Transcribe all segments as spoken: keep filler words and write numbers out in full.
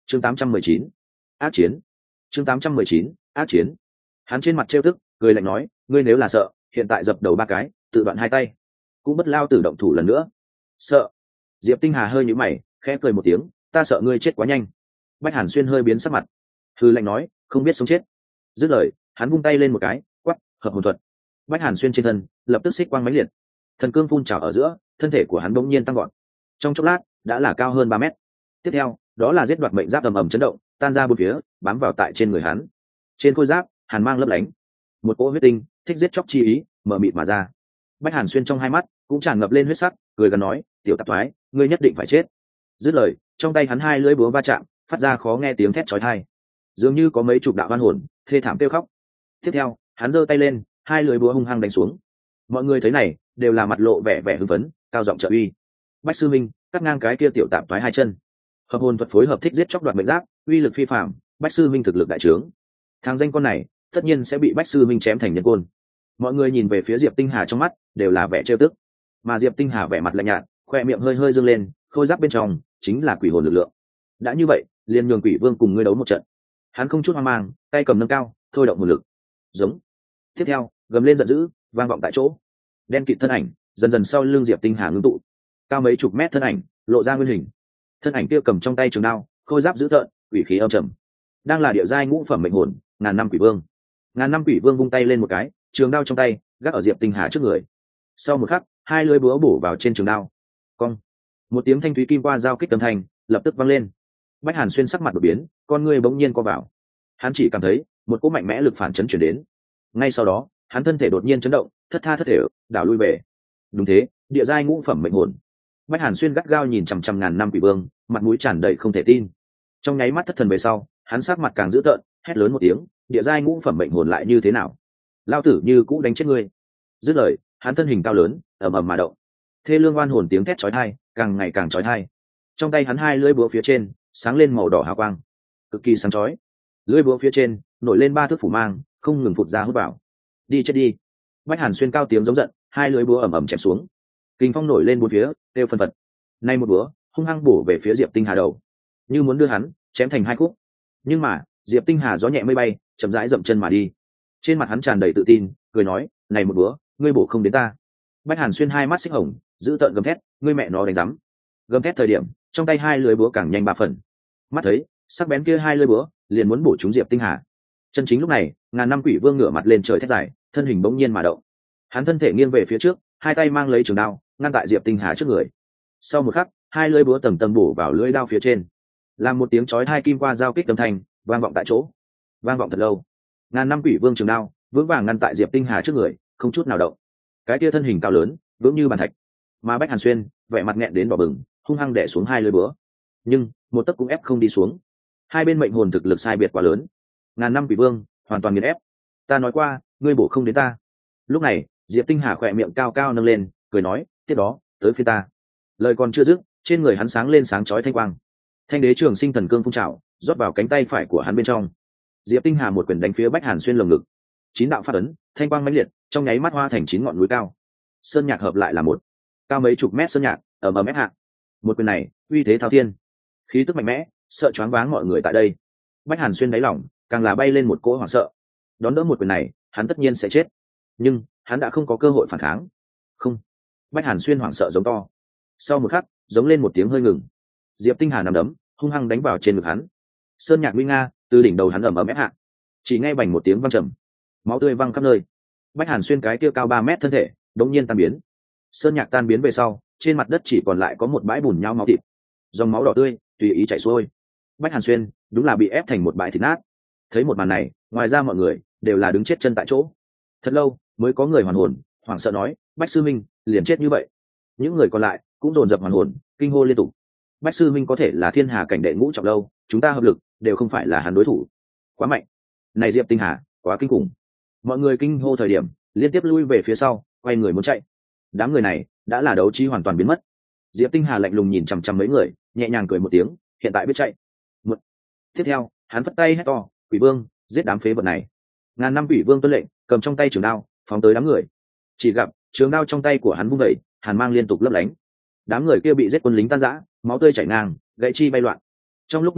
chương tám trăm mười chín, ác chiến. chương tám trăm mười chín, ác chiến. Hắn trên mặt trêu tức cười lạnh nói, ngươi nếu là sợ, hiện tại dập đầu ba cái, tự đoạn hai tay, cũng bất lao tử động thủ lần nữa. Sợ? Diệp Tinh Hà hơi nhíu mày, khẽ cười một tiếng, ta sợ ngươi chết quá nhanh. Bách Hàn Xuyên hơi biến sắc mặt, hư lạnh nói, không biết sống chết. Dứt lời, hắn vung tay lên một cái, quắc, hợp hồn thuật. Bách Hàn Xuyên trên thân lập tức xích quang mãnh liệt, thần cương phun trào ở giữa, thân thể của hắn bỗng nhiên tăng gọn, trong chốc lát đã là cao hơn ba mét. Tiếp theo, đó là giết đoạt mệnh giáp ầm ầm chấn động, tan ra bốn phía, bám vào tại trên người hắn. Trên khôi giáp, hàn mang lấp lánh, một cỗ huyết tinh, thích giết chóc chi ý, mở mịt mà ra. Bách Hàn Xuyên trong hai mắt cũng tràn ngập lên huyết sắc, cười gần nói, tiểu tạp thoái, ngươi nhất định phải chết. Dứt lời, trong tay hắn hai lưỡi búa va chạm, phát ra khó nghe tiếng thét chói tai, dường như có mấy chục đạo oan hồn thê thảm kêu khóc. Tiếp theo, hắn giơ tay lên, hai lưỡi búa hung hăng đánh xuống. Mọi người thấy này đều là mặt lộ vẻ vẻ hưng phấn, cao giọng trợ uy. Bách sư minh cắt ngang cái kia tiểu tạp thoái hai chân, hợp hồn thuật phối hợp thích giết chóc đoạt mệnh giáp, uy lực phi phàm. Bách sư minh thực lực đại trướng, thằng danh con này tất nhiên sẽ bị Bách sư minh chém thành nhân côn. Mọi người nhìn về phía Diệp Tinh Hà, trong mắt đều là vẻ trêu tức, mà Diệp Tinh Hà vẻ mặt lạnh nhạt, khoe miệng hơi hơi dương lên, khôi giáp bên trong chính là quỷ hồn lực lượng. Đã như vậy, liền nhường quỷ vương cùng ngươi đấu một trận. Hắn không chút hoang mang, tay cầm nâng cao, thôi động hồn lực. Giống. Tiếp theo, gầm lên giận dữ, vang vọng tại chỗ. Đen kịt thân ảnh dần dần sau lưng Diệp Tinh Hà ngưng tụ, cao mấy chục mét thân ảnh lộ ra nguyên hình. Thân ảnh kia cầm trong tay trường đao, khôi giáp dữ tợn, quỷ khí âm trầm, đang là địa giai ngũ phẩm mệnh hồn, ngàn năm quỷ vương. Ngàn năm quỷ vương vung tay lên một cái, trường đao trong tay gác ở Diệp Tinh Hà trước người. Sau một khắc, hai lưỡi búa bổ vào trên trường đao. Cong. Một tiếng thanh thúy kim qua giao kích âm thanh lập tức vang lên. Bách Hàn Xuyên sắc mặt đột biến, con ngươi bỗng nhiên co vào. Hắn chỉ cảm thấy một cỗ mạnh mẽ lực phản chấn chuyển đến. Ngay sau đó, hắn thân thể đột nhiên chấn động, thất tha thất thể đảo lui về. Đúng thế, địa giai ngũ phẩm mệnh hồn. Bách Hàn Xuyên gắt gao nhìn chằm chằm ngàn năm quỷ vương, mặt mũi tràn đầy không thể tin. Trong nháy mắt thất thần về sau, hắn sắc mặt càng dữ tợn, hét lớn một tiếng, địa giai ngũ phẩm mệnh hồn lại như thế nào? Lao tử như cũ đánh chết ngươi. Dứt lời, hắn thân hình cao lớn, ầm ầm mà động. Thê lương oan hồn tiếng thét chói tai, càng ngày càng chói tai. Trong tay hắn hai lưỡi búa phía trên sáng lên màu đỏ hào quang, cực kỳ sáng chói. Lưỡi búa phía trên nổi lên ba thước phủ mang, không ngừng phụt ra hút vào. Đi chết đi. Bách Hàn Xuyên cao tiếng giống giận, hai lưỡi búa ầm ầm chém xuống. Kình phong nổi lên bốn phía, tiêu phân phật. Nay một búa hung hăng bổ về phía Diệp Tinh Hà đầu, như muốn đưa hắn chém thành hai khúc. Nhưng mà Diệp Tinh Hà gió nhẹ mây bay, chậm rãi dậm chân mà đi. Trên mặt hắn tràn đầy tự tin, cười nói, này một búa ngươi bổ không đến ta. Bách Hàn Xuyên hai mắt xích hồng, giữ tợn gầm thét, ngươi mẹ nó đánh rắm. Gầm thét thời điểm, trong tay hai lưỡi búa càng nhanh ba phần. Mắt thấy sắc bén kia hai lưỡi búa liền muốn bổ trúng Diệp Tinh Hà. Chân chính lúc này, ngàn năm quỷ vương ngửa mặt lên trời thét dài, thân hình bỗng nhiên mà động. Hắn thân thể nghiêng về phía trước, hai tay mang lấy trường đao, ngăn tại Diệp Tinh Hà trước người. Sau một khắc, hai lưỡi búa tầng tầng bổ vào lưỡi đao phía trên, làm một tiếng chói hai kim qua giao kích âm thanh vang vọng tại chỗ, vang vọng thật lâu. Ngàn năm quỷ vương trường đao vững vàng ngăn tại Diệp Tinh Hà trước người, không chút nào động. Cái kia thân hình cao lớn, vững như bàn thạch. Mà Bách Hàn Xuyên vẻ mặt nghẹn đến đỏ bừng, hung hăng đè xuống hai lưỡi búa, nhưng một tấc cũng ép không đi xuống. Hai bên mệnh hồn thực lực sai biệt quá lớn, ngàn năm quỷ vương hoàn toàn nghiền ép. Ta nói qua, ngươi bổ không đến ta. Lúc này Diệp Tinh Hà khỏe miệng cao cao nâng lên, cười nói, tiếp đó tới phía ta. Lời còn chưa dứt, trên người hắn sáng lên sáng chói thanh quang, thanh đế trường sinh thần cương phun trào rót vào cánh tay phải của hắn bên trong. Diệp Tinh Hà một quyền đánh phía Bách Hàn Xuyên lồng ngực, chín đạo phát ấn, thanh quang mãnh liệt, trong nháy mắt hoa thành chín ngọn núi cao. Sơn nhạc hợp lại là một, cao mấy chục mét sơn nhạc ở ầm ép hạ. Một quyền này uy thế thao thiên, khí tức mạnh mẽ, sợ choáng váng mọi người tại đây. Bách Hàn Xuyên đáy lòng càng là bay lên một cỗ hoảng sợ. Đón đỡ một quyền này, hắn tất nhiên sẽ chết, nhưng hắn đã không có cơ hội phản kháng. Không. Bách Hàn Xuyên hoảng sợ giống to. Sau một khắc, giống lên một tiếng hơi ngừng. Diệp Tinh Hà nằm đấm hung hăng đánh vào trên ngực hắn. Sơn nhạc nguy nga từ đỉnh đầu hắn ầm ầm ép hạ, chỉ nghe bành một tiếng vang trầm, máu tươi văng khắp nơi. Bách Hàn Xuyên cái kia cao ba mét thân thể đống nhiên tan biến. Sơn nhạc tan biến về sau, trên mặt đất chỉ còn lại có một bãi bùn nhau máu thịt, dòng máu đỏ tươi tùy ý chảy xuôi. Bách Hàn Xuyên đúng là bị ép thành một bãi thịt nát. Thấy một màn này, ngoài ra mọi người đều là đứng chết chân tại chỗ. Thật lâu mới có người hoàn hồn, hoảng sợ nói, Bách sư minh liền chết như vậy. Những người còn lại cũng dồn dập hoàn hồn, kinh hô liên tục. Bách sư minh có thể là thiên hà cảnh đệ ngũ trọng lâu, chúng ta hợp lực đều không phải là hắn đối thủ. Quá mạnh. Này Diệp Tinh Hà quá kinh khủng. Mọi người kinh hô thời điểm liên tiếp lui về phía sau, quay người muốn chạy. Đám người này đã là đấu trí hoàn toàn biến mất. Diệp Tinh Hà lạnh lùng nhìn chằm chằm mấy người, nhẹ nhàng cười một tiếng, hiện tại biết chạy. Một. Tiếp theo hắn phất tay hét to, quỷ vương giết đám phế vật này. Ngàn năm quỷ vương tuân lệnh, cầm trong tay trường đao phóng tới đám người. Chỉ gặp trường đao trong tay của hắn vung vẩy, hàn mang liên tục lấp lánh. Đám người kia bị giết quân lính tan rã, máu tươi chảy ngang, gãy chi bay loạn. Trong lúc nhất thời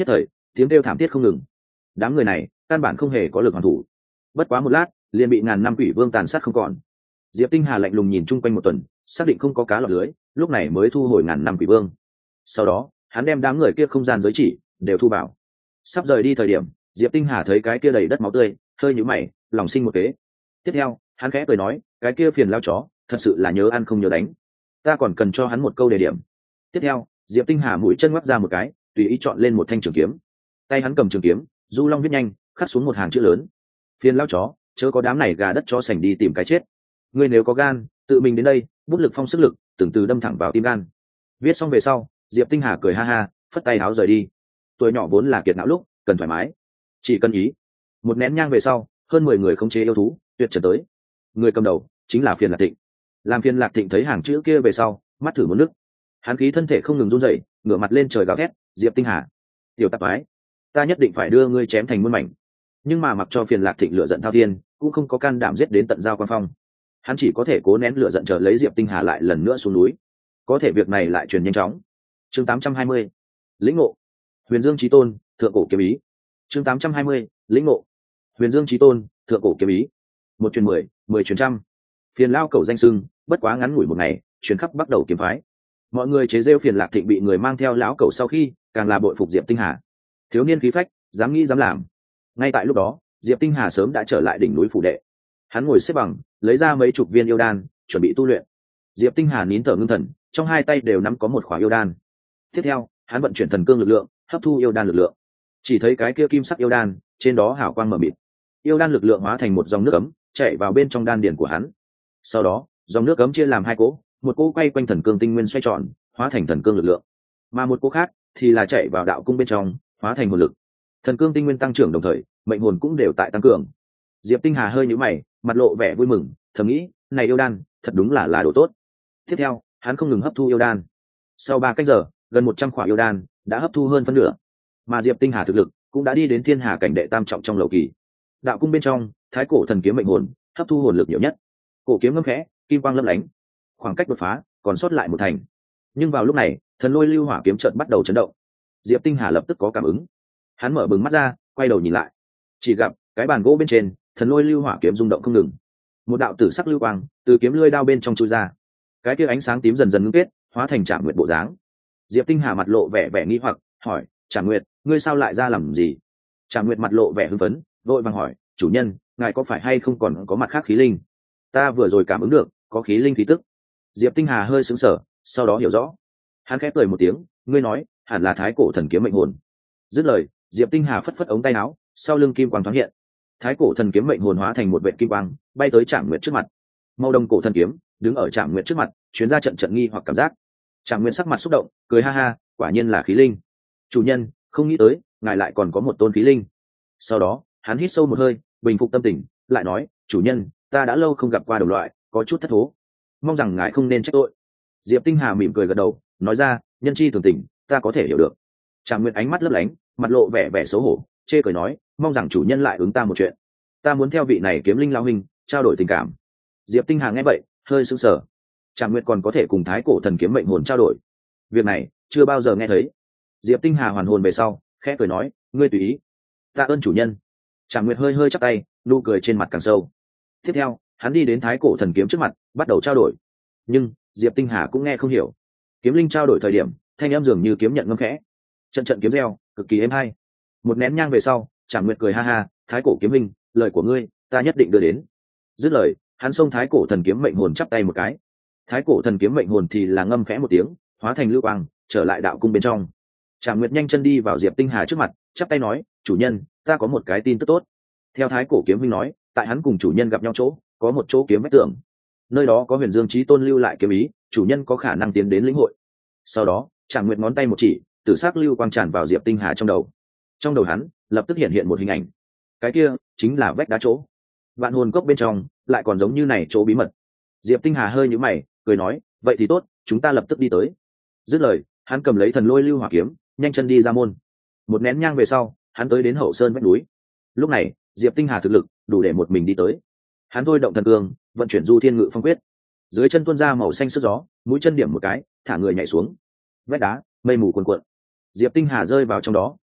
tiếng kêu thảm thiết không ngừng. Đám người này căn bản không hề có lực hoàn thủ, bất quá một lát liền bị ngàn năm quỷ vương tàn sát không còn. Diệp Tinh Hà lạnh lùng nhìn chung quanh một tuần, xác định không có cá lọt lưới, lúc này mới thu hồi ngàn năm quỷ vương. Sau đó hắn đem đám người kia không gian giới chỉ đều thu vào. Sắp rời đi thời điểm, Diệp Tinh Hà thấy cái kia đầy đất máu tươi, hơi nhíu mày, lòng sinh một kế. Tiếp theo hắn khẽ cười nói, cái kia phiền lao chó thật sự là nhớ ăn không nhớ đánh, ta còn cần cho hắn một câu đề điểm. Tiếp theo Diệp Tinh Hà mũi chân ngoắc ra một cái, tùy ý chọn lên một thanh trường kiếm. Tay hắn cầm trường kiếm, du long viết nhanh, khắc xuống một hàng chữ lớn: phiền lao chó, chớ có đám này gà đất cho sành đi tìm cái chết. Ngươi nếu có gan, tự mình đến đây, bút lực phong sức lực, từng từ đâm thẳng vào tim gan. Viết xong về sau, Diệp Tinh Hà cười ha ha, phất tay áo rời đi. Tuổi nhỏ vốn là kiệt não lúc, cần thoải mái, chỉ cần ý. Một nén nhang về sau, hơn mười người khống chế yêu thú tuyệt trần tới. Người cầm đầu chính là Phiền Lạc Thịnh. Làm Phiền Lạc Thịnh thấy hàng chữ kia về sau, mắt thử một nước, hắn khí thân thể không ngừng run rẩy, ngửa mặt lên trời gào thét: Diệp Tinh Hà, tiểu tạp ái, ta nhất định phải đưa ngươi chém thành muôn mảnh. Nhưng mà mặc cho Phiền Lạc Thịnh lửa giận thao thiên, cũng không có can đảm giết đến tận giao quan phong. Hắn chỉ có thể cố nén lửa giận chờ lấy Diệp Tinh Hà lại lần nữa xuống núi. Có thể việc này lại truyền nhanh chóng. Chương tám trăm hai mươi, lĩnh ngộ. Huyền Dương Chí Tôn, thượng cổ kiếm ý. Chương tám trăm hai mươi, lĩnh ngộ. Huyền Dương Chí Tôn, thượng cổ kiếm ý. Một truyền mười, mười truyền trăm. Phiền lao cầu danh sưng, bất quá ngắn ngủi một ngày, truyền khắp bắt đầu kiếm phái. Mọi người chế giễu Phiền Lạc Thịnh bị người mang theo lão cầu sau khi, càng là bội phục Diệp Tinh Hà. Thiếu niên khí phách, dám nghĩ dám làm. Ngay tại lúc đó, Diệp Tinh Hà sớm đã trở lại đỉnh núi phủ đệ. Hắn ngồi xếp bằng, lấy ra mấy chục viên yêu đan, chuẩn bị tu luyện. Diệp Tinh Hà nín thở ngưng thần, trong hai tay đều nắm có một khỏa yêu đan. Tiếp theo, hắn vận chuyển thần cương lực lượng, hấp thu yêu đan lực lượng. Chỉ thấy cái kia kim sắc yêu đan, trên đó hào quang mờ mịt. Yêu đan lực lượng hóa thành một dòng nước ấm, chảy vào bên trong đan điền của hắn. Sau đó, dòng nước ấm chia làm hai cỗ, một cỗ quay quanh thần cương tinh nguyên xoay tròn, hóa thành thần cương lực lượng, mà một cỗ khác thì là chạy vào đạo cung bên trong, hóa thành hồn lực. Thần cương tinh nguyên tăng trưởng đồng thời, mệnh hồn cũng đều tại tăng cường. Diệp Tinh Hà hơi nhíu mày, mặt lộ vẻ vui mừng, thầm nghĩ, này yêu đan, thật đúng là là đồ tốt. Tiếp theo, hắn không ngừng hấp thu yêu đan. Sau ba cách giờ, gần một trăm khỏa yêu đan đã hấp thu hơn phân nửa, mà Diệp Tinh Hà thực lực cũng đã đi đến thiên hà cảnh đệ tam trọng trong lầu kỳ. Đạo cung bên trong, thái cổ thần kiếm mệnh hồn hấp thu hồn lực nhiều nhất. Cổ kiếm ngâm khẽ, kim quang lấp lánh, khoảng cách đột phá còn sót lại một thành. Nhưng vào lúc này, thần lôi lưu hỏa kiếm trận bắt đầu chấn động. Diệp Tinh Hà lập tức có cảm ứng, hắn mở bừng mắt ra, quay đầu nhìn lại, chỉ gặp cái bàn gỗ bên trên, thần lôi lưu hỏa kiếm rung động không ngừng. Một đạo tử sắc lưu quang từ kiếm lưỡi đao bên trong chui ra, cái kia ánh sáng tím dần dần ngưng kết, hóa thành Trảm Nguyệt bộ dáng. Diệp Tinh Hà mặt lộ vẻ vẻ nghi hoặc, hỏi: Trảm Nguyệt, ngươi sao lại ra làm gì? Trảm Nguyệt mặt lộ vẻ hưng phấn, vội vàng hỏi: chủ nhân, ngài có phải hay không còn có mặt khác khí linh? Ta vừa rồi cảm ứng được có khí linh khí tức. Diệp Tinh Hà hơi sững sờ, sau đó hiểu rõ. Hắn khẽ cười một tiếng, ngươi nói hẳn là thái cổ thần kiếm mệnh hồn. Dứt lời, Diệp Tinh Hà phất phất ống tay áo, sau lưng kim quang thoáng hiện, thái cổ thần kiếm mệnh hồn hóa thành một vệt kim quang, bay tới Trảm Nguyệt trước mặt. Màu đồng cổ thần kiếm đứng ở Trảm Nguyệt trước mặt, chuyến ra trận trận nghi hoặc cảm giác. Trảm Nguyệt sắc mặt xúc động, cười ha ha, quả nhiên là khí linh. Chủ nhân, không nghĩ tới ngài lại còn có một tôn khí linh. Sau đó hắn hít sâu một hơi, bình phục tâm tình, lại nói: chủ nhân, ta đã lâu không gặp qua đồng loại, có chút thất thố, mong rằng ngài không nên trách tội. Diệp Tinh Hà mỉm cười gật đầu, nói ra: nhân chi thường tình, ta có thể hiểu được. Trảm Nguyệt ánh mắt lấp lánh, mặt lộ vẻ vẻ xấu hổ, chê cười nói: mong rằng chủ nhân lại ứng ta một chuyện, ta muốn theo vị này kiếm linh lao huynh trao đổi tình cảm. Diệp Tinh Hà nghe vậy, hơi sững sờ. Trảm Nguyệt còn có thể cùng thái cổ thần kiếm mệnh hồn trao đổi, việc này chưa bao giờ nghe thấy. Diệp Tinh Hà hoàn hồn về sau, khẽ cười nói: ngươi tùy ý. Tạ ơn chủ nhân. Trảm Nguyệt hơi hơi chắp tay, nụ cười trên mặt càng sâu. Tiếp theo, hắn đi đến thái cổ thần kiếm trước mặt, bắt đầu trao đổi. Nhưng Diệp Tinh Hà cũng nghe không hiểu. Kiếm linh trao đổi thời điểm, thanh âm dường như kiếm nhận ngâm khẽ, trận trận kiếm reo, cực kỳ êm hay. Một nén nhang về sau, Trảm Nguyệt cười ha ha: thái cổ kiếm linh, lời của ngươi ta nhất định đưa đến. Dứt lời, hắn xông thái cổ thần kiếm mệnh hồn chắp tay một cái. Thái cổ thần kiếm mệnh hồn thì là ngâm khẽ một tiếng, hóa thành lưu quang, trở lại đạo cung bên trong. Trảm Nguyệt nhanh chân đi vào Diệp Tinh Hà trước mặt, chắp tay nói: chủ nhân, ta có một cái tin tức tốt. Theo thái cổ kiếm minh nói, tại hắn cùng chủ nhân gặp nhau chỗ, có một chỗ kiếm vách tường, nơi đó có Huyền Dương Chí Tôn lưu lại kiếm ý, chủ nhân có khả năng tiến đến lĩnh hội. Sau đó, Trảm Nguyệt ngón tay một chỉ, tử sắc lưu quang tràn vào Diệp Tinh Hà trong đầu. Trong đầu hắn lập tức hiện hiện một hình ảnh, cái kia chính là vách đá chỗ. Vạn hồn cốc bên trong lại còn giống như này chỗ bí mật. Diệp Tinh Hà hơi nhíu mày, cười nói: vậy thì tốt, chúng ta lập tức đi tới. Dứt lời, hắn cầm lấy thần lôi lưu hỏa kiếm, nhanh chân đi ra môn. Một nén nhang về sau, hắn tới đến hậu sơn vách núi. Lúc này, Diệp Tinh Hà thực lực đủ để một mình đi tới. Hắn thôi động thần cương, vận chuyển du thiên ngự phong quyết, dưới chân tuôn ra màu xanh sức gió, mũi chân điểm một cái, thả người nhảy xuống. Vách đá, mây mù cuồn cuộn. Diệp Tinh Hà rơi vào trong đó,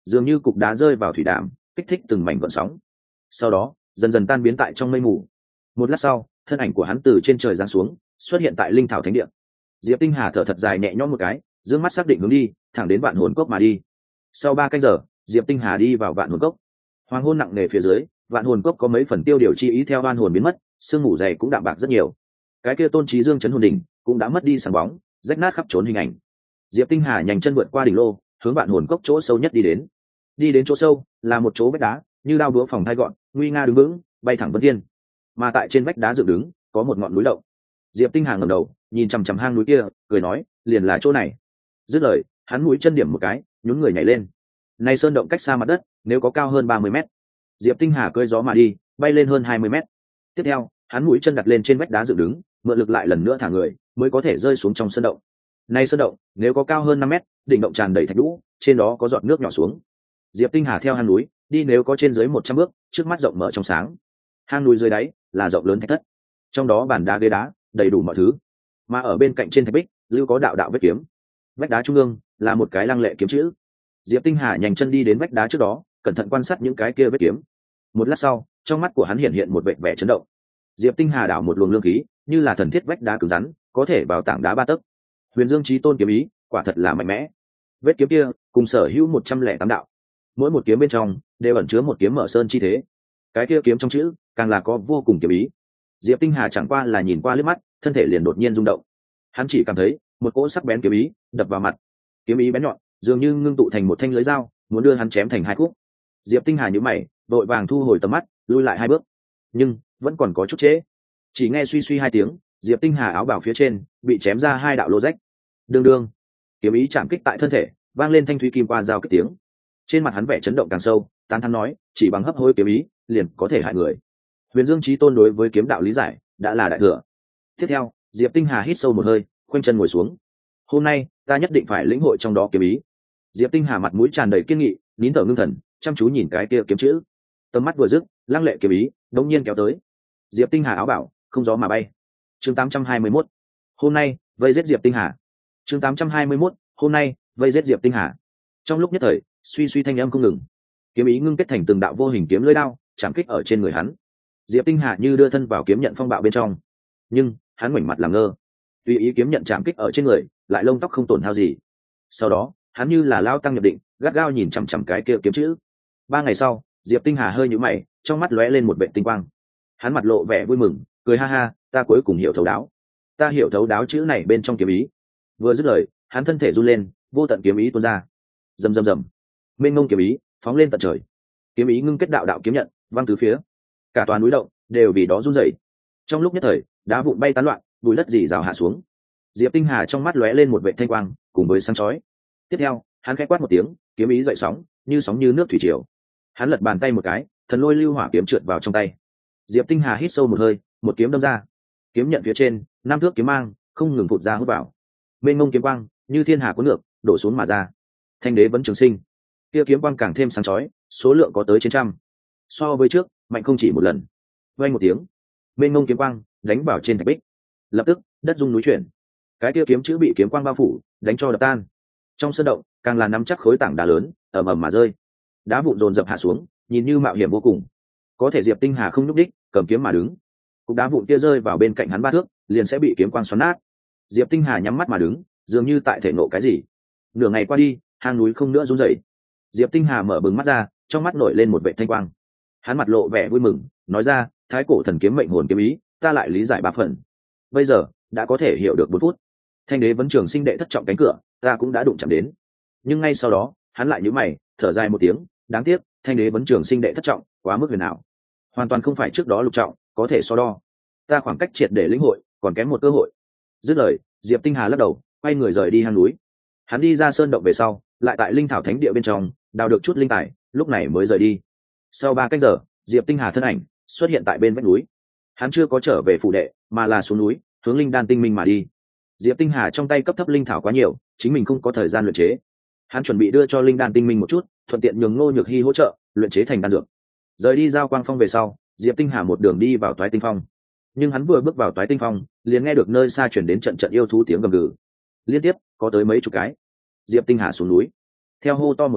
dường như cục đá rơi vào thủy đàm, kích thích từng mảnh gợn sóng, sau đó dần dần tan biến tại trong mây mù. Một lát sau, thân ảnh của hắn từ trên trời giáng xuống, xuất hiện tại linh thảo thánh địa. Diệp Tinh Hà thở thật dài nhẹ nhõm một cái, dương mắt xác định hướng đi, thẳng đến vạn hồn cốc mà đi. Sau ba canh giờ, Diệp Tinh Hà đi vào vạn hồn cốc. Hoàng hôn nặng nề phía dưới, vạn hồn cốc có mấy phần tiêu điều chi ý theo oan hồn biến mất, sương mù dày cũng đạm bạc rất nhiều. Cái kia tôn trí dương chấn hồn đỉnh cũng đã mất đi sáng bóng, rách nát khắp trốn hình ảnh. Diệp Tinh Hà nhanh chân vượt qua đỉnh lô, hướng vạn hồn cốc chỗ sâu nhất đi đến. Đi đến chỗ sâu là một chỗ vách đá, như đao đũa phòng thay gọn, nguy nga đứng vững, bay thẳng vân thiên. Mà tại trên vách đá dựng đứng, có một ngọn núi động. Diệp Tinh Hà ngẩng đầu, nhìn chằm chằm hang núi kia, cười nói, liền là chỗ này. Dứt lời, hắn mũi chân điểm một cái, nhún người nhảy lên. Này sơn động cách xa mặt đất, nếu có cao hơn ba mươi mét. Diệp Tinh Hà cưỡi gió mà đi, bay lên hơn hai mươi mét. Tiếp theo, hắn mũi chân đặt lên trên vách đá dựng đứng, mượn lực lại lần nữa thả người, mới có thể rơi xuống trong sơn động. Này sơn động, nếu có cao hơn năm mét, đỉnh động tràn đầy thạch lũ, trên đó có giọt nước nhỏ xuống. Diệp Tinh Hà theo hang núi, đi nếu có trên dưới một trăm bước, trước mắt rộng mở trong sáng. Hang núi dưới đáy là rộng lớn thạch thất, trong đó bàn đá ghế đá, đầy đủ mọi thứ. Mà ở bên cạnh trên thạch bích, lưu có đạo đạo vết kiếm. Vách đá trung ương là một cái lăng lệ kiếm chữ. Diệp Tinh Hà nhanh chân đi đến vách đá trước đó, cẩn thận quan sát những cái kia vết kiếm. Một lát sau, trong mắt của hắn hiện hiện một vẻ vẻ chấn động. Diệp Tinh Hà đảo một luồng lương khí, như là thần thiết vách đá cứng rắn, có thể vào tảng đá ba tấc. Huyền Dương Chí Tôn kiếm ý, quả thật là mạnh mẽ. Vết kiếm kia cùng sở hữu một trăm lẻ tám đạo, mỗi một kiếm bên trong đều ẩn chứa một kiếm mở sơn chi thế. Cái kia kiếm trong chữ càng là có vô cùng kiếm ý. Diệp Tinh Hà chẳng qua là nhìn qua liếc mắt, thân thể liền đột nhiên rung động. Hắn chỉ cảm thấy một cỗ sắc bén kiếm ý đập vào mặt, kiếm ý bén nhọn, dường như ngưng tụ thành một thanh lưỡi dao, muốn đưa hắn chém thành hai khúc. Diệp Tinh Hà nhíu mày, vội vàng thu hồi tầm mắt, lùi lại hai bước, nhưng vẫn còn có chút trễ. Chỉ nghe suy suy hai tiếng, Diệp Tinh Hà áo bào phía trên bị chém ra hai đạo lỗ rách. Đương đương, kiếm ý chạm kích tại thân thể, vang lên thanh thúy kim qua dao kích tiếng. Trên mặt hắn vẻ chấn động càng sâu, tán thán nói, chỉ bằng hấp hối kiếm ý, liền có thể hại người. Huyền Dương Chí Tôn đối với kiếm đạo lý giải đã là đại thừa. Tiếp theo, Diệp Tinh Hà hít sâu một hơi, khoanh chân ngồi xuống. Hôm nay, ta nhất định phải lĩnh hội trong đó kiếm ý. Diệp Tinh Hà mặt mũi tràn đầy kiên nghị, nín thở ngưng thần, chăm chú nhìn cái kia kiếm chữ. Tầm mắt vừa dứt, lăng lệ kiếm ý đống nhiên kéo tới. Diệp Tinh Hà áo bảo không gió mà bay. Chương tám trăm hai mươi mốt. Hôm nay, vây giết Diệp Tinh Hà. Chương tám trăm hai mươi mốt. Hôm nay, vây giết Diệp Tinh Hà. Trong lúc nhất thời, suy suy thanh âm không ngừng. Kiếm ý ngưng kết thành từng đạo vô hình kiếm lưỡi đao, chạm kích ở trên người hắn. Diệp Tinh Hà như đưa thân vào kiếm nhận phong bạo bên trong, nhưng hắn ngoảnh mặt làm ngơ. Tùy ý kiếm nhận chạm kích ở trên người, lại lông tóc không tổn hao gì. Sau đó, hắn như là lao tăng nhập định, gắt gao nhìn chằm chằm cái kia kiếm chữ. Ba ngày sau, Diệp Tinh Hà hơi nhíu mày, trong mắt lóe lên một vệt tinh quang. Hắn mặt lộ vẻ vui mừng, cười ha ha, ta cuối cùng hiểu thấu đáo. Ta hiểu thấu đáo chữ này bên trong kiếm ý. Vừa dứt lời, hắn thân thể run lên, vô tận kiếm ý tuôn ra. Rầm rầm rầm. Mênh mông kiếm ý phóng lên tận trời. Kiếm ý ngưng kết đạo đạo kiếm nhận, văng tứ phía. Cả toàn núi động đều vì đó run rẩy. Trong lúc nhất thời, đá vụn bay tán loạn, bụi đất rỉ rào hạ xuống. Diệp Tinh Hà trong mắt lóe lên một vệt thanh quang, cùng với sáng chói. Tiếp theo, hắn khẽ quát một tiếng, kiếm ý dậy sóng, như sóng như nước thủy triều. Hắn lật bàn tay một cái, thần lôi lưu hỏa kiếm trượt vào trong tay. Diệp Tinh Hà hít sâu một hơi, một kiếm đâm ra. Kiếm nhận phía trên, năm thước kiếm mang không ngừng phụt ra hút vào. Mênh mông kiếm quang như thiên hà cuốn ngược, đổ xuống mà ra. Thanh đế vẫn trường sinh. Kia kiếm quang càng thêm sáng chói, số lượng có tới trên trăm. So với trước, mạnh không chỉ một lần. Vang một tiếng, mênh mông kiếm quang đánh vào trên thạch bích. Lập tức, đất rung núi chuyển. Cái kia kiếm chữ bị kiếm quang bao phủ, đánh cho đập tan. Trong sơn động, càng là nắm chắc khối tảng đá lớn, ầm ầm mà rơi. Đá vụn dồn dập hạ xuống, nhìn như mạo hiểm vô cùng. Có thể Diệp Tinh Hà không nhúc đích, cầm kiếm mà đứng. Cục đá vụn kia rơi vào bên cạnh hắn ba thước, liền sẽ bị kiếm quang xoắn nát. Diệp Tinh Hà nhắm mắt mà đứng, dường như tại thể nộ cái gì. Nửa ngày qua đi, hang núi không nữa run rẩy. Diệp Tinh Hà mở bừng mắt ra, trong mắt nổi lên một vẻ thanh quang. Hắn mặt lộ vẻ vui mừng, nói ra, thái cổ thần kiếm mệnh hồn kiếm ý, ta lại lý giải ba phần. Bây giờ đã có thể hiểu được bốn phút. Thanh đế vấn trường sinh đệ thất trọng cánh cửa, ta cũng đã đụng chạm đến. Nhưng ngay sau đó, hắn lại nhíu mày, thở dài một tiếng, đáng tiếc, thanh đế vấn trường sinh đệ thất trọng, quá mức huyền ảo, hoàn toàn không phải trước đó lục trọng có thể so đo. Ta khoảng cách triệt để lĩnh hội, còn kém một cơ hội. Dứt lời, Diệp Tinh Hà lắc đầu, quay người rời đi hang núi. Hắn đi ra sơn động về sau, lại tại linh thảo thánh địa bên trong đào được chút linh tài, lúc này mới rời đi. Sau ba canh giờ, Diệp Tinh Hà thân ảnh xuất hiện tại bên vách núi. Hắn chưa có trở về phủ đệ, mà là xuống núi, hướng linh đan tinh minh mà đi. Diệp Tinh Hà trong tay cấp thấp linh thảo quá nhiều, chính mình không có thời gian luyện chế. Hắn chuẩn bị đưa cho linh đan tinh minh một chút, thuận tiện nhường Ngô Nhược Hi hỗ trợ luyện chế thành đan dược. Rời đi giao quang phong về sau, Diệp Tinh Hà một đường đi vào Toái Tinh Phong. Nhưng hắn vừa bước vào Toái Tinh Phong, liền nghe được nơi xa truyền đến trận trận yêu thú tiếng gầm gừ. Liên tiếp có tới mấy chục cái. Diệp Tinh Hà xuống núi, theo hô to một tiếng,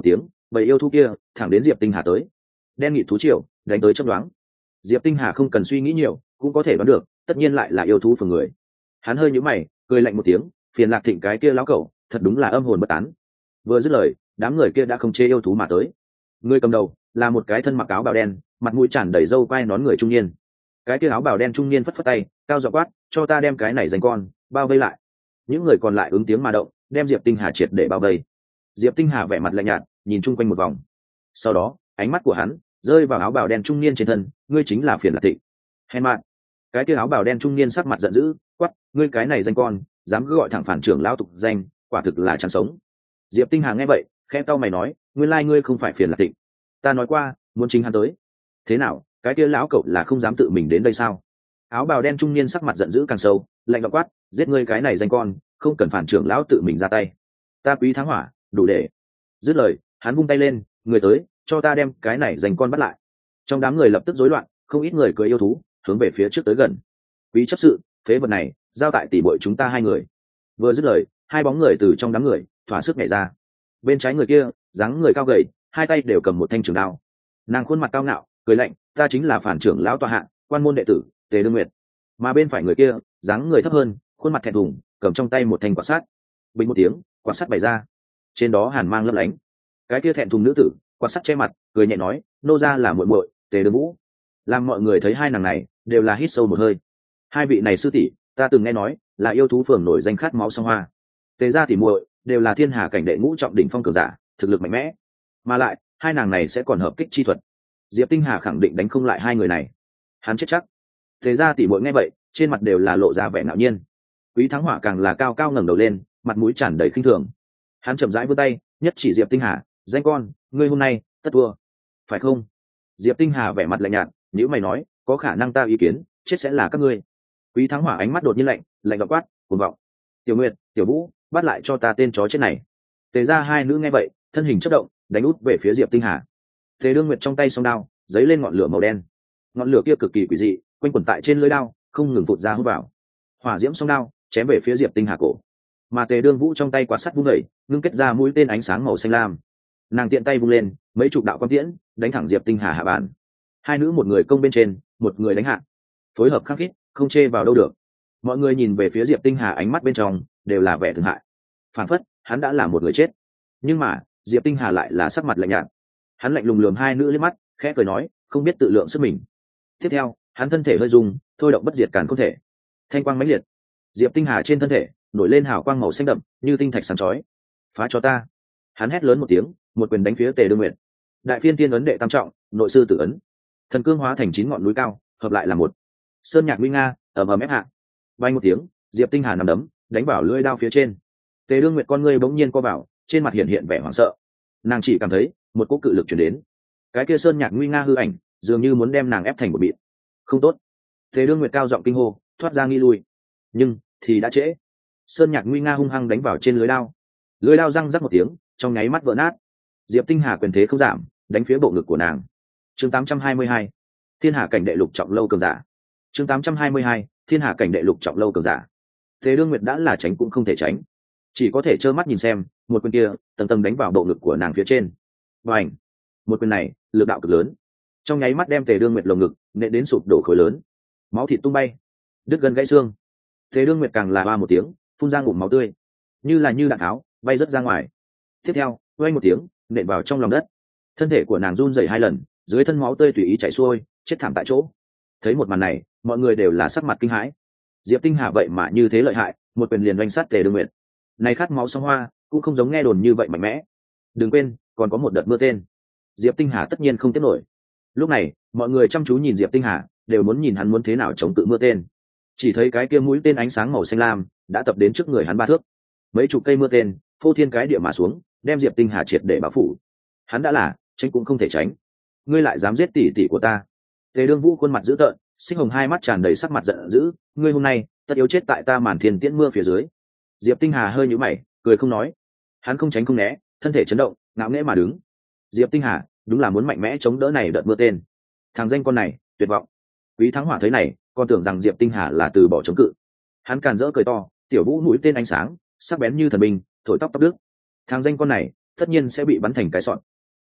bầy yêu thú kia thẳng đến diệp tinh hà tới, đen nghị thú triều đánh tới chấp đoán. Diệp tinh hà không cần suy nghĩ nhiều cũng có thể đoán được, tất nhiên lại là yêu thú phường người. Hắn hơi nhíu mày cười lạnh một tiếng, phiền Lạc Thịnh cái kia lão cẩu thật đúng là âm hồn bất tán. Vừa dứt lời, đám người kia đã không chế yêu thú mà tới. Người cầm đầu là một cái thân mặc áo bào đen, mặt mũi tràn đầy râu quai nón người trung niên. Cái kia áo bào đen trung niên phất phất tay, cao giọng quát, cho ta đem cái này dành con bao vây lại. Những người còn lại ứng tiếng mà động, đem Diệp Tinh Hà triệt để bao vây. Diệp Tinh Hà vẻ mặt lạnh nhạt nhìn chung quanh một vòng, sau đó ánh mắt của hắn rơi vào áo bào đen trung niên trên thân. Ngươi chính là Phiền Lạc Thịnh? Hèn mạn! Cái kia áo bào đen trung niên sắc mặt giận dữ quát, ngươi cái này danh con dám cứ gọi thẳng phản trưởng lão tục danh, quả thực là chẳng sống. Diệp Tinh Hà nghe vậy khẽ cau mày nói, nguyên lai ngươi không phải Phiền Lạc Thịnh, ta nói qua muốn chính hắn tới. Thế nào, cái kia lão cậu là không dám tự mình đến đây sao? Áo bào đen trung niên sắc mặt giận dữ càng sâu, lạnh giọng quát, giết ngươi cái này danh con, không cần phản trưởng lão tự mình ra tay, ta Quý Thắng Hỏa đủ để. Dứt lời hắn vung tay lên, người tới, cho ta đem cái này danh con bắt lại. Trong đám người lập tức rối loạn, không ít người cười yêu thú hướng về phía trước tới gần. Quý chấp sự, phế vật này giao tại tỷ muội chúng ta hai người. Vừa dứt lời, hai bóng người từ trong đám người thỏa sức nhảy ra. Bên trái người kia dáng người cao gầy, hai tay đều cầm một thanh trường đao, nàng khuôn mặt cao ngạo cười lạnh, ta chính là phản trưởng lão tọa hạ quan môn đệ tử Tề Đương Nguyệt. Mà bên phải người kia dáng người thấp hơn, khuôn mặt thẹn thùng, cầm trong tay một thanh quạt sắt. Bình một tiếng, quạt sắt bày ra, trên đó hàn mang lấp lánh. Cái kia thẹn thùng nữ tử quạt sắt che mặt cười nhẹ nói, nô gia là muội muội Tề Đương Vũ. Làm mọi người thấy hai nàng này đều là hít sâu một hơi. Hai vị này sư tỷ, ta từng nghe nói là yêu thú phường nổi danh khát máu song hoa. Tề gia tỷ muội đều là thiên hà cảnh đệ ngũ trọng đỉnh phong cường giả, thực lực mạnh mẽ. Mà lại hai nàng này sẽ còn hợp kích chi thuật. Diệp Tinh Hà khẳng định đánh không lại hai người này, hắn chết chắc. Tề gia tỷ muội nghe vậy trên mặt đều là lộ ra vẻ ngạo nhiên. Quý Thắng Hỏa càng là cao cao ngẩng đầu lên, mặt mũi tràn đầy khinh thường. Hắn chậm rãi vươn tay nhất chỉ Diệp Tinh Hà, danh con, ngươi hôm nay tất thua, phải không? Diệp Tinh Hà vẻ mặt lạnh nhạt, nếu mày nói, có khả năng ta ý kiến chết sẽ là các ngươi. Quý Thắng Hỏa ánh mắt đột nhiên lạnh, lạnh giọng quát, cuồng vọng. Tiểu Nguyệt, Tiểu Vũ, bắt lại cho ta tên chó chết này. Tề ra hai nữ nghe vậy thân hình chớp động, đánh út về phía Diệp Tinh Hà. Tề Đương Nguyệt trong tay song đao giấy lên ngọn lửa màu đen, ngọn lửa kia cực kỳ quỷ dị, quanh quẩn tại trên lưỡi đao, không ngừng phụt ra hút vào. Hỏa diễm song đao chém về phía Diệp Tinh Hà cổ, mà Tề Đương Vũ trong tay quạt sắt vung đẩy, ngưng kết ra mũi tên ánh sáng màu xanh lam. Nàng tiện tay vung lên, mấy chục đạo quang tiễn đánh thẳng Diệp Tinh Hà hạ bàn. Hai nữ một người công bên trên, một người đánh hạ, phối hợp khắc khít, không chê vào đâu được. Mọi người nhìn về phía Diệp Tinh Hà, ánh mắt bên trong đều là vẻ thương hại, phản phất hắn đã là một người chết. Nhưng mà Diệp Tinh Hà lại là sắc mặt lạnh nhạt, hắn lạnh lùng lườm hai nữ liếc mắt, khẽ cười nói, không biết tự lượng sức mình. Tiếp theo hắn thân thể hơi rung, thôi động bất diệt càn không thể, thanh quang mãnh liệt, Diệp Tinh Hà trên thân thể nổi lên hào quang màu xanh đậm như tinh thạch sáng chói. Phá cho ta! Hắn hét lớn một tiếng, một quyền đánh phía Tề Đương Nguyệt. Đại phiên tiên ấn đệ tam trọng, nội sư tử ấn, thần cương hóa thành chín ngọn núi cao hợp lại là một. Sơn nhạc nguy nga ầm ầm ép hạ, bay một tiếng, Diệp Tinh Hà nằm đấm đánh vào lưỡi đao phía trên. Tề Đương Nguyệt con ngươi bỗng nhiên co vào, trên mặt hiện hiện vẻ hoảng sợ. Nàng chỉ cảm thấy một cỗ cự lực truyền đến, cái kia sơn nhạc nguy nga hư ảnh dường như muốn đem nàng ép thành một bịt. Không tốt! Tề Đương Nguyệt cao giọng kinh hô, thoát ra nghi lui. Nhưng thì đã trễ. Sơn nhạc nguy nga hung hăng đánh vào trên lưới đao, lưới đao răng rắc một tiếng, trong nháy mắt vỡ nát. Diệp Tinh Hà quyền thế không giảm, đánh phía bộ ngực của nàng. Chương tám trăm hai mươi hai, thiên hà cảnh đệ lục trọng lâu cường giả. Chương tám trăm hai mươi hai, thiên hà cảnh đệ lục trọng lâu cường giả. Tề Đương Nguyệt đã là tránh cũng không thể tránh, chỉ có thể trơ mắt nhìn xem một quyền kia tầng tầng đánh vào bộ ngực của nàng phía trên. Và ảnh, một quyền này lực đạo cực lớn, trong nháy mắt đem Tề Đương Nguyệt lồng ngực nện đến sụp đổ khối lớn, máu thịt tung bay, đứt gân gãy xương. Tề Đương Nguyệt càng là ba một tiếng, phun ra ngụm máu tươi, như là như đạn tháo bay rớt ra ngoài. Tiếp theo oanh một tiếng nện vào trong lòng đất, thân thể của nàng run rẩy hai lần, dưới thân máu tươi tùy ý chảy xuôi, chết thảm tại chỗ. Thấy một màn này, mọi người đều là sắc mặt kinh hãi. Diệp Tinh Hà vậy mà như thế lợi hại, một quyền liền doanh sát Tề Đương Nguyệt. Này khát máu song hoa cũng không giống nghe đồn như vậy mạnh mẽ. Đừng quên, còn có một đợt mưa tên. Diệp Tinh Hà tất nhiên không tiếp nổi. Lúc này, mọi người chăm chú nhìn Diệp Tinh Hà, đều muốn nhìn hắn muốn thế nào chống cự mưa tên. Chỉ thấy cái kia mũi tên ánh sáng màu xanh lam đã tập đến trước người hắn ba thước. Mấy chục cây mưa tên phô thiên cái địa mà xuống, đem Diệp Tinh Hà triệt để bao phủ. Hắn đã là tránh cũng không thể tránh. Ngươi lại dám giết tỷ tỷ của ta? Tề Đương Vũ khuôn mặt dữ tợn, Xích Hồng hai mắt tràn đầy sắc mặt giận dữ, ngươi hôm nay tất yếu chết tại ta Màn Thiên Tiễn mưa phía dưới. Diệp Tinh Hà hơi nhíu mày, cười không nói. Hắn không tránh không né, thân thể chấn động, ngạo nghễ mà đứng. Diệp Tinh Hà đúng là muốn mạnh mẽ chống đỡ này đợt mưa tên. Thằng danh con này tuyệt vọng. Quý Thắng Hỏa thấy này, còn tưởng rằng Diệp Tinh Hà là từ bỏ chống cự. Hắn càn rỡ cười to, tiểu Vũ mũi tên ánh sáng sắc bén như thần binh, thổi tóc tóc đức. Thằng danh con này tất nhiên sẽ bị bắn thành cái sọn.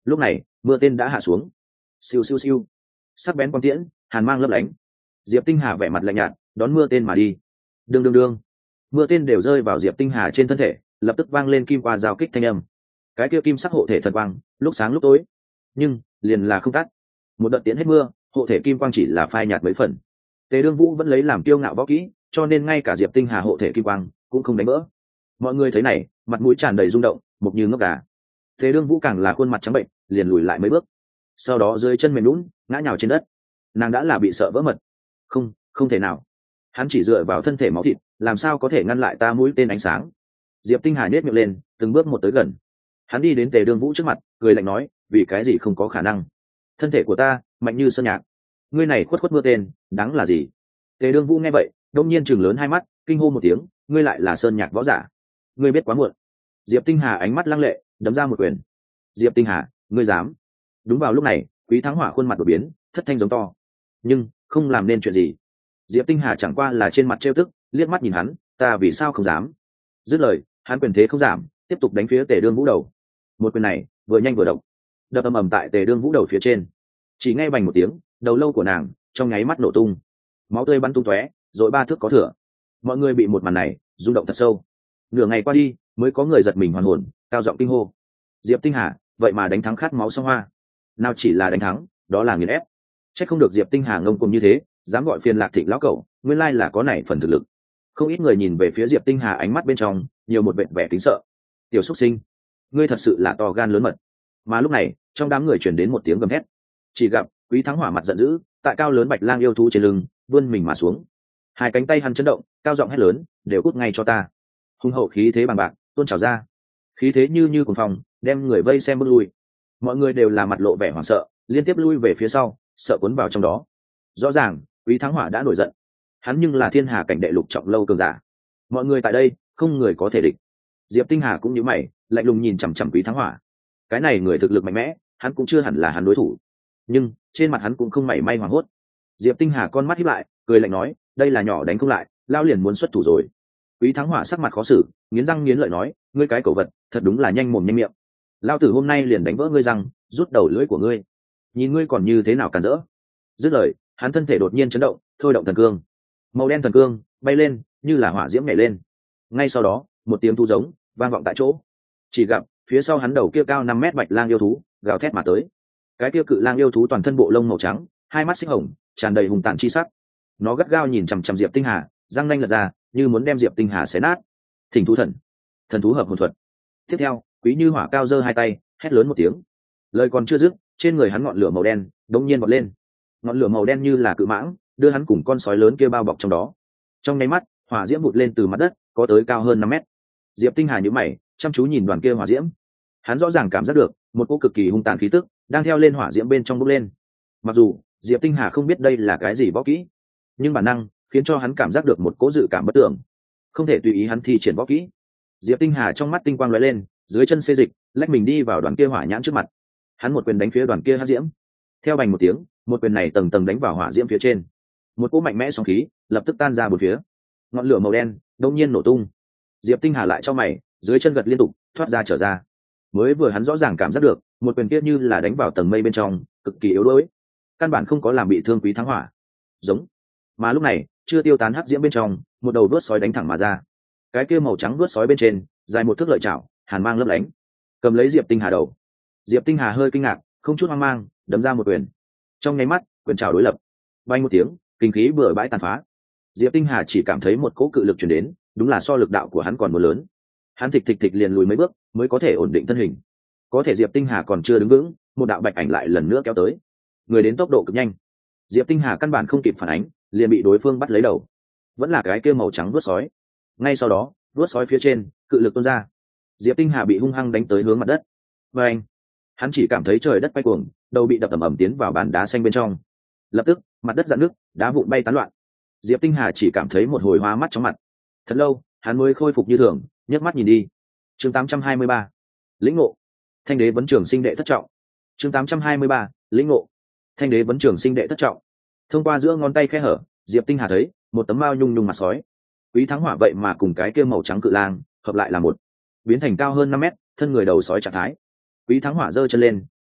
lúc này mưa tên đã hạ xuống, siêu siêu siêu, sắc bén quang tiễn hàn mang lấp lánh. Diệp Tinh Hà vẻ mặt lạnh nhạt đón mưa tên mà đi. Đương đương đương, mưa tên đều rơi vào Diệp Tinh Hà trên thân thể, lập tức vang lên kim qua giao kích thanh âm. Cái kia kim sắc hộ thể thần quang lúc sáng lúc tối, nhưng liền là không tắt. Một đợt tiễn hết mưa, hộ thể kim quang chỉ là phai nhạt mấy phần. Tề Đương Vũ vẫn lấy làm kiêu ngạo võ kỹ, cho nên ngay cả Diệp Tinh Hà hộ thể kim quang cũng không đánh vỡ. Mọi người thấy này, mặt mũi tràn đầy rung động, mục như ngốc gà. Tề Đương Vũ càng là khuôn mặt trắng bệnh, liền lùi lại mấy bước, sau đó dưới chân mềm nhũn ngã nhào trên đất. Nàng đã là bị sợ vỡ mật. Không, không thể nào. Hắn chỉ dựa vào thân thể máu thịt, làm sao có thể ngăn lại ta mũi tên ánh sáng? Diệp Tinh Hà nhếch miệng lên, từng bước một tới gần. Hắn đi đến Tề Đương Vũ trước mặt, cười lạnh nói, vì cái gì không có khả năng? Thân thể của ta mạnh như sơn nhạc, ngươi này khuất khuất mưa tên đáng là gì? Tề Đương Vũ nghe vậy đông nhiên chừng lớn hai mắt, kinh hô một tiếng, ngươi lại là sơn nhạc võ giả? Ngươi biết quá muộn. Diệp Tinh Hà ánh mắt lăng lệ đấm ra một quyền. Diệp Tinh Hà, ngươi dám? Đúng vào lúc này Quý Thắng Hỏa khuôn mặt đột biến, thất thanh giống to, nhưng không làm nên chuyện gì. Diệp Tinh Hà chẳng qua là trên mặt trêu tức, liếc mắt nhìn hắn, ta vì sao không dám? Dứt lời hắn quyền thế không giảm, tiếp tục đánh phía Tề Đương Vũ đầu. Một quyền này vừa nhanh vừa độc, đập ầm ầm tại Tề Đương Vũ đầu phía trên. Chỉ nghe bành một tiếng, đầu lâu của nàng trong nháy mắt nổ tung, máu tươi bắn tung tóe, rồi ba thước có thừa. Mọi người bị một màn này rung động thật sâu. Nửa ngày qua đi mới có người giật mình hoàn hồn, cao giọng kinh hô, Diệp Tinh Hà vậy mà đánh thắng khát máu song hoa. Nào chỉ là đánh thắng, đó là nghiền ép. Chắc không được Diệp Tinh Hà ngông cuồng như thế, dám gọi phiền Lạc Thịnh lão cẩu, nguyên lai là có này phần thực lực. Không ít người nhìn về phía Diệp Tinh Hà, ánh mắt bên trong nhiều một vẻ vẻ kính sợ. Tiểu xuất sinh, ngươi thật sự là to gan lớn mật. Mà lúc này trong đám người truyền đến một tiếng gầm hét. Chỉ gặp Quý Thắng Hỏa mặt giận dữ, tại cao lớn bạch lang yêu thú trên lưng vươn mình mà xuống. Hai cánh tay hắn chấn động, cao giọng hét lớn, đều cút ngay cho ta. Hung hậu khí thế bằng bạc tuôn trào ra, khí thế như như cuồng phong, đem người vây xem bước lui. Mọi người đều là mặt lộ vẻ hoảng sợ, liên tiếp lui về phía sau, sợ cuốn vào trong đó. Rõ ràng Quý Thắng Hỏa đã nổi giận, hắn nhưng là thiên hà cảnh đệ lục trọng lâu cường giả, mọi người tại đây không người có thể địch. Diệp Tinh Hà cũng như mày, lạnh lùng nhìn chằm chằm Quý Thắng Hỏa. Cái này người thực lực mạnh mẽ, hắn cũng chưa hẳn là hắn đối thủ, nhưng trên mặt hắn cũng không mảy may hoảng hốt. Diệp Tinh Hà con mắt híp lại, cười lạnh nói, đây là nhỏ đánh không lại, lao liền muốn xuất thủ rồi. Quý Thắng Hỏa sắc mặt khó xử, nghiến răng nghiến lợi nói, ngươi cái cẩu vật, thật đúng là nhanh mồm nhanh miệng. Lao tử hôm nay liền đánh vỡ ngươi răng, rút đầu lưỡi của ngươi, nhìn ngươi còn như thế nào cản rỡ. Dứt lời hắn thân thể đột nhiên chấn động, thôi động thần cương. Màu đen thần cương bay lên như là hỏa diễm nhảy lên. Ngay sau đó một tiếng thu giống vang vọng tại chỗ. Chỉ gặp phía sau hắn đầu kia cao năm mét bạch lang yêu thú gào thét mà tới. Cái kia cự lang yêu thú toàn thân bộ lông màu trắng, hai mắt xích hồng, tràn đầy hùng tàn chi sắc. Nó gắt gao nhìn chằm chằm Diệp Tinh Hà, răng nanh lật ra như muốn đem Diệp Tinh Hà xé nát. Thỉnh thú thần, thần thú hợp hồn thuật. Tiếp theo Quý Như Hỏa cao giơ hai tay, hét lớn một tiếng. Lời còn chưa dứt, trên người hắn ngọn lửa màu đen đống nhiên bật lên. Ngọn lửa màu đen như là cự mãng, đưa hắn cùng con sói lớn kia bao bọc trong đó. Trong nháy mắt hỏa diễm vụt lên từ mặt đất, có tới cao hơn năm mét. Diệp Tinh Hà nhíu mày, chăm chú nhìn đoàn kia hỏa diễm. Hắn rõ ràng cảm giác được một cỗ cực kỳ hung tàn khí tức đang theo lên hỏa diễm bên trong bốc lên. Mặc dù Diệp Tinh Hà không biết đây là cái gì võ kỹ, nhưng bản năng khiến cho hắn cảm giác được một cỗ dự cảm bất tưởng, không thể tùy ý hắn thi triển võ kỹ. Diệp Tinh Hà trong mắt tinh quang lóe lên, dưới chân xê dịch, lách mình đi vào đoàn kia hỏa nhãn trước mặt. Hắn một quyền đánh phía đoàn kia hắc diễm. Theo bành một tiếng, một quyền này tầng tầng đánh vào hỏa diễm phía trên. Một cỗ mạnh mẽ sóng khí lập tức tan ra bốn phía. Ngọn lửa màu đen đột nhiên nổ tung. Diệp Tinh Hà lại cho mày, dưới chân gật liên tục, thoát ra trở ra. Mới vừa hắn rõ ràng cảm giác được, một quyền kia như là đánh vào tầng mây bên trong, cực kỳ yếu đuối, căn bản không có làm bị thương Quý Thắng Hỏa. Giống. Mà lúc này, chưa tiêu tán hắc diễm bên trong, một đầu đuốt sói đánh thẳng mà ra. Cái kia màu trắng đuốt sói bên trên, dài một thước lợi chảo, hàn mang lấp lánh, cầm lấy Diệp Tinh Hà đầu. Diệp Tinh Hà hơi kinh ngạc, không chút hoang mang, đấm ra một quyền. Trong nháy mắt, quyền chảo đối lập, bay một tiếng, kinh khí bừa bãi tàn phá. Diệp Tinh Hà chỉ cảm thấy một cỗ cự lực truyền đến, đúng là so lực đạo của hắn còn một lớn. Hắn thịch thịch thịch liền lùi mấy bước, mới có thể ổn định thân hình. Có thể Diệp Tinh Hà còn chưa đứng vững, một đạo bạch ảnh lại lần nữa kéo tới. Người đến tốc độ cực nhanh, Diệp Tinh Hà căn bản không kịp phản ánh, liền bị đối phương bắt lấy đầu. Vẫn là cái kia màu trắng đuốt sói. Ngay sau đó, đuốt sói phía trên, cự lực tuôn ra. Diệp Tinh Hà bị hung hăng đánh tới hướng mặt đất. Và anh, hắn chỉ cảm thấy trời đất quay cuồng, đầu bị đập ầm ầm tiến vào bàn đá xanh bên trong. Lập tức, mặt đất rạn nước, đá vụn bay tán loạn. Diệp Tinh Hà chỉ cảm thấy một hồi hoa mắt chóng mặt. Thật lâu, hắn mới khôi phục như thường, nhấc mắt nhìn đi. Chương tám trăm hai mươi ba, lĩnh ngộ. Thanh đế vấn trường sinh đệ thất trọng. Chương tám trăm hai mươi ba, lĩnh ngộ. Thanh đế vấn trường sinh đệ thất trọng. Thông qua giữa ngón tay khe hở, Diệp Tinh Hà thấy một tấm mao nhung nhung mặt sói. Quý Thắng Hỏa vậy mà cùng cái kia màu trắng cự lang hợp lại là một, biến thành cao hơn năm mét, thân người đầu sói trạng thái. Quý Thắng Hỏa giơ chân lên,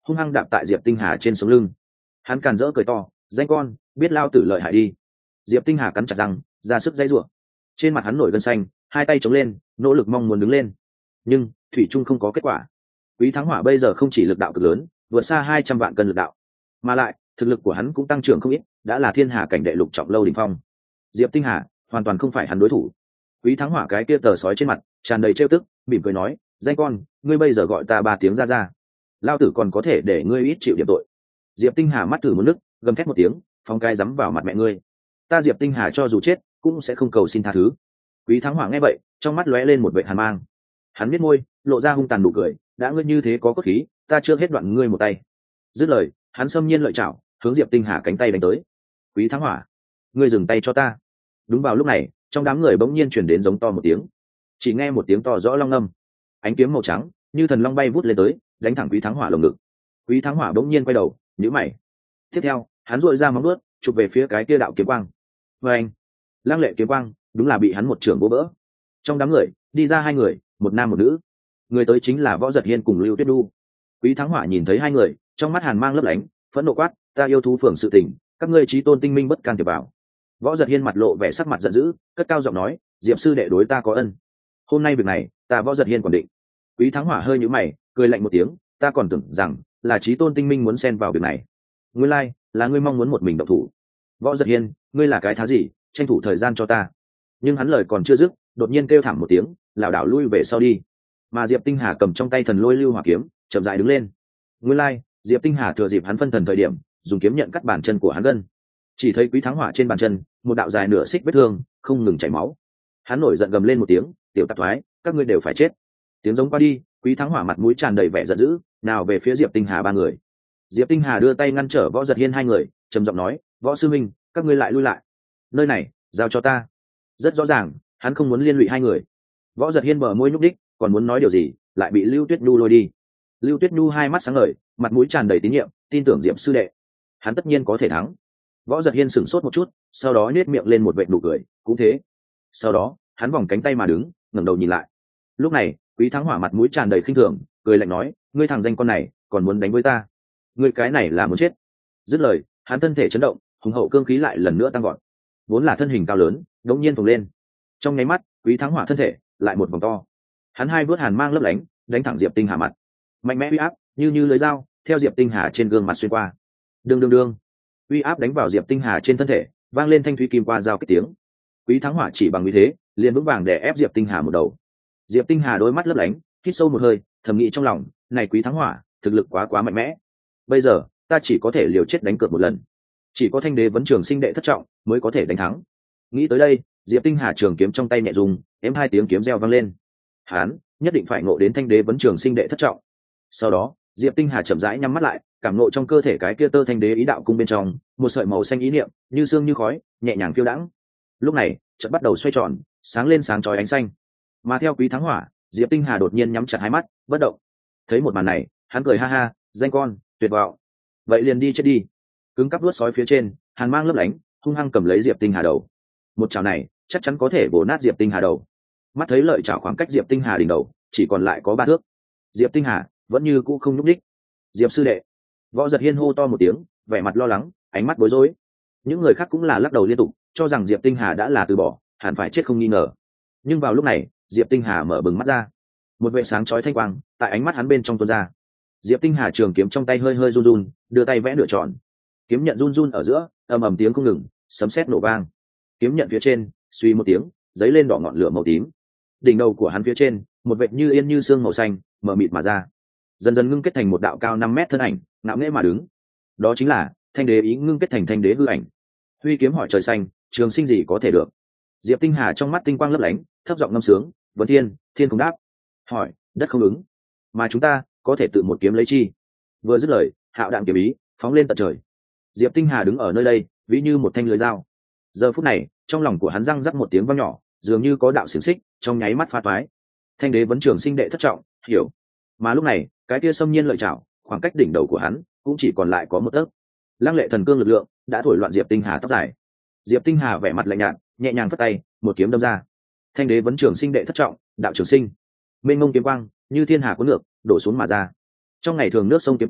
hung hăng đạp tại diệp tinh hà trên sống lưng. Hắn càn rỡ cười to, danh con biết lao tử lợi hại đi. Diệp tinh hà cắn chặt răng, ra sức dãy rủa. Trên mặt hắn nổi gân xanh, hai tay chống lên, nỗ lực mong muốn đứng lên, nhưng thủy trung không có kết quả. Quý Thắng Hỏa bây giờ không chỉ lực đạo cực lớn, vượt xa hai trăm vạn cân lực đạo, mà lại thực lực của hắn cũng tăng trưởng không ít, đã là thiên hà cảnh đệ lục trọng lâu đỉnh phong. Diệp Tinh Hà hoàn toàn không phải hắn đối thủ. Quý Thắng Hỏa cái kia tờ sói trên mặt tràn đầy trêu tức, mỉm cười nói, danh con ngươi bây giờ gọi ta ba tiếng ra ra, lao tử còn có thể để ngươi ít chịu điểm tội. Diệp Tinh Hà mắt thử một nước, gầm thét một tiếng, phóng cái dám vào mặt mẹ ngươi. Ta Diệp Tinh Hà cho dù chết cũng sẽ không cầu xin tha thứ. Quý Thắng Hỏa nghe vậy, trong mắt lóe lên một vẻ hàn mang. Hắn biết môi, lộ ra hung tàn nụ cười, đã ngươi như thế có cốt khí, ta chưa hết đoạn ngươi một tay. Dứt lời, hắn xâm nhiên lợi chảo, hướng Diệp Tinh Hà cánh tay đánh tới. Quý Thắng Hỏa, ngươi dừng tay cho ta. Đúng vào lúc này, trong đám người bỗng nhiên truyền đến giống to một tiếng. Chỉ nghe một tiếng to rõ long ngâm, ánh kiếm màu trắng như thần long bay vút lên tới, đánh thẳng Quý Thắng Hỏa lồng ngực. Quý Thắng Hỏa bỗng nhiên quay đầu, nhíu mày. Tiếp theo, hắn duỗi ra móng vuốt, chụp về phía cái kia đạo kiếm quang. Và anh, lăng lệ kiếm quang, đúng là bị hắn một trường bổ vỡ. Trong đám người, đi ra hai người, một nam một nữ. Người tới chính là Võ Giật Hiên cùng Lưu Tuyết Nhu. Quý Thắng Hỏa nhìn thấy hai người, trong mắt hàn mang lấp lánh, phẫn nộ quát, ta yêu thú phường sự tình, các ngươi chí tôn tinh minh bất can thiệp vào. Võ Giật Hiên mặt lộ vẻ sắc mặt giận dữ, cất cao giọng nói, Diệp sư đệ đối ta có ân, hôm nay việc này ta Võ Giật Hiên quản định. Quý Thắng Hỏa hơi nhíu mày, cười lạnh một tiếng, ta còn tưởng rằng là chí tôn tinh minh muốn xen vào việc này, nguyên lai like, là ngươi mong muốn một mình động thủ. Võ Giật Hiên, ngươi là cái thá gì, tranh thủ thời gian cho ta. Nhưng hắn lời còn chưa dứt, đột nhiên kêu thảm một tiếng, lảo đảo lui về sau đi. Mà Diệp Tinh Hà cầm trong tay thần lôi lưu hỏa kiếm, chậm rãi đứng lên. Nguyên lai like, Diệp Tinh Hà thừa dịp hắn phân thần thời điểm, dùng kiếm nhận cắt bàn chân của hắn gân. Chỉ thấy Quý Thắng Hỏa trên bàn chân, một đạo dài nửa xích vết thương, không ngừng chảy máu. Hắn nổi giận gầm lên một tiếng, tiểu tạp thoái, các ngươi đều phải chết. Tiếng giống qua đi, Quý Thắng Hỏa mặt mũi tràn đầy vẻ giận dữ, nào về phía Diệp Tinh Hà ba người. Diệp Tinh Hà đưa tay ngăn trở Võ Giật Hiên hai người, trầm giọng nói, Võ sư minh, các ngươi lại lui lại, nơi này giao cho ta. Rất rõ ràng, hắn không muốn liên lụy hai người. Võ Giật Hiên bờ môi nhúc đích, còn muốn nói điều gì, lại bị Lưu Tuyết Nhu lôi đi. Lưu Tuyết Nhu hai mắt sáng ngời, mặt mũi tràn đầy tín nhiệm, tin tưởng Diệp sư đệ, hắn tất nhiên có thể thắng. Võ Giật Hiên sửng sốt một chút, sau đó nhếch miệng lên một vệt nụ cười, cũng thế. Sau đó, hắn vòng cánh tay mà đứng, ngẩng đầu nhìn lại. Lúc này, Quý Thắng Hỏa mặt mũi tràn đầy khinh thường, cười lạnh nói, ngươi thằng danh con này, còn muốn đánh với ta? Ngươi cái này là muốn chết. Dứt lời, hắn thân thể chấn động, hùng hậu cương khí lại lần nữa tăng gọn. Vốn là thân hình cao lớn, đột nhiên phồng lên. Trong nháy mắt, Quý Thắng Hỏa thân thể lại một vòng to. Hắn hai vớt hàn mang lấp lánh, đánh thẳng Diệp Tinh Hà mặt. Mạnh mẽ uy áp, như như lưỡi dao, theo Diệp Tinh Hà trên gương mặt xuyên qua. Đương đương đương, uy áp đánh vào Diệp Tinh Hà trên thân thể, vang lên thanh thúy kim qua dao kích tiếng. Quý Thắng Hỏa chỉ bằng uy thế, liền vững vàng để ép Diệp Tinh Hà một đầu. Diệp Tinh Hà đôi mắt lấp lánh, hít sâu một hơi, thầm nghĩ trong lòng, này Quý Thắng Hỏa, thực lực quá quá mạnh mẽ. Bây giờ, ta chỉ có thể liều chết đánh cược một lần. Chỉ có Thanh Đế Vấn Trường Sinh đệ thất trọng mới có thể đánh thắng. Nghĩ tới đây, Diệp Tinh Hà trường kiếm trong tay nhẹ rung, ém hai tiếng kiếm reo vang lên. Hắn nhất định phải ngộ đến Thanh Đế Vấn Trường Sinh đệ thất trọng. Sau đó, Diệp Tinh Hà chậm rãi nhắm mắt lại, cảm ngộ trong cơ thể cái kia tơ Thanh Đế ý đạo cung bên trong, một sợi màu xanh ý niệm, như sương như khói, nhẹ nhàng phiêu đãng. Lúc này, chợt bắt đầu xoay tròn, sáng lên sáng chói ánh xanh. Mà theo Quý Thắng Hỏa, Diệp Tinh Hà đột nhiên nhắm chặt hai mắt, bất động. Thấy một màn này, hắn cười ha ha, danh con, tuyệt vọng. Vậy liền đi chết đi. Cứng cắp luốt sói phía trên, hàn mang lấp lánh, hung hăng cầm lấy Diệp Tinh Hà đầu. Một chảo này, chắc chắn có thể bổ nát Diệp Tinh Hà đầu. Mắt thấy lợi chảo khoảng cách Diệp Tinh Hà đỉnh đầu, chỉ còn lại có ba thước. Diệp Tinh Hà vẫn như cũ không nhúc nhích. Diệp sư đệ. Võ Giật Hiên hô to một tiếng, vẻ mặt lo lắng, ánh mắt bối rối. Những người khác cũng là lắc đầu liên tục, cho rằng Diệp Tinh Hà đã là từ bỏ, hẳn phải chết không nghi ngờ. Nhưng vào lúc này, Diệp Tinh Hà mở bừng mắt ra. Một vệt sáng chói thanh quang tại ánh mắt hắn bên trong tuôn ra. Diệp Tinh Hà trường kiếm trong tay hơi hơi run run, đưa tay vẽ nửa tròn. Kiếm nhận run run ở giữa, ầm ầm tiếng không ngừng, sấm sét nổ vang. Kiếm nhận phía trên, suy một tiếng, giấy lên đỏ ngọn lửa màu tím. Đỉnh đầu của hắn phía trên, một vệt như yên như sương màu xanh, mở mịt mà ra. Dần dần ngưng kết thành một đạo cao năm mét thân ảnh, ngạo nghễ mà đứng. Đó chính là Thanh Đế ý ngưng kết thành Thanh Đế hư ảnh. Huy kiếm hỏi trời xanh, trường sinh gì có thể được. Diệp Tinh Hà trong mắt tinh quang lấp lánh, thấp giọng ngâm sướng, vấn thiên, thiên không đáp. Hỏi, đất không ứng. Mà chúng ta có thể tự một kiếm lấy chi. Vừa dứt lời, hạo đạm kiếm ý phóng lên tận trời. Diệp Tinh Hà đứng ở nơi đây, ví như một thanh lưới dao. Giờ phút này, trong lòng của hắn răng rắc một tiếng vang nhỏ, dường như có đạo xiềng xích trong nháy mắt phá toái. Thanh Đế Vấn Trường Sinh đệ thất trọng, hiểu. Mà lúc này, cái kia xâm nhiên lợi chảo, khoảng cách đỉnh đầu của hắn cũng chỉ còn lại có một tấc. Lăng lệ thần cương lực lượng đã thổi loạn Diệp Tinh Hà tóc dài. Diệp Tinh Hà vẻ mặt lạnh nhạt, nhẹ nhàng phất tay, một kiếm đâm ra. Thanh Đế Vấn Trường Sinh đệ thất trọng, đạo trường sinh. Mênh mông kiếm quang như thiên hà cuốn ngược, đổ xuống mà ra. Trong ngày thường nước sông kiếm quang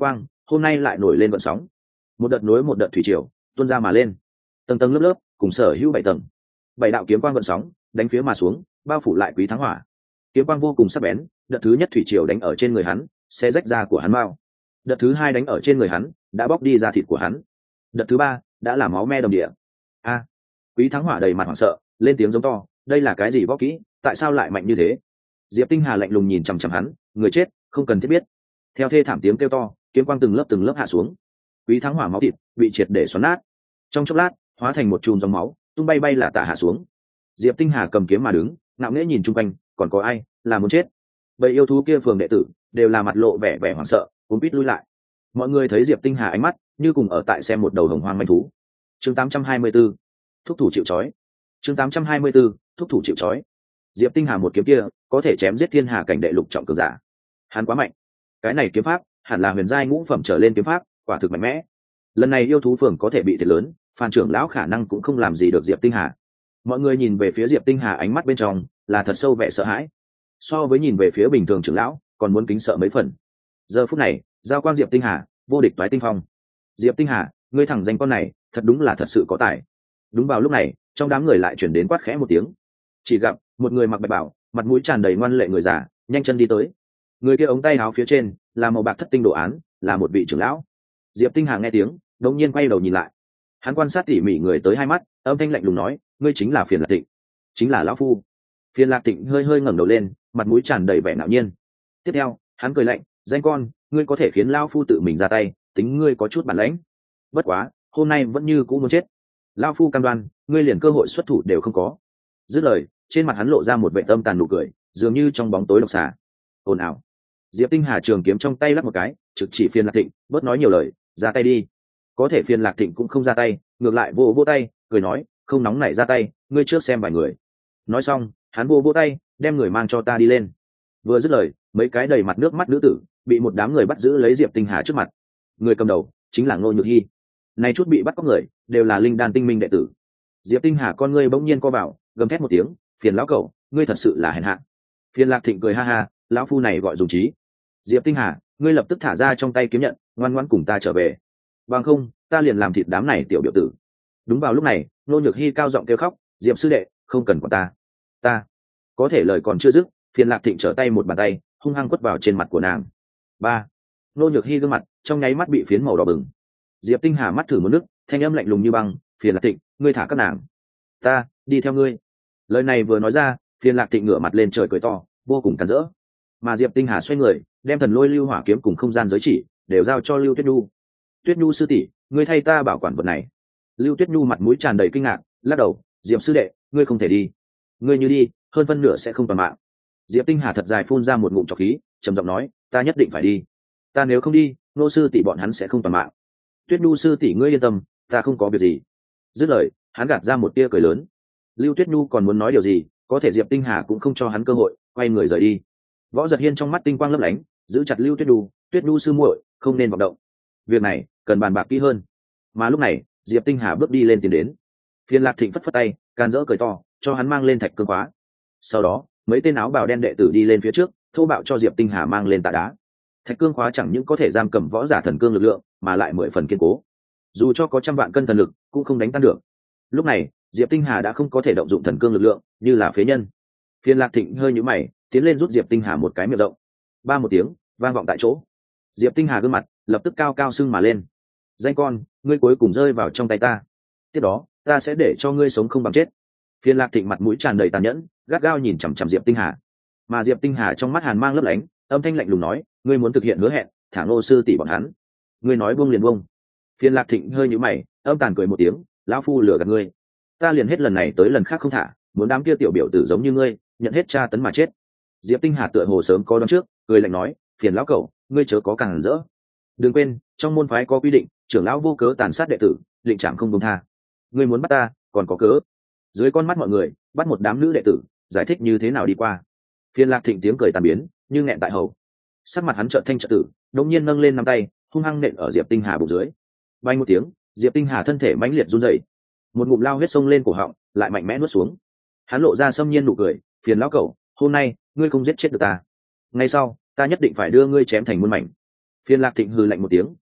hôm nay lại nổi lên vận sóng, một đợt nối một đợt thủy triều tuôn ra mà lên, tầng tầng lớp lớp cùng sở hữu bảy tầng, bảy đạo kiếm quang vận sóng đánh phía mà xuống, bao phủ lại Quý Thắng Hỏa. Kiếm quang vô cùng sắc bén, đợt thứ nhất thủy triều đánh ở trên người hắn, xé rách da của hắn mao. Đợt thứ hai đánh ở trên người hắn, đã bóc đi da thịt của hắn. Đợt thứ ba đã là máu me đồng địa. A! Quý Thắng Hỏa đầy mặt hoảng sợ, lên tiếng giống to, đây là cái gì võ kỹ, tại sao lại mạnh như thế? Diệp Tinh Hà lạnh lùng nhìn chằm chằm hắn, người chết không cần thiết biết. Theo thê thảm tiếng kêu to, kiếm quang từng lớp từng lớp hạ xuống. Quý Thắng Hỏa máu thịt bị triệt để xoắn nát, trong chốc lát hóa thành một chùm dòng máu tung bay bay là tả hạ xuống. Diệp Tinh Hà cầm kiếm mà đứng, ngạo nghễ nhìn chung quanh, còn có ai là muốn chết? Bầy yêu thú kia phường đệ tử đều là mặt lộ vẻ vẻ hoảng sợ, cuống quýt lui lại. Mọi người thấy Diệp Tinh Hà ánh mắt như cùng ở tại xem một đầu hồng hoang manh thú. Chương tám trăm hai mươi 824, thúc thủ chịu trói. Chương tám trăm hai mươi 824, thúc thủ chịu trói. Diệp Tinh Hà một kiếm kia có thể chém giết thiên hà cảnh đệ lục trọng cường giả, hắn quá mạnh. Cái này kiếm pháp hẳn là huyền giai ngũ phẩm trở lên kiếm pháp, quả thực mạnh mẽ. Lần này yêu thú phường có thể bị thiệt lớn, Phan trưởng lão khả năng cũng không làm gì được Diệp Tinh Hà. Mọi người nhìn về phía Diệp Tinh Hà, ánh mắt bên trong là thật sâu vẻ sợ hãi, so với nhìn về phía bình thường trưởng lão còn muốn kính sợ mấy phần. Giờ phút này giao quan Diệp Tinh Hà vô địch toái tinh phong. Diệp Tinh Hà, ngươi thẳng danh con này thật đúng là thật sự có tài. Đúng vào lúc này, trong đám người lại chuyển đến quát khẽ một tiếng. Chỉ gặp một người mặc bạch bào, mặt mũi tràn đầy ngoan lệ người già nhanh chân đi tới. Người kia ống tay áo phía trên là màu bạc thất tinh đồ án, là một vị trưởng lão. Diệp Tinh Hà nghe tiếng đột nhiên quay đầu nhìn lại, hắn quan sát tỉ mỉ người tới hai mắt, âm thanh lạnh lùng nói, ngươi chính là Phiền Lạc Tịnh? Chính là lão phu. Phiền Lạc Tịnh hơi hơi ngẩng đầu lên, mặt mũi tràn đầy vẻ ngạo nhiên. Tiếp theo hắn cười lạnh, danh con, ngươi có thể khiến lão phu tự mình ra tay, tính ngươi có chút bản lãnh. Bất quá hôm nay vẫn như cũ muốn chết. Lão phu cam đoan ngươi liền cơ hội xuất thủ đều không có. Dứt lời, trên mặt hắn lộ ra một vẻ tâm tàn nụ cười, dường như trong bóng tối độc xà. Ồn ào. Diệp Tinh Hà trường kiếm trong tay lắc một cái, trực chỉ Phiền Lạc Tịnh, bớt nói nhiều lời, ra tay đi. Có thể Phiền Lạc Tịnh cũng không ra tay, ngược lại vô vô tay, cười nói, không nóng nảy ra tay, ngươi trước xem vài người. Nói xong hắn vô vô tay, đem người mang cho ta đi lên. Vừa dứt lời, mấy cái đầy mặt nước mắt nữ tử bị một đám người bắt giữ lấy Diệp Tinh Hà trước mặt. Người cầm đầu chính là Ngô Nhược Hi. Này chút bị bắt cóc người đều là linh đan tinh minh đệ tử. Diệp Tinh Hà con ngươi bỗng nhiên co vào, gầm thét một tiếng, phiền lão cẩu, ngươi thật sự là hèn hạ. Phiền Lạc Thịnh cười ha ha, lão phu này gọi dùng trí. Diệp Tinh Hà, ngươi lập tức thả ra trong tay kiếm nhận, ngoan ngoãn cùng ta trở về, bằng không ta liền làm thịt đám này tiểu biểu tử. Đúng vào lúc này, Ngô Nhược Hi cao giọng kêu khóc, Diệp sư đệ, không cần quản ta, ta. Có thể lời còn chưa dứt, Phiền Lạc Thịnh trở tay một bàn tay hung hăng quất vào trên mặt của nàng. Ba. Ngô Nhược Hi gương mặt trong nháy mắt bị phiến màu đỏ bừng. Diệp Tinh Hà mắt thử một nước, thanh âm lạnh lùng như băng, Phiền Lạc Thịnh, ngươi thả các nàng, ta đi theo ngươi. Lời này vừa nói ra, Phiền Lạc Thịnh ngửa mặt lên trời cười to, vô cùng càn rỡ. Mà Diệp Tinh Hà xoay người, đem thần lôi lưu hỏa kiếm cùng không gian giới chỉ đều giao cho Lưu Tuyết Nhu. Tuyết Nhu sư tỷ, ngươi thay ta bảo quản vật này. Lưu Tuyết Nhu mặt mũi tràn đầy kinh ngạc, lắc đầu, Diệp sư đệ, ngươi không thể đi. Ngươi như đi, hơn phân nửa sẽ không toàn mạng. Diệp Tinh Hà thật dài phun ra một ngụm trọc khí, trầm giọng nói, ta nhất định phải đi. Ta nếu không đi, Nô sư tỷ bọn hắn sẽ không toàn mạng. Tuyết Nhu sư tỷ ngươi yên tâm, ta không có việc gì. Dứt lời, hắn gạt ra một tia cười lớn. Lưu Tuyết Nhu còn muốn nói điều gì, có thể Diệp Tinh Hà cũng không cho hắn cơ hội, quay người rời đi. Võ Giật Hiên trong mắt tinh quang lấp lánh, giữ chặt Lưu Tuyết Nhu, Tuyết Nhu sư muội, không nên vọng động. Việc này cần bàn bạc kỹ hơn. Mà lúc này, Diệp Tinh Hà bước đi lên tiến đến. Phiền Lạc Thịnh phất phất tay, can dỡ cười to, cho hắn mang lên thạch cương khóa. Sau đó, mấy tên áo bào đen đệ tử đi lên phía trước, thô bạo cho Diệp Tinh Hà mang lên tạ đá. Thạch cương khóa chẳng những có thể giam cầm võ giả thần cương lực lượng, mà lại mười phần kiên cố. Dù cho có trăm vạn cân thần lực, cũng không đánh tan được. Lúc này, Diệp Tinh Hà đã không có thể động dụng thần cương lực lượng, như là phế nhân. Phiền Lạc Thịnh hơi nhíu mày, tiến lên rút Diệp Tinh Hà một cái miệng rộng. Ba một tiếng, vang vọng tại chỗ. Diệp Tinh Hà gương mặt lập tức cao cao sưng mà lên. Danh con, ngươi cuối cùng rơi vào trong tay ta. Tiếp đó, ta sẽ để cho ngươi sống không bằng chết. Phiền Lạc Thịnh mặt mũi tràn đầy tàn nhẫn, gắt gao nhìn chằm chằm Diệp Tinh Hà. Mà Diệp Tinh Hà trong mắt hàn mang lấp lánh, âm thanh lạnh lùng nói, ngươi muốn thực hiện hứa hẹn, thả Ngô sư tỷ bọn hắn. Ngươi nói buông liền buông. Phiền Lạc Thịnh hơi nhíu mày, âm tàn cười một tiếng, lão phu lừa gạt ngươi. Ta liền hết lần này tới lần khác không thả, muốn đám kia tiểu biểu tử giống như ngươi, nhận hết tra tấn mà chết. Diệp Tinh Hà tựa hồ sớm có đoán trước, cười lạnh nói, phiền lão cẩu, ngươi chớ có càng rỡ. Đừng quên, trong môn phái có quy định, trưởng lão vô cớ tàn sát đệ tử, định trảm không buông tha. Ngươi muốn bắt ta, còn có cớ. Dưới con mắt mọi người, bắt một đám nữ đệ tử, giải thích như thế nào đi qua. Phiền Lạc Thịnh tiếng cười tàn biến, như nghẹn tại hầu. Sắc mặt hắn trợn thanh trợn tử, đột nhiên nâng lên nắm tay, hung hăng nện ở Diệp Tinh Hà bụng dưới. Bay một tiếng, Diệp Tinh Hà thân thể mãnh liệt run rẩy, một ngụm lao huyết sông lên cổ họng, lại mạnh mẽ nuốt xuống. Hắn lộ ra xâm nhiên nụ cười, phiền lão cẩu, hôm nay ngươi không giết chết được ta, ngay sau ta nhất định phải đưa ngươi chém thành muôn mảnh. Phiền Lạc Thịnh hừ lạnh một tiếng,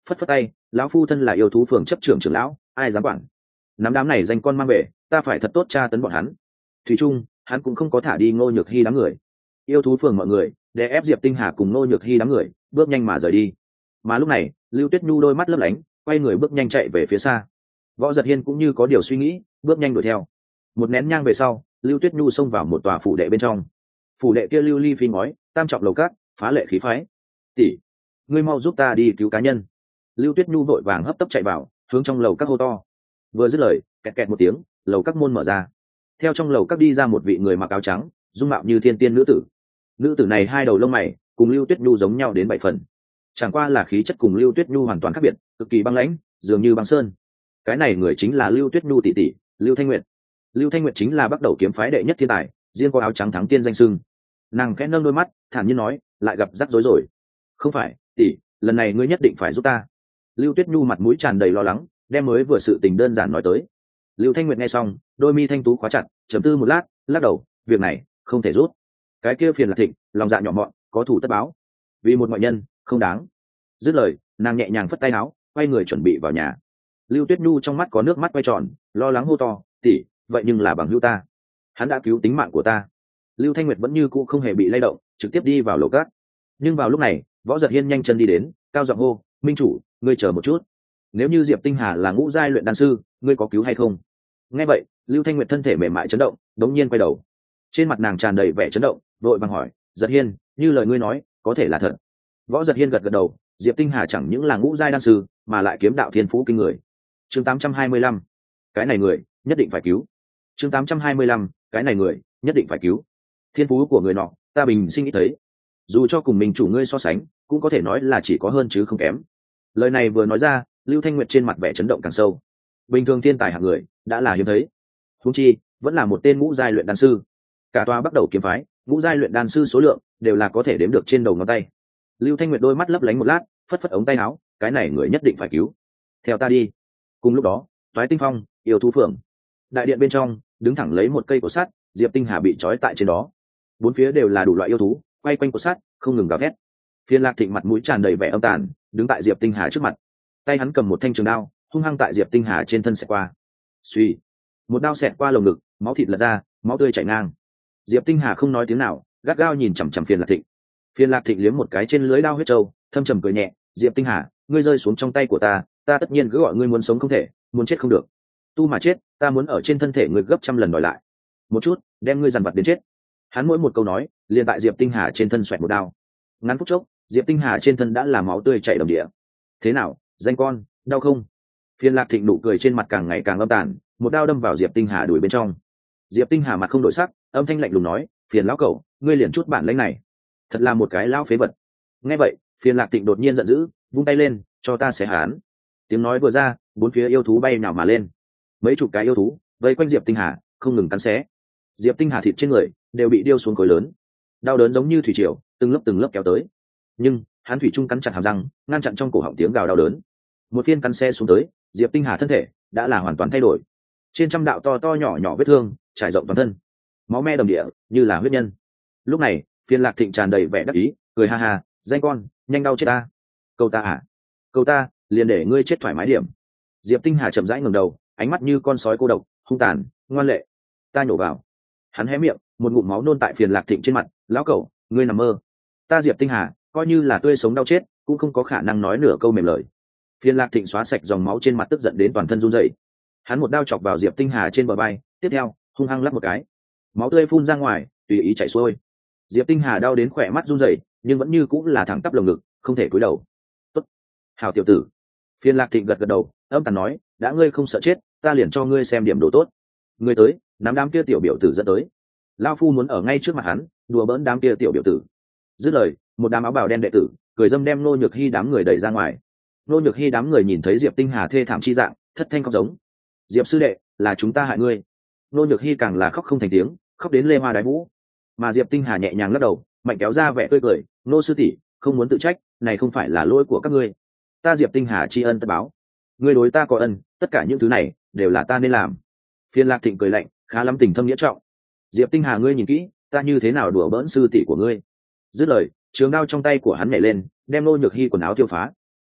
phất phất tay, lão phu thân là yêu thú phường chấp trưởng trưởng lão, ai dám quản. Nắm đám này danh con mang về, ta phải thật tốt tra tấn bọn hắn. Thủy Trung, hắn cũng không có thả đi Ngô Nhược Hi đám người. Yêu thú phường mọi người để ép Diệp Tinh Hà cùng Ngô Nhược Hi đám người bước nhanh mà rời đi. Mà lúc này, Lưu Tuyết Nhu đôi mắt lấp lánh, quay người bước nhanh chạy về phía xa. Võ Giật Hiên cũng như có điều suy nghĩ, bước nhanh đuổi theo. Một nén nhang về sau, Lưu Tuyết Nhu xông vào một tòa phủ đệ bên trong. Phủ đệ kia lưu ly phi ngói, tam trọng lầu cát, phá lệ khí phái. Tỷ, ngươi mau giúp ta đi cứu cá nhân. Lưu Tuyết Nhu vội vàng hấp tấp chạy vào, hướng trong lầu các hô to. Vừa dứt lời, kẹt kẹt một tiếng, lầu các môn mở ra. Theo trong lầu các đi ra một vị người mặc áo trắng, dung mạo như thiên tiên nữ tử. Nữ tử này hai đầu lông mày cùng Lưu Tuyết Nhu giống nhau đến bảy phần, chẳng qua là khí chất cùng Lưu Tuyết Nhu hoàn toàn khác biệt, cực kỳ băng lãnh, dường như băng sơn. Cái này người chính là Lưu Tuyết Nhu tỷ tỷ, Lưu Thanh Nguyệt. Lưu Thanh Nguyệt chính là bắt đầu kiếm phái đệ nhất thiên tài, riêng có áo trắng thắng tiên danh sưng. Nàng khẽ nâng đôi mắt, thản nhiên nói, lại gặp rắc rối rồi. Không phải, tỷ, lần này ngươi nhất định phải giúp ta. Lưu Tuyết Nhu mặt mũi tràn đầy lo lắng, đem mới vừa sự tình đơn giản nói tới. Lưu Thanh Nguyệt nghe xong, đôi mi thanh tú khóa chặt, trầm tư một lát, lắc đầu, việc này không thể rút. Cái kia phiền là thịnh, lòng dạ nhỏ mọn, có thủ tất báo. Vì một ngoại nhân, không đáng. Dứt lời, nàng nhẹ nhàng phất tay áo, quay người chuẩn bị vào nhà. Lưu Tuyết Nhu trong mắt có nước mắt quay tròn, lo lắng hô to, tỷ, vậy nhưng là bằng hữu ta, hắn đã cứu tính mạng của ta. Lưu Thanh Nguyệt vẫn như cũ không hề bị lay động, trực tiếp đi vào lầu cát. Nhưng vào lúc này, Võ Giật Hiên nhanh chân đi đến, cao giọng hô, minh chủ, ngươi chờ một chút. Nếu như Diệp Tinh Hà là ngũ giai luyện đan sư, ngươi có cứu hay không? Nghe vậy, Lưu Thanh Nguyệt thân thể mềm mại chấn động, đống nhiên quay đầu. Trên mặt nàng tràn đầy vẻ chấn động, vội vàng hỏi, Giật Hiên, như lời ngươi nói, có thể là thật? Võ Giật Hiên gật gật đầu, Diệp Tinh Hà chẳng những là ngũ giai đan sư, mà lại kiếm đạo thiên phú kinh người. Chương tám trăm hai mươi lăm, cái này người nhất định phải cứu. Chương tám trăm hai mươi lăm, cái này người nhất định phải cứu. Thiên phú của người nọ, ta bình sinh nghĩ thấy, dù cho cùng mình chủ ngươi so sánh, cũng có thể nói là chỉ có hơn chứ không kém. Lời này vừa nói ra, Lưu Thanh Nguyệt trên mặt vẻ chấn động càng sâu. Bình thường thiên tài hạng người đã là hiếm thấy, huống chi vẫn là một tên ngũ giai luyện đan sư. Cả tòa bắt đầu kiếm phái, ngũ giai luyện đan sư số lượng đều là có thể đếm được trên đầu ngón tay. Lưu Thanh Nguyệt đôi mắt lấp lánh một lát, phất phất ống tay áo, cái này người nhất định phải cứu. Theo ta đi. Cùng lúc đó, Toái Tinh Phong, yêu thú phường, đại điện bên trong đứng thẳng lấy một cây cổ sắt, Diệp Tinh Hà bị trói tại trên đó. Bốn phía đều là đủ loại yêu thú, quay quanh cổ sắt, không ngừng gào thét. Phiên Lạc Thịnh mặt mũi tràn đầy vẻ âm tàn, đứng tại Diệp Tinh Hà trước mặt, tay hắn cầm một thanh trường đao, hung hăng tại Diệp Tinh Hà trên thân xẹt qua. Suy, một đao xẹt qua lồng ngực, máu thịt lật ra, máu tươi chảy ngang. Diệp Tinh Hà không nói tiếng nào, gắt gao nhìn chằm chằm Phiên Lạc Thịnh. Phiên Lạc Thịnh liếm một cái trên lưới đao huyết trâu, thâm trầm cười nhẹ, Diệp Tinh Hà, ngươi rơi xuống trong tay của ta, ta tất nhiên cứ gọi ngươi muốn sống không thể, muốn chết không được. Tu mà chết, ta muốn ở trên thân thể ngươi gấp trăm lần đòi lại. Một chút, đem ngươi dằn vặt đến chết. Hắn mỗi một câu nói, liền tại Diệp Tinh Hà trên thân xoẹt một đao. Ngắn phút chốc, Diệp Tinh Hà trên thân đã là máu tươi chảy đầm địa. Thế nào, danh con, đau không? Phiên Lạc Thịnh nụ cười trên mặt càng ngày càng âm tàn, một đao đâm vào Diệp Tinh Hà đùi bên trong. Diệp Tinh Hà mặt không đổi sắc, âm thanh lạnh lùng nói, phiền lão cẩu, ngươi liền chút bản lĩnh này, thật là một cái lão phế vật. Nghe vậy, Phiên Lạc Thịnh đột nhiên giận dữ, vung tay lên, cho ta xé hắn. Tiếng nói vừa ra, bốn phía yêu thú bay nào mà lên. Mấy chục cái yêu thú vây quanh Diệp Tinh Hà, không ngừng cắn xé. Diệp Tinh Hà thịt trên người đều bị điêu xuống khối lớn, đau đớn giống như thủy triều, từng lớp từng lớp kéo tới. Nhưng hắn thủy chung cắn chặt hàm răng, ngăn chặn trong cổ họng tiếng gào đau đớn. Một phiên cắn xe xuống tới, Diệp Tinh Hà thân thể đã là hoàn toàn thay đổi. Trên trăm đạo to to nhỏ nhỏ vết thương trải rộng toàn thân, máu me đầm địa như là huyết nhân. Lúc này, Phiên Lạc Thịnh tràn đầy vẻ đắc ý, cười ha ha, danh con, nhanh đau chết ta. Câu ta à? Câu ta, liền để ngươi chết thoải mái điểm. Diệp Tinh Hà chậm rãi ngẩng đầu, ánh mắt như con sói cô độc, hung tàn, ngoan lệ. Ta nhổ vào. Hắn hé miệng, một ngụm máu nôn tại Phiên Lạc Thịnh trên mặt, lão cẩu, ngươi nằm mơ. Ta Diệp Tinh Hà, coi như là tươi sống đau chết, cũng không có khả năng nói nửa câu mềm lời. Phiên Lạc Thịnh xóa sạch dòng máu trên mặt, tức giận đến toàn thân run rẩy. Hắn một đao chọc vào Diệp Tinh Hà trên bờ vai, tiếp theo, hung hăng lắp một cái. Máu tươi phun ra ngoài, tùy ý chảy xuôi. Diệp Tinh Hà đau đến khỏe mắt run rẩy, nhưng vẫn như cũng là thẳng tắp lồng ngực, không thể cúi đầu. Tốt, hảo tiểu tử. Phiên Lạc Thịnh gật gật đầu, âm tàn nói, đã ngươi không sợ chết, ta liền cho ngươi xem điểm đồ tốt. Ngươi tới, nắm đám kia tiểu biểu tử dẫn tới. Lão phu muốn ở ngay trước mặt hắn, đùa bỡn đám kia tiểu biểu tử. Dứt lời, một đám áo bào đen đệ tử cười dâm đem Nô Nhược Hi đám người đẩy ra ngoài. Nô Nhược Hi đám người nhìn thấy Diệp Tinh Hà thê thảm chi dạng, thất thanh khóc giống. Diệp sư đệ, là chúng ta hại ngươi. Nô Nhược Hi càng là khóc không thành tiếng, khóc đến lê hoa đái vũ. Mà Diệp Tinh Hà nhẹ nhàng lắc đầu, mạnh kéo ra vẻ tươi cười, Nô sư tỷ, không muốn tự trách, này không phải là lỗi của các ngươi. Ta Diệp Tinh Hà tri ân tất báo. Ngươi đối ta có ân, tất cả những thứ này đều là ta nên làm. Phiên Lạc Thịnh cười lạnh, khá lắm tình thâm nghĩa trọng. Diệp Tinh Hà, ngươi nhìn kỹ, ta như thế nào đùa bỡn sư tỷ của ngươi. Dứt lời, trường đao trong tay của hắn nhảy lên, đem Nô Nhược Hi quần áo tiêu phá.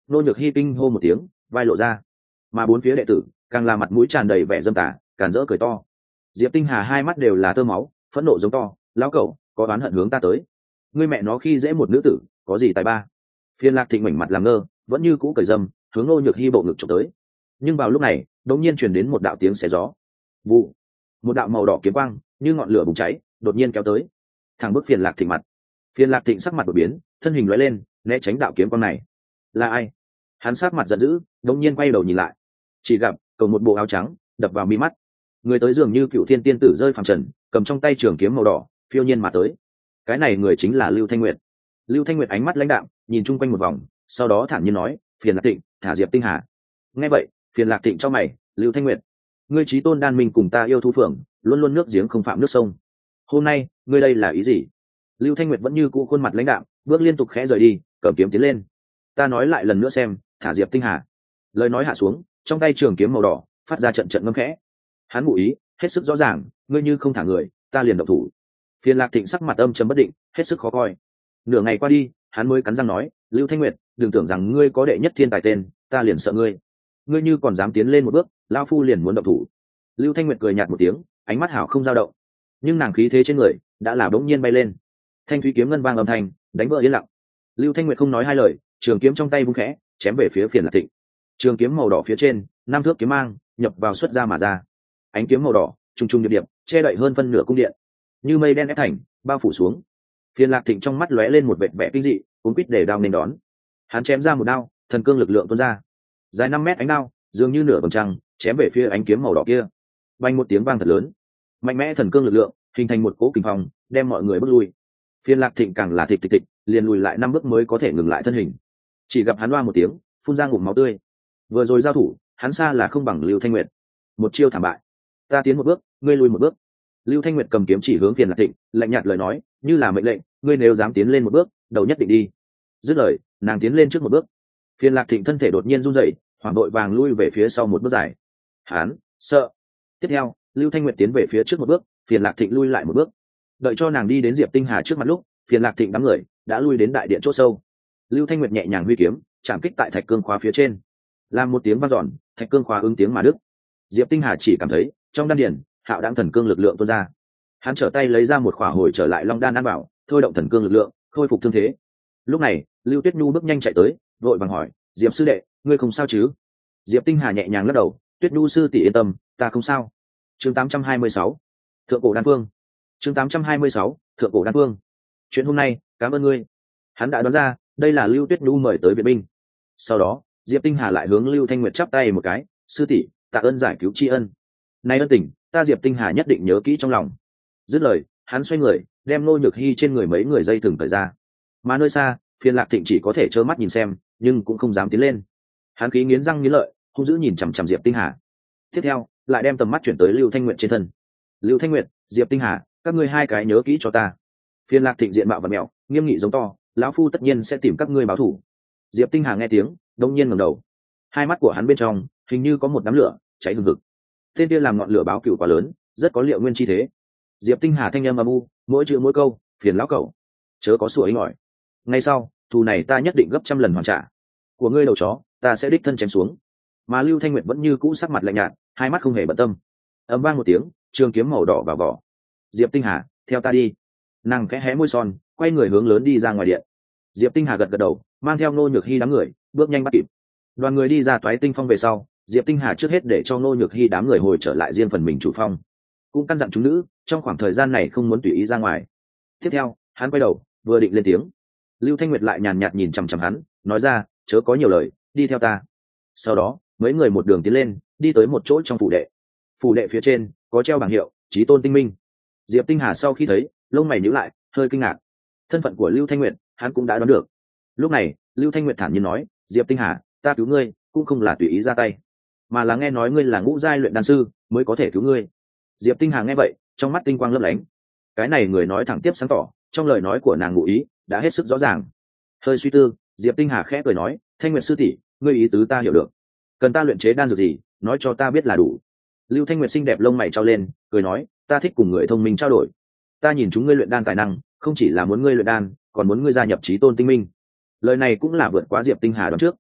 nô nhược hy kinh hô một tiếng, vai lộ ra, mà bốn phía đệ tử càng là mặt mũi tràn đầy vẻ dâm tà, càn rỡ cười to. Diệp Tinh Hà hai mắt đều là tơ máu, phẫn nộ giống to, lão cẩu có oán hận hướng ta tới, ngươi mẹ nó khi dễ một nữ tử có gì tài ba. Phiên Lạc Thịnh mảnh mặt làm ngơ, vẫn như cũ cởi dâm, hướng nô nhược hy bộ ngực chụp tới. Nhưng vào lúc này đột nhiên truyền đến một đạo tiếng xé gió, vụ, một đạo màu đỏ kiếm quang như ngọn lửa bùng cháy đột nhiên kéo tới, thẳng bức Phiên Lạc Thịnh mặt. Phiên Lạc Thịnh sắc mặt đột biến, thân hình lóe lên né tránh đạo kiếm quang này. Là ai? Hắn sát mặt giận dữ, đột nhiên quay đầu nhìn lại, chỉ gặp cầu một bộ áo trắng đập vào mi mắt, người tới dường như cựu thiên tiên tử rơi phàm trần, cầm trong tay trường kiếm màu đỏ phiêu nhiên mà tới. Cái này người chính là Lưu Thanh Nguyệt. Lưu Thanh Nguyệt ánh mắt lãnh đạm nhìn chung quanh một vòng, sau đó thản nhiên nói, Phiền Lạc Thịnh thả Diệp Tinh Hà. Nghe vậy Phiền Lạc Thịnh cho mày, Lưu Thanh Nguyệt, ngươi chí tôn đan minh cùng ta yêu thú phượng luôn luôn nước giếng không phạm nước sông, hôm nay ngươi đây là ý gì? Lưu Thanh Nguyệt vẫn như cũ khuôn mặt lãnh đạm, bước liên tục khẽ rời đi, cầm kiếm tiến lên. Ta nói lại lần nữa xem, thả Diệp Tinh Hà. Lời nói hạ xuống, trong tay trường kiếm màu đỏ phát ra trận trận ngâm khẽ. Hắn ngụ ý hết sức rõ ràng, ngươi như không thả người ta liền động thủ. Phiền Lạc Thịnh sắc mặt âm trầm bất định, hết sức khó coi. Nửa ngày qua đi hắn mới cắn răng nói, Lưu Thanh Nguyệt, đừng tưởng rằng ngươi có đệ nhất thiên tài tên ta liền sợ ngươi, ngươi như còn dám tiến lên một bước lao phu liền muốn động thủ. Lưu Thanh Nguyệt cười nhạt một tiếng, ánh mắt hảo không dao động, nhưng nàng khí thế trên người đã là bỗng nhiên bay lên. Thanh thúy kiếm ngân vang âm thanh đánh vỡ yên lặng. Lưu Thanh Nguyệt không nói hai lời, trường kiếm trong tay vung khẽ chém về phía Phiền Lạc Thịnh. Trường kiếm màu đỏ phía trên năm thước kiếm mang nhập vào xuất ra mà ra, ánh kiếm màu đỏ trùng trùng điệp điệp che đậy hơn phân nửa cung điện, như mây đen ép thành bao phủ xuống. Phiền Lạc Thịnh trong mắt lóe lên một vệt vẻ kinh dị, cuốn quýt để đao nên đón. Hắn chém ra một đao, thần cương lực lượng tuôn ra, dài năm mét ánh đao dường như nửa vầng trăng chém về phía ánh kiếm màu đỏ kia. Vang một tiếng vang thật lớn, mạnh mẽ thần cương lực lượng hình thành một cỗ kình phong đem mọi người bước lui. Phiền Lạc Thịnh càng là thịch thịch thịch liền lùi lại năm bước mới có thể ngừng lại thân hình. Chỉ gặp hắn oa một tiếng phun ra ngụm máu tươi. Vừa rồi giao thủ hắn xa là không bằng Lưu Thanh Nguyệt, một chiêu thảm bại. Ta tiến một bước ngươi lùi một bước. Lưu Thanh Nguyệt cầm kiếm chỉ hướng Phiền Lạc Thịnh, lạnh nhạt lời nói, như là mệnh lệnh, ngươi nếu dám tiến lên một bước đầu nhất định đi. Dứt lời nàng tiến lên trước một bước. Phiền Lạc Thịnh thân thể đột nhiên run rẩy, hoảng đội vàng lui về phía sau một bước dài. Hắn sợ. Tiếp theo Lưu Thanh Nguyệt tiến về phía trước một bước, Phiền Lạc Thịnh lui lại một bước. Đợi cho nàng đi đến Diệp Tinh Hà trước mặt lúc, Phiền Lạc Thịnh đám người đã lui đến đại điện chỗ sâu. Lưu Thanh Nguyệt nhẹ nhàng huy kiếm chạm kích tại thạch cương khóa phía trên, làm một tiếng vang dọn, thạch cương khóa ứng tiếng mà đứt. Diệp Tinh Hà chỉ cảm thấy trong đan điền hạo đãng thần cương lực lượng tuôn ra. Hắn trở tay lấy ra một khỏa hồi trở lại long đan ăn bảo, thôi động thần cương lực lượng khôi phục thương thế. Lúc này Lưu Tuyết Nhu bước nhanh chạy tới, vội vàng hỏi, Diệp sư đệ ngươi không sao chứ? Diệp Tinh Hà nhẹ nhàng lắc đầu, Tuyết Nhu sư tỷ yên tâm, ta không sao. Chương tám trăm hai mươi sáu, thượng cổ đan phương. Chương tám trăm hai mươi sáu, thượng cổ đan phương. Chuyện hôm nay cảm ơn ngươi. Hắn đã đoán ra đây là Lưu Tuyết Nhu mời tới viện binh. Sau đó Diệp Tinh Hà lại hướng Lưu Thanh Nguyệt chắp tay một cái, sư tỷ tạ ơn giải cứu tri ân, nay ân tình ta Diệp Tinh Hà nhất định nhớ kỹ trong lòng. Dứt lời hắn xoay người đem Nô Nhược Hy trên người mấy người dây thừng cởi ra, mà nơi xa Phiền Lạc Thịnh chỉ có thể trơ mắt nhìn xem nhưng cũng không dám tiến lên. Hắn khí nghiến răng nghiến lợi hung dữ nhìn chằm chằm Diệp Tinh Hà, tiếp theo lại đem tầm mắt chuyển tới Lưu Thanh Nguyệt trên thân. Lưu Thanh Nguyệt, Diệp Tinh Hà, các ngươi hai cái nhớ kỹ cho ta. Phiền Lạc Thịnh diện mạo và mèo nghiêm nghị giống to, lão phu tất nhiên sẽ tìm các ngươi báo thù. Diệp Tinh Hà nghe tiếng đông nhiên ngẩng đầu, hai mắt của hắn bên trong hình như có một đám lửa cháy hừng hực. Tên kia làm ngọn lửa báo cửu quá lớn, rất có liệu nguyên chi thế. Diệp Tinh Hà thanh âm âm u, mỗi chữ mỗi câu phiền lão cẩu chớ có sủa ấy ngỏi. Ngay sau thù này ta nhất định gấp trăm lần hoàn trả, của ngươi đầu chó ta sẽ đích thân chém xuống. Mà Lưu Thanh Nguyệt vẫn như cũ sắc mặt lạnh nhạt, hai mắt không hề bận tâm. Ầm vang một tiếng, trường kiếm màu đỏ vào vỏ. Diệp Tinh Hà, theo ta đi. Nàng khẽ hé môi son, quay người hướng lớn đi ra ngoài điện. Diệp Tinh Hà gật gật đầu, mang theo Nô Nhược Hy đám người bước nhanh bắt kịp. Đoàn người đi ra Toái Tinh Phong về sau, Diệp Tinh Hà trước hết để cho Nô Nhược Hy đám người hồi trở lại riêng phần mình chủ phong, cũng căn dặn chúng nữ trong khoảng thời gian này không muốn tùy ý ra ngoài. Tiếp theo hắn quay đầu vừa định lên tiếng, Lưu Thanh Nguyệt lại nhàn nhạt nhìn chằm chằm hắn, nói ra, chớ có nhiều lời, đi theo ta. Sau đó mấy người một đường tiến lên, đi tới một chỗ trong phủ đệ. Phủ đệ phía trên có treo bảng hiệu Chí Tôn Tinh Minh. Diệp Tinh Hà sau khi thấy lông mày nhíu lại, hơi kinh ngạc. Thân phận của Lưu Thanh Nguyệt hắn cũng đã đoán được. Lúc này Lưu Thanh Nguyệt thản nhiên nói, Diệp Tinh Hà, ta cứu ngươi cũng không là tùy ý ra tay, mà là nghe nói ngươi là ngũ giai luyện đan sư mới có thể cứu ngươi. Diệp Tinh Hà nghe vậy trong mắt tinh quang lấp lánh. Cái này người nói thẳng tiếp sáng tỏ, trong lời nói của nàng ngụ ý đã hết sức rõ ràng. Hơi suy tư, Diệp Tinh Hà khẽ cười nói, Thanh Nguyệt sư tỷ, ngươi ý tứ ta hiểu được, cần ta luyện chế đan dược gì nói cho ta biết là đủ. Lưu Thanh Nguyệt xinh đẹp lông mày trao lên, cười nói, ta thích cùng người thông minh trao đổi. Ta nhìn chúng ngươi luyện đan tài năng, không chỉ là muốn ngươi luyện đan, còn muốn ngươi gia nhập Chí Tôn Tinh Minh. Lời này cũng là vượt quá Diệp Tinh Hà đoán trước.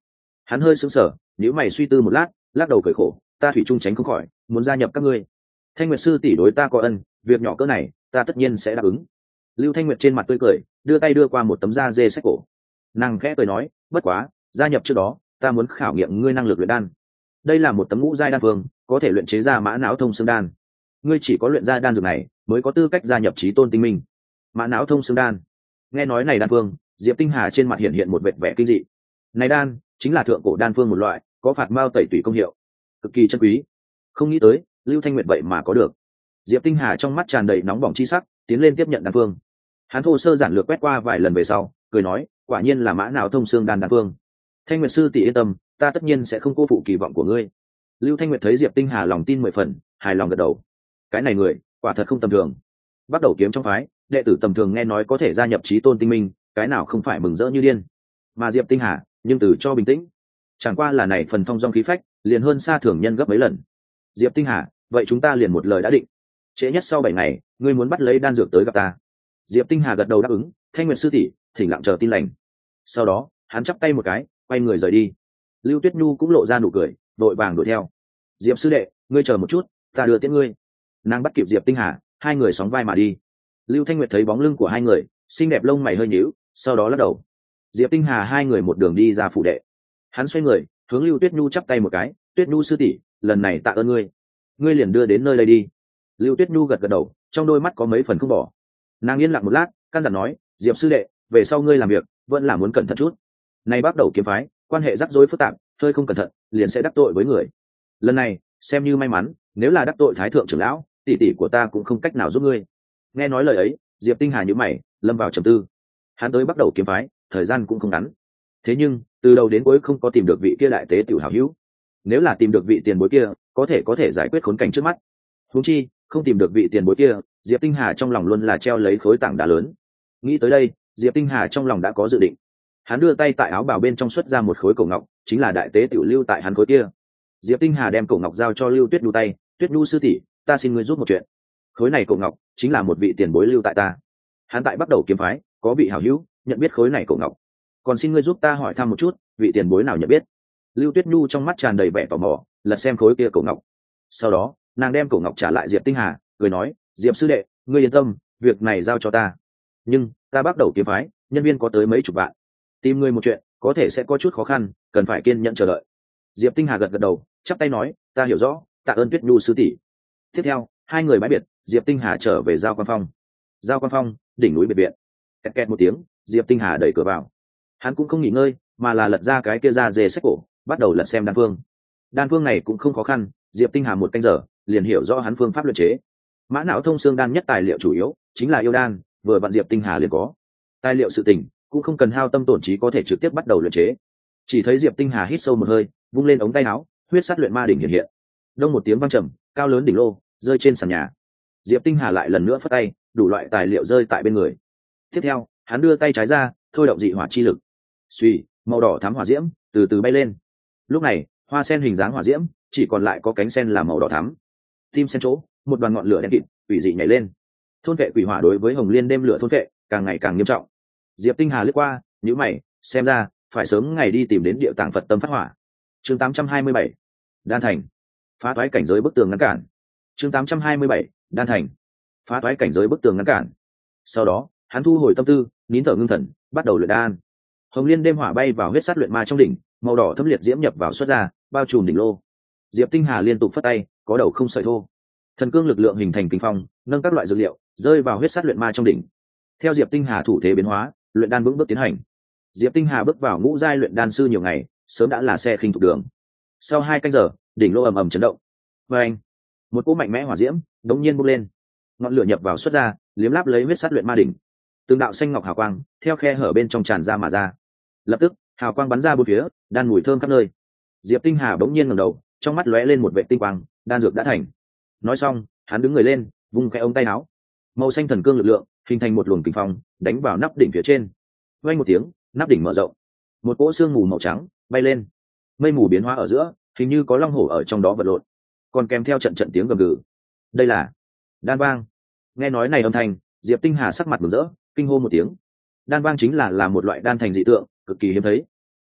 Hắn hơi sững sờ, nếu mày suy tư một lát, lắc đầu cười khổ, ta thủy chung tránh không khỏi, muốn gia nhập các ngươi. Thanh Nguyệt sư tỷ đối ta có ân, việc nhỏ cỡ này ta tất nhiên sẽ đáp ứng. Lưu Thanh Nguyệt trên mặt tươi cười, đưa tay đưa qua một tấm da dê sách cổ. Nàng khẽ cười nói, bất quá gia nhập trước đó ta muốn khảo nghiệm ngươi năng lực luyện đan. Đây là một tấm ngũ giai đan phương, có thể luyện chế ra mã não thông xương đan. Ngươi chỉ có luyện ra đan dược này mới có tư cách gia nhập chí tôn tinh minh. Mã não thông xương đan. Nghe nói này đan phương, Diệp Tinh Hà trên mặt hiện hiện một vệt vẻ kinh dị. Này đan chính là thượng cổ đan phương một loại, có phạt mao tẩy tủy công hiệu, cực kỳ chân quý. Không nghĩ tới Lưu Thanh Nguyệt vậy mà có được. Diệp Tinh Hà trong mắt tràn đầy nóng bỏng chi sắc, tiến lên tiếp nhận đan phương. Hắn thô sơ giản lược quét qua vài lần về sau, cười nói, quả nhiên là mã não thông xương đan đan phương. Thanh Nguyệt sư tỷ yên tâm, ta tất nhiên sẽ không cô phụ kỳ vọng của ngươi. Lưu Thanh Nguyệt thấy Diệp Tinh Hà lòng tin mười phần, hài lòng gật đầu. Cái này người quả thật không tầm thường. Bắt đầu kiếm trong phái, đệ tử tầm thường nghe nói có thể gia nhập chí tôn tinh minh, cái nào không phải mừng rỡ như điên. Mà Diệp Tinh Hà nhưng từ cho bình tĩnh, chẳng qua là này phần thông dong khí phách liền hơn xa thường nhân gấp mấy lần. Diệp Tinh Hà, vậy chúng ta liền một lời đã định, trễ nhất sau bảy ngày ngươi muốn bắt lấy đan dược tới gặp ta. Diệp Tinh Hà gật đầu đáp ứng. Thanh Nguyệt sư tỷ thỉnh lặng chờ tin lành. Sau đó hắn chắp tay một cái, quay người rời đi. Lưu Tuyết Nhu cũng lộ ra nụ cười, vội vàng đuổi theo. Diệp sư đệ, ngươi chờ một chút, ta đưa tiễn ngươi. Nàng bắt kịp Diệp Tinh Hà, hai người sóng vai mà đi. Lưu Thanh Nguyệt thấy bóng lưng của hai người, xinh đẹp lông mày hơi nhíu, sau đó lắc đầu. Diệp Tinh Hà hai người một đường đi ra phủ đệ. Hắn xoay người hướng Lưu Tuyết Nhu chắp tay một cái, Tuyết Nhu sư tỷ, lần này tạ ơn ngươi, ngươi liền đưa đến nơi đây đi. Lưu Tuyết Nhu gật gật đầu, trong đôi mắt có mấy phần không bỏ. Nàng yên lặng một lát, căn dặn nói, Diệp sư đệ, về sau ngươi làm việc vẫn là muốn cẩn thận chút. Này bắt đầu kiếm phái, quan hệ rắc rối phức tạp, hơi không cẩn thận liền sẽ đắc tội với người. Lần này xem như may mắn, nếu là đắc tội thái thượng trưởng lão, tỷ tỷ của ta cũng không cách nào giúp ngươi. Nghe nói lời ấy, Diệp Tinh Hà nhíu mày, lâm vào trầm tư. Hắn tới bắt đầu kiếm phái, thời gian cũng không ngắn, thế nhưng từ đầu đến cuối không có tìm được vị kia đại tế tiểu hảo hữu. Nếu là tìm được vị tiền bối kia, có thể có thể giải quyết khốn cảnh trước mắt. Huống chi không tìm được vị tiền bối kia, Diệp Tinh Hà trong lòng luôn là treo lấy khối tảng đá lớn. Nghĩ tới đây, Diệp Tinh Hà trong lòng đã có dự định. Hắn đưa tay tại áo bào bên trong xuất ra một khối cổ ngọc, chính là đại tế tiểu lưu tại hắn khối kia. Diệp Tinh Hà đem cổ ngọc giao cho Lưu Tuyết Nhu tay, Tuyết Nhu sư tỷ, ta xin ngươi giúp một chuyện. Khối này cổ ngọc chính là một vị tiền bối lưu tại ta. Hắn tại bắt đầu kiếm phái, có vị hảo hữu nhận biết khối này cổ ngọc, còn xin ngươi giúp ta hỏi thăm một chút, vị tiền bối nào nhận biết. Lưu Tuyết Nhu trong mắt tràn đầy vẻ tò mò, lật xem khối kia cổ ngọc. Sau đó nàng đem cổ ngọc trả lại Diệp Tinh Hà, cười nói, Diệp sư đệ, ngươi yên tâm, việc này giao cho ta. Nhưng ta bắt đầu kiếm phái, nhân viên có tới mấy chục vạn, tìm ngươi một chuyện có thể sẽ có chút khó khăn, cần phải kiên nhẫn chờ đợi. Diệp Tinh Hà gật gật đầu, chắp tay nói, ta hiểu rõ, tạ ơn Tuyết Nhu sư tỷ. Tiếp theo hai người bãi biệt, Diệp Tinh Hà trở về Giao Quan Phong. Giao Quan Phong, đỉnh núi biệt viện. Kẹt kẹt một tiếng, Diệp Tinh Hà đẩy cửa vào. Hắn cũng không nghỉ ngơi, mà là lật ra cái kia ra dê sách cổ, bắt đầu lật xem đan phương. Đan phương này cũng không khó khăn, Diệp Tinh Hà một canh giờ liền hiểu rõ hắn phương pháp luyện chế. Mã não thông xương đan nhất tài liệu chủ yếu chính là yêu đan, vừa vặn Diệp Tinh Hà liền có. Tài liệu sự tình cũng không cần hao tâm tổn trí có thể trực tiếp bắt đầu luyện chế. Chỉ thấy Diệp Tinh Hà hít sâu một hơi, vung lên ống tay áo, huyết sắt luyện ma đỉnh hiện hiện. Đông một tiếng vang trầm, cao lớn đỉnh lô rơi trên sàn nhà. Diệp Tinh Hà lại lần nữa phất tay, đủ loại tài liệu rơi tại bên người. Tiếp theo hắn đưa tay trái ra, thôi động dị hỏa chi lực. Suy, màu đỏ thắm hỏa diễm từ từ bay lên. Lúc này hoa sen hình dáng hỏa diễm chỉ còn lại có cánh sen là màu đỏ thắm. Tim sen chỗ một đoàn ngọn lửa đen kịt quỷ dị nhảy lên. Thôn vệ quỷ hỏa đối với hồng liên đêm lửa thôn vệ càng ngày càng nghiêm trọng. Diệp Tinh Hà lướt qua, nhíu mày, xem ra phải sớm ngày đi tìm đến địa tạng Phật tâm phát hỏa. Chương tám trăm hai mươi bảy, đan thành. Phá toái cảnh giới bức tường ngăn cản. Chương tám trăm hai mươi bảy, đan thành. Phá toái cảnh giới bức tường ngăn cản. Sau đó hắn thu hồi tâm tư, nín thở ngưng thần, bắt đầu luyện đan. Hồng liên đêm hỏa bay vào huyết sát luyện ma trong đỉnh, màu đỏ thâm liệt diễm nhập vào xuất ra, bao trùm đỉnh lô. Diệp Tinh Hà liên tục phất tay, có đầu không sợi thô. Thần cương lực lượng hình thành kinh phong, nâng các loại dược liệu rơi vào huyết sát luyện ma trong đỉnh. Theo Diệp Tinh Hà thủ thế biến hóa, luyện đan vững bước tiến hành. Diệp Tinh Hà bước vào ngũ giai luyện đan sư nhiều ngày, sớm đã là xe khinh thuộc đường. Sau hai canh giờ, đỉnh lô ầm ầm chấn động. Và anh, một cỗ mạnh mẽ hỏa diễm đống nhiên bốc lên, ngọn lửa nhập vào xuất ra, liếm láp lấy huyết sát luyện ma đỉnh. Từng đạo xanh ngọc hào quang theo khe hở bên trong tràn ra mà ra. Lập tức hào quang bắn ra bốn phía, đan mùi thơm khắp nơi. Diệp Tinh Hà bỗng nhiên ngẩng đầu, trong mắt lóe lên một vệ tinh quang, đan dược đã thành. Nói xong hắn đứng người lên, vung cái ống tay áo, màu xanh thần cương lực lượng hình thành một luồng kình phong đánh vào nắp đỉnh phía trên. Vang một tiếng, nắp đỉnh mở rộng, một cỗ sương mù màu trắng bay lên. Mây mù biến hóa ở giữa, hình như có long hổ ở trong đó vật lộn, còn kèm theo trận trận tiếng gầm gừ. Đây là đan vang. Nghe nói này âm thanh, Diệp Tinh Hà sắc mặt mừng rỡ, kinh hô một tiếng. Đan vang chính là là một loại đan thành dị tượng, cực kỳ hiếm thấy.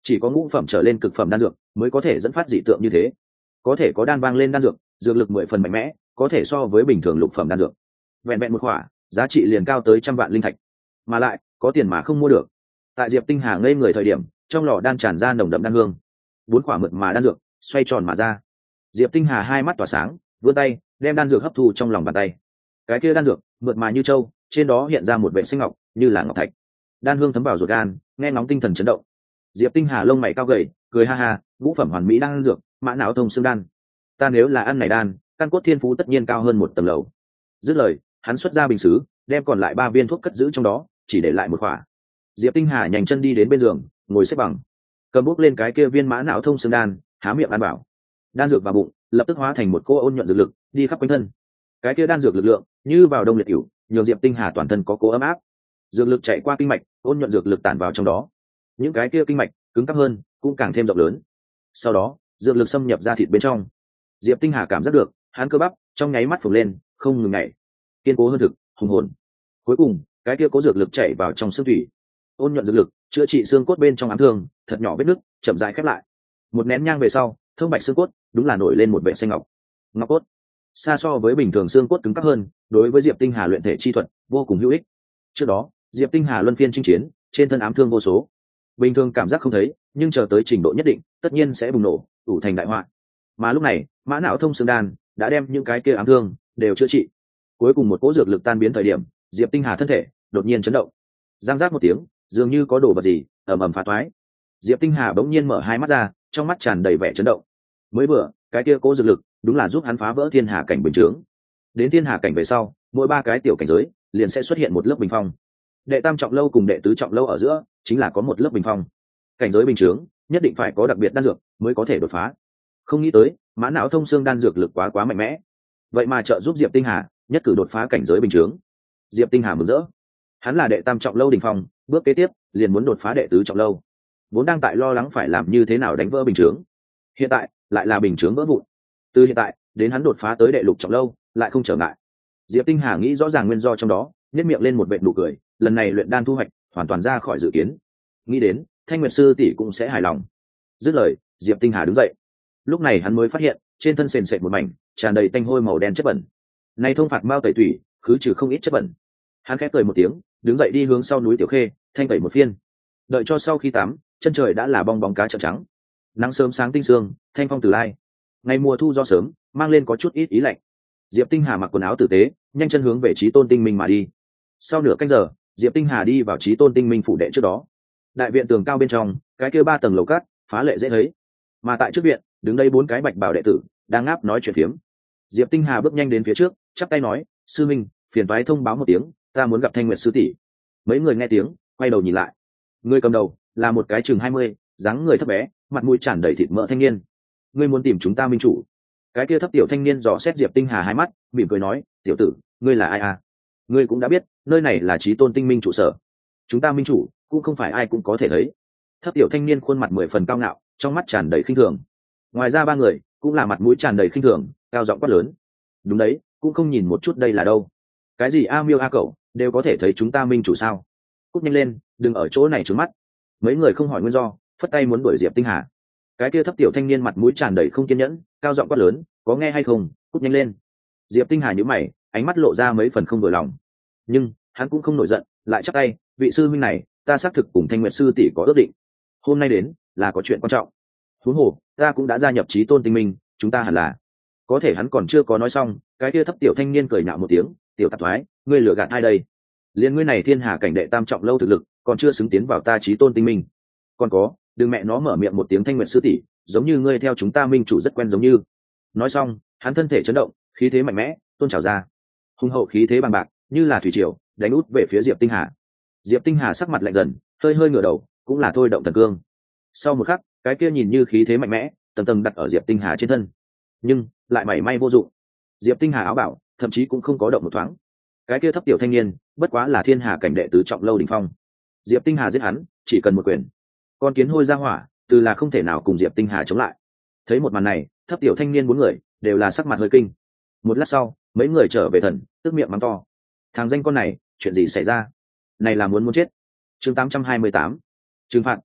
chỉ có ngũ phẩm trở lên cực phẩm đan dược mới có thể dẫn phát dị tượng như thế. Có thể có đan vang lên đan dược, dược lực mười phần mạnh mẽ, có thể so với bình thường lục phẩm đan dược. Vẹn vẹn một khỏa, giá trị liền cao tới trăm vạn linh thạch, mà lại có tiền mà không mua được. Tại Diệp Tinh Hà ngây người thời điểm, trong lò đan tràn ra nồng đậm đan hương, bốn khỏa mượt mà đan dược xoay tròn mà ra. Diệp Tinh Hà hai mắt tỏa sáng, vươn tay đem đan dược hấp thu trong lòng bàn tay. Cái kia đan dược mượt mà như châu, trên đó hiện ra một vệt xanh ngọc như là ngọc thạch. Đan hương thấm vào ruột gan, nghe ngóng tinh thần chấn động. Diệp Tinh Hà lông mày cao gầy, cười ha ha, ngũ phẩm hoàn mỹ đan dược, mã não thông xương đan. Ta nếu là ăn này đan, căn cốt thiên phú tất nhiên cao hơn một tầng lầu. Dứt lời, hắn xuất ra bình sứ, đem còn lại ba viên thuốc cất giữ trong đó, chỉ để lại một khỏa. Diệp Tinh Hà nhanh chân đi đến bên giường, ngồi xếp bằng, cầm bút lên cái kia viên mã não thông xương đan, há miệng ăn bảo. Đan dược vào bụng, lập tức hóa thành một cô ôn nhuận dược lực, đi khắp quanh thân. Cái kia đan dược lực lượng, như vào đông liệt cửu, nhường Diệp Tinh Hà toàn thân có cố ấm áp. Dược lực chạy qua kinh mạch, ôn nhuận dược lực tản vào trong đó. Những cái kia kinh mạch cứng cáp hơn, cũng càng thêm rộng lớn. Sau đó, dược lực xâm nhập ra thịt bên trong. Diệp Tinh Hà cảm giác được, hắn cơ bắp trong nháy mắt phồng lên, không ngừng nhảy, kiên cố hơn thực, hùng hồn. Cuối cùng, cái kia cố dược lực chảy vào trong xương thủy, ôn nhuận dược lực chữa trị xương cốt bên trong ám thương, thật nhỏ vết nứt, chậm rãi khép lại. Một nén nhang về sau, thông bạch xương cốt đúng là nổi lên một vệ xanh ngọc. Ngọc cốt xa so với bình thường xương cốt cứng cáp hơn, đối với Diệp Tinh Hà luyện thể chi thuật vô cùng hữu ích. Trước đó, Diệp Tinh Hà luân phiên chinh chiến, trên thân ám thương vô số, bình thường cảm giác không thấy, nhưng chờ tới trình độ nhất định, tất nhiên sẽ bùng nổ, ủ thành đại họa. Mà lúc này, mã não thông xương đan đã đem những cái kia ám thương đều chữa trị. Cuối cùng một cỗ dược lực tan biến thời điểm, Diệp Tinh Hà thân thể đột nhiên chấn động, giang giác một tiếng, dường như có đồ vật gì ầm ầm phá toái. Diệp Tinh Hà bỗng nhiên mở hai mắt ra, trong mắt tràn đầy vẻ chấn động. Mới vừa, cái kia cỗ dược lực đúng là giúp hắn phá vỡ thiên hà cảnh bình chướng. Đến thiên hà cảnh về sau, mỗi ba cái tiểu cảnh giới liền sẽ xuất hiện một lớp bình phong. Đệ tam trọng lâu cùng đệ tứ trọng lâu ở giữa chính là có một lớp bình phong. Cảnh giới bình chướng nhất định phải có đặc biệt đan dược mới có thể đột phá. Không nghĩ tới, mã não thông xương đan dược lực quá quá mạnh mẽ, vậy mà trợ giúp Diệp Tinh Hà nhất cử đột phá cảnh giới bình chướng. Diệp Tinh Hà mừng rỡ, hắn là đệ tam trọng lâu đỉnh phong, bước kế tiếp liền muốn đột phá đệ tứ trọng lâu, vốn đang tại lo lắng phải làm như thế nào đánh vỡ bình chướng, hiện tại lại là bình chướng vỡ vụn. Từ hiện tại đến hắn đột phá tới đệ lục trọng lâu lại không trở ngại. Diệp Tinh Hà nghĩ rõ ràng nguyên do trong đó, nhếch miệng lên một vệt nụ cười, lần này luyện đan thu hoạch hoàn toàn ra khỏi dự kiến, nghĩ đến Thanh Nguyệt sư tỷ cũng sẽ hài lòng. Dứt lời, Diệp Tinh Hà đứng dậy. Lúc này hắn mới phát hiện trên thân sền sệt một mảnh tràn đầy tanh hôi màu đen chất bẩn, nay thông phạt mao tẩy thủy khứ trừ không ít chất bẩn. Hắn khẽ cười một tiếng, đứng dậy đi hướng sau núi Tiểu Khê thanh tẩy một phiên. Đợi cho sau khi tắm, chân trời đã là bong bóng cá trợn trắng, nắng sớm sáng tinh sương, thanh phong từ lai. Ngày mùa thu do sớm mang lên có chút ít ý lạnh. Diệp Tinh Hà mặc quần áo tử tế, nhanh chân hướng về Chí Tôn Tinh Minh mà đi. Sau nửa canh giờ, Diệp Tinh Hà đi vào Chí Tôn Tinh Minh phủ đệ trước đó. Đại viện tường cao bên trong, cái kia ba tầng lầu cát phá lệ dễ thấy, mà tại trước viện đứng đây bốn cái bạch bào đệ tử đang ngáp nói chuyện phiếm. Diệp Tinh Hà bước nhanh đến phía trước, chắp tay nói: sư minh, phiền toái thông báo một tiếng, ta muốn gặp Thanh Nguyệt sư tỷ. Mấy người nghe tiếng quay đầu nhìn lại, người cầm đầu là một cái chừng hai mươi, dáng người thấp bé, mặt mũi tràn đầy thịt mỡ thanh niên. Ngươi muốn tìm chúng ta minh chủ? Cái kia thấp tiểu thanh niên dò xét Diệp Tinh Hà hai mắt, mỉm cười nói: tiểu tử, ngươi là ai à? Ngươi cũng đã biết, nơi này là Chí Tôn Tinh Minh trụ sở, chúng ta minh chủ cũng không phải ai cũng có thể thấy. Thấp tiểu thanh niên khuôn mặt mười phần cao ngạo, trong mắt tràn đầy khinh thường. Ngoài ra ba người cũng là mặt mũi tràn đầy khinh thường, cao giọng quát lớn: đúng đấy, cũng không nhìn một chút đây là đâu? Cái gì a miêu a cẩu đều có thể thấy chúng ta minh chủ sao? Cút nhanh lên, đừng ở chỗ này trướng mắt. Mấy người không hỏi nguyên do, phất tay muốn đuổi Diệp Tinh Hà. Cái kia thấp tiểu thanh niên mặt mũi tràn đầy không kiên nhẫn, cao giọng quát lớn: có nghe hay không, cút nhanh lên. Diệp Tinh Hà nhíu mày, ánh mắt lộ ra mấy phần không vừa lòng, nhưng hắn cũng không nổi giận, lại chắp tay: vị sư huynh này, ta xác thực cùng Thanh Nguyệt sư tỷ có ước định, hôm nay đến là có chuyện quan trọng. Huống hồ ta cũng đã gia nhập Chí Tôn Tinh Minh, chúng ta hẳn là. Có thể hắn còn chưa có nói xong, cái kia thấp tiểu thanh niên cười nhạo một tiếng: tiểu tạp thoái, ngươi lừa gạt ai đây? Liên ngươi này thiên hà cảnh đệ tam trọng lâu thực lực, còn chưa xứng tiến vào ta Chí Tôn Tinh Minh. Còn có, đừng mẹ nó mở miệng một tiếng Thanh Nguyệt sư tỷ, giống như ngươi theo chúng ta minh chủ rất quen giống như. Nói xong, hắn thân thể chấn động, khí thế mạnh mẽ tôn trào ra, hùng hậu khí thế bằng bạc như là thủy triều đánh út về phía Diệp Tinh Hà. Diệp Tinh Hà sắc mặt lạnh dần, hơi hơi ngửa đầu, cũng là thôi động thần cương. Sau một khắc, cái kia nhìn như khí thế mạnh mẽ tầng tầng đặt ở Diệp Tinh Hà trên thân, nhưng lại mảy may vô dụng. Diệp Tinh Hà áo bảo thậm chí cũng không có động một thoáng. Cái kia thấp tiểu thanh niên bất quá là thiên hà cảnh đệ tứ trọng lâu đỉnh phong, Diệp Tinh Hà giết hắn chỉ cần một quyền. Con kiến hôi ra hỏa, từ là không thể nào cùng Diệp Tinh Hà chống lại. Thấy một màn này, thấp tiểu thanh niên bốn người đều là sắc mặt hơi kinh. Một lát sau, mấy người trở về thần, tức miệng mắng to: thằng danh con này, chuyện gì xảy ra? Này là muốn muốn chết. Chương tám trăm hai mươi tám, trừng phạt.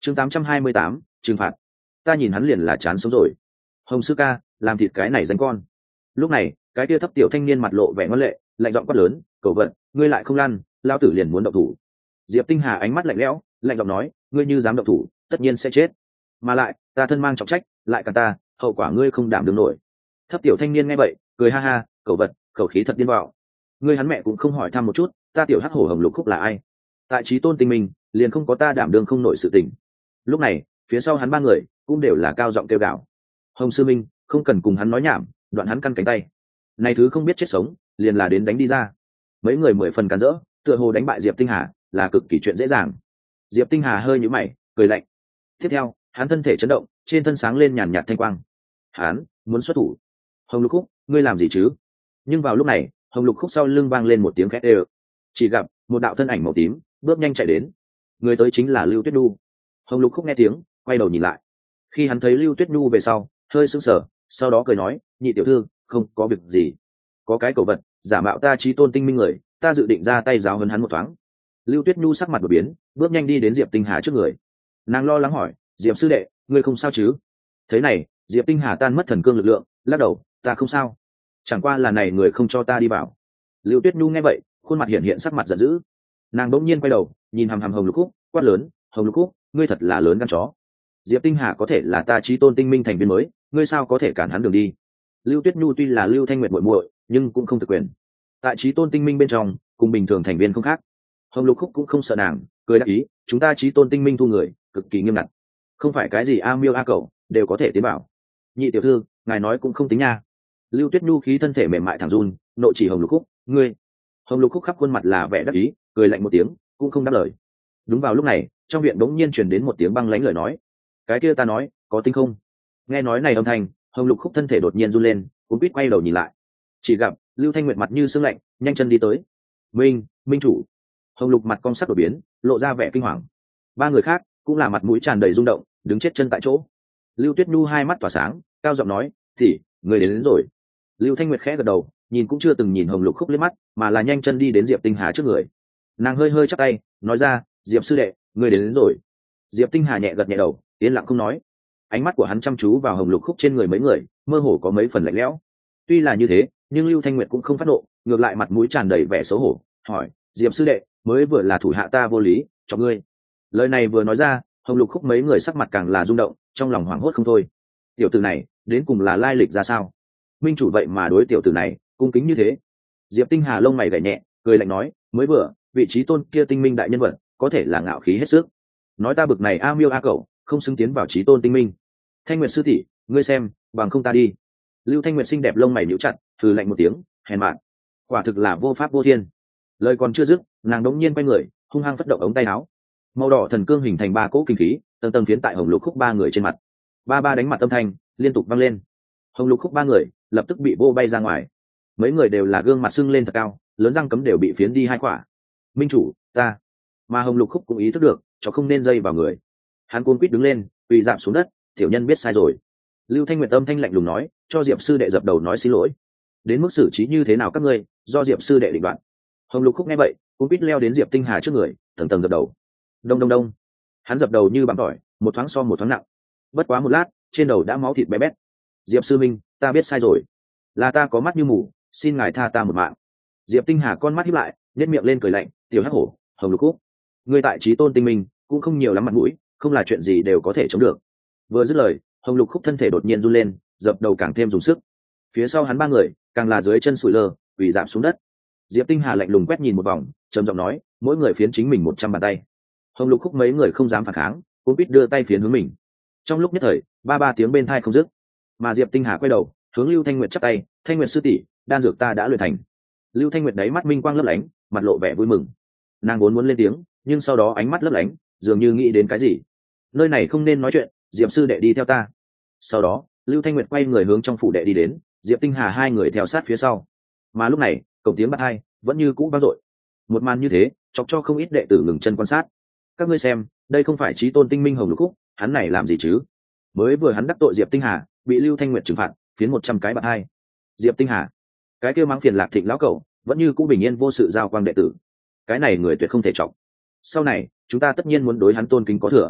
chương tám trăm hai mươi tám, trừng phạt. Ta nhìn hắn liền là chán sống rồi. Hồng sư ca, làm thịt cái này danh con. Lúc này cái kia thấp tiểu thanh niên mặt lộ vẻ ngoan lệ, lạnh giọng quát lớn, cầu vận, ngươi lại không lăn, lao tử liền muốn động thủ. Diệp Tinh Hà ánh mắt lạnh lẽo, lạnh giọng nói, ngươi như dám động thủ tất nhiên sẽ chết, mà lại ta thân mang trọng trách, lại cả ta, hậu quả ngươi không đảm đương nổi. Thấp tiểu thanh niên nghe vậy cười ha ha, cầu vật, khẩu khí thật điên bạo. Ngươi hắn mẹ cũng không hỏi thăm một chút, ta tiểu hắc hổ Hồng Lục Khúc là ai? Tại Chí Tôn Tinh Minh liền không có ta đảm đương không nổi sự tình. Lúc này phía sau hắn ba người cũng đều là cao giọng kêu gào. Hồng sư minh không cần cùng hắn nói nhảm, đoạn hắn căn cánh tay. Này thứ không biết chết sống liền là đến đánh đi ra. Mấy người mười phần cản rỡ, tựa hồ đánh bại Diệp Tinh Hà là cực kỳ chuyện dễ dàng. Diệp Tinh Hà hơi nhíu mày cười lạnh. Tiếp theo hắn thân thể chấn động, trên thân sáng lên nhàn nhạt thanh quang. Hắn muốn xuất thủ. Hồng Lục Khúc, ngươi làm gì chứ? Nhưng vào lúc này Hồng Lục Khúc sau lưng vang lên một tiếng khét ê. Chỉ gặp một đạo thân ảnh màu tím bước nhanh chạy đến. Người tới chính là Lưu Tuyết Nhu. Hồng Lục Khúc nghe tiếng quay đầu nhìn lại. Khi hắn thấy Lưu Tuyết Nhu về sau hơi sững sờ, sau đó cười nói, nhị tiểu thư không có việc gì, có cái cầu vật giả mạo ta Chí Tôn Tinh Minh người, ta dự định ra tay giáo huấn hắn một thoáng. Lưu Tuyết Nhu sắc mặt đột biến, bước nhanh đi đến Diệp Tinh Hà trước người. Nàng lo lắng hỏi, Diệp sư đệ, ngươi không sao chứ? Thế này Diệp Tinh Hà tan mất thần cương lực lượng, lắc đầu, ta không sao, chẳng qua là này người không cho ta đi vào. Lưu Tuyết Nhu nghe vậy khuôn mặt hiện hiện sắc mặt giận dữ. Nàng bỗng nhiên quay đầu nhìn hằm hằm Hồng Lục Khúc, quát lớn, Hồng Lục Khúc, ngươi thật là lớn gan chó. Diệp Tinh Hà có thể là ta Chí Tôn Tinh Minh thành viên mới, ngươi sao có thể cản hắn đường đi? Lưu Tuyết Nhu tuy là Lưu Thanh Nguyệt muội muội, nhưng cũng không thực quyền. Tại Chí Tôn Tinh Minh bên trong, cùng bình thường thành viên không khác. Hồng Lục Khúc cũng không sợ nàng, cười đáp ý, chúng ta Chí Tôn Tinh Minh thu người, cực kỳ nghiêm ngặt, không phải cái gì a miêu a cẩu đều có thể tiến bảo. Nhị tiểu thư, ngài nói cũng không tính nha. Lưu Tuyết Nhu khí thân thể mềm mại thẳng run, nộ chỉ Hồng Lục Khúc, ngươi. Hồng Lục Khúc khắp khuôn mặt là vẻ đắc ý, cười lạnh một tiếng, cũng không đáp lời. Đúng vào lúc này trong viện đống nhiên truyền đến một tiếng băng lãnh lời nói, cái kia ta nói có tính không? Nghe nói này âm thanh Hồng Lục Khúc thân thể đột nhiên run lên, cuốn quýt quay đầu nhìn lại, chỉ gặp Lưu Thanh Nguyệt mặt như sương lạnh, nhanh chân đi tới. Minh minh chủ. Hồng Lục mặt cong sắc đổi biến, lộ ra vẻ kinh hoàng. Ba người khác cũng là mặt mũi tràn đầy rung động, đứng chết chân tại chỗ. Lưu Tuyết Nhu hai mắt tỏa sáng, cao giọng nói, thì người đến, đến rồi. Lưu Thanh Nguyệt khẽ gật đầu, nhìn cũng chưa từng nhìn Hồng Lục Khúc liếc mắt, mà là nhanh chân đi đến Diệp Tinh Hà trước người. Nàng hơi hơi chắp tay nói ra, Diệp sư đệ, người đến, đến rồi. Diệp Tinh Hà nhẹ gật nhẹ đầu, yên lặng không nói. Ánh mắt của hắn chăm chú vào Hồng Lục Khúc trên người mấy người, mơ hồ có mấy phần lạnh lẽo. Tuy là như thế nhưng Lưu Thanh Nguyệt cũng không phát nộ, ngược lại mặt mũi tràn đầy vẻ xấu hổ, hỏi, Diệp sư đệ, mới vừa là thủ hạ ta vô lý cho ngươi. Lời này vừa nói ra Hồng Lục Khúc mấy người sắc mặt càng là rung động, trong lòng hoảng hốt không thôi. Tiểu tử này đến cùng là lai lịch ra sao? Minh chủ vậy mà đối tiểu tử này cung kính như thế. Diệp Tinh Hà lông mày gảy nhẹ, cười lạnh nói, mới vừa vị trí tôn kia tinh minh đại nhân vật có thể là ngạo khí hết sức, nói ta bực này a miêu a cẩu không xứng tiến vào trí tôn tinh minh. Thanh Nguyệt sư tỷ, ngươi xem, bằng không ta đi. Lưu Thanh Nguyệt xinh đẹp lông mày nhíu chặt, thừ lạnh một tiếng, hèn mạn, quả thực là vô pháp vô thiên. Lời còn chưa dứt nàng đống nhiên quay người, hung hăng phất động ống tay áo, màu đỏ thần cương hình thành ba cỗ kinh khí tầng tầng phiến tại Hồng Lục Khúc ba người trên mặt. Ba ba đánh mặt âm thanh liên tục vang lên, Hồng Lục Khúc ba người lập tức bị vô bay ra ngoài. Mấy người đều là gương mặt sưng lên thật cao, lớn răng cấm đều bị phiến đi hai quả. Minh chủ, ta. Mà Hồng Lục Khúc cũng ý thức được cho không nên dây vào người, hắn cuống quýt đứng lên, quỳ dạp xuống đất, tiểu nhân biết sai rồi. Lưu Thanh Nguyệt âm thanh lạnh lùng nói, cho Diệp sư đệ dập đầu nói xin lỗi, đến mức xử trí như thế nào các ngươi do Diệp sư đệ định đoạt. Hồng Lục Khúc nghe vậy cuống quýt leo đến Diệp Tinh Hà trước người, tầng tầng dập đầu. Đông đông đông, hắn dập đầu như bằng tỏi, một thoáng so một thoáng nặng. Bất quá một lát trên đầu đã máu thịt bé bét. Diệp sư minh, ta biết sai rồi, là ta có mắt như mù, xin ngài tha ta một mạng. Diệp Tinh Hà con mắt híp lại, nhếch miệng lên cười lạnh, tiểu hắc hổ, Hồng Lục Khúc, ngươi tại Chí Tôn Tinh Minh cũng không nhiều lắm mặt mũi, không là chuyện gì đều có thể chống được. Vừa dứt lời Hồng Lục Khúc thân thể đột nhiên run lên, dập đầu càng thêm dùng sức. Phía sau hắn ba người càng là dưới chân sủi lơ, quỳ rạp xuống đất. Diệp Tinh Hà lạnh lùng quét nhìn một vòng, trầm giọng nói, mỗi người phiến chính mình một trăm bàn tay. Hồng Lục Khúc mấy người không dám phản kháng, cũng biết đưa tay phiến hướng mình. Trong lúc nhất thời ba ba tiếng bên tai không dứt, mà Diệp Tinh Hà quay đầu hướng Lưu Thanh Nguyệt chắp tay, Thanh Nguyệt sư tỷ, đan dược ta đã luyện thành. Lưu Thanh Nguyệt đáy mắt minh quang lấp lánh, mặt lộ vẻ vui mừng. Nàng vốn muốn lên tiếng nhưng sau đó ánh mắt lấp lánh, dường như nghĩ đến cái gì. Nơi này không nên nói chuyện, Diệp sư đệ đi theo ta. Sau đó Lưu Thanh Nguyệt quay người hướng trong phủ đệ đi đến, Diệp Tinh Hà hai người theo sát phía sau. Mà lúc này cổng tiếng bắt hai vẫn như cũ vang dội. Một màn như thế chọc cho không ít đệ tử ngừng chân quan sát. Các ngươi xem, đây không phải Chí Tôn Tinh Minh Hồng Lục Khúc, hắn này làm gì chứ? Mới vừa hắn đắc tội Diệp Tinh Hà, bị Lưu Thanh Nguyệt trừng phạt, phiến một trăm cái bạt hai. Diệp Tinh Hà, cái kêu mang phiền Lạc Thịnh lão cẩu, vẫn như cũ bình yên vô sự giao quang đệ tử. Cái này người tuyệt không thể trọng. Sau này chúng ta tất nhiên muốn đối hắn tôn kính có thừa.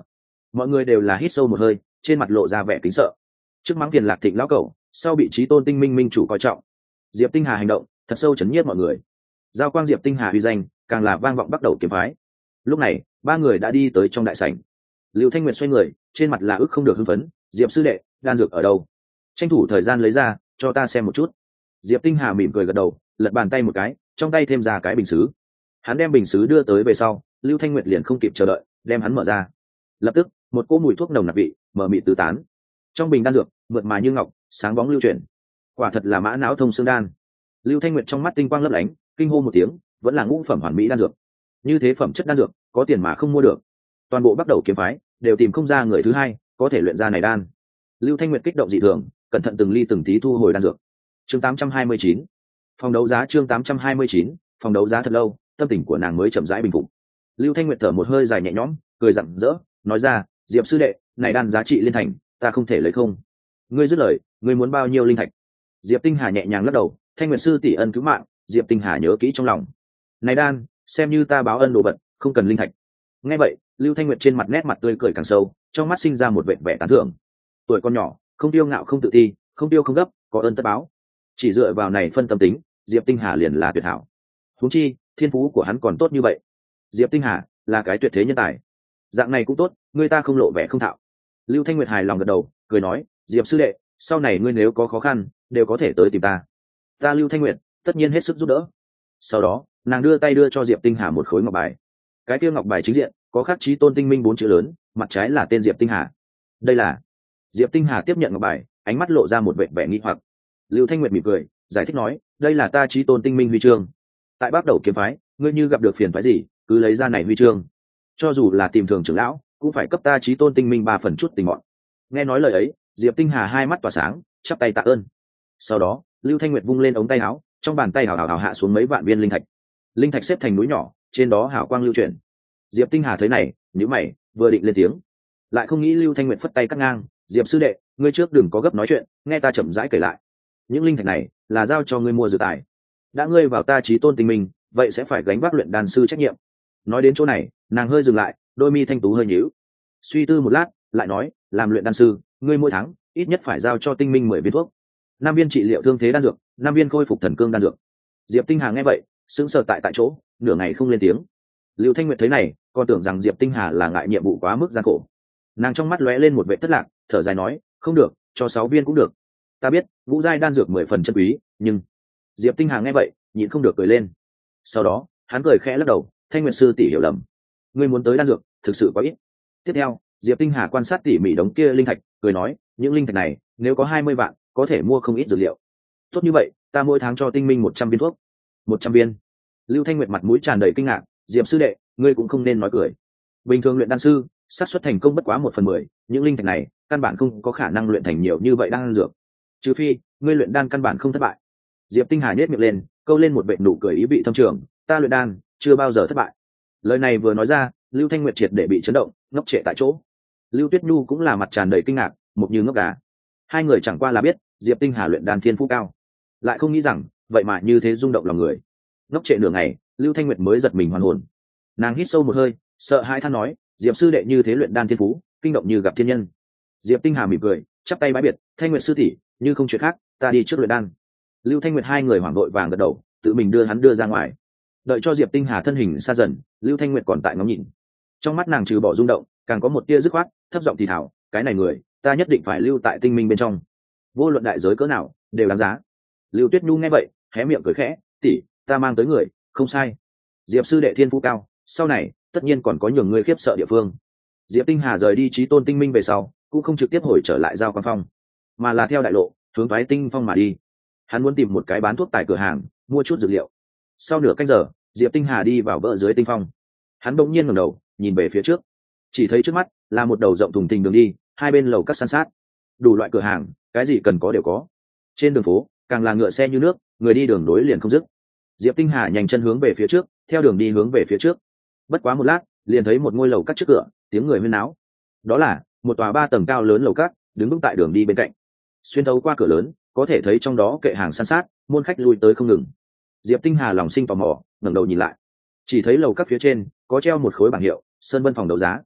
mọi người đều là hít sâu một hơi, trên mặt lộ ra vẻ kính sợ. Trước mắng tiền Lạc Thịnh lão cẩu, sau bị Chí Tôn Tinh Minh minh chủ coi trọng. Diệp Tinh Hà hành động thật sâu chấn nhiếp mọi người. Giao quang Diệp Tinh Hà uy danh càng là vang vọng bắt đầu kiếm phái. Lúc này ba người đã đi tới trong đại sảnh. Lưu Thanh Nguyệt xoay người, trên mặt là ức không được hưng phấn. Diệp sư đệ, đan dược ở đâu? Tranh thủ thời gian lấy ra cho ta xem một chút. Diệp Tinh Hà mỉm cười gật đầu, lật bàn tay một cái, trong tay thêm ra cái bình sứ. Hắn đem bình sứ đưa tới về sau, Lưu Thanh Nguyệt liền không kịp chờ đợi, đem hắn mở ra. Lập tức một cỗ mùi thuốc nồng nặc vị mờ mịt tứ tán. Trong bình đan dược mượt mà như ngọc, sáng bóng lưu chuyển, quả thật là mã não thông xương đan. Lưu Thanh Nguyệt trong mắt tinh quang lấp lánh, kinh hô một tiếng, vẫn là ngũ phẩm hoàn mỹ đan dược. Như thế phẩm chất đan dược có tiền mà không mua được, toàn bộ bắt đầu kiếm phái đều tìm không ra người thứ hai có thể luyện ra này đan. Lưu Thanh Nguyệt kích động dị thường, cẩn thận từng ly từng tí thu hồi đan dược. Chương tám trăm hai mươi chín, phòng đấu giá. Chương tám trăm hai mươi chín, phòng đấu giá. Thật lâu, tâm tình của nàng mới chậm rãi bình phục. Lưu Thanh Nguyệt thở một hơi dài nhẹ nhõm, cười rạng rỡ, nói ra, Diệp sư đệ, này đan giá trị liên thành, ta không thể lấy không. Ngươi dứt lời, ngươi muốn bao nhiêu linh thạch? Diệp Tinh Hà nhẹ nhàng lắc đầu, Thanh Nguyệt sư tỷ ân cứu mạng, Diệp Tinh Hà nhớ kỹ trong lòng. Này đan, xem như ta báo ân đồ vật, không cần linh thạch. Nghe vậy, Lưu Thanh Nguyệt trên mặt nét mặt tươi cười càng sâu, trong mắt sinh ra một vẻ vẻ tán thưởng. Tuổi con nhỏ, không tiêu ngạo không tự ti, không tiêu không gấp, có ơn tất báo. Chỉ dựa vào này phân tâm tính, Diệp Tinh Hà liền là tuyệt hảo. Huống chi, thiên phú của hắn còn tốt như vậy. Diệp Tinh Hà là cái tuyệt thế nhân tài. Dạng này cũng tốt, người ta không lộ vẻ không thạo. Lưu Thanh Nguyệt hài lòng gật đầu, cười nói, Diệp sư đệ, sau này ngươi nếu có khó khăn, đều có thể tới tìm ta. Ta Lưu Thanh Nguyệt tất nhiên hết sức giúp đỡ. Sau đó, nàng đưa tay đưa cho Diệp Tinh Hà một khối ngọc bài. Cái kia ngọc bài chính diện có khắc Chí Tôn Tinh Minh bốn chữ lớn, mặt trái là tên Diệp Tinh Hà. Đây là. Diệp Tinh Hà tiếp nhận ngọc bài, ánh mắt lộ ra một vẻ vẻ nghi hoặc. Lưu Thanh Nguyệt mỉm cười, giải thích nói, đây là ta Chí Tôn Tinh Minh huy chương. Tại bắt đầu kiếm phái, ngươi như gặp được phiền phức gì, cứ lấy ra này huy chương. Cho dù là tìm thường trưởng lão, cũng phải cấp ta Chí Tôn Tinh Minh ba phần chút tình mọn. Nghe nói lời ấy, Diệp Tinh Hà hai mắt tỏa sáng, chắp tay tạ ơn. Sau đó, Lưu Thanh Nguyệt vung lên ống tay áo, trong bàn tay hào hào hào hạ xuống mấy vạn viên linh thạch. Linh thạch xếp thành núi nhỏ, trên đó hào quang lưu chuyển. Diệp Tinh Hà thấy này, nhíu mày, vừa định lên tiếng, lại không nghĩ Lưu Thanh Nguyệt phất tay cắt ngang, Diệp sư đệ, ngươi trước đừng có gấp nói chuyện, nghe ta chậm rãi kể lại. Những linh thạch này là giao cho ngươi mua dự tài. Đã ngươi vào ta Chí Tôn Tinh Minh, vậy sẽ phải gánh vác luyện đan sư trách nhiệm. Nói đến chỗ này, nàng hơi dừng lại, đôi mi thanh tú hơi nhíu. Suy tư một lát, lại nói, làm luyện đan sư, ngươi mỗi tháng ít nhất phải giao cho Tinh Minh mười viên thuốc, năm viên trị liệu thương thế đan dược, năm viên khôi phục thần cương đan dược. Diệp Tinh Hà nghe vậy, sững sờ tại tại chỗ, nửa ngày không lên tiếng. Lưu Thanh Nguyệt thấy này, còn tưởng rằng Diệp Tinh Hà là ngại nhiệm vụ quá mức gian khổ. Nàng trong mắt lóe lên một vẻ thất lạc, thở dài nói, không được, cho sáu viên cũng được. Ta biết, ngũ giai đan dược mười phần chân quý, nhưng Diệp Tinh Hà nghe vậy, nhịn không được cười lên. Sau đó, hắn cười khẽ lắc đầu, Thanh Nguyệt sư tỷ hiểu lầm. Ngươi muốn tới đan dược, thực sự quá ít. Tiếp theo, Diệp Tinh Hà quan sát tỉ mỉ đống kia linh thạch, cười nói, những linh thạch này, nếu có hai mươi vạn, có thể mua không ít dược liệu. Tốt như vậy, ta mỗi tháng cho Tinh Minh một trăm viên thuốc. Một trăm viên. Lưu Thanh Nguyệt mặt mũi tràn đầy kinh ngạc, Diệp sư đệ, ngươi cũng không nên nói cười. Bình thường luyện đan sư, xác suất thành công bất quá một phần mười, những linh thạch này, căn bản không có khả năng luyện thành nhiều như vậy đan dược. Trừ phi, ngươi luyện đan căn bản không thất bại. Diệp Tinh Hà nhếch miệng lên, câu lên một vệt nụ cười ý vị thâm trường, ta luyện đan chưa bao giờ thất bại. Lời này vừa nói ra, Lưu Thanh Nguyệt triệt để bị chấn động, ngốc trệ tại chỗ. Lưu Tuyết Nhu cũng là mặt tràn đầy kinh ngạc, một như ngốc gà. Hai người chẳng qua là biết Diệp Tinh Hà luyện đan thiên phú cao, lại không nghĩ rằng vậy mà như thế rung động lòng người. Ngốc trệ nửa ngày, Lưu Thanh Nguyệt mới giật mình hoàn hồn. Nàng hít sâu một hơi, sợ hãi than nói, Diệp sư đệ như thế luyện đan thiên phú, kinh động như gặp thiên nhân. Diệp Tinh Hà mỉm cười, chắp tay bái biệt, Thanh Nguyệt sư tỷ, như không chuyện khác, ta đi trước luyện đan. Lưu Thanh Nguyệt hai người hoảng vội vàng gật đầu, tự mình đưa hắn đưa ra ngoài. Đợi cho Diệp Tinh Hà thân hình xa dần, Lưu Thanh Nguyệt còn tại ngóng nhìn. Trong mắt nàng trừ bỏ rung động, càng có một tia dứt khoát, thấp giọng thì thào, cái này người, ta nhất định phải lưu tại Tinh Minh bên trong. Vô luận đại giới cỡ nào, đều đáng giá. Lưu Tuyết Nhu nghe vậy, hé miệng cười khẽ, tỷ, ta mang tới người, không sai. Diệp sư đệ thiên phú cao, sau này tất nhiên còn có nhiều người khiếp sợ địa phương. Diệp Tinh Hà rời đi Chí Tôn Tinh Minh về sau, cũng không trực tiếp hồi trở lại Giao Quan Phong, mà là theo đại lộ hướng Toái Tinh Phong mà đi. Hắn muốn tìm một cái bán thuốc tại cửa hàng, mua chút dược liệu. Sau nửa canh giờ, Diệp Tinh Hà đi vào bờ dưới tinh phong. Hắn bỗng nhiên ngẩng đầu, nhìn về phía trước, chỉ thấy trước mắt là một đầu rộng thùng thình đường đi, hai bên lầu các san sát, đủ loại cửa hàng, cái gì cần có đều có. Trên đường phố, càng là ngựa xe như nước, người đi đường nối liền không dứt. Diệp Tinh Hà nhanh chân hướng về phía trước, theo đường đi hướng về phía trước. Bất quá một lát, liền thấy một ngôi lầu các trước cửa, tiếng người huyên náo. Đó là một tòa ba tầng cao lớn lầu các, đứng vững tại đường đi bên cạnh. Xuyên thấu qua cửa lớn, có thể thấy trong đó kệ hàng san sát, muôn khách lui tới không ngừng. Diệp Tinh Hà lòng sinh tò mò, ngẩng đầu nhìn lại, chỉ thấy lầu các phía trên có treo một khối bảng hiệu, Sơn Vân phòng đấu giá.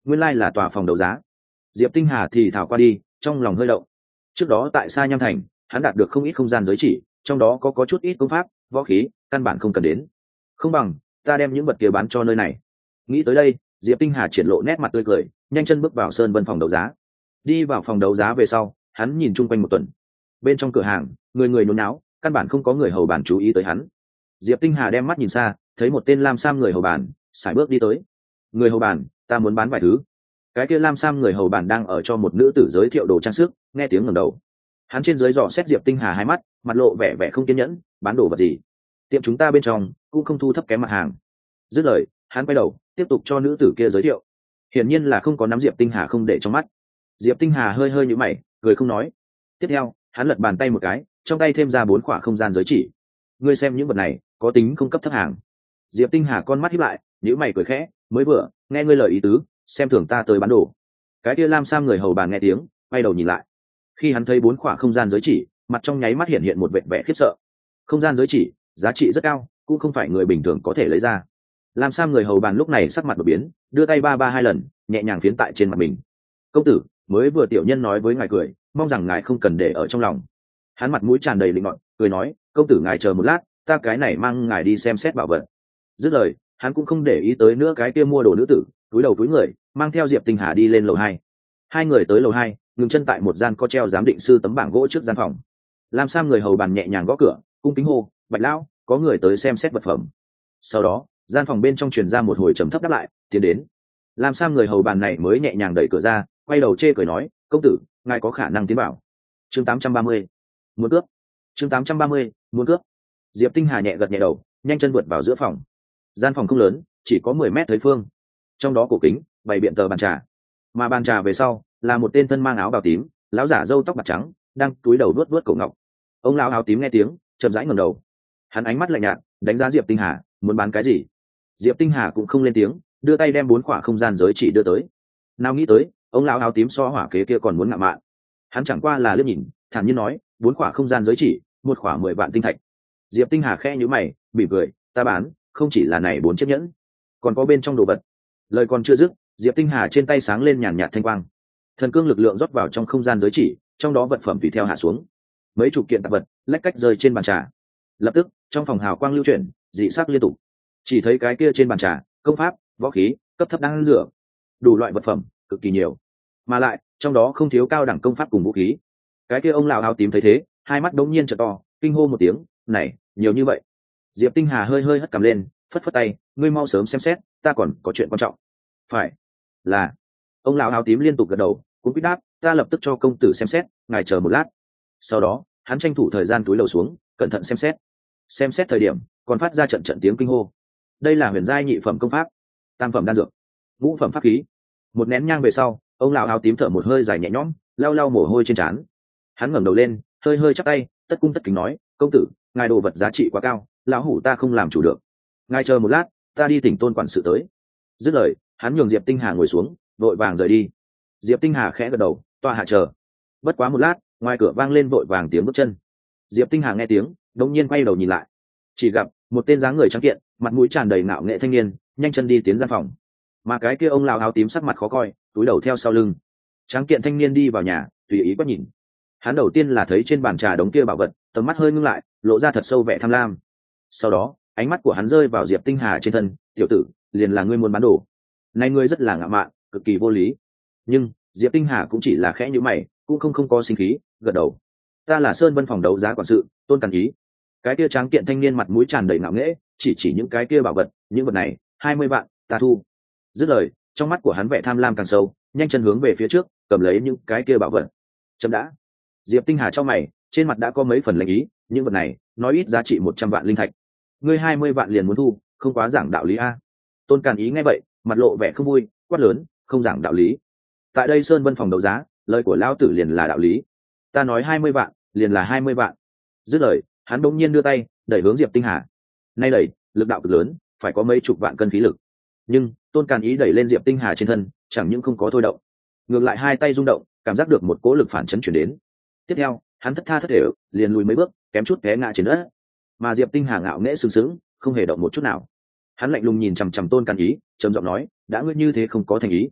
nguyên lai、like、là tòa phòng đấu giá. Diệp Tinh Hà thì thảo qua đi, trong lòng hơi động. Trước đó tại Sa Nham Thành, hắn đạt được không ít không gian giới chỉ, trong đó có có chút ít công pháp, võ khí, căn bản không cần đến. Không bằng ta đem những vật kia bán cho nơi này. Nghĩ tới đây, Diệp Tinh Hà triển lộ nét mặt tươi cười, nhanh chân bước vào Sơn Vân phòng đấu giá. Đi vào phòng đấu giá về sau, hắn nhìn chung quanh một tuần. Bên trong cửa hàng, người người nhốn náo, căn bản không có người hầu bàn chú ý tới hắn. Diệp Tinh Hà đem mắt nhìn xa, thấy một tên lam sam người hầu bàn, sải bước đi tới. Người hầu bàn, ta muốn bán vài thứ. Cái kia lam sam người hầu bàn đang ở cho một nữ tử giới thiệu đồ trang sức, nghe tiếng ngẩng đầu. Hắn trên dưới dò xét Diệp Tinh Hà hai mắt, mặt lộ vẻ vẻ không kiên nhẫn, bán đồ vật gì? Tiệm chúng ta bên trong cũng không thu thấp kém mặt hàng. Dứt lời, hắn quay đầu, tiếp tục cho nữ tử kia giới thiệu. Hiển nhiên là không có nắm Diệp Tinh Hà không để trong mắt. Diệp Tinh Hà hơi hơi nhíu mày, cười không nói. Tiếp theo, hắn lật bàn tay một cái, trong tay thêm ra bốn khỏa không gian giới chỉ. Ngươi xem những vật này, có tính không cấp thấp hàng. Diệp Tinh Hà con mắt híp lại, nhíu mày cười khẽ, mới vừa nghe ngươi lời ý tứ, xem thường ta tới bán đồ. Cái kia lam sam người hầu bàn nghe tiếng, quay đầu nhìn lại. Khi hắn thấy bốn khỏa không gian giới chỉ, mặt trong nháy mắt hiện hiện một vẻ vẻ khiếp sợ. Không gian giới chỉ, giá trị rất cao, cũng không phải người bình thường có thể lấy ra. Lam sam người hầu bàn lúc này sắc mặt đột biến, đưa tay ba ba hai lần, nhẹ nhàng phiến tại trên mặt mình. Công tử, mới vừa tiểu nhân nói với ngài cười, mong rằng ngài không cần để ở trong lòng. Hắn mặt mũi tràn đầy lịnh ngọn, cười nói, công tử ngài chờ một lát, ta cái này mang ngài đi xem xét bảo vật. Dứt lời, hắn cũng không để ý tới nữa cái kia mua đồ nữ tử, túi đầu túi người, mang theo Diệp Tinh Hà đi lên lầu hai. Hai người tới lầu hai, ngừng chân tại một gian có treo giám định sư tấm bảng gỗ trước gian phòng. Lam sam người hầu bàn nhẹ nhàng gõ cửa, cung kính hô, Bạch lão, có người tới xem xét vật phẩm. Sau đó, gian phòng bên trong truyền ra một hồi trầm thấp đáp lại, tiến đến. Lam sam người hầu bàn này mới nhẹ nhàng đẩy cửa ra, quay đầu chê cười nói, công tử, ngài có khả năng tiến vào. Chương tám trăm ba mươi, muốn cướp. Chương tám trăm ba mươi, muốn cướp. Diệp Tinh Hà nhẹ gật nhẹ đầu, nhanh chân vượt vào giữa phòng. Gian phòng không lớn, chỉ có mười mét tới phương. Trong đó cổ kính, bày biện tờ bàn trà. Mà bàn trà về sau là một tên thân mang áo bào tím, lão giả râu tóc bạc trắng, đang cúi đầu vuốt vuốt cổ ngọc. Ông lão áo tím nghe tiếng, chậm rãi ngẩng đầu. Hắn ánh mắt lạnh nhạt, đánh giá Diệp Tinh Hà, muốn bán cái gì? Diệp Tinh Hà cũng không lên tiếng, đưa tay đem bốn khỏa không gian giới chỉ đưa tới. Nào nghĩ tới, ông lão áo tím so hỏa kế kia còn muốn ngạo mạn. Hắn chẳng qua là liếc nhìn, thản nhiên nói, bốn khỏa không gian giới chỉ, một khỏa mười vạn tinh thạch. Diệp Tinh Hà khẽ nhíu mày, mỉm cười, ta bán, không chỉ là này bốn chiếc nhẫn, còn có bên trong đồ vật. Lời còn chưa dứt, Diệp Tinh Hà trên tay sáng lên nhàn nhạt thanh quang, thần cương lực lượng rót vào trong không gian giới chỉ, trong đó vật phẩm tùy theo hạ xuống. Mấy chục kiện tạp vật lách cách rơi trên bàn trà. Lập tức, trong phòng hào quang lưu chuyển, dị sắc liên tục. Chỉ thấy cái kia trên bàn trà, công pháp, võ khí, cấp thấp đang rửa, đủ loại vật phẩm, cực kỳ nhiều. Mà lại, trong đó không thiếu cao đẳng công pháp cùng vũ khí. Cái kia ông lão áo tím thấy thế, hai mắt đống nhiên trợ to, kinh hô một tiếng, này, nhiều như vậy. Diệp Tinh Hà hơi hơi hất cằm lên, phất phất tay, ngươi mau sớm xem xét, ta còn có chuyện quan trọng. Phải, là. Ông lão áo tím liên tục gật đầu, cũng quyết đáp, ta lập tức cho công tử xem xét, ngài chờ một lát. Sau đó, hắn tranh thủ thời gian túi lầu xuống, cẩn thận xem xét. Xem xét thời điểm, còn phát ra trận trận tiếng kinh hô. Đây là huyền giai nhị phẩm công pháp, tam phẩm đan dược, ngũ phẩm pháp khí. Một nén nhang về sau, ông lão áo tím thở một hơi dài nhẹ nhõm, lau lau mồ hôi trên trán. Hắn ngẩng đầu lên, hơi hơi chắp tay, tất cung tất kính nói, công tử, ngài đồ vật giá trị quá cao, lão hủ ta không làm chủ được. Ngài chờ một lát, ta đi tỉnh tôn quản sự tới. Dứt lời, hắn nhường Diệp Tinh Hà ngồi xuống, vội vàng rời đi. Diệp Tinh Hà khẽ gật đầu, tọa hạ chờ. Bất quá một lát, ngoài cửa vang lên vội vàng tiếng bước chân. Diệp Tinh Hà nghe tiếng, đột nhiên quay đầu nhìn lại, chỉ gặp một tên dáng người trắng kiện, mặt mũi tràn đầy ngạo nghệ thanh niên, nhanh chân đi tiến gian phòng. Mà cái kia ông lão áo tím sắc mặt khó coi, túi đầu theo sau lưng. Trắng kiện thanh niên đi vào nhà, tùy ý quét nhìn. Hắn đầu tiên là thấy trên bàn trà đống kia bảo vật, tầm mắt hơi ngưng lại, lộ ra thật sâu vẻ tham lam. Sau đó, ánh mắt của hắn rơi vào Diệp Tinh Hà trên thân, tiểu tử, liền là ngươi muốn bán đồ. Này ngươi rất là ngạo mạn, cực kỳ vô lý. Nhưng Diệp Tinh Hà cũng chỉ là khẽ nhíu mày, cũng không không có sinh khí, gật đầu. Ta là Sơn Vân phòng đấu giá quản sự, Tôn Càn Ý. Cái kia tráng kiện thanh niên mặt mũi tràn đầy ngạo nghễ, chỉ chỉ những cái kia bảo vật, những vật này, hai mươi vạn, ta thu. Dứt lời, trong mắt của hắn vẻ tham lam càng sâu, nhanh chân hướng về phía trước, cầm lấy những cái kia bảo vật. Chấm đã. Diệp Tinh Hà trong mày, trên mặt đã có mấy phần lệnh ý, những vật này, nói ít giá trị một trăm vạn linh thạch. Ngươi hai mươi vạn liền muốn thu, không quá giảng đạo lý a. Tôn Càn Ý nghe vậy, mặt lộ vẻ không vui, quát lớn, không giảng đạo lý. Tại đây Sơn Vân phòng đấu giá, lời của lão tử liền là đạo lý. Ta nói hai mươi vạn, liền là hai mươi vạn. Dứt lời, hắn đột nhiên đưa tay, đẩy hướng Diệp Tinh Hà. Nay đẩy, lực đạo cực lớn, phải có mấy chục vạn cân khí lực. Nhưng, Tôn Càn Ý đẩy lên Diệp Tinh Hà trên thân, chẳng những không có thôi động, ngược lại hai tay rung động, cảm giác được một cỗ lực phản chấn chuyển đến. Tiếp theo, hắn thất tha thất thể, liền lùi mấy bước, kém chút té ngã trên đất. Mà Diệp Tinh Hà ngạo nghễ sừng sững, không hề động một chút nào. Hắn lạnh lùng nhìn chằm chằm Tôn Càn Ý, trầm giọng nói, đã ngươi như thế không có thành ý,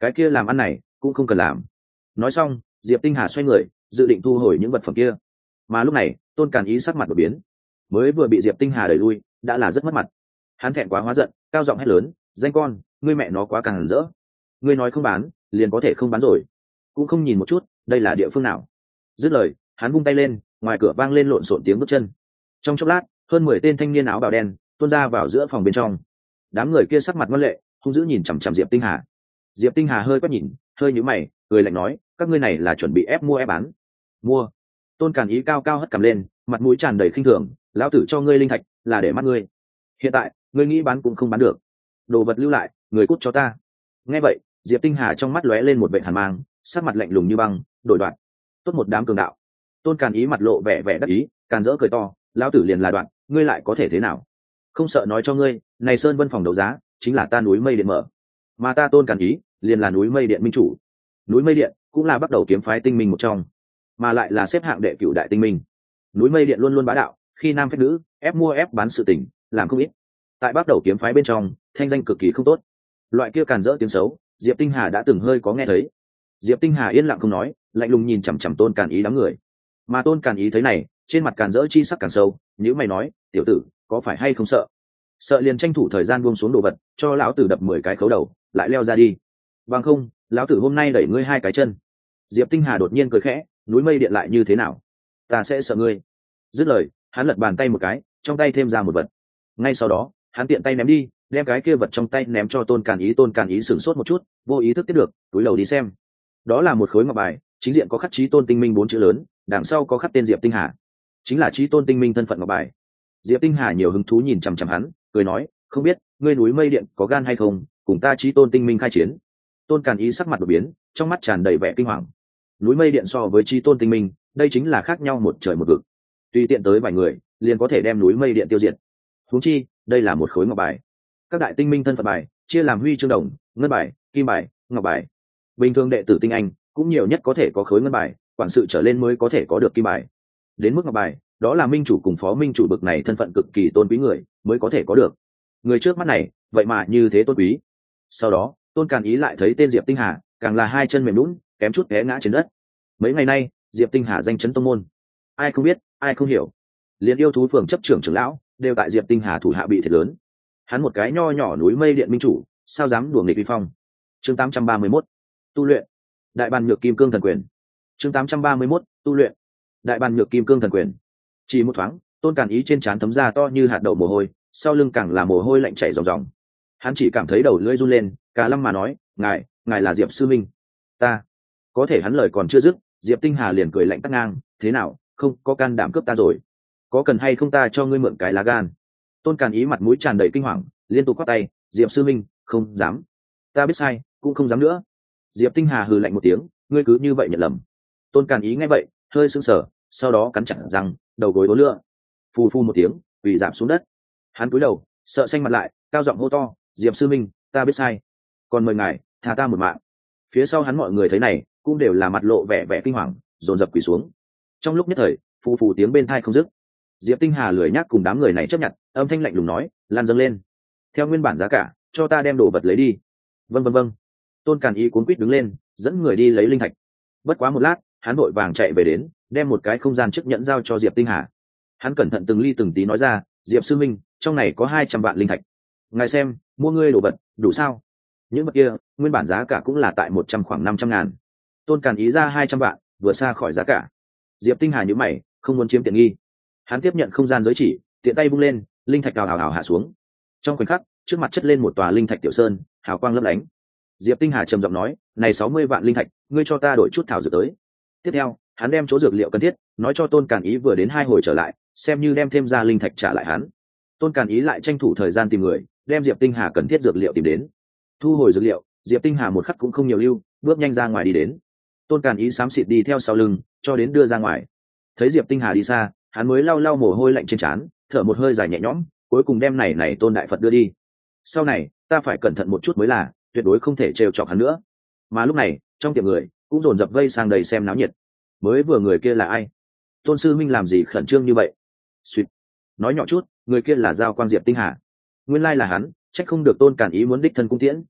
cái kia làm ăn này cũng không cần làm. Nói xong, Diệp Tinh Hà xoay người dự định thu hồi những vật phẩm kia, mà lúc này Tôn Càn Ý sắc mặt đột biến. Mới vừa bị Diệp Tinh Hà đẩy lui đã là rất mất mặt. Hắn thẹn quá hóa giận, cao giọng hét lớn, danh con, ngươi mẹ nó quá càng rỡ, ngươi nói không bán liền có thể không bán rồi, cũng không nhìn một chút đây là địa phương nào. Dứt lời, hắn vung tay lên, ngoài cửa vang lên lộn xộn tiếng bước chân. Trong chốc lát, hơn mười tên thanh niên áo bào đen tuôn ra vào giữa phòng bên trong. Đám người kia sắc mặt ngoan lệ, hung dữ nhìn chằm chằm Diệp Tinh Hà. Diệp Tinh Hà hơi quét nhìn, hơi nhíu mày, cười lạnh nói, các ngươi này là chuẩn bị ép mua ép bán? Mua. Tôn Càn Ý cao cao hất cằm lên, mặt mũi tràn đầy khinh thường, lão tử cho ngươi linh thạch là để mắt ngươi, hiện tại ngươi nghĩ bán cũng không bán được, đồ vật lưu lại, người cút cho ta. Nghe vậy, Diệp Tinh Hà trong mắt lóe lên một vệt hàn mang, sắc mặt lạnh lùng như băng, đổi đoạn. Tốt một đám cường đạo. Tôn Càn Ý mặt lộ vẻ vẻ đắc ý, càn rỡ cười to, lão tử liền là đoạn, ngươi lại có thể thế nào? Không sợ nói cho ngươi, này Sơn Vân phòng đấu giá chính là ta núi mây điện mở, mà ta Tôn Càn Ý liền là núi mây điện minh chủ. Núi mây điện cũng là bắt đầu kiếm phái tinh minh một trong, mà lại là xếp hạng đệ cửu đại tinh minh. Núi mây điện luôn luôn bá đạo, khi nam phách nữ, ép mua ép bán sự tình làm không ít. Tại bắt đầu kiếm phái bên trong, thanh danh cực kỳ không tốt. Loại kia càn rỡ tiếng xấu, Diệp Tinh Hà đã từng hơi có nghe thấy. Diệp Tinh Hà yên lặng không nói, lạnh lùng nhìn chằm chằm Tôn Càn Ý đám người. Mà Tôn Càn Ý thấy này, trên mặt càn rỡ chi sắc càng sâu, nhíu mày nói, tiểu tử, có phải hay không sợ? Sợ liền tranh thủ thời gian buông xuống đồ vật, cho lão tử đập mười cái khấu đầu, lại leo ra đi. Bằng không, lão tử hôm nay đẩy ngươi hai cái chân. Diệp Tinh Hà đột nhiên cười khẽ, núi mây điện lại như thế nào? Ta sẽ sợ ngươi. Dứt lời, hắn lật bàn tay một cái, trong tay thêm ra một vật. Ngay sau đó, hắn tiện tay ném đi, đem cái kia vật trong tay ném cho Tôn Càn Ý. Tôn Càn Ý sửng sốt một chút, vô ý thức tiếp được, túi đầu đi xem. Đó là một khối ngọc bài, chính diện có khắc Chí Tôn Tinh Minh bốn chữ lớn, đằng sau có khắc tên Diệp Tinh Hà, chính là Chí Tôn Tinh Minh thân phận ngọc bài. Diệp Tinh Hà nhiều hứng thú nhìn chằm chằm hắn, cười nói, không biết ngươi núi mây điện có gan hay không, cùng ta Chí Tôn Tinh Minh khai chiến. Tôn Càn Ý sắc mặt đột biến, trong mắt tràn đầy vẻ kinh hoàng. Núi mây điện so với Chí Tôn Tinh Minh, đây chính là khác nhau một trời một vực. Tùy tiện tới vài người, liền có thể đem núi mây điện tiêu diệt. Huống chi, đây là một khối ngọc bài. Các đại tinh minh thân phận bài chia làm huy chương đồng, ngân bài, kim bài, ngọc bài. Bình thường đệ tử tinh anh cũng nhiều nhất có thể có khối ngân bài, quản sự trở lên mới có thể có được kim bài. Đến mức ngọc bài, đó là minh chủ cùng phó minh chủ bậc này thân phận cực kỳ tôn quý người mới có thể có được. Người trước mắt này, vậy mà như thế tôn quý. Sau đó, Tôn Càn Ý lại thấy tên Diệp Tinh Hà, càng là hai chân mềm nhũn, kém chút té ngã trên đất. Mấy ngày nay, Diệp Tinh Hà danh chấn tông môn, ai không biết, ai không hiểu. Liên yêu thú phường chấp trưởng trưởng lão đều tại Diệp Tinh Hà thủ hạ bị thiệt lớn. Hắn một cái nho nhỏ núi mây điện minh chủ, sao dám đùa nghịch vi phong. Chương tám trăm ba mươi mốt, tu luyện đại bàn nhược kim cương thần quyền. Chương tám trăm ba mươi mốt, tu luyện đại bàn nhược kim cương thần quyền. Chỉ một thoáng, Tôn Càn Ý trên trán thấm ra to như hạt đậu mồ hôi, sau lưng càng là mồ hôi lạnh chảy ròng ròng. Hắn chỉ cảm thấy đầu lưỡi run lên, cả lâm mà nói, ngài ngài là Diệp sư minh. Ta có thể. Hắn lời còn chưa dứt, Diệp Tinh Hà liền cười lạnh tắc ngang, thế nào, không có can đảm cướp ta rồi? Có cần hay không ta cho ngươi mượn cái lá gan? Tôn Càn Ý mặt mũi tràn đầy kinh hoàng, liên tục quát tay, Diệp sư minh, không dám, ta biết sai, cũng không dám nữa. Diệp Tinh Hà hừ lạnh một tiếng, ngươi cứ như vậy nhận lầm. Tôn Càn Ý nghe vậy, hơi sững sờ, sau đó cắn chặt răng, đầu gối đố lửa, phù phù một tiếng, quỳ rạp xuống đất. Hắn cúi đầu, sợ xanh mặt lại, cao giọng hô to, Diệp sư minh, ta biết sai, còn mời ngài tha ta một mạng. Phía sau hắn mọi người thấy này, cũng đều là mặt lộ vẻ vẻ kinh hoàng, dồn dập quỳ xuống. Trong lúc nhất thời, phù phù tiếng bên tai không dứt. Diệp Tinh Hà lười nhác cùng đám người này chấp nhận, âm thanh lạnh lùng nói, lan dâng lên, theo nguyên bản giá cả, cho ta đem đồ vật lấy đi. Vâng vâng vâng. Tôn Càn Ý cuống quýt đứng lên, dẫn người đi lấy linh thạch. Bất quá một lát, hắn vội vàng chạy về đến, đem một cái không gian chiếc nhẫn giao cho Diệp Tinh Hà. Hắn cẩn thận từng ly từng tí nói ra, Diệp sư minh, trong này có hai trăm vạn linh thạch, ngài xem, mua ngươi đồ vật đủ sao? Những vật kia nguyên bản giá cả cũng là tại một trăm khoảng năm trăm ngàn. Tôn Càn Ý ra hai trăm vạn, vừa xa khỏi giá cả. Diệp Tinh Hà nhíu mày, không muốn chiếm tiện nghi. Hắn tiếp nhận không gian giới chỉ, tiện tay vung lên, linh thạch đào hào hào hạ xuống. Trong khoảnh khắc, trước mặt chất lên một tòa linh thạch tiểu sơn, hào quang lấp lánh. Diệp Tinh Hà trầm giọng nói, này sáu mươi vạn linh thạch, ngươi cho ta đổi chút thảo dược tới. Tiếp theo, hắn đem chỗ dược liệu cần thiết nói cho Tôn Càn Ý, vừa đến hai hồi trở lại, xem như đem thêm ra linh thạch trả lại hắn. Tôn Càn Ý lại tranh thủ thời gian tìm người, đem Diệp Tinh Hà cần thiết dược liệu tìm đến. Thu hồi dược liệu, Diệp Tinh Hà một khắc cũng không nhiều lưu, bước nhanh ra ngoài đi đến. Tôn Càn Ý xám xịt đi theo sau lưng, cho đến đưa ra ngoài. Thấy Diệp Tinh Hà đi xa, hắn mới lau lau mồ hôi lạnh trên trán, thở một hơi dài nhẹ nhõm, cuối cùng đem này này Tôn đại Phật đưa đi. Sau này, ta phải cẩn thận một chút mới là, tuyệt đối không thể trêu chọc hắn nữa. Mà lúc này, trong tiệm người cũng dồn dập vây sang đây xem náo nhiệt. Mới vừa người kia là ai? Tôn sư minh làm gì khẩn trương như vậy? Xuyệt. Nói nhỏ chút, người kia là Giao Quang Diệp Tinh Hà. Nguyên lai là hắn, trách không được Tôn Càn Ý muốn đích thân cung tiễn.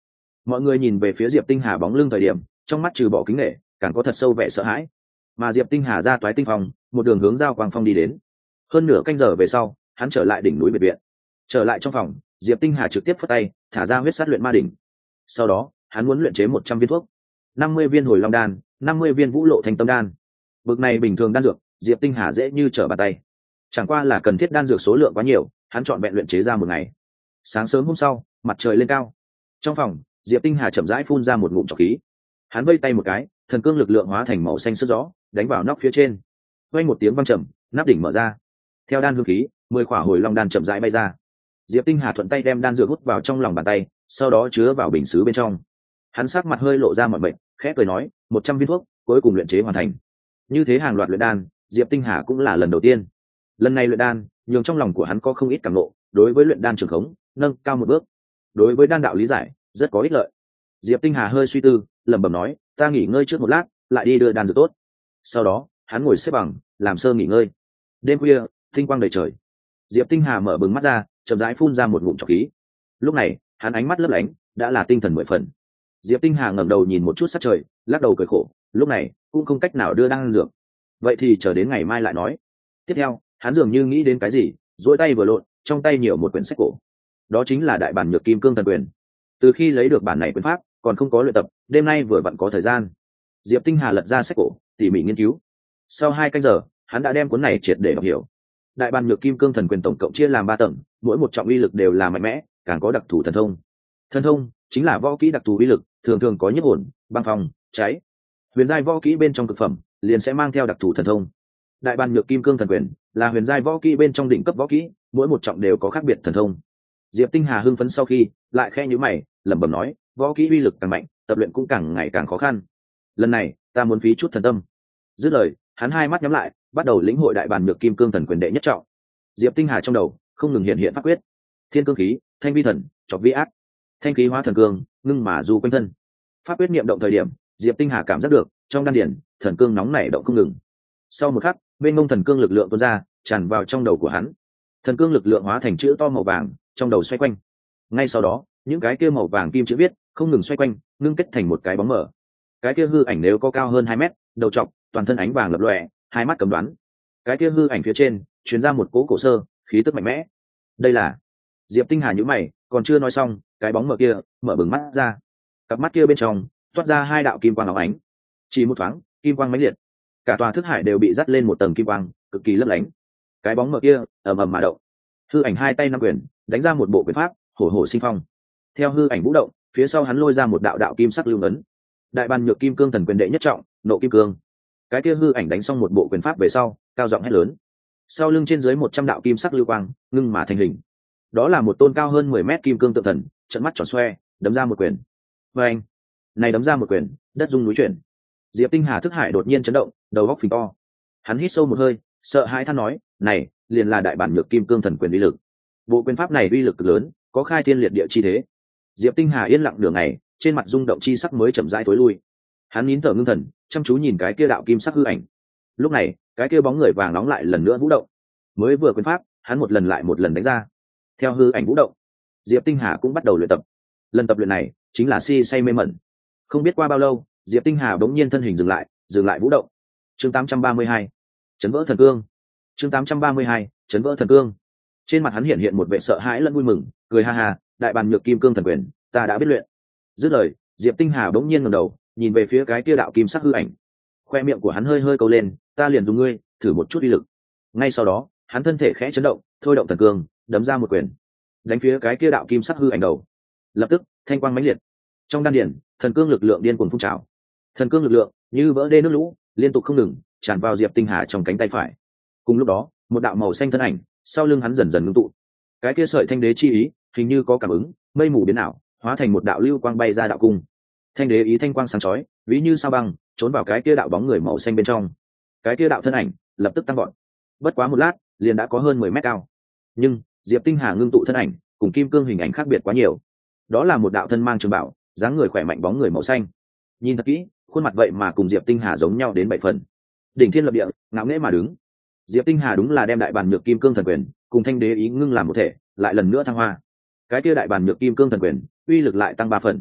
Mọi người nhìn về phía Diệp Tinh Hà bóng lưng thời điểm, trong mắt trừ bỏ kính nể, càng có thật sâu vẻ sợ hãi. Mà Diệp Tinh Hà ra toái tinh phòng, một đường hướng giao quang phong đi đến. Hơn nửa canh giờ về sau, hắn trở lại đỉnh núi biệt viện. Trở lại trong phòng, Diệp Tinh Hà trực tiếp phất tay, thả ra huyết sát luyện ma đỉnh. Sau đó, hắn muốn luyện chế một trăm viên thuốc, năm mươi viên hồi long đan, năm mươi viên vũ lộ thanh tâm đan. Bực này bình thường đan dược, Diệp Tinh Hà dễ như trở bàn tay. Chẳng qua là cần thiết đan dược số lượng quá nhiều, hắn chọn vẹn luyện chế ra một ngày. Sáng sớm hôm sau, mặt trời lên cao. Trong phòng, Diệp Tinh Hà chậm rãi phun ra một ngụm trọc khí. Hắn vây tay một cái, thần cương lực lượng hóa thành màu xanh sướt gió, đánh vào nóc phía trên. Vang một tiếng vang trầm, nắp đỉnh mở ra. Theo đan hương khí, mười quả hồi long đan chậm rãi bay ra. Diệp Tinh Hà thuận tay đem đan dược hút vào trong lòng bàn tay, sau đó chứa vào bình sứ bên trong. Hắn sắc mặt hơi lộ ra mọi mệt, khẽ cười nói, một trăm viên thuốc, cuối cùng luyện chế hoàn thành. Như thế hàng loạt luyện đan, Diệp Tinh Hà cũng là lần đầu tiên. Lần này luyện đan, nhường trong lòng của hắn có không ít cảm ngộ, đối với luyện đan trường khống, nâng cao một bước. Đối với đan đạo lý giải, rất có ích lợi. Diệp Tinh Hà hơi suy tư, lẩm bẩm nói, ta nghỉ ngơi trước một lát, lại đi đưa đan dược tốt. Sau đó, hắn ngồi xếp bằng, làm sơ nghỉ ngơi. Đêm khuya, tinh quang đầy trời. Diệp Tinh Hà mở bừng mắt ra, chậm rãi phun ra một ngụm trọc khí. Lúc này, hắn ánh mắt lấp lánh, đã là tinh thần mười phần. Diệp Tinh Hà ngẩng đầu nhìn một chút sát trời, lắc đầu cười khổ, lúc này cũng không cách nào đưa đan dược. Vậy thì chờ đến ngày mai lại nói. Tiếp theo, hắn dường như nghĩ đến cái gì, duỗi tay vừa lộn, trong tay nhiều một quyển sách cổ. Đó chính là Đại bản Nhược Kim Cương Thần Quyền. Từ khi lấy được bản này quyền pháp, còn không có luyện tập, đêm nay vừa vặn có thời gian. Diệp Tinh Hà lật ra sách cổ, tỉ mỉ nghiên cứu. Sau hai canh giờ, hắn đã đem cuốn này triệt để đọc hiểu. Đại bản Nhược Kim Cương Thần Quyền tổng cộng chia làm ba tầng, mỗi một trọng uy lực đều là mạnh mẽ, càng có đặc thù thần thông. Thần thông chính là võ kỹ đặc thù uy lực, thường thường có nhiếp hồn, băng phong, cháy. Huyền giai võ kỹ bên trong cực phẩm, liền sẽ mang theo đặc thù thần thông. Đại bản Nhược Kim Cương Thần Quyền là huyền giai võ kỹ bên trong đỉnh cấp võ kỹ, mỗi một trọng đều có khác biệt thần thông. Diệp Tinh Hà hưng phấn sau khi, lại khẽ nhíu mày, lẩm bẩm nói, võ kỹ uy lực càng mạnh, tập luyện cũng càng ngày càng khó khăn. Lần này, ta muốn phí chút thần tâm. Dứt lời, hắn hai mắt nhắm lại, bắt đầu lĩnh hội Đại bản Nhược Kim Cương Thần Quyền đệ nhất trọng. Diệp Tinh Hà trong đầu không ngừng hiện hiện pháp quyết, thiên cương khí, thanh vi thần, chọc vi ác, thanh khí hóa thần cương, ngưng mà du quanh thân. Pháp quyết niệm động thời điểm, Diệp Tinh Hà cảm giác được trong đan điển thần cương nóng nảy động không ngừng. Sau một khắc, bên ngông thần cương lực lượng tuôn ra, tràn vào trong đầu của hắn. Thần cương lực lượng hóa thành chữ to màu vàng, trong đầu xoay quanh. Ngay sau đó, những cái kia màu vàng kim chữ viết không ngừng xoay quanh, ngưng kết thành một cái bóng mờ. Cái kia hư ảnh nếu có cao hơn hai mét, đầu trọc, toàn thân ánh vàng lập lòe, hai mắt cấm đoán. Cái kia hư ảnh phía trên truyền ra một cỗ cổ sơ, khí tức mạnh mẽ. Đây là Diệp Tinh Hà nhíu mày, còn chưa nói xong, cái bóng mờ kia mở bừng mắt ra. Cặp mắt kia bên trong toát ra hai đạo kim quang óng ánh. Chỉ một thoáng, kim quang mãnh liệt, cả tòa thức hải đều bị dắt lên một tầng kim quang, cực kỳ lấp lánh. Cái bóng mờ kia ầm ầm mà động. Hư ảnh hai tay nắm quyền, đánh ra một bộ quyền pháp, hổ hổ sinh phong. Theo hư ảnh vũ động, phía sau hắn lôi ra một đạo đạo kim sắc lưu ấn. Đại bản Nhược Kim Cương Thần Quyền đệ nhất trọng, nộ kim cương. Cái kia hư ảnh đánh xong một bộ quyền pháp về sau, cao giọng hét lớn. Sau lưng trên dưới một trăm đạo kim sắc lưu quang, ngưng mà thành hình. Đó là một tôn cao hơn mười mét kim cương tượng thần, trợn mắt tròn xoe, đấm ra một quyền. Và anh, này đấm ra một quyền, đất rung núi chuyển. Diệp Tinh Hà thức hải đột nhiên chấn động, đầu óc phình to. Hắn hít sâu một hơi, sợ hãi than nói, này, liền là Đại bản Nhược Kim Cương Thần Quyền uy lực. Bộ quyền pháp này uy lực cực lớn, có khai thiên liệt địa chi thế. Diệp Tinh Hà yên lặng nửa ngày, trên mặt rung động chi sắc mới chậm rãi tối lui. Hắn nín thở ngưng thần, chăm chú nhìn cái kia đạo kim sắc hư ảnh. Lúc này, cái kia bóng người vàng nóng lại lần nữa vũ động. Mới vừa quyền pháp, hắn một lần lại một lần đánh ra. Theo hư ảnh vũ động, Diệp Tinh Hà cũng bắt đầu luyện tập. Lần tập luyện này chính là si say mê mẩn. Không biết qua bao lâu, Diệp Tinh Hà bỗng nhiên thân hình dừng lại, dừng lại vũ động. Chương tám trăm ba mươi hai, chấn vỡ thần cương. Chương tám trăm ba mươi hai, chấn vỡ thần cương. Trên mặt hắn hiện hiện một vẻ sợ hãi lẫn vui mừng, cười ha ha, Đại bản Nhược Kim Cương Thần Quyền, ta đã biết luyện. Dứt lời, Diệp Tinh Hà bỗng nhiên ngẩng đầu, nhìn về phía cái kia đạo kim sắc hư ảnh. Khoe miệng của hắn hơi hơi câu lên, ta liền dùng ngươi, thử một chút uy lực. Ngay sau đó, hắn thân thể khẽ chấn động, thôi động thần cương, đấm ra một quyền, đánh phía cái kia đạo kim sắc hư ảnh đầu. Lập tức, thanh quang mãnh liệt. Trong đan điển, thần cương lực lượng điên cuồng phun trào. Thần cương lực lượng như vỡ đê nước lũ, liên tục không ngừng tràn vào Diệp Tinh Hà trong cánh tay phải. Cùng lúc đó, một đạo màu xanh thân ảnh sau lưng hắn dần dần ngưng tụ. Cái kia sợi thanh đế chi ý, hình như có cảm ứng, mây mù biến ảo, hóa thành một đạo lưu quang bay ra đạo cung. Thanh đế ý thanh quang sáng chói, ví như sao băng, trốn vào cái kia đạo bóng người màu xanh bên trong. Cái kia đạo thân ảnh lập tức tăng vọt. Bất quá một lát, liền đã có hơn mười mét cao. Nhưng Diệp Tinh Hà ngưng tụ thân ảnh, cùng kim cương hình ảnh khác biệt quá nhiều. Đó là một đạo thân mang trường bảo, dáng người khỏe mạnh bóng người màu xanh. Nhìn thật kỹ, khuôn mặt vậy mà cùng Diệp Tinh Hà giống nhau đến bảy phần. Đỉnh thiên lập địa, ngạo nghễ mà đứng. Diệp Tinh Hà đúng là đem Đại bản Nhược Kim Cương Thần Quyền cùng thanh đế ý ngưng làm một thể, lại lần nữa thăng hoa. Cái kia Đại bản Nhược Kim Cương Thần Quyền uy lực lại tăng ba phần.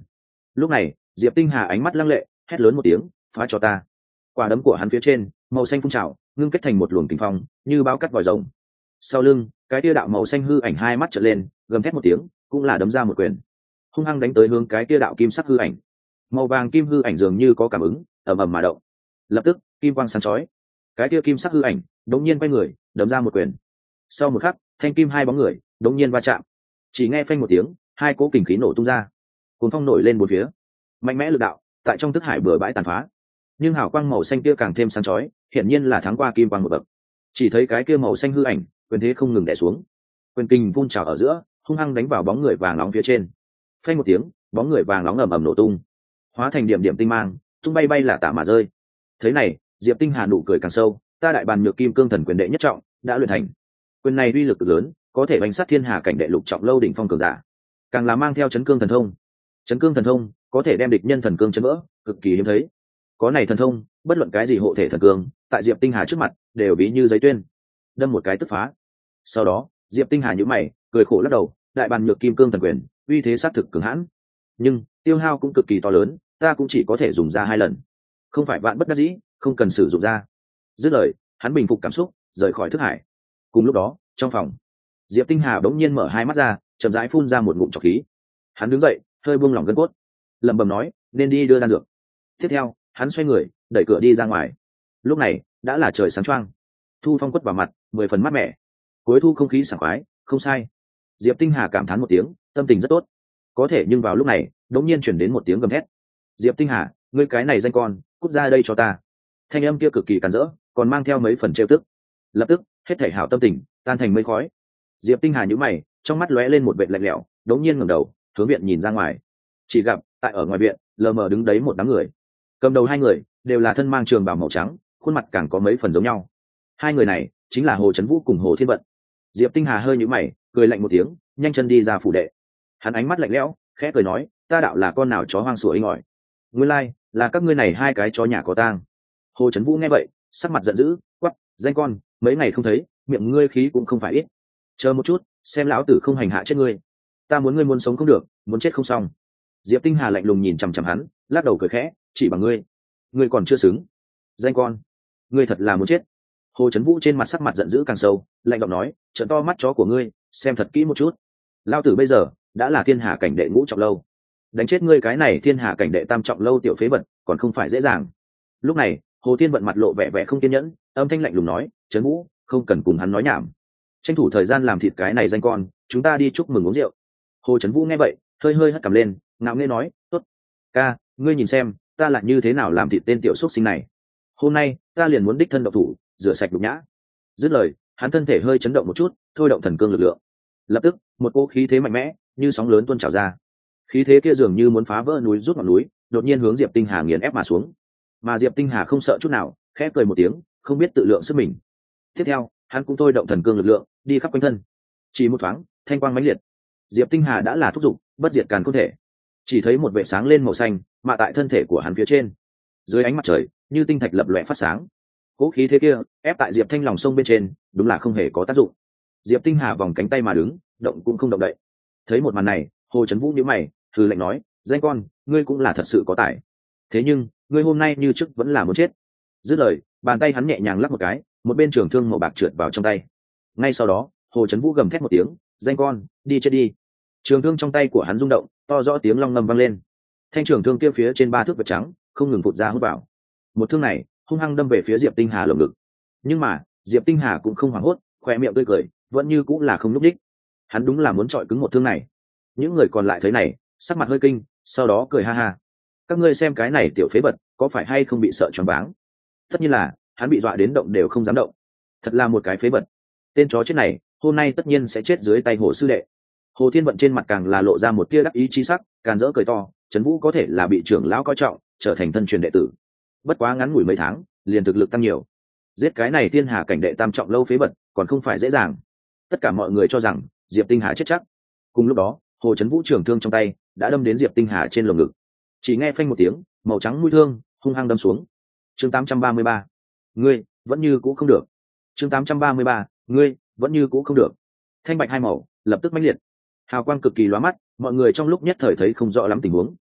Lúc này Diệp Tinh Hà ánh mắt lăng lệ, hét lớn một tiếng, phá cho ta. Quả đấm của hắn phía trên màu xanh phun trào, ngưng kết thành một luồng kình phong như bao cắt vòi rồng. Sau lưng cái tia đạo màu xanh hư ảnh hai mắt trợn lên, gầm thét một tiếng, cũng là đấm ra một quyền, hung hăng đánh tới hướng cái tia đạo kim sắc hư ảnh. Màu vàng kim hư ảnh dường như có cảm ứng, ầm ầm mà động. Lập tức kim quang sáng chói, cái tia kim sắc hư ảnh đống nhiên quay người đấm ra một quyền. Sau một khắc thanh kim hai bóng người đống nhiên va chạm, chỉ nghe phanh một tiếng, hai cỗ kình khí nổ tung ra, cuốn phong nổi lên bốn phía, mạnh mẽ lực đạo tại trong thức hải bừa bãi tàn phá. Nhưng hào quang màu xanh kia càng thêm sáng chói, hiển nhiên là thắng qua kim quang một bậc. Chỉ thấy cái kia màu xanh hư ảnh quyền thế không ngừng đè xuống, quyền kình vung trào ở giữa, hung hăng đánh vào bóng người vàng nóng phía trên. Phanh một tiếng, bóng người vàng nóng ầm ầm nổ tung, hóa thành điểm điểm tinh mang, tung bay bay là tả mà rơi. Thế này Diệp Tinh Hà nụ cười càng sâu, ta đại bàn nhược kim cương thần quyền đệ nhất trọng đã luyện thành. Quyền này uy lực cực lớn, có thể bánh sát thiên hà cảnh đệ lục trọng lâu đỉnh phong cường giả, càng là mang theo chấn cương thần thông. Chấn cương thần thông có thể đem địch nhân thần cương chấn vỡ, cực kỳ hiếm thấy. Có này thần thông, bất luận cái gì hộ thể thần cương tại Diệp Tinh Hà trước mặt đều ví như giấy tuyên, đâm một cái tức phá. Sau đó Diệp Tinh Hà nhíu mày, cười khổ lắc đầu, đại bàn nhược kim cương thần quyền uy thế sát thực cường hãn, nhưng tiêu hao cũng cực kỳ to lớn, ta cũng chỉ có thể dùng ra hai lần, không phải vạn bất đắc dĩ không cần sử dụng ra. Dứt lời hắn bình phục cảm xúc, rời khỏi thức hải. Cùng lúc đó trong phòng, Diệp Tinh Hà bỗng nhiên mở hai mắt ra, chậm rãi phun ra một ngụm trọc khí. Hắn đứng dậy, hơi buông lỏng gân cốt, lẩm bẩm nói, nên đi đưa đan dược. Tiếp theo hắn xoay người đẩy cửa đi ra ngoài. Lúc này đã là trời sáng choang, thu phong quất vào mặt, mười phần mát mẻ, cuối thu không khí sảng khoái, không sai. Diệp Tinh Hà cảm thán một tiếng, tâm tình rất tốt. Có thể nhưng vào lúc này đột nhiên chuyển đến một tiếng gầm thét. Diệp Tinh Hà, ngươi cái này danh con, cút ra đây cho ta. Thanh âm kia cực kỳ càn rỡ, còn mang theo mấy phần trêu tức. Lập tức hết thảy hảo tâm tình tan thành mây khói. Diệp Tinh Hà nhíu mày, trong mắt lóe lên một vệt lạnh lẽo, đột nhiên ngẩng đầu hướng viện nhìn ra ngoài. Chỉ gặp tại ở ngoài viện lờ mờ đứng đấy một đám người. Cầm đầu hai người đều là thân mang trường bào màu trắng, khuôn mặt càng có mấy phần giống nhau. Hai người này chính là Hồ Chấn Vũ cùng Hồ Thiên Vận. Diệp Tinh Hà hơi nhíu mày, cười lạnh một tiếng, nhanh chân đi ra phủ đệ. Hắn ánh mắt lạnh lẽo, khẽ cười nói, ta đạo là con nào chó hoang sủa inh ỏi, nguyên lai like, là các ngươi này hai cái chó nhà có tang. Hồ Chấn Vũ nghe vậy sắc mặt giận dữ, quắc, danh con, mấy ngày không thấy, miệng ngươi khí cũng không phải ít, chờ một chút xem lão tử không hành hạ chết ngươi. Ta muốn ngươi muốn sống không được, muốn chết không xong. Diệp Tinh Hà lạnh lùng nhìn chằm chằm hắn, lắc đầu cười khẽ, chỉ bằng ngươi, ngươi còn chưa xứng. Danh con, ngươi thật là muốn chết. Hồ Chấn Vũ trên mặt sắc mặt giận dữ càng sâu, lạnh giọng nói, trợn to mắt chó của ngươi, xem thật kỹ một chút. Lão tử bây giờ đã là thiên hà cảnh đệ ngũ trọng lâu, đánh chết ngươi cái này thiên hà cảnh đệ tam trọng lâu tiểu phế vật còn không phải dễ dàng. Lúc này Hồ Thiên Vận mặt lộ vẻ vẻ không kiên nhẫn, âm thanh lạnh lùng nói, Chấn Vũ, không cần cùng hắn nói nhảm, tranh thủ thời gian làm thịt cái này danh con, chúng ta đi chúc mừng uống rượu. Hồ Chấn Vũ nghe vậy hơi hơi hất cằm lên, ngạo nghễ nói, tốt ca, ngươi nhìn xem ta lại như thế nào làm thịt tên tiểu xuất sinh này. Hôm nay ta liền muốn đích thân độc thủ, rửa sạch nhục nhã. Dứt lời hắn thân thể hơi chấn động một chút, thôi động thần cương lực lượng. Lập tức một cỗ khí thế mạnh mẽ như sóng lớn tuôn trào ra, khí thế kia dường như muốn phá vỡ núi rút ngọn núi, đột nhiên hướng Diệp Tinh Hà nghiền ép mà xuống. Mà Diệp Tinh Hà không sợ chút nào, khẽ cười một tiếng, không biết tự lượng sức mình. Tiếp theo hắn cũng thôi động thần cương lực lượng, đi khắp quanh thân. Chỉ một thoáng thanh quang mãnh liệt, Diệp Tinh Hà đã là thúc giục bất diệt càn khôn thể. Chỉ thấy một vệt sáng lên màu xanh mà tại thân thể của hắn phía trên, dưới ánh mặt trời như tinh thạch lập lòe phát sáng. Cố khí thế kia ép tại Diệp Thanh lòng sông bên trên, đúng là không hề có tác dụng. Diệp Tinh Hà vòng cánh tay mà đứng, động cũng không động đậy. Thấy một màn này, Hồ Chấn Vũ nhíu mày, hừ lạnh nói, danh con, ngươi cũng là thật sự có tài, thế nhưng ngươi hôm nay như trước vẫn là muốn chết. Dứt lời bàn tay hắn nhẹ nhàng lắc một cái, một bên trường thương màu bạc trượt vào trong tay. Ngay sau đó Hồ Chấn Vũ gầm thét một tiếng, danh con, đi chết đi. Trường thương trong tay của hắn rung động, to rõ tiếng long ngâm vang lên. Thanh trường thương kia phía trên ba thước vật trắng không ngừng phụt ra hút vào. Một thương này hung hăng đâm về phía Diệp Tinh Hà lồng ngực. Nhưng mà Diệp Tinh Hà cũng không hoảng hốt, khoe miệng tươi cười vẫn như cũng là không núp đích. Hắn đúng là muốn chọi cứng một thương này. Những người còn lại thấy này sắc mặt hơi kinh, sau đó cười ha ha, các ngươi xem cái này tiểu phế bật có phải hay không bị sợ choáng váng. Tất nhiên là hắn bị dọa đến động đều không dám động, thật là một cái phế bật. Tên chó chết này hôm nay tất nhiên sẽ chết dưới tay Hồ sư đệ. Hồ Thiên Vận trên mặt càng là lộ ra một tia đắc ý chi sắc, càn rỡ cười to, Trấn Vũ có thể là bị trưởng lão coi trọng, trở thành thân truyền đệ tử, bất quá ngắn ngủi mấy tháng liền thực lực tăng nhiều, giết cái này thiên hà cảnh đệ tam trọng lâu phế vật còn không phải dễ dàng. Tất cả mọi người cho rằng Diệp Tinh Hà chết chắc. Cùng lúc đó Hồ Chấn Vũ trường thương trong tay đã đâm đến Diệp Tinh Hà trên lồng ngực. Chỉ nghe phanh một tiếng, màu trắng mũi thương hung hăng đâm xuống. Chương tám trăm ba mươi ba, ngươi vẫn như cũ không được. Chương tám trăm ba mươi ba, ngươi vẫn như cũ không được. Thanh bạch hai màu lập tức mãnh liệt, hào quang cực kỳ lóa mắt, mọi người trong lúc nhất thời thấy không rõ lắm tình huống.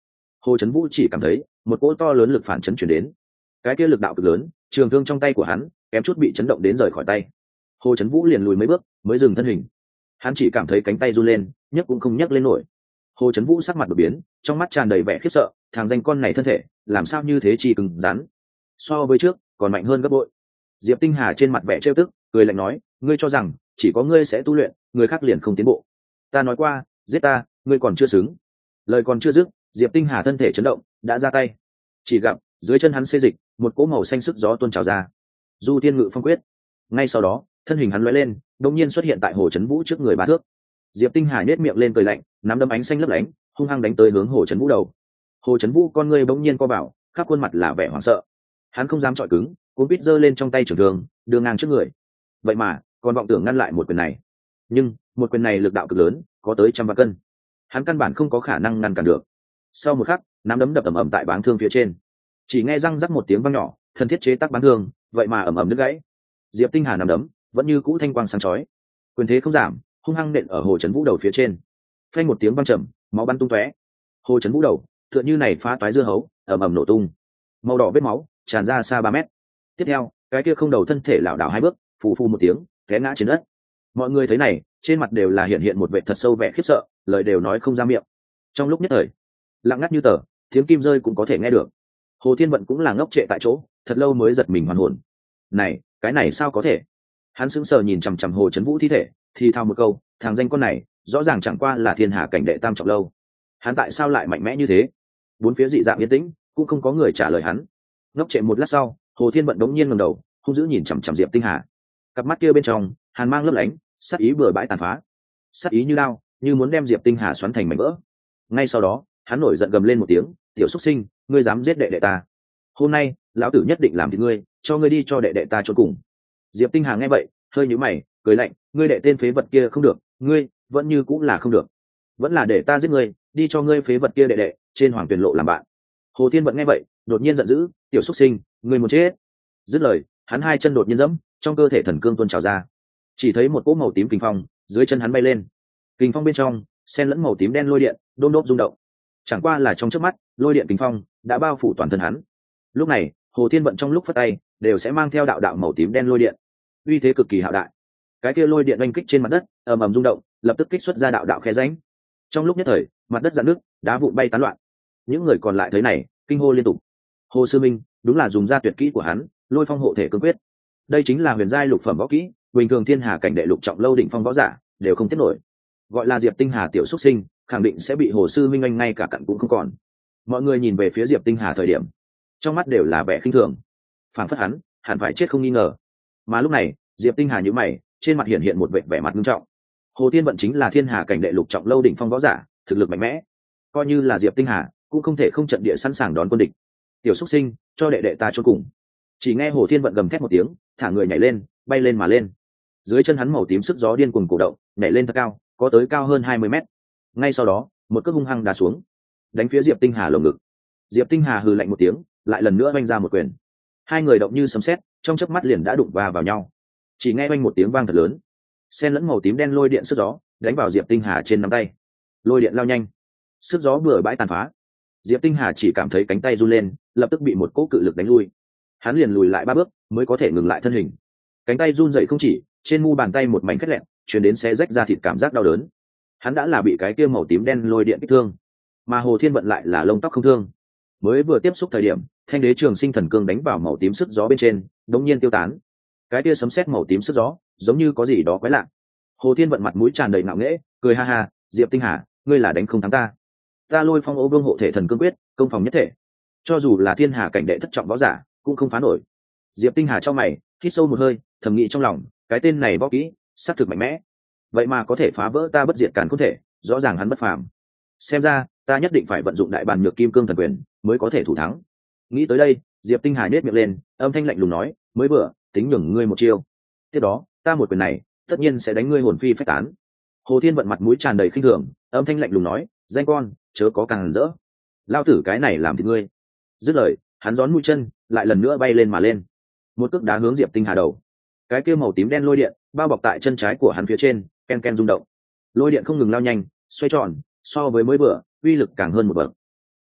Hồ Chấn Vũ chỉ cảm thấy một cỗ to lớn lực phản chấn chuyển đến, cái kia lực đạo cực lớn, trường thương trong tay của hắn kém chút bị chấn động đến rời khỏi tay. Hồ Chấn Vũ liền lùi mấy bước mới dừng thân hình. Hắn chỉ cảm thấy cánh tay run lên, nhấc cũng không nhấc lên nổi. Hồ Chấn Vũ sắc mặt đột biến, trong mắt tràn đầy vẻ khiếp sợ, thằng danh con này thân thể làm sao như thế chi cứng rắn, so với trước còn mạnh hơn gấp bội. Diệp Tinh Hà trên mặt vẻ trêu tức, cười lạnh nói, ngươi cho rằng chỉ có ngươi sẽ tu luyện, người khác liền không tiến bộ. Ta nói qua, giết ta, ngươi còn chưa xứng. Lời còn chưa dứt, Diệp Tinh Hà thân thể chấn động, đã ra tay. Chỉ gặp dưới chân hắn xê dịch, một cỗ màu xanh sức gió tuôn trào ra. Du Tiên Ngự Phong Quyết. Ngay sau đó, thân hình hắn lóe lên, đột nhiên xuất hiện tại Hồ Chấn Vũ trước người ba thước. Diệp Tinh Hà nhếch miệng lên cười lạnh, nắm đấm ánh xanh lấp lánh, hung hăng đánh tới hướng Hồ Chấn Vũ đầu. Hồ Chấn Vũ con ngươi bỗng nhiên co vào, khắp khuôn mặt là vẻ hoảng sợ. Hắn không dám chọi cứng, cuống quýt giơ lên trong tay trường thương, đưa ngang trước người. Vậy mà, còn vọng tưởng ngăn lại một quyền này. Nhưng, một quyền này lực đạo cực lớn, có tới trăm vạn cân. Hắn căn bản không có khả năng ngăn cản được. Sau một khắc, nắm đấm đập ầm ầm tại báng thương phía trên. Chỉ nghe răng rắc một tiếng vang nhỏ, thân thiết chế tác báng thương, vậy mà ầm ầm đứt gãy. Diệp Tinh Hà nắm đấm, vẫn như cũ thanh quang sáng chói. Quyền thế không giảm, hung hăng nện ở Hồ Chấn Vũ đầu phía trên. Phanh một tiếng vang trầm, máu bắn tung tóe. Hồ Chấn Vũ đầu, tựa như này phá toái dưa hấu, ầm ầm nổ tung. Màu đỏ vết máu tràn ra xa ba mét. Tiếp theo, cái kia không đầu thân thể lảo đảo hai bước, phù phù một tiếng, té ngã trên đất. Mọi người thấy này, trên mặt đều là hiện hiện một vẻ thật sâu vẻ khiếp sợ, lời đều nói không ra miệng. Trong lúc nhất thời, lặng ngắt như tờ, tiếng kim rơi cũng có thể nghe được. Hồ Thiên Vận cũng là ngốc trệ tại chỗ, thật lâu mới giật mình hoàn hồn. Này, cái này sao có thể? Hắn sững sờ nhìn chằm chằm Hồ Chấn Vũ thi thể, thì thào một câu, thằng danh con này, rõ ràng chẳng qua là thiên hà cảnh đệ tam trọng lâu. Hắn tại sao lại mạnh mẽ như thế? Bốn phía dị dạng yên tĩnh, cũng không có người trả lời hắn. Ngốc trệ một lát sau, Hồ Thiên Vận đống nhiên ngẩng đầu, hung dữ nhìn chằm chằm Diệp Tinh Hà. Cặp mắt kia bên trong, hàn mang lấp lánh, sát ý bừa bãi tàn phá. Sát ý như lao, như muốn đem Diệp Tinh Hà xoắn thành mảnh vỡ. Ngay sau đó, hắn nổi giận gầm lên một tiếng, tiểu xuất sinh, ngươi dám giết đệ đệ ta, hôm nay lão tử nhất định làm thịt ngươi, cho ngươi đi cho đệ đệ ta chôn cùng. Diệp Tinh Hà nghe vậy, hơi nhíu mày, cười lạnh, ngươi đệ tên phế vật kia không được, ngươi vẫn như cũng là không được, vẫn là để ta giết ngươi, đi cho ngươi phế vật kia đệ đệ trên hoàng tuyển lộ làm bạn. Hồ Thiên Vận nghe vậy, đột nhiên giận dữ, tiểu xuất sinh, ngươi muốn chết. Dứt lời, hắn hai chân đột nhiên giẫm, trong cơ thể thần cương tuôn trào ra, chỉ thấy một cỗ màu tím kình phong dưới chân hắn bay lên. Kình phong bên trong xen lẫn màu tím đen lôi điện, đôm đốp rung động. Chẳng qua là trong chớp mắt, lôi điện kình phong đã bao phủ toàn thân hắn. Lúc này, Hồ Thiên Vận trong lúc phất tay đều sẽ mang theo đạo đạo màu tím đen lôi điện, uy thế cực kỳ hạo đại. Cái kia lôi điện oanh kích trên mặt đất, ầm ầm rung động, lập tức kích xuất ra đạo đạo khe rãnh. Trong lúc nhất thời, mặt đất rạn nước, đá vụn bay tán loạn. Những người còn lại thấy này, kinh hô liên tục. Hồ Sư Minh đúng là dùng ra tuyệt kỹ của hắn, Lôi Phong hộ thể cương quyết. Đây chính là huyền giai lục phẩm võ kỹ, bình thường thiên hà cảnh đệ lục trọng lâu đỉnh phong võ giả đều không tiếp nổi. Gọi là Diệp Tinh Hà tiểu xuất sinh, khẳng định sẽ bị Hồ Sư Minh anh ngay cả cặn cũng không còn. Mọi người nhìn về phía Diệp Tinh Hà thời điểm, trong mắt đều là vẻ khinh thường, phảng phất hắn hẳn phải chết không nghi ngờ. Mà lúc này, Diệp Tinh Hà nhíu mày, trên mặt hiện hiện một vẻ vẻ mặt nghiêm trọng. Hồ Thiên Vận chính là thiên hà cảnh đệ lục trọng lâu đỉnh phong võ giả, thực lực mạnh mẽ, coi như là Diệp Tinh Hà cũng không thể không trận địa sẵn sàng đón quân địch. Tiểu xuất sinh, cho đệ đệ ta chôn cùng. Chỉ nghe Hồ Thiên Vận gầm thét một tiếng, thả người nhảy lên, bay lên mà lên. Dưới chân hắn màu tím sức gió điên cuồng cổ động, nhảy lên thật cao, có tới cao hơn hai mươi mét. Ngay sau đó, một cước hung hăng đá xuống, đánh phía Diệp Tinh Hà lồng ngực. Diệp Tinh Hà hừ lạnh một tiếng, lại lần nữa vung ra một quyền. Hai người động như sấm sét, trong chớp mắt liền đã đụng va vào nhau. Chỉ nghe vang một tiếng vang thật lớn, xen lẫn màu tím đen lôi điện sức gió đánh vào Diệp Tinh Hà trên nắm tay. Lôi điện lao nhanh, sức gió bừa bãi tàn phá. Diệp Tinh Hà chỉ cảm thấy cánh tay run lên, lập tức bị một cỗ cự lực đánh lui. Hắn liền lùi lại ba bước mới có thể ngừng lại thân hình. Cánh tay run rẩy không chỉ, trên mu bàn tay một mảnh khét lẹn, truyền đến xé rách ra thịt cảm giác đau đớn. Hắn đã là bị cái kia màu tím đen lôi điện kích thương, mà Hồ Thiên Vận lại là lông tóc không thương. Mới vừa tiếp xúc thời điểm, thanh đế trường sinh thần cương đánh vào màu tím sức gió bên trên, đống nhiên tiêu tán. Cái kia sấm sét màu tím sức gió, giống như có gì đó quái lạ. Hồ Thiên Vận mặt mũi tràn đầy ngạo nghễ, cười ha ha, Diệp Tinh Hà, ngươi là đánh không thắng ta. Ta Lôi Phong Ô Vương hộ thể thần cương quyết, công phòng nhất thể, cho dù là thiên hà cảnh đệ thất trọng võ giả, cũng không phá nổi. Diệp Tinh Hà cho mày, hít sâu một hơi, thầm nghĩ trong lòng, cái tên này võ kỹ, sát thực mạnh mẽ. Vậy mà có thể phá vỡ ta bất diệt càn khôn thể, rõ ràng hắn bất phàm. Xem ra, ta nhất định phải vận dụng đại bàn nhược kim cương thần quyền, mới có thể thủ thắng. Nghĩ tới đây, Diệp Tinh Hà nhếch miệng lên, âm thanh lạnh lùng nói, mới vừa, tính nhường ngươi một chiêu. Tiếp đó, ta một quyền này, tất nhiên sẽ đánh ngươi hồn phi phách tán. Hồ Thiên Vận mặt mũi tràn đầy khinh thường, âm thanh lạnh lùng nói, danh con, chớ có càng rỡ. Lao tử cái này làm thì ngươi. Dứt lời, hắn gión mũi chân, lại lần nữa bay lên mà lên. Một cước đá hướng Diệp Tinh Hà đầu. Cái kia màu tím đen lôi điện bao bọc tại chân trái của hắn phía trên, ken ken rung động. Lôi điện không ngừng lao nhanh, xoay tròn, so với mới vừa, uy lực càng hơn một bậc.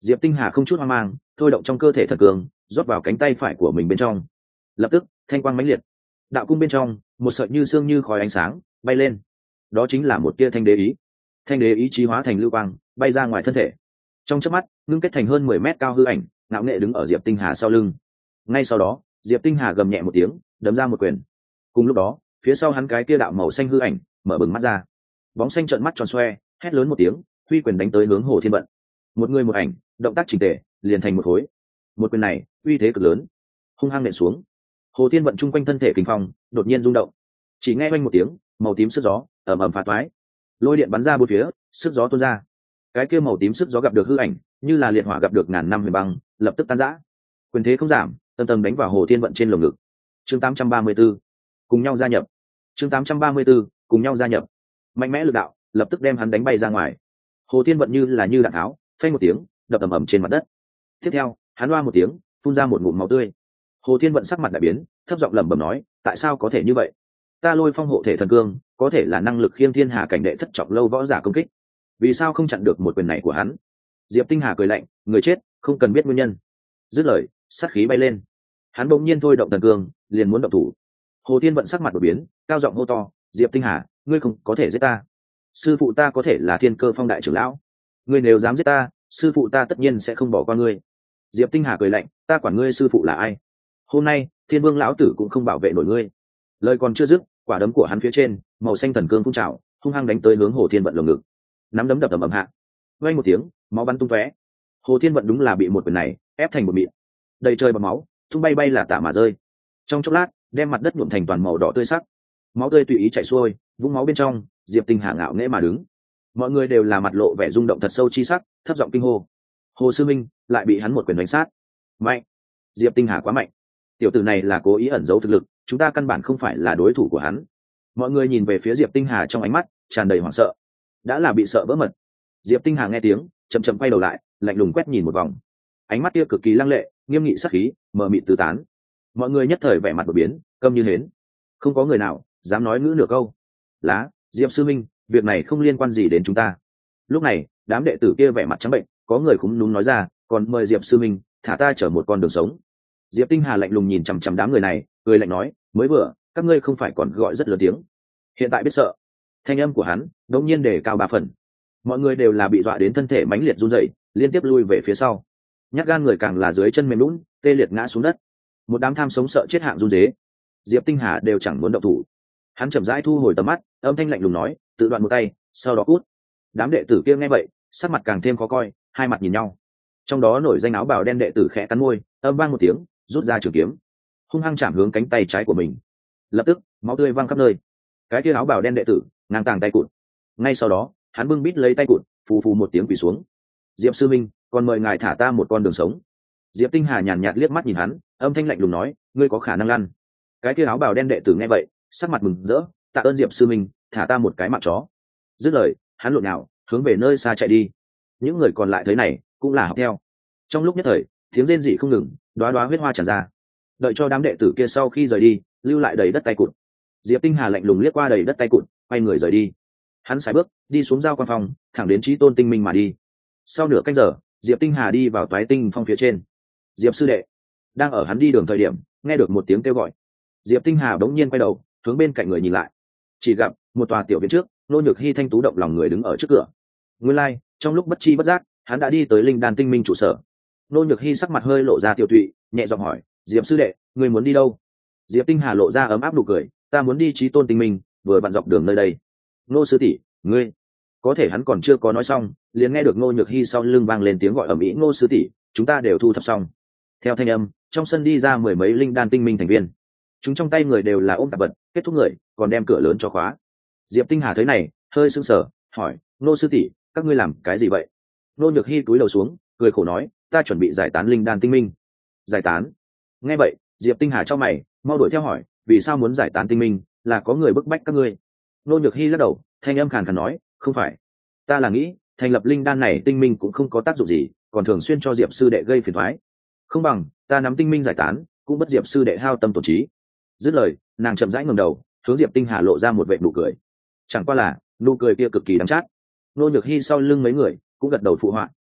Diệp Tinh Hà không chút hoang mang, thôi động trong cơ thể thần cường, rót vào cánh tay phải của mình bên trong. Lập tức, thanh quang mãnh liệt. Đạo cung bên trong, một sợi như sương như khói ánh sáng bay lên. Đó chính là một tia thanh đế ý. Thanh đế ý chí hóa thành lưu quang, bay ra ngoài thân thể. Trong chớp mắt, ngưng kết thành hơn mười mét cao hư ảnh, ngạo nghệ đứng ở Diệp Tinh Hà sau lưng. Ngay sau đó, Diệp Tinh Hà gầm nhẹ một tiếng, đấm ra một quyền. Cùng lúc đó, phía sau hắn cái kia đạo màu xanh hư ảnh mở bừng mắt ra, bóng xanh trợn mắt tròn xoe, hét lớn một tiếng, huy quyền đánh tới hướng Hồ Thiên Vận. Một người một ảnh, động tác chỉnh tề, liền thành một khối. Một quyền này, uy thế cực lớn, hung hăng nện xuống. Hồ Thiên Vận trung quanh thân thể kình phong đột nhiên rung động, chỉ nghe oanh một tiếng, màu tím sức gió ầm ầm phá toái, lôi điện bắn ra bốn phía, sức gió tuôn ra. Cái kia màu tím sức gió gặp được hư ảnh, như là liệt hỏa gặp được ngàn năm huyền băng, lập tức tan rã. Quyền thế không giảm, tầng tầng đánh vào Hồ Thiên Vận trên lồng ngực. Chương tám trăm ba mươi tư, cùng nhau gia nhập. Chương tám trăm ba mươi tư, cùng nhau gia nhập. Mạnh mẽ lực đạo, lập tức đem hắn đánh bay ra ngoài. Hồ Thiên Vận như là như đạn tháo, phanh một tiếng, đập ầm ầm trên mặt đất. Tiếp theo, hắn oa một tiếng, phun ra một ngụm máu tươi. Hồ Thiên Vận sắc mặt đại biến, thấp giọng lẩm bẩm nói, tại sao có thể như vậy? Ta Lôi Phong hộ thể thần cương, có thể là năng lực khiêng thiên hà cảnh đệ thất trọng lâu võ giả công kích, vì sao không chặn được một quyền này của hắn? Diệp Tinh Hà cười lạnh, người chết không cần biết nguyên nhân. Dứt lời, sát khí bay lên, hắn bỗng nhiên thôi động thần cương, liền muốn động thủ. Hồ Thiên Vận sắc mặt đổi biến, cao giọng hô to, Diệp Tinh Hà, ngươi không có thể giết ta. Sư phụ ta có thể là Thiên Cơ Phong đại trưởng lão, ngươi nếu dám giết ta, sư phụ ta tất nhiên sẽ không bỏ qua ngươi. Diệp Tinh Hà cười lạnh, ta quản ngươi sư phụ là ai? Hôm nay, Thiên Vương lão tử cũng không bảo vệ nổi ngươi. Lời còn chưa dứt, quả đấm của hắn phía trên, màu xanh thần cương phun trào, hung hăng đánh tới hướng Hồ Thiên Vận lồng ngực. Nắm đấm đập ầm ầm hạ, vang một tiếng, máu bắn tung tóe. Hồ Thiên Vận đúng là bị một quyền này ép thành một mịn, đầy trời bọt máu, tung bay bay là tả mà rơi. Trong chốc lát, đem mặt đất nhuộm thành toàn màu đỏ tươi sắc. Máu tươi tùy ý chảy xuôi, vũng máu bên trong, Diệp Tinh Hà ngạo nghễ mà đứng. Mọi người đều là mặt lộ vẻ rung động thật sâu chi sắc, thấp giọng kinh hô. Hồ sư minh lại bị hắn một quyền đánh sát. Mạnh! Diệp Tinh Hà quá mạnh. Tiểu tử này là cố ý ẩn giấu thực lực, chúng ta căn bản không phải là đối thủ của hắn. Mọi người nhìn về phía Diệp Tinh Hà trong ánh mắt tràn đầy hoảng sợ, đã là bị sợ vỡ mật. Diệp Tinh Hà nghe tiếng, chậm chậm quay đầu lại, lạnh lùng quét nhìn một vòng, ánh mắt kia cực kỳ lăng lệ, nghiêm nghị sắc khí mờ mịt tứ tán. Mọi người nhất thời vẻ mặt đột biến, câm như hến, không có người nào dám nói ngữ nửa câu. Lá, Diệp sư minh, việc này không liên quan gì đến chúng ta. Lúc này, đám đệ tử kia vẻ mặt trắng bệnh, có người cũng đúng nói ra, còn mời Diệp sư minh thả ta chở một con đường sống. Diệp Tinh Hà lạnh lùng nhìn chằm chằm đám người này, cười lạnh nói, mới vừa các ngươi không phải còn gọi rất lớn tiếng, hiện tại biết sợ. Thanh âm của hắn đột nhiên đề cao ba phần. Mọi người đều là bị dọa đến thân thể mãnh liệt run rẩy, liên tiếp lui về phía sau. Nhát gan người càng là dưới chân mềm lún, tê liệt ngã xuống đất. Một đám tham sống sợ chết hạng run rế. Diệp Tinh Hà đều chẳng muốn động thủ. Hắn chậm rãi thu hồi tầm mắt, âm thanh lạnh lùng nói, tự đoạn một tay, sau đó cút. Đám đệ tử kia nghe vậy, sắc mặt càng thêm khó coi, hai mặt nhìn nhau. Trong đó nổi danh áo bào đen đệ tử khẽ cắn môi, âm vang một tiếng, rút ra trường kiếm, hung hăng chạm hướng cánh tay trái của mình. Lập tức, máu tươi văng khắp nơi. Cái kia áo bào đen đệ tử ngang tàng tay cụt. Ngay sau đó, hắn bưng bít lấy tay cụt, phù phù một tiếng quỳ xuống. Diệp sư minh, còn mời ngài thả ta một con đường sống. Diệp Tinh Hà nhàn nhạt liếc mắt nhìn hắn, âm thanh lạnh lùng nói, ngươi có khả năng lăn. Cái kia áo bào đen đệ tử nghe vậy, sắc mặt mừng rỡ, tạ ơn Diệp sư minh, thả ta một cái mạng chó. Dứt lời, hắn lộn nhào, hướng về nơi xa chạy đi. Những người còn lại thấy này, cũng là học theo. Trong lúc nhất thời, tiếng rên rỉ không ngừng, đóa đóa huyết hoa tràn ra. Đợi cho đám đệ tử kia sau khi rời đi, lưu lại đầy đất tay cụt. Diệp Tinh Hà lạnh lùng liếc qua đầy đất tay cụt, quay người rời đi. Hắn sải bước đi xuống giao quan phòng, thẳng đến Chí Tôn Tinh Minh mà đi. Sau nửa canh giờ, Diệp Tinh Hà đi vào Toái Tinh Phong phía trên. Diệp sư đệ đang ở hắn đi đường thời điểm, nghe được một tiếng kêu gọi. Diệp Tinh Hà bỗng nhiên quay đầu, hướng bên cạnh người nhìn lại, chỉ gặp một tòa tiểu viện trước, Nô Nhược Hi thanh tú động lòng người đứng ở trước cửa. Nguyên lai, like, trong lúc bất chi bất giác, hắn đã đi tới Linh Đan Tinh Minh trụ sở. Nô Nhược Hi sắc mặt hơi lộ ra tiêu tụy, nhẹ giọng hỏi, Diệp sư đệ, người muốn đi đâu? Diệp Tinh Hà lộ ra ấm áp nụ cười, ta muốn đi Chí Tôn Tinh Minh, vừa vặn dọc đường nơi đây. Nô sư tỷ, ngươi. Có thể hắn còn chưa có nói xong, liền nghe được Nô Nhược Hi sau lưng vang lên tiếng gọi ầm ĩ, Nô sư tỷ, chúng ta đều thu thập xong. Theo thanh âm, trong sân đi ra mười mấy Linh Đan Tinh Minh thành viên. Chúng trong tay người đều là ôm tạp vật, kết thúc người, còn đem cửa lớn cho khóa. Diệp Tinh Hà thấy này, hơi sững sờ, hỏi, Nô sư tỷ, các ngươi làm cái gì vậy? Nô Nhược Hi cúi đầu xuống, cười khổ nói, ta chuẩn bị giải tán Linh Đan Tinh Minh. Giải tán? Nghe vậy, Diệp Tinh Hà chau mày, mau đuổi theo hỏi, vì sao muốn giải tán Tinh Minh, là có người bức bách các ngươi? Nô Nhược Hi lắc đầu, thanh âm khàn khàn nói, không phải, ta là nghĩ thành lập Linh Đan này Tinh Minh cũng không có tác dụng gì, còn thường xuyên cho Diệp sư đệ gây phiền toái. Không bằng ta nắm Tinh Minh giải tán, cũng bất Diệp sư đệ hao tâm tổn trí. Dứt lời, nàng chậm rãi ngẩng đầu, hướng Diệp Tinh Hà lộ ra một vệt nụ cười. Chẳng qua là nụ cười kia cực kỳ đắng chát. Nô Nhược Hi sau lưng mấy người cũng gật đầu phụ họa.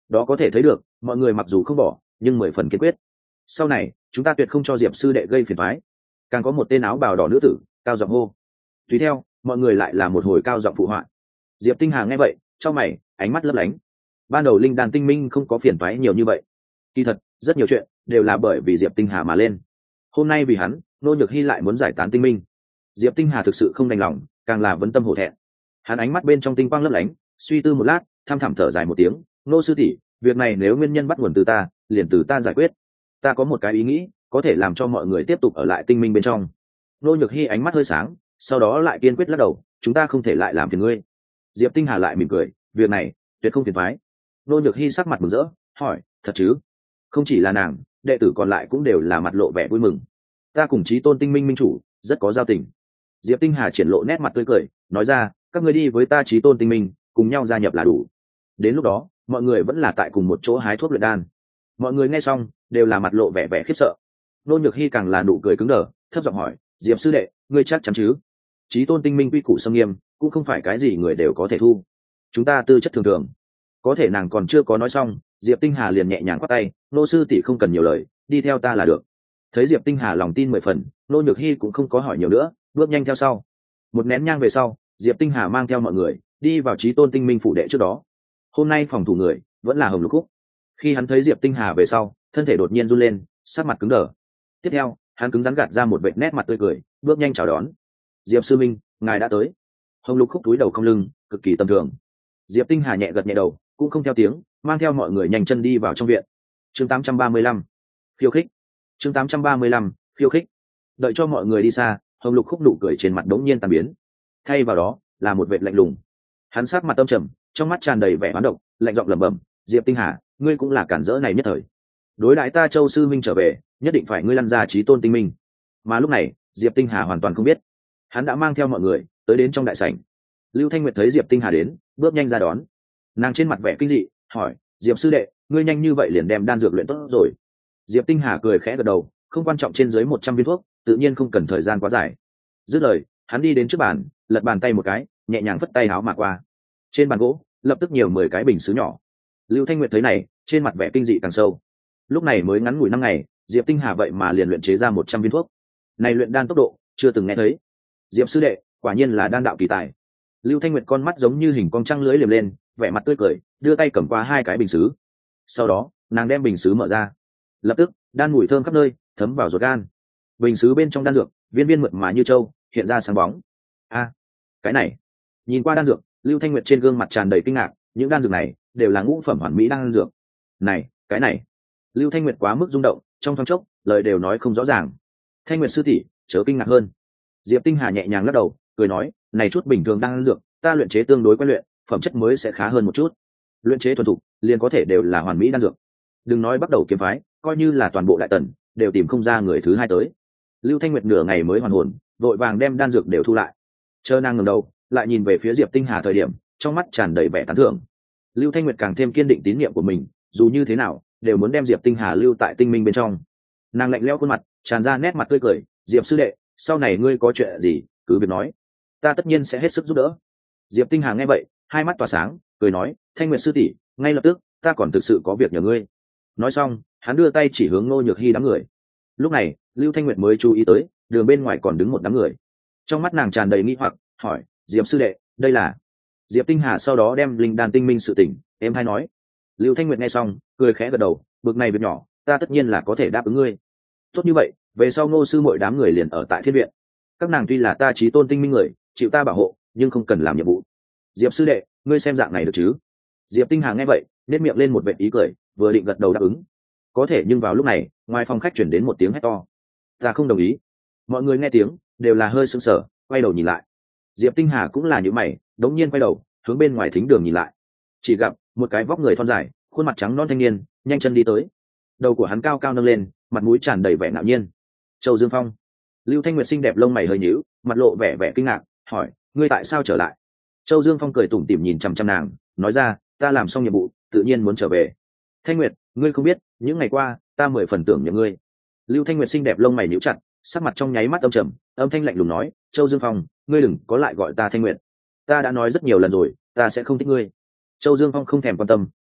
đó có thể thấy được mọi người mặc dù không bỏ nhưng mười phần kiên quyết. Sau này chúng ta tuyệt không cho Diệp sư đệ gây phiền toái. Càng có một tên áo bào đỏ nữ tử cao giọng hô. Tùy theo mọi người lại là một hồi cao giọng phụ họa. Diệp Tinh Hà nghe vậy trong mày ánh mắt lấp lánh. Ban đầu linh đàn tinh minh không có phiền toái nhiều như vậy, kỳ thật rất nhiều chuyện đều là bởi vì Diệp Tinh Hà mà lên. Hôm nay vì hắn Nô Nhược Hy lại muốn giải tán tinh minh, Diệp Tinh Hà thực sự không đành lòng, càng là vấn tâm hổ thẹn. Hắn ánh mắt bên trong tinh quang lấp lánh, suy tư một lát tham thẳm thở dài một tiếng. Nô sư tỷ, việc này nếu nguyên nhân bắt nguồn từ ta, liền từ ta giải quyết. Ta có một cái ý nghĩ có thể làm cho mọi người tiếp tục ở lại tinh minh bên trong. Nô Nhược Hy ánh mắt hơi sáng, sau đó lại kiên quyết lắc đầu. Chúng ta không thể lại làm phiền ngươi. Diệp Tinh Hà lại mỉm cười, việc này tuyệt không phiền toái. Nô Nhược Hy sắc mặt mừng rỡ, hỏi, thật chứ? Không chỉ là nàng, đệ tử còn lại cũng đều là mặt lộ vẻ vui mừng. Ta cùng Chí Tôn tinh minh minh chủ rất có giao tình. Diệp Tinh Hà triển lộ nét mặt tươi cười, nói ra, các ngươi đi với ta Chí Tôn tinh minh, cùng nhau gia nhập là đủ. Đến lúc đó mọi người vẫn là tại cùng một chỗ hái thuốc luyện đan. Mọi người nghe xong đều là mặt lộ vẻ vẻ khiếp sợ. Nô Nhược Hy càng là nụ cười cứng đờ, thấp giọng hỏi, Diệp sư đệ, ngươi chắc chắn chứ? Chí Tôn tinh minh quy củ xâm nghiêm, cũng không phải cái gì người đều có thể thu. Chúng ta tư chất thường thường. Có thể nàng còn chưa có nói xong, Diệp Tinh Hà liền nhẹ nhàng quát tay, nô sư tỷ không cần nhiều lời, đi theo ta là được. Thấy Diệp Tinh Hà lòng tin mười phần, Nô Nhược Hy cũng không có hỏi nhiều nữa, bước nhanh theo sau. Một nén nhang về sau, Diệp Tinh Hà mang theo mọi người đi vào Chí Tôn tinh minh phủ đệ trước đó. Hôm nay phòng thủ người vẫn là Hồng Lục Khúc. Khi hắn thấy Diệp Tinh Hà về sau, thân thể đột nhiên run lên, sắc mặt cứng đờ. Tiếp theo hắn cứng rắn gạt ra một vệt nét mặt tươi cười, bước nhanh chào đón. Diệp sư minh, ngài đã tới. Hồng Lục Khúc túi đầu không lưng, cực kỳ tầm thường. Diệp Tinh Hà nhẹ gật nhẹ đầu, cũng không theo tiếng, mang theo mọi người nhanh chân đi vào trong viện. Chương tám trăm ba mươi lăm, khiêu khích. Chương tám trăm ba mươi lăm, khiêu khích. Đợi cho mọi người đi xa, Hồng Lục Khúc nụ cười trên mặt đống nhiên tan biến, thay vào đó là một vệt lạnh lùng. Hắn sát mặt tâm trầm, trong mắt tràn đầy vẻ oán độc, lạnh giọng lẩm bẩm, Diệp Tinh Hà, ngươi cũng là cản rỡ này nhất thời. Đối đãi ta Châu sư minh trở về, nhất định phải ngươi lăn ra Chí Tôn tinh minh. Mà lúc này Diệp Tinh Hà hoàn toàn không biết, hắn đã mang theo mọi người tới đến trong đại sảnh. Lưu Thanh Nguyệt thấy Diệp Tinh Hà đến, bước nhanh ra đón. Nàng trên mặt vẻ kinh dị, hỏi, Diệp sư đệ, ngươi nhanh như vậy liền đem đan dược luyện tốt rồi? Diệp Tinh Hà cười khẽ gật đầu, không quan trọng trên dưới một trăm viên thuốc, tự nhiên không cần thời gian quá dài. Dứt lời, hắn đi đến trước bàn, lật bàn tay một cái, nhẹ nhàng phất tay áo mà qua. Trên bàn gỗ lập tức nhiều mười cái bình sứ nhỏ. Lưu Thanh Nguyệt thấy này, trên mặt vẻ kinh dị càng sâu. Lúc này mới ngắn ngủi năm ngày, Diệp Tinh Hà vậy mà liền luyện chế ra một trăm viên thuốc. Này luyện đan tốc độ chưa từng nghe thấy. Diệp sư đệ, quả nhiên là đan đạo kỳ tài. Lưu Thanh Nguyệt con mắt giống như hình con trăng lưỡi liềm lên, vẻ mặt tươi cười, đưa tay cầm qua hai cái bình sứ. Sau đó nàng đem bình sứ mở ra, lập tức đan mùi thơm khắp nơi, thấm vào ruột gan. Bình sứ bên trong đan dược viên viên mượt mà như châu, hiện ra sáng bóng. A, cái này! Nhìn qua đan dược, Lưu Thanh Nguyệt trên gương mặt tràn đầy kinh ngạc, những đan dược này đều là ngũ phẩm hoàn mỹ đan dược. Này, cái này! Lưu Thanh Nguyệt quá mức rung động, trong thoáng chốc lời đều nói không rõ ràng. Thanh Nguyệt sư tỷ, chớ kinh ngạc hơn. Diệp Tinh Hà nhẹ nhàng lắc đầu, cười nói, này chút bình thường đan dược, ta luyện chế tương đối quen luyện, phẩm chất mới sẽ khá hơn một chút. Luyện chế thuần thục, liền có thể đều là hoàn mỹ đan dược. Đừng nói bắt đầu kiếm phái, coi như là toàn bộ đại tần, đều tìm không ra người thứ hai tới. Lưu Thanh Nguyệt nửa ngày mới hoàn hồn, vội vàng đem đan dược đều thu lại. Chờ nàng ngẩng đầu, lại nhìn về phía Diệp Tinh Hà thời điểm, trong mắt tràn đầy vẻ tán thưởng. Lưu Thanh Nguyệt càng thêm kiên định tín nhiệm của mình, dù như thế nào, đều muốn đem Diệp Tinh Hà lưu tại tinh minh bên trong. Nàng lạnh lẽo khuôn mặt, tràn ra nét mặt tươi cười, Diệp sư đệ, sau này ngươi có chuyện gì, cứ việc nói, ta tất nhiên sẽ hết sức giúp đỡ. Diệp Tinh Hà nghe vậy, hai mắt tỏa sáng, cười nói, Thanh Nguyệt sư tỷ, ngay lập tức, ta còn thực sự có việc nhờ ngươi. Nói xong, hắn đưa tay chỉ hướng Nô Nhược Hy đám người. Lúc này, Lưu Thanh Nguyệt mới chú ý tới, đường bên ngoài còn đứng một đám người. Trong mắt nàng tràn đầy nghi hoặc, hỏi, Diệp sư đệ, đây là? Diệp Tinh Hà sau đó đem linh đan tinh minh sự tình em hay nói. Lưu Thanh Nguyệt nghe xong, cười khẽ gật đầu, bực này việc nhỏ, ta tất nhiên là có thể đáp ứng ngươi. Tốt như vậy, về sau Ngô sư mọi đám người liền ở tại thiên viện. Các nàng tuy là ta Chí Tôn tinh minh người, chịu ta bảo hộ, nhưng không cần làm nhiệm vụ. Diệp sư đệ, ngươi xem dạng này được chứ? Diệp Tinh Hà nghe vậy, nét miệng lên một vệt ý cười, vừa định gật đầu đáp ứng. Có thể nhưng vào lúc này, ngoài phòng khách chuyển đến một tiếng hét to. Ta không đồng ý. Mọi người nghe tiếng, đều là hơi sững sờ, quay đầu nhìn lại. Diệp Tinh Hà cũng là như mày, đống nhiên quay đầu, hướng bên ngoài thính đường nhìn lại. Chỉ gặp một cái vóc người thon dài, khuôn mặt trắng non thanh niên, nhanh chân đi tới. Đầu của hắn cao cao nâng lên, mặt mũi tràn đầy vẻ ngạo nhiên. Châu Dương Phong. Lưu Thanh Nguyệt xinh đẹp lông mày hơi nhíu, mặt lộ vẻ vẻ kinh ngạc, hỏi, ngươi tại sao trở lại? Châu Dương Phong cười tủm tỉm nhìn chằm chằm nàng, nói ra, ta làm xong nhiệm vụ, tự nhiên muốn trở về. Thanh Nguyệt, ngươi không biết, những ngày qua, ta mười phần tưởng nhớ ngươi. Lưu Thanh Nguyệt xinh đẹp lông mày nhíu chặt, sắc mặt trong nháy mắt âm trầm, âm thanh lạnh lùng nói, Châu Dương Phong, ngươi đừng có lại gọi ta Thanh Nguyệt. Ta đã nói rất nhiều lần rồi, ta sẽ không thích ngươi. Châu Dương Phong không thèm quan tâm,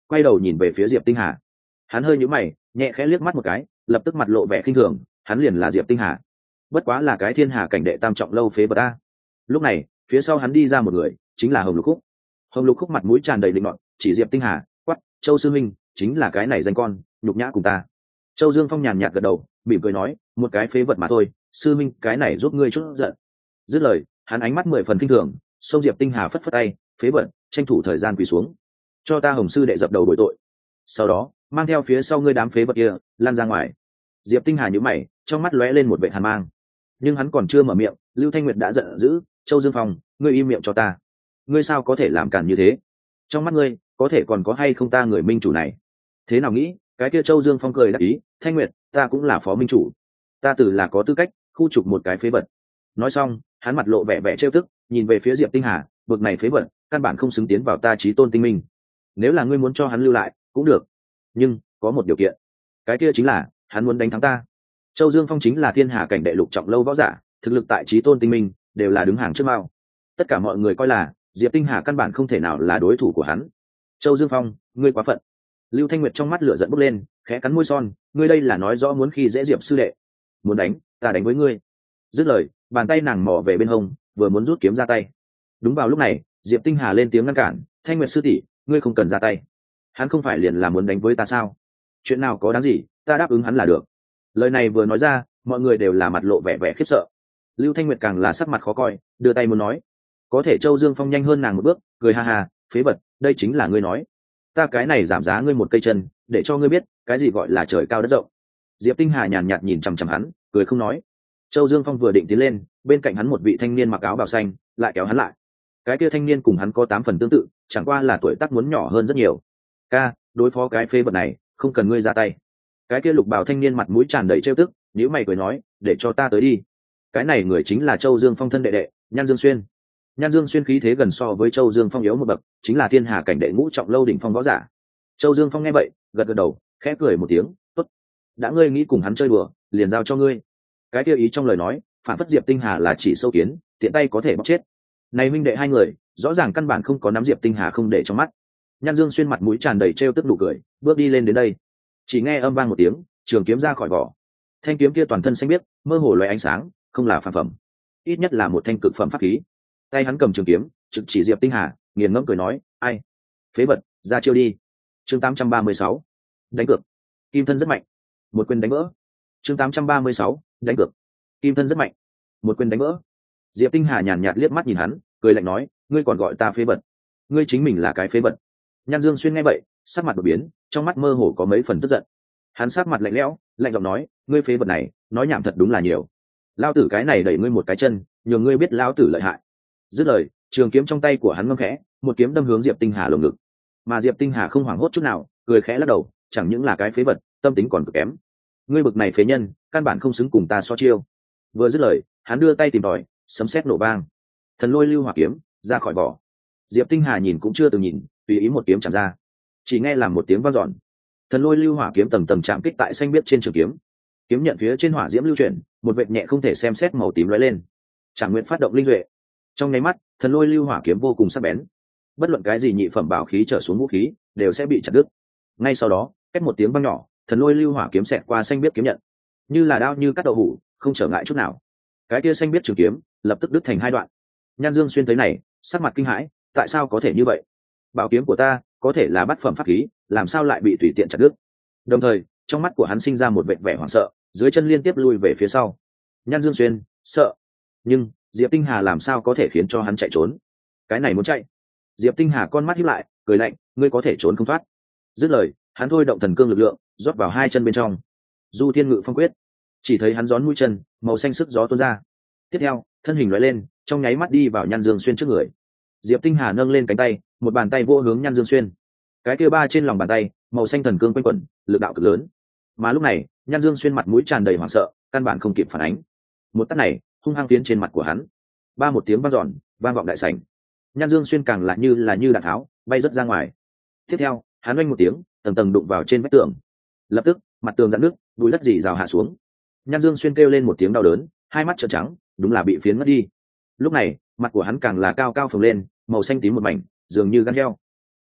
quay đầu nhìn về phía Diệp Tinh Hà. Hắn hơi nhíu mày, nhẹ khẽ liếc mắt một cái, lập tức mặt lộ vẻ khinh thường, hắn liền là Diệp Tinh Hà. Bất quá là cái thiên hà cảnh đệ tam trọng lâu phế vật a. Lúc này, phía sau hắn đi ra một người, chính là Hồng Lục Khúc. Hồng Lục Khúc mặt mũi tràn đầy định nọt, chỉ Diệp Tinh Hà, quát, Châu sư minh, chính là cái này danh con, nhục nhã cùng ta. Châu Dương Phong nhàn nhạt gật đầu, mỉm cười nói, một cái phế vật mà thôi, sư minh, cái này giúp ngươi chút giận. Dứt lời, hắn ánh mắt mười phần kinh thường, xông Diệp Tinh Hà phất phất tay, phế vật, tranh thủ thời gian quỳ xuống, cho ta Hồng sư đệ dập đầu bồi tội. Sau đó, mang theo phía sau ngươi đám phế vật kia, lan ra ngoài. Diệp Tinh Hà nhíu mày, trong mắt lóe lên một vẻ hàn mang. Nhưng hắn còn chưa mở miệng, Lưu Thanh Nguyệt đã giận dữ, Châu Dương Phong, ngươi im miệng cho ta. Ngươi sao có thể làm cản như thế? Trong mắt ngươi, có thể còn có hay không ta người minh chủ này? Thế nào nghĩ? Cái kia Châu Dương Phong cười đáp ý, Thanh Nguyệt, ta cũng là phó minh chủ, ta từ là có tư cách khu trục một cái phế vật. Nói xong, hắn mặt lộ vẻ vẻ trêu tức, nhìn về phía Diệp Tinh Hà, bực này phế vật, căn bản không xứng tiến vào ta chí tôn tinh minh. Nếu là ngươi muốn cho hắn lưu lại, cũng được, nhưng có một điều kiện, cái kia chính là hắn muốn đánh thắng ta. Châu Dương Phong chính là thiên hà cảnh đệ lục trọng lâu võ giả, thực lực tại chí tôn tinh minh đều là đứng hàng trước mao. Tất cả mọi người coi là Diệp Tinh Hà căn bản không thể nào là đối thủ của hắn. Châu Dương Phong, ngươi quá phận. Lưu Thanh Nguyệt trong mắt lửa giận bốc lên, khẽ cắn môi son, ngươi đây là nói rõ muốn khi dễ Diệp sư đệ. Muốn đánh, ta đánh với ngươi. Dứt lời, bàn tay nàng mò về bên hông, vừa muốn rút kiếm ra tay. Đúng vào lúc này, Diệp Tinh Hà lên tiếng ngăn cản, Thanh Nguyệt sư tỷ, ngươi không cần ra tay. Hắn không phải liền là muốn đánh với ta sao? Chuyện nào có đáng gì, ta đáp ứng hắn là được. Lời này vừa nói ra, mọi người đều là mặt lộ vẻ vẻ khiếp sợ. Lưu Thanh Nguyệt càng là sắc mặt khó coi, đưa tay muốn nói, có thể Châu Dương Phong nhanh hơn nàng một bước, cười ha ha, phế vật, đây chính là ngươi nói, ta cái này giảm giá ngươi một cây chân, để cho ngươi biết cái gì gọi là trời cao đất rộng. Diệp Tinh Hà nhàn nhạt nhìn chằm chằm hắn, cười không nói. Châu Dương Phong vừa định tiến lên, bên cạnh hắn một vị thanh niên mặc áo bào xanh lại kéo hắn lại. Cái kia thanh niên cùng hắn có tám phần tương tự, chẳng qua là tuổi tác muốn nhỏ hơn rất nhiều. Ca, đối phó cái phế vật này, không cần ngươi ra tay. Cái kia lục bào thanh niên mặt mũi tràn đầy trêu tức, nhíu mày cười nói, để cho ta tới đi. Cái này người chính là Châu Dương Phong thân đệ đệ, Nhan Dương Xuyên. Nhan Dương Xuyên khí thế gần so với Châu Dương Phong yếu một bậc, chính là thiên hà cảnh đệ ngũ trọng lâu đỉnh phong võ giả. Châu Dương Phong nghe vậy, gật gật đầu, khẽ cười một tiếng, tốt, đã ngươi nghĩ cùng hắn chơi đùa, liền giao cho ngươi. Cái kia ý trong lời nói, phản phất Diệp Tinh Hà là chỉ sâu kiến, tiện tay có thể bóc chết. Này minh đệ hai người, rõ ràng căn bản không có nắm Diệp Tinh Hà không để trong mắt. Nhan Dương Xuyên mặt mũi tràn đầy trêu tức nụ cười, bước đi lên đến đây. Chỉ nghe âm vang một tiếng, trường kiếm ra khỏi vỏ. Thanh kiếm kia toàn thân xanh biếc, mơ hồ lóe ánh sáng, không là phàm phẩm, ít nhất là một thanh cực phẩm pháp khí. Tay hắn cầm trường kiếm, trực chỉ Diệp Tinh Hà, nghiền ngẫm cười nói, ai, phế vật, ra chiêu đi. Chương tám trăm ba mươi sáu, đánh cược. Kim thân rất mạnh, một quyền đánh vỡ. Chương tám trăm ba mươi sáu, đánh cược. Kim thân rất mạnh, một quyền đánh vỡ. Diệp Tinh Hà nhàn nhạt liếc mắt nhìn hắn, cười lạnh nói, ngươi còn gọi ta phế vật, ngươi chính mình là cái phế vật. Nhan Dương Xuyên nghe vậy, sắc mặt đột biến, trong mắt mơ hồ có mấy phần tức giận. Hắn sắc mặt lạnh lẽo, lạnh giọng nói, ngươi phế vật này, nói nhảm thật đúng là nhiều. Lao tử cái này đẩy ngươi một cái chân, nhường ngươi biết lão tử lợi hại. Dứt lời, trường kiếm trong tay của hắn ngâm khẽ, một kiếm đâm hướng Diệp Tinh Hà lồng ngực. Mà Diệp Tinh Hà không hoảng hốt chút nào, cười khẽ lắc đầu, chẳng những là cái phế vật, tâm tính còn cực kém. Ngươi bực này phế nhân, căn bản không xứng cùng ta so chiêu. Vừa dứt lời, hắn đưa tay tìm tòi, sấm sét nổ vang, thần lôi lưu hỏa kiếm ra khỏi vỏ. Diệp Tinh Hà nhìn cũng chưa từng nhìn, tùy ý một kiếm chạm ra, chỉ nghe làm một tiếng vang dọn, thần lôi lưu hỏa kiếm tầng tầng chạm kích tại xanh biếc trên trường kiếm. Kiếm nhận phía trên hỏa diễm lưu chuyển, một vệt nhẹ không thể xem xét màu tím lóe lên. Trạng Nguyện phát động linh duệ, trong nháy mắt, thần lôi lưu hỏa kiếm vô cùng sắc bén, bất luận cái gì nhị phẩm bảo khí trở xuống vũ khí đều sẽ bị chặt đứt. Ngay sau đó, cách một tiếng vang nhỏ, thần lôi lưu hỏa kiếm xẹt qua xanh biếc kiếm nhận, như là đao như cắt đậu hủ, không trở ngại chút nào. Cái kia xanh biếc trường kiếm lập tức đứt thành hai đoạn. Nhan Dương Xuyên thấy này, sắc mặt kinh hãi, tại sao có thể như vậy? Bảo kiếm của ta có thể là bát phẩm pháp khí, làm sao lại bị tùy tiện chặt đứt? Đồng thời, trong mắt của hắn sinh ra một vẻ vẻ hoảng sợ, dưới chân liên tiếp lui về phía sau. Nhan Dương Xuyên sợ, nhưng Diệp Tinh Hà làm sao có thể khiến cho hắn chạy trốn? Cái này muốn chạy? Diệp Tinh Hà con mắt híp lại, cười lạnh, ngươi có thể trốn không thoát. Dứt lời, hắn thôi động thần cương lực lượng, rót vào hai chân bên trong. Du Thiên Ngự Phong Quyết, chỉ thấy hắn gión mũi chân, màu xanh sức gió tuôn ra. Tiếp theo, thân hình lóe lên, trong nháy mắt đi vào Nhan Dương Xuyên trước người. Diệp Tinh Hà nâng lên cánh tay, một bàn tay vô hướng Nhan Dương Xuyên. Cái kia ba trên lòng bàn tay, màu xanh thần cương quanh quẩn, lực đạo cực lớn. Mà lúc này, Nhan Dương Xuyên mặt mũi tràn đầy hoảng sợ, căn bản không kịp phản ánh. Một tát này, hung hăng tiến trên mặt của hắn. Ba một tiếng vang dọn, vang vọng đại sảnh. Nhan Dương Xuyên càng lại như là như đạn tháo, bay rất ra ngoài. Tiếp theo, hắn oanh một tiếng, tầng tầng đụng vào trên vách tường. Lập tức, mặt tường rạn nước, bụi đất rỉ rào hạ xuống. Nhan Dương Xuyên kêu lên một tiếng đau đớn, hai mắt trợn trắng, đúng là bị phiến mất đi. Lúc này, mặt của hắn càng là cao cao phồng lên, màu xanh tím một mảnh, dường như gan heo.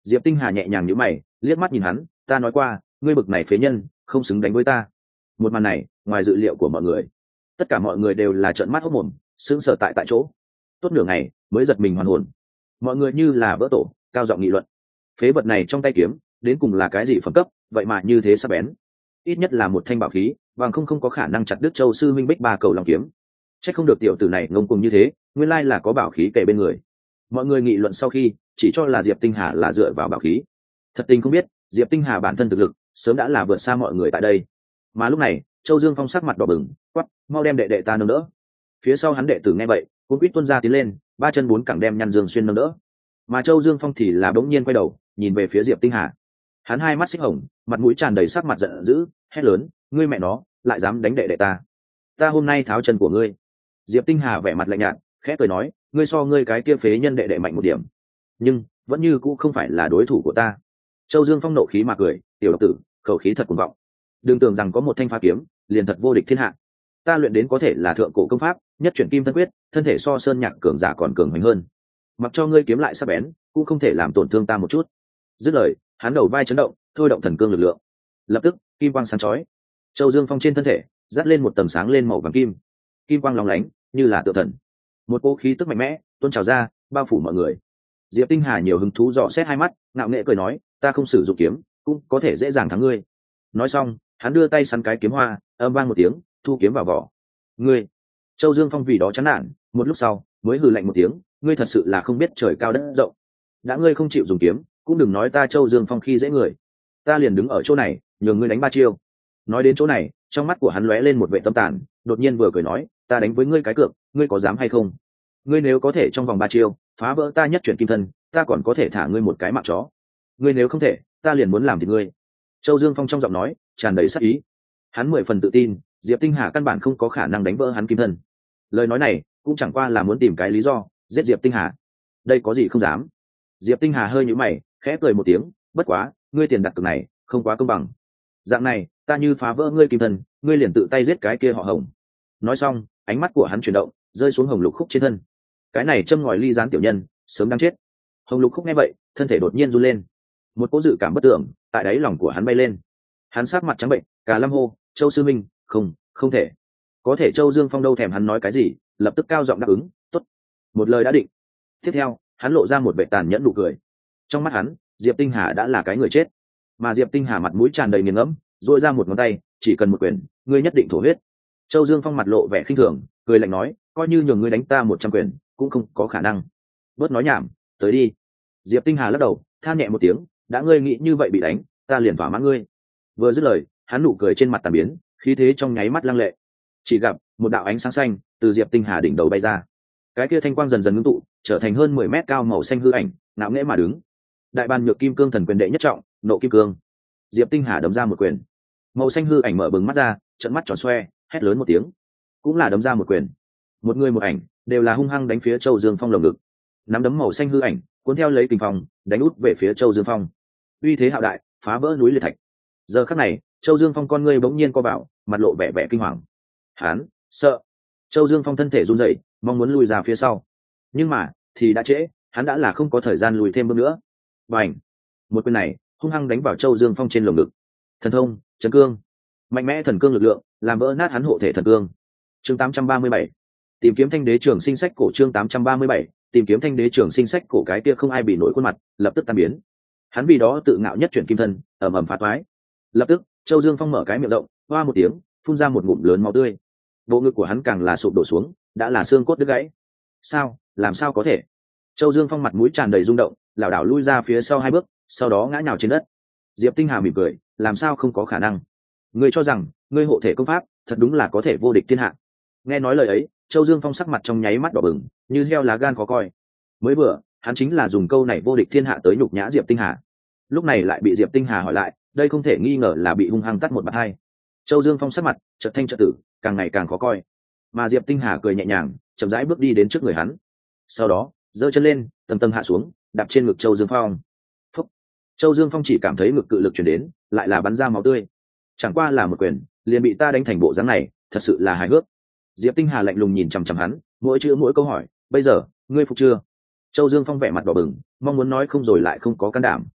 Diệp Tinh Hà nhẹ nhàng nhíu mày, liếc mắt nhìn hắn, ta nói qua, ngươi bực này phế nhân, không xứng đánh với ta. Một màn này, ngoài dự liệu của mọi người, tất cả mọi người đều là trợn mắt hốt mồm, sững sờ tại tại chỗ. Tốt nửa ngày mới giật mình hoàn hồn. Mọi người như là vỡ tổ, cao giọng nghị luận. Phế vật này trong tay kiếm, đến cùng là cái gì phẩm cấp, vậy mà như thế sắc bén. Ít nhất là một thanh bảo khí, bằng không không có khả năng chặt đứt Châu sư minh bích ba cầu long kiếm. Chắc không được tiểu tử này ngông cuồng như thế, nguyên lai là có bảo khí kề bên người. Mọi người nghị luận sau khi, chỉ cho là Diệp Tinh Hà là dựa vào bảo khí. Thật tình không biết, Diệp Tinh Hà bản thân thực lực sớm đã là vượt xa mọi người tại đây. Mà lúc này, Châu Dương Phong sắc mặt đỏ bừng, quát, mau đem đệ đệ ta nâng đỡ. Phía sau hắn đệ tử nghe vậy, cũng quýt tuôn ra tiến lên, ba chân bốn cẳng đem Nhăn Dương Xuyên nâng đỡ. Mà Châu Dương Phong thì là bỗng nhiên quay đầu, nhìn về phía Diệp Tinh Hà. Hắn hai mắt xích hồng, mặt mũi tràn đầy sắc mặt giận dữ, hét lớn, ngươi mẹ nó, lại dám đánh đệ đệ ta. Ta hôm nay tháo chân của ngươi. Diệp Tinh Hà vẻ mặt lạnh nhạt, khẽ cười nói, ngươi so ngươi cái kia phế nhân đệ đệ mạnh một điểm, nhưng vẫn như cũ không phải là đối thủ của ta. Châu Dương Phong nộ khí mà cười, tiểu độc tử, khẩu khí thật cuồng vọng. Đừng tưởng rằng có một thanh pha kiếm, liền thật vô địch thiên hạ. Ta luyện đến có thể là thượng cổ công pháp, nhất chuyển kim thân quyết, thân thể so sơn nhạc cường giả còn cường hoành hơn. Mặc cho ngươi kiếm lại sắc bén, cũng không thể làm tổn thương ta một chút. Dứt lời, hắn đầu vai chấn động, thôi động thần cương lực lượng. Lập tức, kim quang sáng chói. Châu Dương Phong trên thân thể dắt lên một tầng sáng lên màu vàng kim, kim quang lóng lánh như là tượng thần. Một cỗ khí tức mạnh mẽ tuôn trào ra, bao phủ mọi người. Diệp Tinh Hà nhiều hứng thú dò xét hai mắt, ngạo nghễ cười nói, ta không sử dụng kiếm, cũng có thể dễ dàng thắng ngươi. Nói xong, hắn đưa tay sắn cái kiếm hoa, âm vang một tiếng, thu kiếm vào vỏ. Ngươi! Châu Dương Phong vì đó chán nản, một lúc sau mới hừ lạnh một tiếng, ngươi thật sự là không biết trời cao đất rộng. Đã ngươi không chịu dùng kiếm, cũng đừng nói ta Châu Dương Phong khi dễ người. Ta liền đứng ở chỗ này, nhường ngươi đánh ba chiêu. Nói đến chỗ này, trong mắt của hắn lóe lên một vẻ tâm tàn, đột nhiên vừa cười nói, ta đánh với ngươi cái cược, ngươi có dám hay không? Ngươi nếu có thể trong vòng ba chiêu phá vỡ ta nhất chuyển kim thân, ta còn có thể thả ngươi một cái mạng chó. Ngươi nếu không thể, ta liền muốn làm thịt ngươi. Châu Dương Phong trong giọng nói tràn đầy sát ý. Hắn mười phần tự tin, Diệp Tinh Hà căn bản không có khả năng đánh vỡ hắn kim thân. Lời nói này cũng chẳng qua là muốn tìm cái lý do giết Diệp Tinh Hà. Đây có gì không dám? Diệp Tinh Hà hơi nhíu mày, khẽ cười một tiếng, bất quá, ngươi tiền đặt cược này không quá công bằng. Dạng này, ta như phá vỡ ngươi kim thân, ngươi liền tự tay giết cái kia họ Hồng. Nói xong, ánh mắt của hắn chuyển động, rơi xuống Hồng Lục Khúc trên thân. Cái này châm ngòi ly gián tiểu nhân, sớm đang chết. Hồng Lục Khúc nghe vậy, thân thể đột nhiên run lên. Một cỗ dự cảm bất tưởng tại đáy lòng của hắn bay lên. Hắn sát mặt trắng bệnh, cả lâm hô, Châu sư minh, không, không thể. Có thể Châu Dương Phong đâu thèm hắn nói cái gì, lập tức cao giọng đáp ứng, tốt. Một lời đã định. Tiếp theo, hắn lộ ra một vẻ tàn nhẫn nụ cười. Trong mắt hắn, Diệp Tinh Hà đã là cái người chết. Mà Diệp Tinh Hà mặt mũi tràn đầy nghiền ngẫm, duỗi ra một ngón tay, chỉ cần một quyền, ngươi nhất định thổ huyết. Châu Dương Phong mặt lộ vẻ khinh thường, cười lạnh nói, coi như nhường ngươi đánh ta một trăm quyền, cũng không có khả năng. Bớt nói nhảm, tới đi. Diệp Tinh Hà lắc đầu, than nhẹ một tiếng, đã ngươi nghĩ như vậy bị đánh, ta liền thỏa mãn ngươi. Vừa dứt lời, hắn nụ cười trên mặt tàn biến, khí thế trong nháy mắt lăng lệ. Chỉ gặp một đạo ánh sáng xanh từ Diệp Tinh Hà đỉnh đầu bay ra. Cái kia thanh quang dần dần ngưng tụ, trở thành hơn mười mét cao màu xanh hư ảnh, ngạo nghễ mà đứng. Đại ban nhược kim cương thần quyền đệ nhất trọng, nộ kim cương. Diệp Tinh Hà đấm ra một quyền. Màu xanh hư ảnh mở bừng mắt ra, trợn mắt tròn xoe, hét lớn một tiếng, cũng là đấm ra một quyền. Một người một ảnh đều là hung hăng đánh phía Châu Dương Phong lồng ngực. Nắm đấm màu xanh hư ảnh cuốn theo lấy kình phong đánh út về phía Châu Dương Phong. Uy thế hạo đại, phá vỡ núi liệt thạch. Giờ khắc này, Châu Dương Phong con ngươi bỗng nhiên co vào, mặt lộ vẻ vẻ kinh hoàng. Hắn sợ. Châu Dương Phong thân thể run rẩy, mong muốn lùi ra phía sau, nhưng mà thì đã trễ, hắn đã là không có thời gian lùi thêm bước nữa. Bành! Một quyền này hung hăng đánh vào Châu Dương Phong trên lồng ngực. Thần thông, chấn cương, mạnh mẽ thần cương lực lượng làm vỡ nát hắn hộ thể thần cương. Chương tám trăm ba mươi bảy, tìm kiếm thanh đế trường sinh sách cổ. Chương tám trăm ba mươi bảy, tìm kiếm thanh đế trường sinh sách cổ. Cái kia không ai bị nổi khuôn mặt lập tức tan biến. Hắn vì đó tự ngạo nhất chuyển kim thân, ầm ầm phá toái. Lập tức, Châu Dương Phong mở cái miệng rộng, hoa một tiếng, phun ra một ngụm lớn máu tươi. Bộ ngực của hắn càng là sụp đổ xuống, đã là xương cốt đứt gãy. Sao, làm sao có thể? Châu Dương Phong mặt mũi tràn đầy rung động, lảo đảo lui ra phía sau hai bước, sau đó ngã nhào trên đất. Diệp Tinh Hà mỉm cười, làm sao không có khả năng? Ngươi cho rằng, ngươi hộ thể công pháp, thật đúng là có thể vô địch thiên hạ. Nghe nói lời ấy, Châu Dương Phong sắc mặt trong nháy mắt đỏ bừng, như heo lá gan khó coi. Mới vừa, hắn chính là dùng câu này vô địch thiên hạ tới nhục nhã Diệp Tinh Hà. Lúc này lại bị Diệp Tinh Hà hỏi lại, đây không thể nghi ngờ là bị hung hăng tát một bạt hai. Châu Dương Phong sắc mặt chợt thanh chợt tử, càng ngày càng khó coi. Mà Diệp Tinh Hà cười nhẹ nhàng, chậm rãi bước đi đến trước người hắn. Sau đó, giơ chân lên, tầng tầng hạ xuống, đạp trên ngực Châu Dương Phong. Phúc! Châu Dương Phong chỉ cảm thấy ngực cự lực truyền đến, lại là bắn ra máu tươi. Chẳng qua là một quyền, liền bị ta đánh thành bộ dáng này, thật sự là hài hước. Diệp Tinh Hà lạnh lùng nhìn chằm chằm hắn, mỗi chữ mỗi câu hỏi, bây giờ, ngươi phục chưa? Châu Dương Phong vẻ mặt đỏ bừng, mong muốn nói không rồi lại không có can đảm.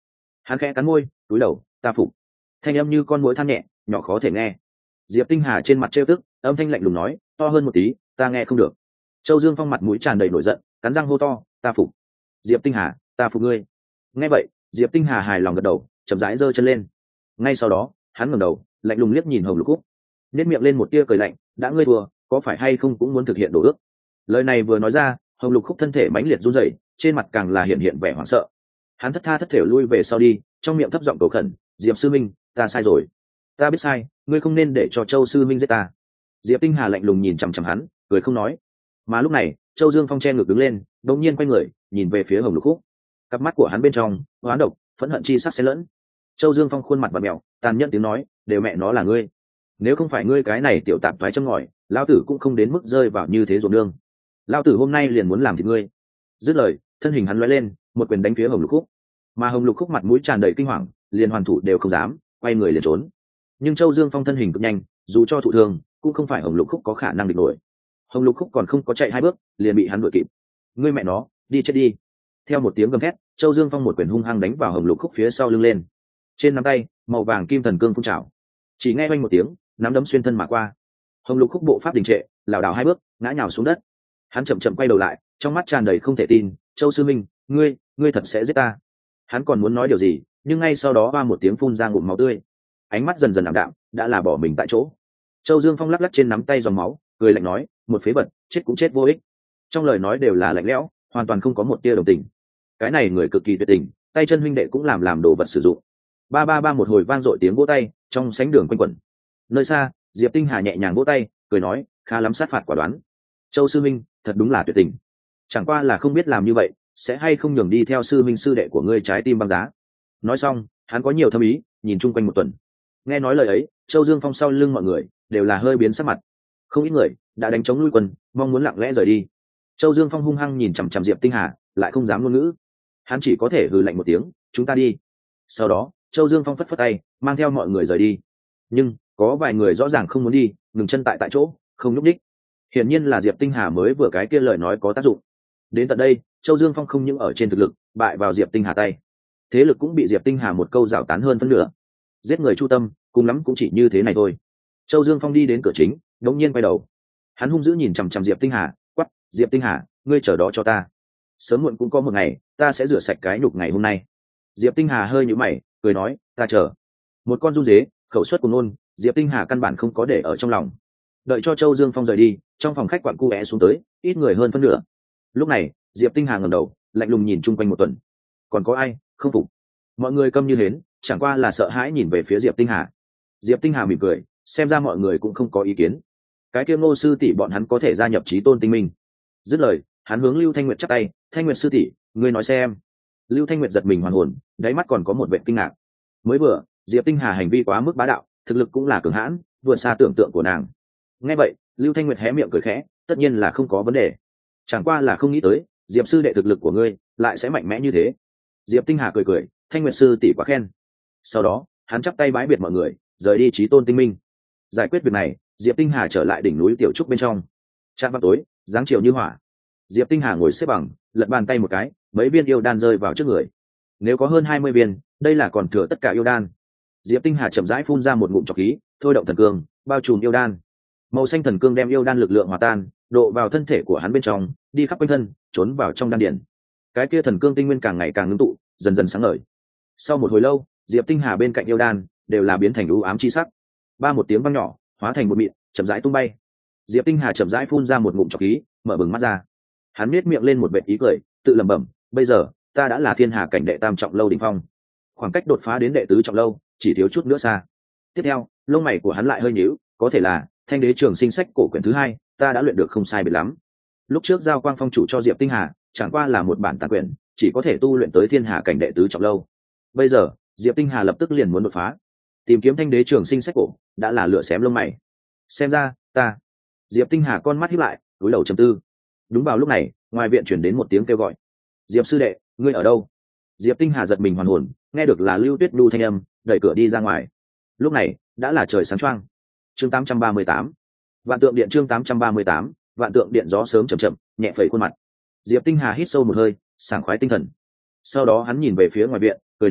Hắn khẽ cắn môi túi đầu, ta phục. Thanh âm như con muỗi than nhẹ, nhỏ khó thể nghe. Diệp Tinh Hà trên mặt trêu tức, âm thanh lạnh lùng nói, to hơn một tí, ta nghe không được. Châu Dương Phong mặt mũi tràn đầy nổi giận, cắn răng hô to, ta phục. Diệp Tinh Hà, ta phục ngươi. Nghe vậy, Diệp Tinh Hà hài lòng gật đầu, chậm rãi giơ chân lên. Ngay sau đó, hắn ngẩng đầu, lạnh lùng liếc nhìn Hồng Lục Khúc, nhếch miệng lên một tia cười lạnh, đã ngươi thua, có phải hay không cũng muốn thực hiện đồ ước. Lời này vừa nói ra, Hồng Lục Khúc thân thể mãnh liệt run rẩy, trên mặt càng là hiện hiện vẻ hoảng sợ. Hắn thất tha thất thểu lui về sau đi, trong miệng thấp giọng cầu khẩn, Diệp sư minh, ta sai rồi, ta biết sai, ngươi không nên để cho Châu sư minh giết ta. Diệp Tinh Hà lạnh lùng nhìn chằm chằm hắn, cười không nói. Mà lúc này, Châu Dương Phong che ngực đứng lên, đột nhiên quay người, nhìn về phía Hồng Lục Khúc. Cặp mắt của hắn bên trong, oán độc, phẫn hận chi sắc xen lẫn. Châu Dương Phong khuôn mặt vặn mèo, tàn nhẫn tiếng nói, đều mẹ nó là ngươi. Nếu không phải ngươi cái này tiểu tạp thoái châm ngòi, lão tử cũng không đến mức rơi vào như thế ruộng nương. Lão tử hôm nay liền muốn làm thịt ngươi. Dứt lời, thân hình hắn lóe lên, một quyền đánh phía Hồng Lục Khúc. Mà Hồng Lục Khúc mặt mũi tràn đầy kinh hoàng, liền hoàn thủ đều không dám, quay người liền trốn. Nhưng Châu Dương Phong thân hình cực nhanh, dù cho thụ thương, cũng không phải Hồng Lục Khúc có khả năng địch nổi. Hồng Lục Khúc còn không có chạy hai bước, liền bị hắn đuổi kịp. Ngươi mẹ nó, đi chết đi. Theo một tiếng gầm thét, Châu Dương Phong một quyền hung hăng đánh vào Hồng Lục Khúc phía sau lưng lên. Trên nắm tay, màu vàng kim thần cương phun trào. Chỉ nghe oanh một tiếng, nắm đấm xuyên thân mà qua. Hồng Lục Khúc bộ pháp đình trệ, lảo đảo hai bước, ngã nhào xuống đất. Hắn chậm chậm quay đầu lại, trong mắt tràn đầy không thể tin, Châu sư minh, ngươi, ngươi thật sẽ giết ta. Hắn còn muốn nói điều gì, nhưng ngay sau đó ba một tiếng phun ra ngụm máu tươi. Ánh mắt dần dần ảm đạm, đã là bỏ mình tại chỗ. Châu Dương Phong lắc lắc trên nắm tay dòng máu, cười lạnh nói, một phế vật, chết cũng chết vô ích. Trong lời nói đều là lạnh lẽo, hoàn toàn không có một tia đồng tình. Cái này người cực kỳ tuyệt tình, tay chân huynh đệ cũng làm làm đồ vật sử dụng. Ba ba ba một hồi vang dội tiếng vỗ tay, trong sánh đường quanh quẩn. Nơi xa, Diệp Tinh Hà nhẹ nhàng vỗ tay, cười nói, khá lắm, sát phạt quả đoán. Châu sư minh, thật đúng là tuyệt tình. Chẳng qua là không biết làm như vậy, sẽ hay không nhường đi theo sư minh sư đệ của ngươi trái tim băng giá. Nói xong, hắn có nhiều thâm ý, nhìn chung quanh một tuần. Nghe nói lời ấy, Châu Dương Phong sau lưng mọi người đều là hơi biến sắc mặt. Không ít người đã đánh chống lui quân, mong muốn lặng lẽ rời đi. Châu Dương Phong hung hăng nhìn chằm chằm Diệp Tinh Hà, lại không dám ngôn ngữ. Hắn chỉ có thể hừ lạnh một tiếng, chúng ta đi. Sau đó, Châu Dương Phong phất phất tay, mang theo mọi người rời đi. Nhưng có vài người rõ ràng không muốn đi, ngừng chân tại tại chỗ, không nhúc đích. Hiển nhiên là Diệp Tinh Hà mới vừa cái kia lời nói có tác dụng. Đến tận đây, Châu Dương Phong không những ở trên thực lực bại vào Diệp Tinh Hà tay, thế lực cũng bị Diệp Tinh Hà một câu rào tán hơn phân nửa. Giết người chu tâm, cùng lắm cũng chỉ như thế này thôi. Châu Dương Phong đi đến cửa chính, đột nhiên quay đầu. Hắn hung dữ nhìn chằm chằm Diệp Tinh Hà, quắc, Diệp Tinh Hà, ngươi chờ đó cho ta. Sớm muộn cũng có một ngày, ta sẽ rửa sạch cái nhục ngày hôm nay. Diệp Tinh Hà hơi nhíu mày, cười nói, ta chờ. Một con run dế, khẩu suất của ngôn, Diệp Tinh Hà căn bản không có để ở trong lòng. Đợi cho Châu Dương Phong rời đi, trong phòng khách quặn cu é xuống tới, ít người hơn phân nửa. Lúc này, Diệp Tinh Hà ngẩng đầu, lạnh lùng nhìn chung quanh một tuần. Còn có ai không phục? Mọi người câm như hến, chẳng qua là sợ hãi nhìn về phía Diệp Tinh Hà. Diệp Tinh Hà mỉm cười, xem ra mọi người cũng không có ý kiến. Cái kia Ngô sư tỷ bọn hắn có thể gia nhập Chí Tôn Tinh Minh. Dứt lời, hắn hướng Lưu Thanh Nguyệt chắp tay, Thanh Nguyệt sư tỷ, ngươi nói xem. Lưu Thanh Nguyệt giật mình hoàn hồn, đáy mắt còn có một vẻ kinh ngạc. Mới vừa, Diệp Tinh Hà hành vi quá mức bá đạo, thực lực cũng là cường hãn, vượt xa tưởng tượng của nàng. Nghe vậy, Lưu Thanh Nguyệt hé miệng cười khẽ, tất nhiên là không có vấn đề. Chẳng qua là không nghĩ tới, Diệp sư đệ thực lực của ngươi lại sẽ mạnh mẽ như thế. Diệp Tinh Hà cười cười, Thanh Nguyệt sư tỷ quá khen. Sau đó, hắn chắp tay bái biệt mọi người, rời đi Chí Tôn Tinh Minh. Giải quyết việc này, Diệp Tinh Hà trở lại đỉnh núi Tiểu Trúc bên trong. Trạm vào tối, dáng chiều như hỏa. Diệp Tinh Hà ngồi xếp bằng, lật bàn tay một cái, mấy viên yêu đan rơi vào trước người. Nếu có hơn hai mươi viên, đây là còn thừa tất cả yêu đan. Diệp Tinh Hà chậm rãi phun ra một ngụm trọc khí, thôi động thần cương, bao trùm yêu đan. Màu xanh thần cương đem yêu đan lực lượng hòa tan, độ vào thân thể của hắn bên trong, đi khắp quanh thân, trốn vào trong đan điển. Cái kia thần cương tinh nguyên càng ngày càng ngưng tụ, dần dần sáng ngời. Sau một hồi lâu, Diệp Tinh Hà bên cạnh yêu đan đều là biến thành u ám chi sắc. Ba một tiếng vang nhỏ, hóa thành một mịn, chậm rãi tung bay. Diệp Tinh Hà chậm rãi phun ra một ngụm trọc khí, mở bừng mắt ra. Hắn nhếch miệng lên một vệt ý cười, tự lẩm bẩm, bây giờ, ta đã là thiên hà cảnh đệ tam trọng lâu đỉnh phong. Khoảng cách đột phá đến đệ tứ trọng lâu, chỉ thiếu chút nữa xa. Tiếp theo, lông mày của hắn lại hơi nhíu, có thể là Thanh Đế Trường Sinh sách cổ quyển thứ hai, ta đã luyện được không sai biệt lắm. Lúc trước giao quang phong chủ cho Diệp Tinh Hà, chẳng qua là một bản tàn quyển, chỉ có thể tu luyện tới thiên hà cảnh đệ tứ trọng lâu. Bây giờ, Diệp Tinh Hà lập tức liền muốn đột phá. Tìm kiếm Thanh Đế Trường Sinh sách cổ, đã là lựa xém lông mày. Xem ra, ta. Diệp Tinh Hà con mắt híp lại, cúi đầu trầm tư. Đúng vào lúc này, ngoài viện chuyển đến một tiếng kêu gọi. Diệp sư đệ, ngươi ở đâu? Diệp Tinh Hà giật mình hoàn hồn, nghe được là Lưu Tuyết Nhu thanh âm, đẩy cửa đi ra ngoài. Lúc này, đã là trời sáng choang. Chương tám trăm ba mươi tám, Vạn Tượng Điện chương tám trăm ba mươi tám, Vạn Tượng Điện gió sớm chậm chậm, nhẹ phẩy khuôn mặt. Diệp Tinh Hà hít sâu một hơi, sảng khoái tinh thần. Sau đó hắn nhìn về phía ngoài viện, cười nói,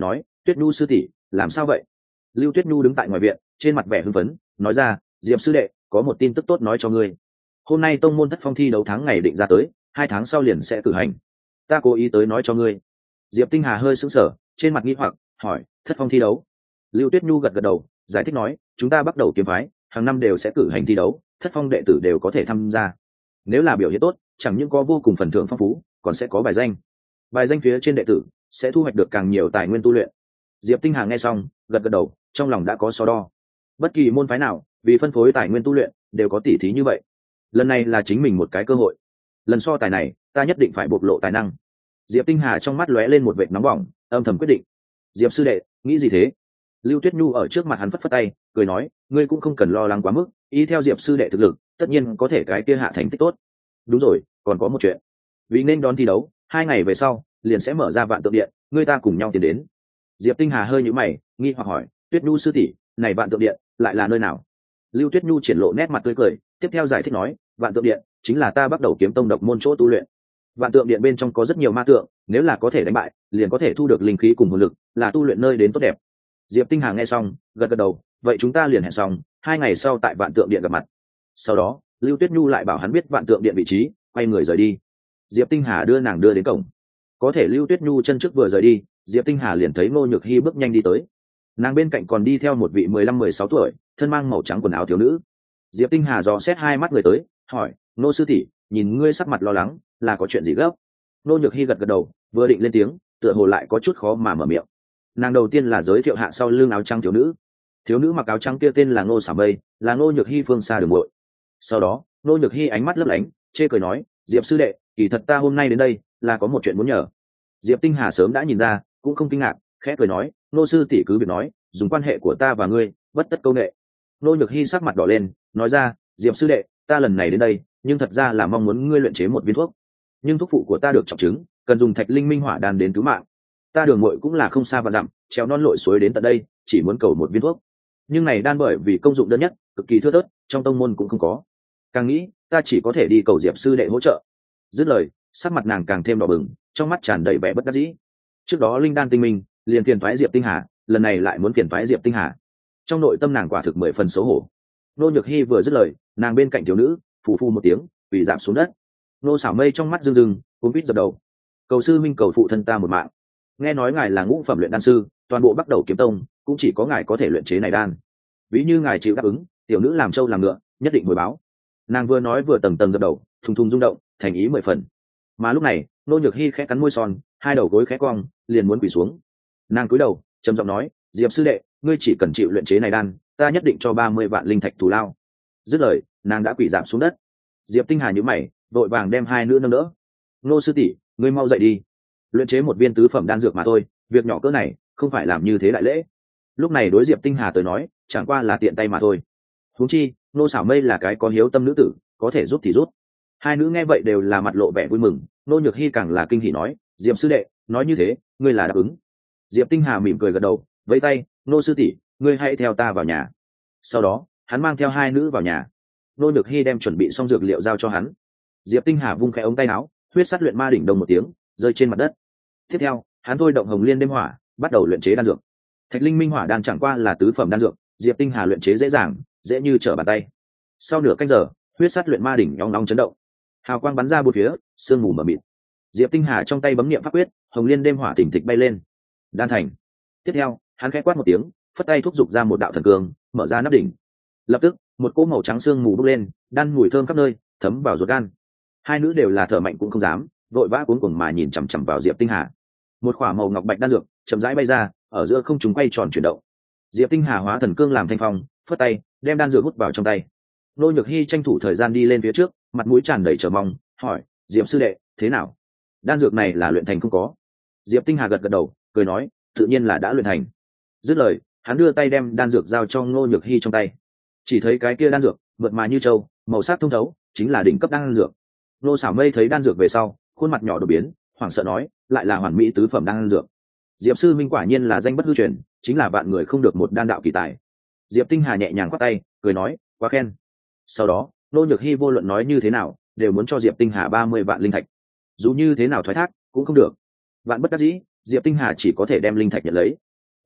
Tuyết Nhu sư tỷ, làm sao vậy? Lưu Tuyết Nhu đứng tại ngoài viện, trên mặt vẻ hưng phấn, nói ra, Diệp sư đệ, có một tin tức tốt nói cho ngươi. Hôm nay tông môn thất phong thi đấu tháng ngày định ra tới, hai tháng sau liền sẽ cử hành. Ta cố ý tới nói cho ngươi. Diệp Tinh Hà hơi sững sờ, trên mặt nghi hoặc, hỏi, thất phong thi đấu? Lưu Tuyết Nhu gật gật đầu, giải thích nói, chúng ta bắt đầu kiếm phái, hàng năm đều sẽ cử hành thi đấu, thất phong đệ tử đều có thể tham gia. Nếu là biểu hiện tốt, chẳng những có vô cùng phần thưởng phong phú, còn sẽ có bài danh. Bài danh phía trên đệ tử sẽ thu hoạch được càng nhiều tài nguyên tu luyện. Diệp Tinh Hà nghe xong, gật gật đầu, trong lòng đã có so đo. Bất kỳ môn phái nào, vì phân phối tài nguyên tu luyện, đều có tỉ thí như vậy. Lần này là chính mình một cái cơ hội. Lần so tài này, ta nhất định phải bộc lộ tài năng. Diệp Tinh Hà trong mắt lóe lên một vệt nóng bỏng, âm thầm quyết định. Diệp sư đệ, nghĩ gì thế? Lưu Tuyết Nhu ở trước mặt hắn phất phất tay, cười nói, ngươi cũng không cần lo lắng quá mức, ý theo Diệp sư đệ thực lực, tất nhiên có thể cái kia hạ thành tích tốt. Đúng rồi, còn có một chuyện. Vì nên đón thi đấu, hai ngày về sau, liền sẽ mở ra vạn tượng điện, ngươi ta cùng nhau tiến đến. Diệp Tinh Hà hơi nhíu mày, nghi hoặc hỏi, Tuyết Nhu sư tỷ, này vạn tượng điện lại là nơi nào? Lưu Tuyết Nhu triển lộ nét mặt tươi cười, tiếp theo giải thích nói, vạn tượng điện chính là ta bắt đầu kiếm tông độc môn chỗ tu luyện. Vạn tượng điện bên trong có rất nhiều ma tượng, nếu là có thể đánh bại, liền có thể thu được linh khí cùng hồn lực, là tu luyện nơi đến tốt đẹp. Diệp Tinh Hà nghe xong, gật gật đầu, vậy chúng ta liền hẹn xong, hai ngày sau tại vạn tượng điện gặp mặt. Sau đó, Lưu Tuyết Nhu lại bảo hắn biết vạn tượng điện vị trí, quay người rời đi. Diệp Tinh Hà đưa nàng đưa đến cổng. Có thể Lưu Tuyết Nhu chân trước vừa rời đi, Diệp Tinh Hà liền thấy Ngô Nhược Hi bước nhanh đi tới. Nàng bên cạnh còn đi theo một vị mười lăm mười sáu tuổi, thân mang màu trắng quần áo thiếu nữ. Diệp Tinh Hà dò xét hai mắt người tới, hỏi, Ngô sư tỷ, nhìn ngươi sắc mặt lo lắng, là có chuyện gì gấp? Ngô Nhược Hi gật gật đầu, vừa định lên tiếng, tựa hồ lại có chút khó mà mở miệng. Nàng đầu tiên là giới thiệu hạ sau lưng áo trắng thiếu nữ. Thiếu nữ mặc áo trắng kia tên là Ngô Sả Mây, là Ngô Nhược Hi phương xa đường muội. Sau đó, Ngô Nhược Hi ánh mắt lấp lánh, chê cười nói, Diệp sư đệ, kỳ thật ta hôm nay đến đây là có một chuyện muốn nhờ. Diệp Tinh Hà sớm đã nhìn ra, cũng không kinh ngạc, khẽ cười nói, Ngô sư tỷ cứ việc nói, dùng quan hệ của ta và ngươi, bất tất câu nệ. Ngô Nhược Hi sắc mặt đỏ lên, nói ra, Diệp sư đệ, ta lần này đến đây, nhưng thật ra là mong muốn ngươi luyện chế một viên thuốc. Nhưng thuốc phụ của ta được trọng chứng, cần dùng thạch linh minh hỏa đan đến cứu mạng. Ta đường muội cũng là không xa và dặm, trèo non lội suối đến tận đây, chỉ muốn cầu một viên thuốc. Nhưng này đan bởi vì công dụng đơn nhất, cực kỳ thưa thớt, trong tông môn cũng không có. Càng nghĩ, ta chỉ có thể đi cầu Diệp sư đệ hỗ trợ. Dứt lời, sắc mặt nàng càng thêm đỏ bừng, trong mắt tràn đầy vẻ bất đắc dĩ. Trước đó linh đan tinh minh, liền phiền toái Diệp Tinh Hà, lần này lại muốn phiền toái Diệp Tinh Hà. Trong nội tâm nàng quả thực mười phần xấu hổ. Nô Nhược Hi vừa dứt lời, nàng bên cạnh thiếu nữ, phù phu một tiếng, quỳ rạp xuống đất. Nô Sảo Mây trong mắt rưng rưng, cuống quýt dập đầu. Cầu sư minh cầu phụ thân ta một mạng. Nghe nói ngài là ngũ phẩm luyện đan sư, toàn bộ bắt đầu kiếm tông, cũng chỉ có ngài có thể luyện chế này đan. Ví như ngài chịu đáp ứng, tiểu nữ làm trâu làm ngựa, nhất định hồi báo. Nàng vừa nói vừa tầng tầng dập đầu, thùng thùng rung động, thành ý mười phần. Mà lúc này, Nô Nhược Hi khẽ cắn môi son, hai đầu gối khẽ cong, liền muốn quỳ xuống. Nàng cúi đầu, trầm giọng nói, Diệp sư đệ, ngươi chỉ cần chịu luyện chế này đan, ta nhất định cho ba mươi vạn linh thạch thù lao. Dứt lời, nàng đã quỳ giảm xuống đất. Diệp Tinh Hà nhíu mày, vội vàng đem hai nữ nâng đỡ. Nô sư tỷ, ngươi mau dậy đi. Luyện chế một viên tứ phẩm đan dược mà thôi, việc nhỏ cỡ này, không phải làm như thế đại lễ. Lúc này đối Diệp Tinh Hà tới nói, chẳng qua là tiện tay mà thôi. Huống chi, Nô Sảo Mây là cái có hiếu tâm nữ tử, có thể giúp thì giúp. Hai nữ nghe vậy đều là mặt lộ vẻ vui mừng, Nô Nhược Hi càng là kinh hỉ nói, Diệp sư đệ, nói như thế, ngươi là đáp ứng. Diệp Tinh Hà mỉm cười gật đầu, vẫy tay, Nô sư tỷ, ngươi hãy theo ta vào nhà. Sau đó, hắn mang theo hai nữ vào nhà. Nô Nhược Hi đem chuẩn bị xong dược liệu giao cho hắn. Diệp Tinh Hà vung khẽ ống tay áo, huyết sát luyện ma đỉnh đồng một tiếng, rơi trên mặt đất. Tiếp theo, hắn thôi động hồng liên đêm hỏa, bắt đầu luyện chế đan dược. Thạch linh minh hỏa đan chẳng qua là tứ phẩm đan dược, Diệp Tinh Hà luyện chế dễ dàng, dễ như trở bàn tay. Sau nửa canh giờ, huyết sát luyện ma đỉnh nhóng nóng chấn động, hào quang bắn ra bốn phía, sương mù mờ mịt. Diệp Tinh Hà trong tay bấm niệm pháp quyết, hồng liên đêm hỏa thỉnh thịch bay lên. Đan thành. Tiếp theo, hắn khẽ quát một tiếng, phất tay thúc giục ra một đạo thần cương, mở ra nắp đỉnh. Lập tức, một cỗ màu trắng sương mù bốc lên, đan mùi thơm khắp nơi, thấm vào ruột gan. Hai nữ đều là thở mạnh cũng không dám, vội vã cuống cuồng mà nhìn chằm chằm vào Diệp Tinh Hà. Một khỏa màu ngọc bạch đan dược chậm rãi bay ra, ở giữa không trung quay tròn chuyển động. Diệp Tinh Hà hóa thần cương làm thanh phong, phất tay đem đan dược hút vào trong tay. Nô Nhược Hi tranh thủ thời gian đi lên phía trước, mặt mũi tràn đầy chờ mong, hỏi, Diệp sư đệ, thế nào? Đan dược này là luyện thành không có? Diệp Tinh Hà gật gật đầu, cười nói, tự nhiên là đã luyện thành. Dứt lời, hắn đưa tay đem đan dược giao cho Nô Nhược Hi trong tay. Chỉ thấy cái kia đan dược mượt mà như châu, màu sắc thông thấu, chính là đỉnh cấp đan dược. Nô Sảo Mây thấy đan dược về sau, khuôn mặt nhỏ đột biến, hoảng sợ nói, lại là hoàn mỹ tứ phẩm đan dược. Diệp sư minh quả nhiên là danh bất hư truyền, chính là vạn người không được một đan đạo kỳ tài. Diệp Tinh Hà nhẹ nhàng quát tay, cười nói, quá khen. Sau đó, Nô Nhược Hi vô luận nói như thế nào, đều muốn cho Diệp Tinh Hà ba mươi vạn linh thạch. Dù như thế nào thoái thác, cũng không được. Vạn bất đắc dĩ, Diệp Tinh Hà chỉ có thể đem linh thạch nhận lấy.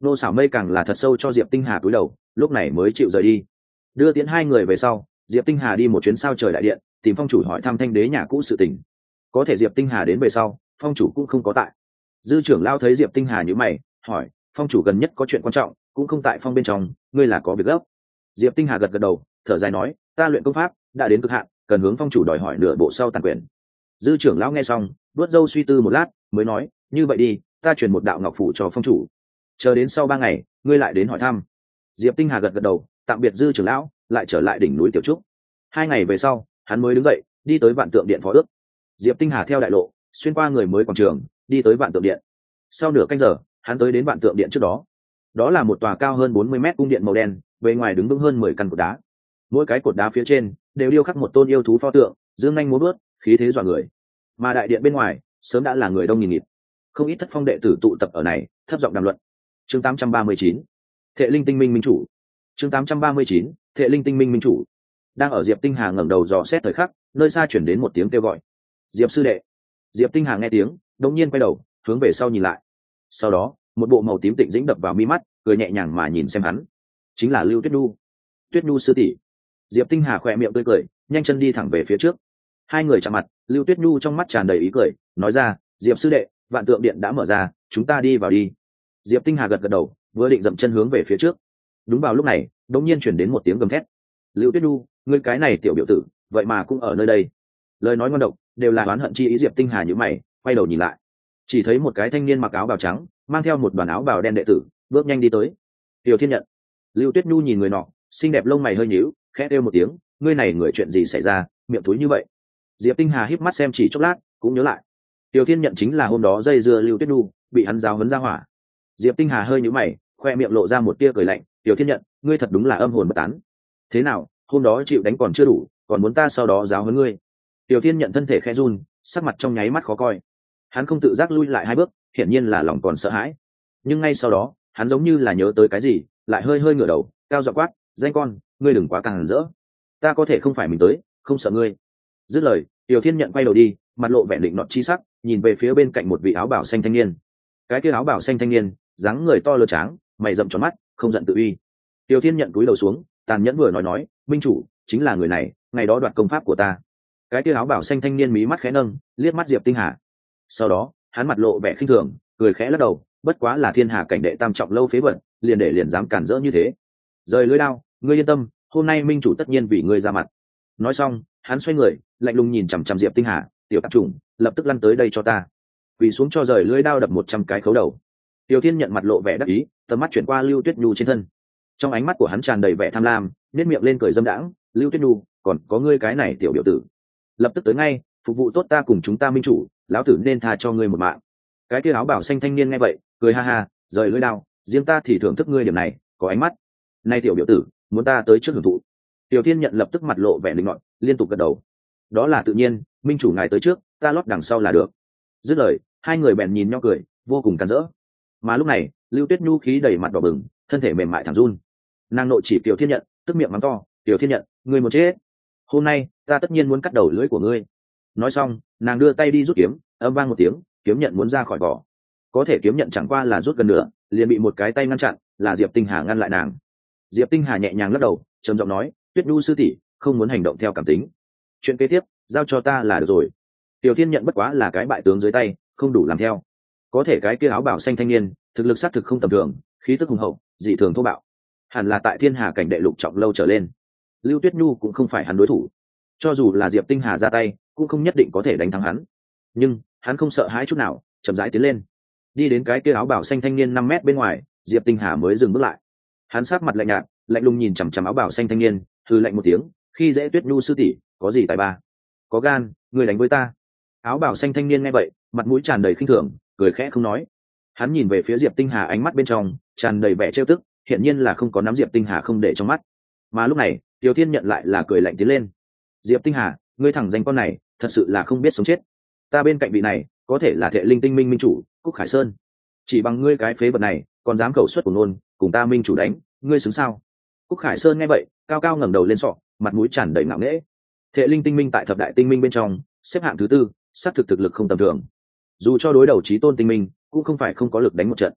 Nô Sảo Mây càng là thật sâu cho Diệp Tinh Hà cúi đầu, lúc này mới chịu rời đi. Đưa tiễn hai người về sau, Diệp Tinh Hà đi một chuyến sao trời đại điện, tìm phong chủ hỏi thăm Thanh đế nhà cũ sự tình. Có thể Diệp Tinh Hà đến về sau, phong chủ cũng không có tại. Dư trưởng lao thấy Diệp Tinh Hà nhíu mày, hỏi: phong chủ gần nhất có chuyện quan trọng, cũng không tại phong bên trong, ngươi là có việc gấp? Diệp Tinh Hà gật gật đầu, thở dài nói: ta luyện công pháp đã đến cực hạn, cần hướng phong chủ đòi hỏi nửa bộ sau tàn quyền. Dư trưởng lão nghe xong, vuốt râu suy tư một lát, mới nói: như vậy đi, ta truyền một đạo ngọc phủ cho phong chủ, chờ đến sau ba ngày, ngươi lại đến hỏi thăm. Diệp Tinh Hà gật gật đầu, tạm biệt Dư trưởng lão, lại trở lại đỉnh núi Tiểu Trúc. Hai ngày về sau, hắn mới đứng dậy, đi tới Vạn Tượng Điện phó ước. Diệp Tinh Hà theo đại lộ, xuyên qua người mới quảng trường, đi tới Vạn Tượng Điện. Sau nửa canh giờ, hắn tới đến Vạn Tượng Điện trước đó. Đó là một tòa cao hơn bốn mươi mét cung điện màu đen, bề ngoài đứng vững hơn mười căn cột đá. Mỗi cái cột đá phía trên đều điêu khắc một tôn yêu thú pho tượng, dương nhanh múa bước, khí thế dọa người. Mà đại điện bên ngoài sớm đã là người đông nghìn nghịt, không ít thất phong đệ tử tụ tập ở này, thấp giọng đàm luận. Chương tám trăm ba mươi chín, Thệ Linh Tinh Minh Minh chủ. Chương tám trăm ba mươi chín, Thệ Linh Tinh Minh Minh chủ. Đang ở Diệp Tinh Hà ngẩng đầu dò xét thời khắc, nơi xa chuyển đến một tiếng kêu gọi. Diệp sư đệ. Diệp Tinh Hà nghe tiếng, đột nhiên quay đầu, hướng về sau nhìn lại. Sau đó, một bộ màu tím tịnh dĩnh đập vào mi mắt, cười nhẹ nhàng mà nhìn xem hắn. Chính là Lưu Tuyết Nhu. Tuyết Nhu sư tỷ. Diệp Tinh Hà khỏe miệng tươi cười, nhanh chân đi thẳng về phía trước. Hai người chạm mặt, Lưu Tuyết Nhu trong mắt tràn đầy ý cười, nói ra: Diệp sư đệ, Vạn Tượng Điện đã mở ra, chúng ta đi vào đi. Diệp Tinh Hà gật gật đầu, vừa định dậm chân hướng về phía trước. Đúng vào lúc này, đột nhiên chuyển đến một tiếng gầm thét. Lưu Tuyết Nhu, ngươi cái này tiểu biểu tử, vậy mà cũng ở nơi đây. Lời nói ngon độc, đều là oán hận chi ý. Diệp Tinh Hà nhíu mày, quay đầu nhìn lại, chỉ thấy một cái thanh niên mặc áo bào trắng, mang theo một đoàn áo bào đen đệ tử, bước nhanh đi tới. Tiểu Thiên Nhận. Lưu Tuyết Nhu nhìn người nọ, xinh đẹp lông mày hơi nhíu, khẽ kêu một tiếng: ngươi này người chuyện gì xảy ra, miệng túi như vậy? Diệp Tinh Hà híp mắt xem chỉ chốc lát, cũng nhớ lại, Tiểu Thiên Nhận chính là hôm đó dây dưa Lưu Tuyết Nhu, bị hắn giáo huấn ra hỏa. Diệp Tinh Hà hơi nhíu mày, khoe miệng lộ ra một tia cười lạnh: Tiểu Thiên Nhận, ngươi thật đúng là âm hồn bất tán. Thế nào, hôm đó chịu đánh còn chưa đủ, còn muốn ta sau đó giáo huấn ngươi? Tiểu Thiên Nhận thân thể khẽ run, sắc mặt trong nháy mắt khó coi. Hắn không tự giác lui lại hai bước, hiển nhiên là lòng còn sợ hãi. Nhưng ngay sau đó, hắn giống như là nhớ tới cái gì, lại hơi hơi ngửa đầu, cao giọng quát: danh con, ngươi đừng quá càng rỡ. Ta có thể không phải mình tới, không sợ ngươi. Dứt lời, Tiểu Thiên Nhận quay đầu đi, mặt lộ vẻ định nọt chi sắc, nhìn về phía bên cạnh một vị áo bào xanh thanh niên. Cái kia áo bào xanh thanh niên, dáng người to lớn tráng, mày rậm tròn mắt, không giận tự uy. Tiểu Thiên Nhận cúi đầu xuống, tàn nhẫn vừa nói nói: minh chủ chính là người này, ngày đó đoạt công pháp của ta. Cái kia áo bào xanh thanh niên mí mắt khẽ nâng, liếc mắt Diệp Tinh Hà. Sau đó, hắn mặt lộ vẻ khinh thường, cười khẽ lắc đầu: bất quá là thiên hà cảnh đệ tam trọng lâu phế vật, liền để liền dám cản rỡ như thế. Rời lưỡi đao, ngươi yên tâm, hôm nay minh chủ tất nhiên vì ngươi ra mặt. Nói xong, hắn xoay người, lạnh lùng nhìn chằm chằm Diệp Tinh Hà: tiểu tạp chủng, lập tức lăn tới đây cho ta. Quỳ xuống cho rời lưỡi đao đập một trăm cái khấu đầu. Tiểu Thiên Nhận mặt lộ vẻ đắc ý, tầm mắt chuyển qua Lưu Tuyết Nhu trên thân. Trong ánh mắt của hắn tràn đầy vẻ tham lam, nét miệng lên cười dâm đãng: Lưu Tuyết Nhu, còn có ngươi cái này tiểu biểu tử, lập tức tới ngay, phục vụ tốt ta cùng chúng ta minh chủ, lão tử nên tha cho ngươi một mạng. Cái kia áo bảo xanh thanh niên nghe vậy, cười ha ha, rời lưỡi đao, riêng ta thì thưởng thức ngươi điểm này, có ánh mắt. Nay tiểu biểu tử, muốn ta tới trước hưởng thụ? Tiểu Thiên Nhận lập tức mặt lộ vẻ linh ngọn, liên tục gật đầu. Đó là tự nhiên, minh chủ ngài tới trước, ta lót đằng sau là được. Dứt lời, hai người bèn nhìn nhau cười, vô cùng càn rỡ. Mà lúc này, Lưu Tuyết Nhu khí đầy mặt đỏ bừng, thân thể mềm mại thẳng run. Nàng nội chỉ Tiểu Thiên Nhận, tức miệng mắng to: Tiểu Thiên Nhận, ngươi muốn chết! Hôm nay, ta tất nhiên muốn cắt đầu lưỡi của ngươi. Nói xong, nàng đưa tay đi rút kiếm, âm vang một tiếng, kiếm nhận muốn ra khỏi vỏ. Có thể kiếm nhận chẳng qua là rút gần nửa, liền bị một cái tay ngăn chặn, là Diệp Tinh Hà ngăn lại nàng. Diệp Tinh Hà nhẹ nhàng lắc đầu, trầm giọng nói: Tuyết Nhu sư tỷ, không muốn hành động theo cảm tính. Chuyện kế tiếp, giao cho ta là được rồi. Tiểu Thiên Nhận bất quá là cái bại tướng dưới tay, không đủ làm theo. Có thể cái kia áo bảo xanh thanh niên, thực lực sát thực không tầm thường, khí tức hùng hậu, dị thường thô bạo, hẳn là tại thiên hà cảnh đệ lục trọng lâu trở lên. Lưu Tuyết Nhu cũng không phải hắn đối thủ, cho dù là Diệp Tinh Hà ra tay, cũng không nhất định có thể đánh thắng hắn. Nhưng hắn không sợ hãi chút nào, chậm rãi tiến lên, đi đến cái kia áo bảo xanh thanh niên năm mét bên ngoài, Diệp Tinh Hà mới dừng bước lại. Hắn sát mặt lạnh nhạt, lạnh lùng nhìn chằm chằm áo bảo xanh thanh niên, hừ lạnh một tiếng: khi dễ Tuyết Nhu sư tỷ, có gì tài ba? Có gan, người đánh với ta. Áo bảo xanh thanh niên nghe vậy, mặt mũi tràn đầy khinh thường, cười khẽ không nói. Hắn nhìn về phía Diệp Tinh Hà, ánh mắt bên trong tràn đầy vẻ trêu tức, hiện nhiên là không có nắm Diệp Tinh Hà không để trong mắt. Mà lúc này, Tiểu Thiên Nhận lại là cười lạnh tiến lên: Diệp Tinh Hà, ngươi thẳng danh con này, thật sự là không biết sống chết. Ta bên cạnh vị này, có thể là Thệ Linh Tinh Minh minh chủ Cúc Khải Sơn. Chỉ bằng ngươi cái phế vật này, còn dám khẩu xuất của ngôn, cùng ta minh chủ đánh, ngươi xứng sao? Cúc Khải Sơn nghe vậy, cao cao ngẩng đầu lên sọ, mặt mũi tràn đầy ngạo nghễ. Thệ Linh Tinh Minh tại thập đại tinh minh bên trong, xếp hạng thứ tư, sát thực thực lực không tầm thường. Dù cho đối đầu chí tôn tinh minh, cũng không phải không có lực đánh một trận.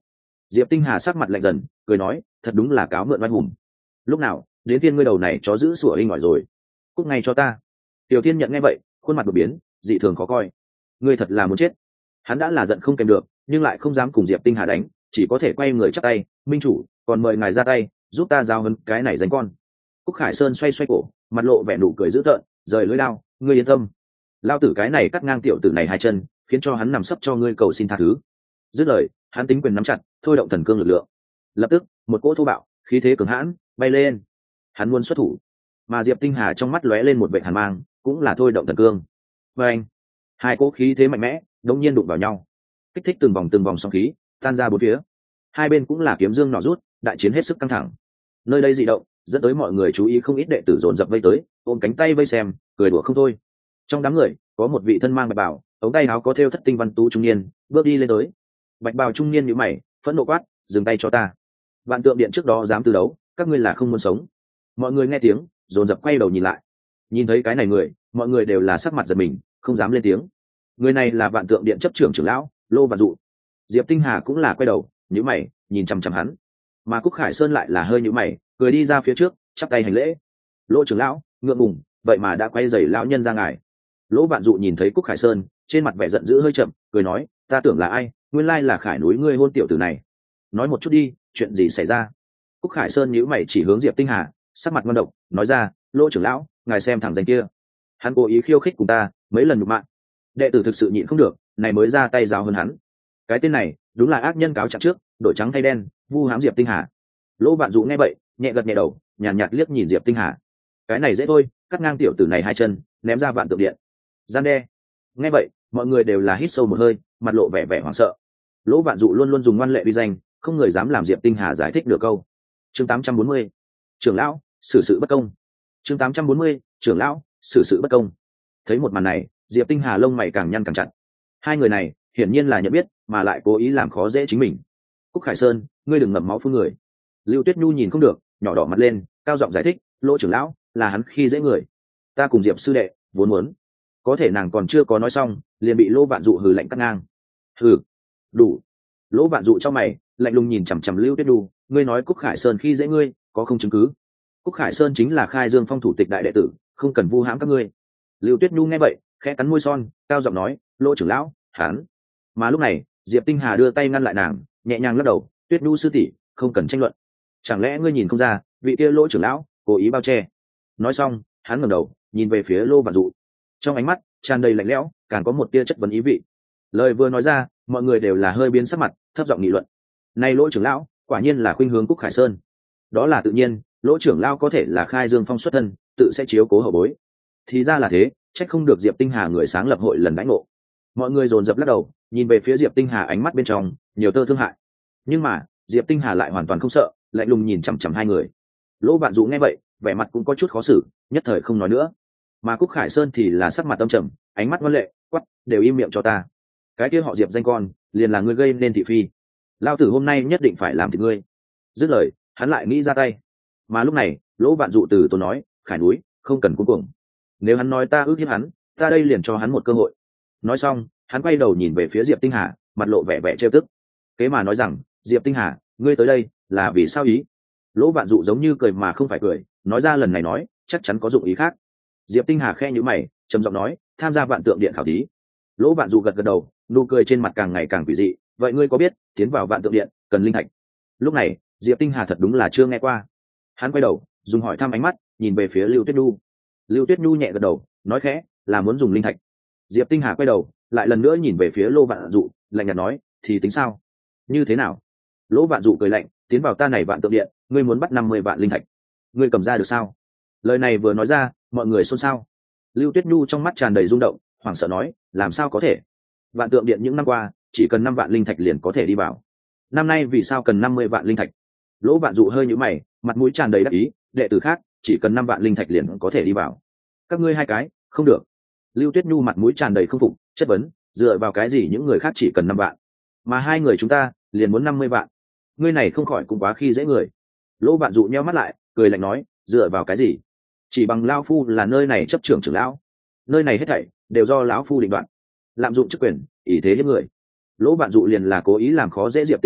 Diệp Tinh Hà sắc mặt lạnh dần, cười nói, thật đúng là cáo mượn oai hùng. Lúc nào đến tiên ngươi đầu này chó giữ sủa inh ỏi rồi, cút ngay cho ta. Tiểu Thiên nhận nghe vậy, khuôn mặt đột biến, dị thường khó coi. Ngươi thật là muốn chết. Hắn đã là giận không kèm được, nhưng lại không dám cùng Diệp Tinh Hà đánh, chỉ có thể quay người chắp tay, minh chủ, còn mời ngài ra tay, giúp ta giao hấn cái này danh con. Cúc Khải Sơn xoay xoay cổ, mặt lộ vẻ nụ cười dữ tợn, rời lưỡi lao, ngươi yên tâm, lao tử cái này cắt ngang tiểu tử này hai chân, khiến cho hắn nằm sấp cho ngươi cầu xin tha thứ. Dứt lời, hắn tính quyền nắm chặt, thôi động thần cương lực lượng. Lập tức, một cỗ thô bạo, khí thế cường hãn bay lên. Hắn muốn xuất thủ, mà Diệp Tinh Hà trong mắt lóe lên một vệt hàn mang, cũng là thôi động thần cương. Và anh, hai cỗ khí thế mạnh mẽ đống nhiên đụng vào nhau, kích thích từng vòng từng vòng sóng khí tan ra bốn phía. Hai bên cũng là kiếm dương nọ rút, đại chiến hết sức căng thẳng. Nơi đây dị động, dẫn tới mọi người chú ý, không ít đệ tử dồn dập vây tới, ôm cánh tay vây xem, cười đùa không thôi. Trong đám người có một vị thân mang bạch bào, ống tay áo có thêu thất tinh văn tú trung niên bước đi lên tới. Bạch bào trung niên nhíu mày, phẫn nộ quát, dừng tay cho ta. Vạn Tượng Điện trước đó dám từ đấu, các ngươi là không muốn sống. Mọi người nghe tiếng dồn dập quay đầu nhìn lại. Nhìn thấy cái này người, mọi người đều là sắc mặt giật mình, không dám lên tiếng. Người này là Vạn Tượng Điện chấp trưởng trưởng lão Lô Vạn Dụ. Diệp Tinh Hà cũng là quay đầu nhíu mày nhìn chằm chằm hắn, mà Cúc Khải Sơn lại là hơi nhíu mày, cười đi ra phía trước chắp tay hành lễ. Lô trưởng lão ngượng ngùng, vậy mà đã quay giày lão nhân ra ngài. Lỗ Vạn Dụ nhìn thấy Cúc Khải Sơn, trên mặt vẻ giận dữ hơi chậm, cười nói, ta tưởng là ai, nguyên lai là Khải núi ngươi hôn tiểu tử này. Nói một chút đi, chuyện gì xảy ra? Cúc Khải Sơn nhíu mày chỉ hướng Diệp Tinh Hà, sắc mặt ngon độc, nói ra, Lỗ trưởng lão, ngài xem thằng danh kia, hắn cố ý khiêu khích cùng ta, mấy lần nhục mạ. Đệ tử thực sự nhịn không được, này mới ra tay giáo hơn hắn. Cái tên này, đúng là ác nhân cáo trạng trước, đổi trắng thay đen, vu hãm Diệp Tinh Hà. Lỗ Vạn Dụ nghe vậy, nhẹ gật nhẹ đầu, nhàn nhạt, nhạt liếc nhìn Diệp Tinh Hà. Cái này dễ thôi, cắt ngang tiểu tử này hai chân, ném ra Vạn Tượng Điện. Gian đe. Nghe vậy, mọi người đều là hít sâu một hơi, mặt lộ vẻ vẻ hoảng sợ. Lỗ Vạn Dụ luôn luôn dùng ngoan lệ uy danh, không người dám làm Diệp Tinh Hà giải thích được câu. Chương tám trăm bốn mươi, trưởng lão xử sự bất công. Chương tám trăm bốn mươi, trưởng lão xử sự bất công. Thấy một màn này, Diệp Tinh Hà lông mày càng nhăn càng chặt. Hai người này hiển nhiên là nhận biết, mà lại cố ý làm khó dễ chính mình. Cúc Khải Sơn, ngươi đừng ngậm máu phun người. Lưu Tuyết Nhu nhìn không được, nhỏ đỏ mặt lên, cao giọng giải thích, Lỗ trưởng lão, là hắn khi dễ người. Ta cùng Diệp sư đệ vốn muốn. Có thể nàng còn chưa có nói xong, liền bị Lỗ Vạn Dụ hừ lạnh cắt ngang. Hừ, đủ. Lỗ Vạn Dụ trong mày lạnh lùng nhìn chằm chằm Lưu Tuyết Nhu, ngươi nói Cúc Khải Sơn khi dễ ngươi, có không chứng cứ? Cúc Khải Sơn chính là Khai Dương Phong thủ tịch đại đệ tử, không cần vu hãm các ngươi. Lưu Tuyết Nhu nghe vậy, khẽ cắn môi son, cao giọng nói, Lỗ trưởng lão, hắn. Mà lúc này, Diệp Tinh Hà đưa tay ngăn lại nàng, nhẹ nhàng lắc đầu, Tuyết Nhu sư tỷ, không cần tranh luận. Chẳng lẽ ngươi nhìn không ra, vị kia Lỗ trưởng lão cố ý bao che? Nói xong, hắn ngẩng đầu, nhìn về phía Lô Vạn Dụ. Trong ánh mắt tràn đầy lạnh lẽo, càng có một tia chất vấn ý vị. Lời vừa nói ra, mọi người đều là hơi biến sắc mặt, thấp giọng nghị luận. Này Lỗ trưởng lão, quả nhiên là khuynh hướng Cúc Khải Sơn. Đó là tự nhiên, Lỗ trưởng lão có thể là Khai Dương Phong xuất thân, tự sẽ chiếu cố hậu bối. Thì ra là thế, trách không được Diệp Tinh Hà người sáng lập hội lần đãi ngộ. Mọi người dồn dập lắc đầu, nhìn về phía Diệp Tinh Hà, ánh mắt bên trong nhiều tơ thương hại. Nhưng mà, Diệp Tinh Hà lại hoàn toàn không sợ, lạnh lùng nhìn chằm chằm hai người. Lỗ Vạn Dụ nghe vậy, vẻ mặt cũng có chút khó xử, nhất thời không nói nữa. Mà Cúc Khải Sơn thì là sắc mặt âm trầm, ánh mắt ngoan lệ, quát, đều im miệng cho ta. Cái kia họ Diệp danh con, liền là ngươi gây nên thị phi. Lao tử hôm nay nhất định phải làm thịt ngươi. Dứt lời, hắn lại nghĩ ra tay. Mà lúc này, Lỗ Vạn Dụ từ tốn nói, Khải núi, không cần cuống cuồng. Nếu hắn nói ta ước hiếp hắn, ta đây liền cho hắn một cơ hội. Nói xong, hắn quay đầu nhìn về phía Diệp Tinh Hà, mặt lộ vẻ vẻ trêu tức. Kế mà nói rằng, Diệp Tinh Hà, ngươi tới đây là vì sao ý? Lỗ Vạn Dụ giống như cười mà không phải cười, nói ra lần này nói chắc chắn có dụng ý khác. Diệp Tinh Hà khe nhíu mày, trầm giọng nói, tham gia Vạn Tượng Điện khảo thí. Lỗ Vạn Dụ gật gật đầu, nụ cười trên mặt càng ngày càng quỷ dị. Vậy ngươi có biết tiến vào Vạn Tượng Điện cần linh thạch? Lúc này, Diệp Tinh Hà thật đúng là chưa nghe qua. Hắn quay đầu, dùng hỏi thăm ánh mắt nhìn về phía Lưu Tuyết Nhu. Lưu Tuyết Nhu nhẹ gật đầu, nói khẽ, là muốn dùng linh thạch. Diệp Tinh Hà quay đầu, lại lần nữa nhìn về phía Lô Vạn Dụ, lạnh nhạt nói, thì tính sao? Như thế nào? Lỗ Vạn Dụ cười lạnh, tiến vào ta này Vạn Tượng Điện, ngươi muốn bắt năm mươi vạn linh thạch, ngươi cầm ra được sao? Lời này vừa nói ra, mọi người xôn xao. Lưu Tuyết Nhu trong mắt tràn đầy rung động, hoảng sợ nói, làm sao có thể? Vạn Tượng Điện những năm qua, chỉ cần năm vạn linh thạch liền có thể đi vào. Năm nay vì sao cần năm mươi vạn linh thạch? Lỗ Vạn Dụ hơi nhíu mày, mặt mũi tràn đầy đắc ý, đệ tử khác, chỉ cần năm vạn linh thạch liền có thể đi vào. Các ngươi hai cái, không được. Lưu Tuyết Nhu mặt mũi tràn đầy không phục, chất vấn, dựa vào cái gì những người khác chỉ cần năm vạn, mà hai người chúng ta liền muốn năm mươi vạn? Ngươi này không khỏi cũng quá khi dễ người. Lỗ Vạn Dụ nheo mắt lại, cười lạnh nói, dựa vào cái gì? Chỉ bằng lão phu là nơi này chấp trưởng trưởng lão, nơi này hết thảy đều do lão phu định đoạt. Lạm dụng chức quyền, ỷ thế hiếp người. Lỗ Vạn Dụ liền là cố ý làm khó dễ Diệp Tinh Hà,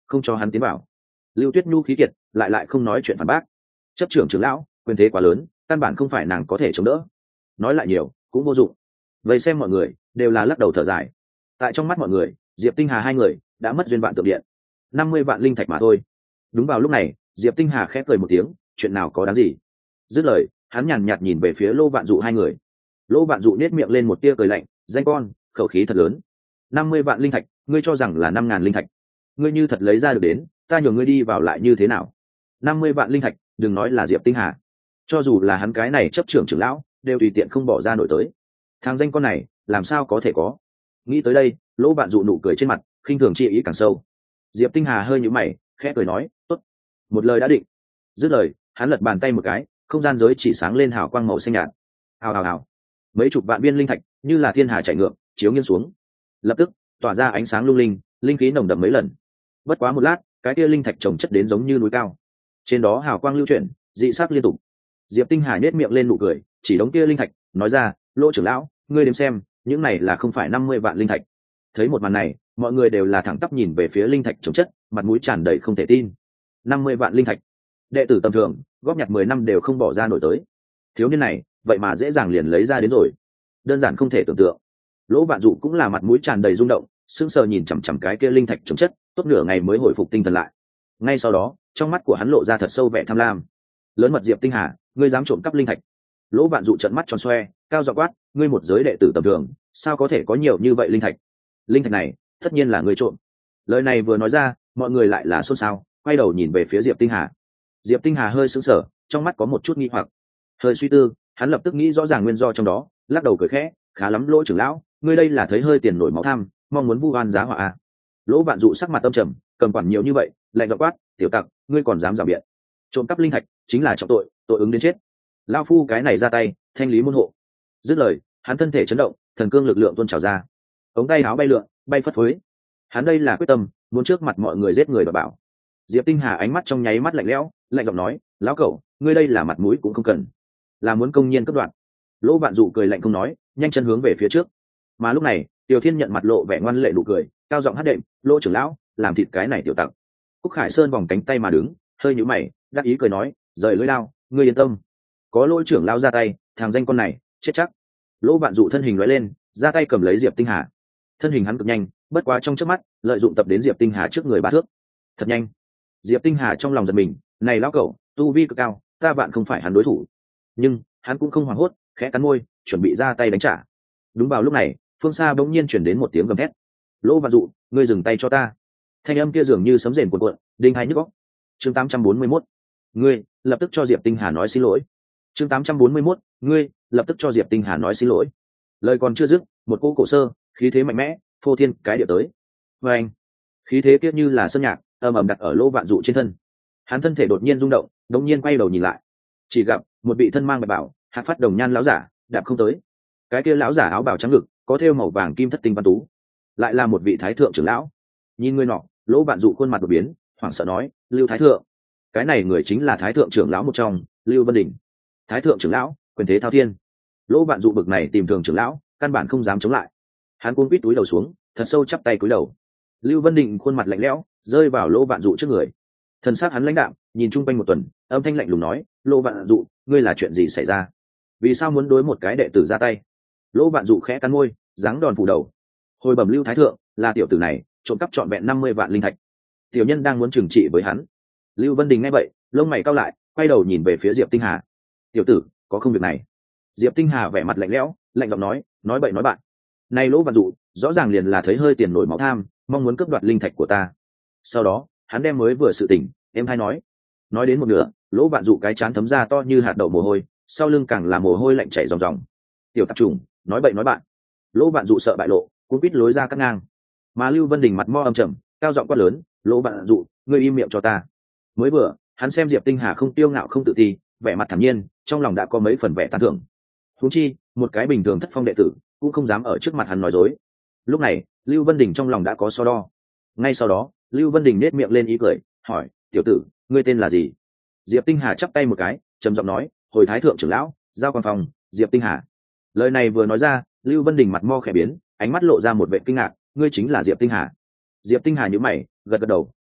không cho hắn tiến vào. Lưu Tuyết Nhu khí kiệt lại lại không nói chuyện phản bác. Chấp trưởng trưởng lão quyền thế quá lớn, căn bản không phải nàng có thể chống đỡ, nói lại nhiều cũng vô dụng. Vậy xem mọi người đều là lắc đầu thở dài. Tại trong mắt mọi người, Diệp Tinh Hà hai người đã mất duyên vạn tượng điện, năm mươi vạn linh thạch mà thôi. Đúng vào lúc này, Diệp Tinh Hà khẽ cười một tiếng, chuyện nào có đáng gì. Dứt lời, hắn nhàn nhạt nhìn về phía Lô Vạn Dụ hai người. Lô Vạn Dụ nét miệng lên một tia cười lạnh, danh con, khẩu khí thật lớn. năm mươi vạn linh thạch, ngươi cho rằng là năm ngàn linh thạch? Ngươi như thật lấy ra được đến, ta nhường ngươi đi vào lại như thế nào? năm mươi vạn linh thạch, đừng nói là Diệp Tinh Hà, cho dù là hắn cái này chấp trưởng trưởng lão, đều tùy tiện không bỏ ra nổi tới. Thằng danh con này, làm sao có thể có? Nghĩ tới đây, Lỗ Vạn Dụ nụ cười trên mặt, khinh thường chi ý càng sâu. Diệp Tinh Hà hơi nhíu mày, khẽ cười nói, tốt, một lời đã định. Dứt lời, hắn lật bàn tay một cái, không gian giới chỉ sáng lên hào quang màu xanh nhạt. Hào hào hào, mấy chục vạn viên linh thạch như là thiên hà chạy ngược, chiếu nghiêng xuống, lập tức tỏa ra ánh sáng lung linh, linh khí nồng đậm mấy lần. Bất quá một lát, cái kia linh thạch chồng chất đến giống như núi cao, trên đó hào quang lưu chuyển, dị sắc liên tục. Diệp Tinh Hà nhếch miệng lên nụ cười, chỉ đống kia linh thạch, nói ra, Lỗ trưởng lão, ngươi đếm xem, những này là không phải năm mươi vạn linh thạch. Thấy một màn này, mọi người đều là thẳng tắp nhìn về phía linh thạch chồng chất, mặt mũi tràn đầy không thể tin. năm mươi vạn linh thạch, đệ tử tầm thường góp nhặt mười năm đều không bỏ ra nổi tới. Thiếu niên này, vậy mà dễ dàng liền lấy ra đến rồi, đơn giản không thể tưởng tượng. Lỗ Vạn Dụ cũng là mặt mũi tràn đầy rung động, sững sờ nhìn chằm chằm cái kia linh thạch chồng chất, tốt nửa ngày mới hồi phục tinh thần lại. Ngay sau đó, trong mắt của hắn lộ ra thật sâu vẻ tham lam. Lớn mật Diệp Tinh Hà, ngươi dám trộm cắp linh thạch? Lỗ Vạn Dụ trợn mắt tròn xoe, cao giọng quát, ngươi một giới đệ tử tầm thường, sao có thể có nhiều như vậy linh thạch? Linh thạch này, tất nhiên là ngươi trộm. Lời này vừa nói ra, mọi người lại là xôn xao, quay đầu nhìn về phía Diệp Tinh Hà. Diệp Tinh Hà hơi sững sờ, trong mắt có một chút nghi hoặc. Hơi suy tư, hắn lập tức nghĩ rõ ràng nguyên do trong đó, lắc đầu cười khẽ, khá lắm Lỗ trưởng lão, ngươi đây là thấy hơi tiền nổi máu tham, mong muốn vu oan giá họa à? Lỗ Vạn Dụ sắc mặt âm trầm, cầm quản nhiều như vậy, lạnh giọng quát, tiểu tặc, ngươi còn dám rào biện? Trộm cắp linh thạch chính là trọng tội, tội ứng đến chết. Lão phu cái này ra tay, thanh lý môn hộ. Dứt lời, hắn thân thể chấn động, thần cương lực lượng tuôn trào ra, ống tay áo bay lượn, bay phất phới. Hắn đây là quyết tâm, muốn trước mặt mọi người giết người và bảo. Diệp Tinh Hà ánh mắt trong nháy mắt lạnh lẽo, lạnh giọng nói, lão cẩu, ngươi đây là mặt mũi cũng không cần, là muốn công nhiên cướp đoạt. Lỗ Vạn Dụ cười lạnh không nói, nhanh chân hướng về phía trước. Mà lúc này, Tiểu Thiên nhận mặt lộ vẻ ngoan lệ nụ cười, cao giọng hát đệm, Lỗ trưởng lão, làm thịt cái này tiểu tặc. Cúc Khải Sơn vòng cánh tay mà đứng, hơi nhíu mày, đắc ý cười nói, rời lưỡi lao, ngươi yên tâm, có Lỗ trưởng lão ra tay, thằng danh con này chết chắc. Lỗ Vạn Dụ thân hình lóe lên, ra tay cầm lấy Diệp Tinh Hà. Thân hình hắn cực nhanh, bất quá trong chớp mắt, lợi dụng tập đến Diệp Tinh Hà trước người ba thước. Thật nhanh. Diệp Tinh Hà trong lòng giật mình, này lão cẩu, tu vi cực cao, ta bạn không phải hắn đối thủ. Nhưng hắn cũng không hoảng hốt, khẽ cắn môi, chuẩn bị ra tay đánh trả. Đúng vào lúc này, phương xa bỗng nhiên chuyển đến một tiếng gầm thét. Lỗ Vạn Dụ, ngươi dừng tay cho ta. Thanh âm kia dường như sấm rền cuộn cuộn, đinh hai nhức óc. Chương tám trăm bốn mươi mốt, ngươi lập tức cho Diệp Tinh Hà nói xin lỗi. Chương tám trăm bốn mươi mốt, ngươi lập tức cho Diệp Tinh Hà nói xin lỗi. Lời còn chưa dứt, một cỗ cổ sơ, khí thế mạnh mẽ, phô thiên cái địa tới. Và anh, khí thế kia như là sơn nhạc, ầm ầm đặt ở Lỗ Vạn Dụ trên thân. Hắn thân thể đột nhiên rung động, đột nhiên quay đầu nhìn lại, chỉ gặp một vị thân mang bạch bảo, hạc phát đồng nhan lão giả đạp không tới. Cái kia lão giả áo bào trắng ngực, có thêu màu vàng kim thất tinh văn tú, lại là một vị thái thượng trưởng lão. Nhìn người nọ, Lỗ Vạn Dụ khuôn mặt đột biến, hoảng sợ nói, Lưu Thái thượng. Cái này người chính là thái thượng trưởng lão một trong, Lưu Vân Đình. Thái thượng trưởng lão, quyền thế thao thiên. Lỗ Vạn Dụ bực này tìm thường trưởng lão, căn bản không dám chống lại. Hắn cuống quýt túi đầu xuống, thật sâu chắp tay cúi đầu. Lưu Vân Đình khuôn mặt lạnh lẽo, rơi vào Lỗ Vạn Dụ trước người. Thần sắc hắn lãnh đạm, nhìn chung quanh một tuần, âm thanh lạnh lùng nói, Lỗ Vạn Dụ, ngươi là chuyện gì xảy ra? Vì sao muốn đối một cái đệ tử ra tay? Lỗ Vạn Dụ khẽ cắn môi, giáng đòn phủ đầu. Hồi bẩm Lưu Thái thượng, là tiểu tử này trộm cắp trọn vẹn năm mươi vạn linh thạch. Tiểu nhân đang muốn trừng trị với hắn. Lưu Vân Đình nghe vậy, lông mày cau lại, quay đầu nhìn về phía Diệp Tinh Hà. Tiểu tử, có không việc này? Diệp Tinh Hà vẻ mặt lạnh lẽo, lạnh giọng nói, nói bậy nói bạn. Này Lỗ Vạn Dụ, rõ ràng liền là thấy hơi tiền nổi máu tham, mong muốn cướp đoạt linh thạch của ta. Sau đó, hắn đem mới vừa sự tình, em hay nói. Nói đến một nửa, Lỗ Vạn Dụ cái chán thấm ra to như hạt đậu mồ hôi, sau lưng càng là mồ hôi lạnh chảy ròng ròng. Tiểu tạp trùng, nói bậy nói bạn. Lỗ Vạn Dụ sợ bại lộ, cũng quýt lối ra cắt ngang. Mà Lưu Vân Đình mặt mo âm trầm, cao giọng quát lớn, Lỗ Vạn Dụ, ngươi im miệng cho ta. Mới vừa, hắn xem Diệp Tinh Hà không tiêu ngạo không tự ti, vẻ mặt thản nhiên, trong lòng đã có mấy phần vẻ tán thưởng. Huống chi, một cái bình thường thất phong đệ tử, cũng không dám ở trước mặt hắn nói dối. Lúc này, Lưu Vân Đình trong lòng đã có so đo. Ngay sau đó, Lưu Vân Đình nét miệng lên ý cười, hỏi, tiểu tử, ngươi tên là gì? Diệp Tinh Hà chắp tay một cái, trầm giọng nói, hồi thái thượng trưởng lão, giao quan phòng, Diệp Tinh Hà. Lời này vừa nói ra, Lưu Vân Đình mặt mo khẽ biến, ánh mắt lộ ra một vẻ kinh ngạc, ngươi chính là Diệp Tinh Hà? Diệp Tinh Hà nhíu mày, gật gật đầu,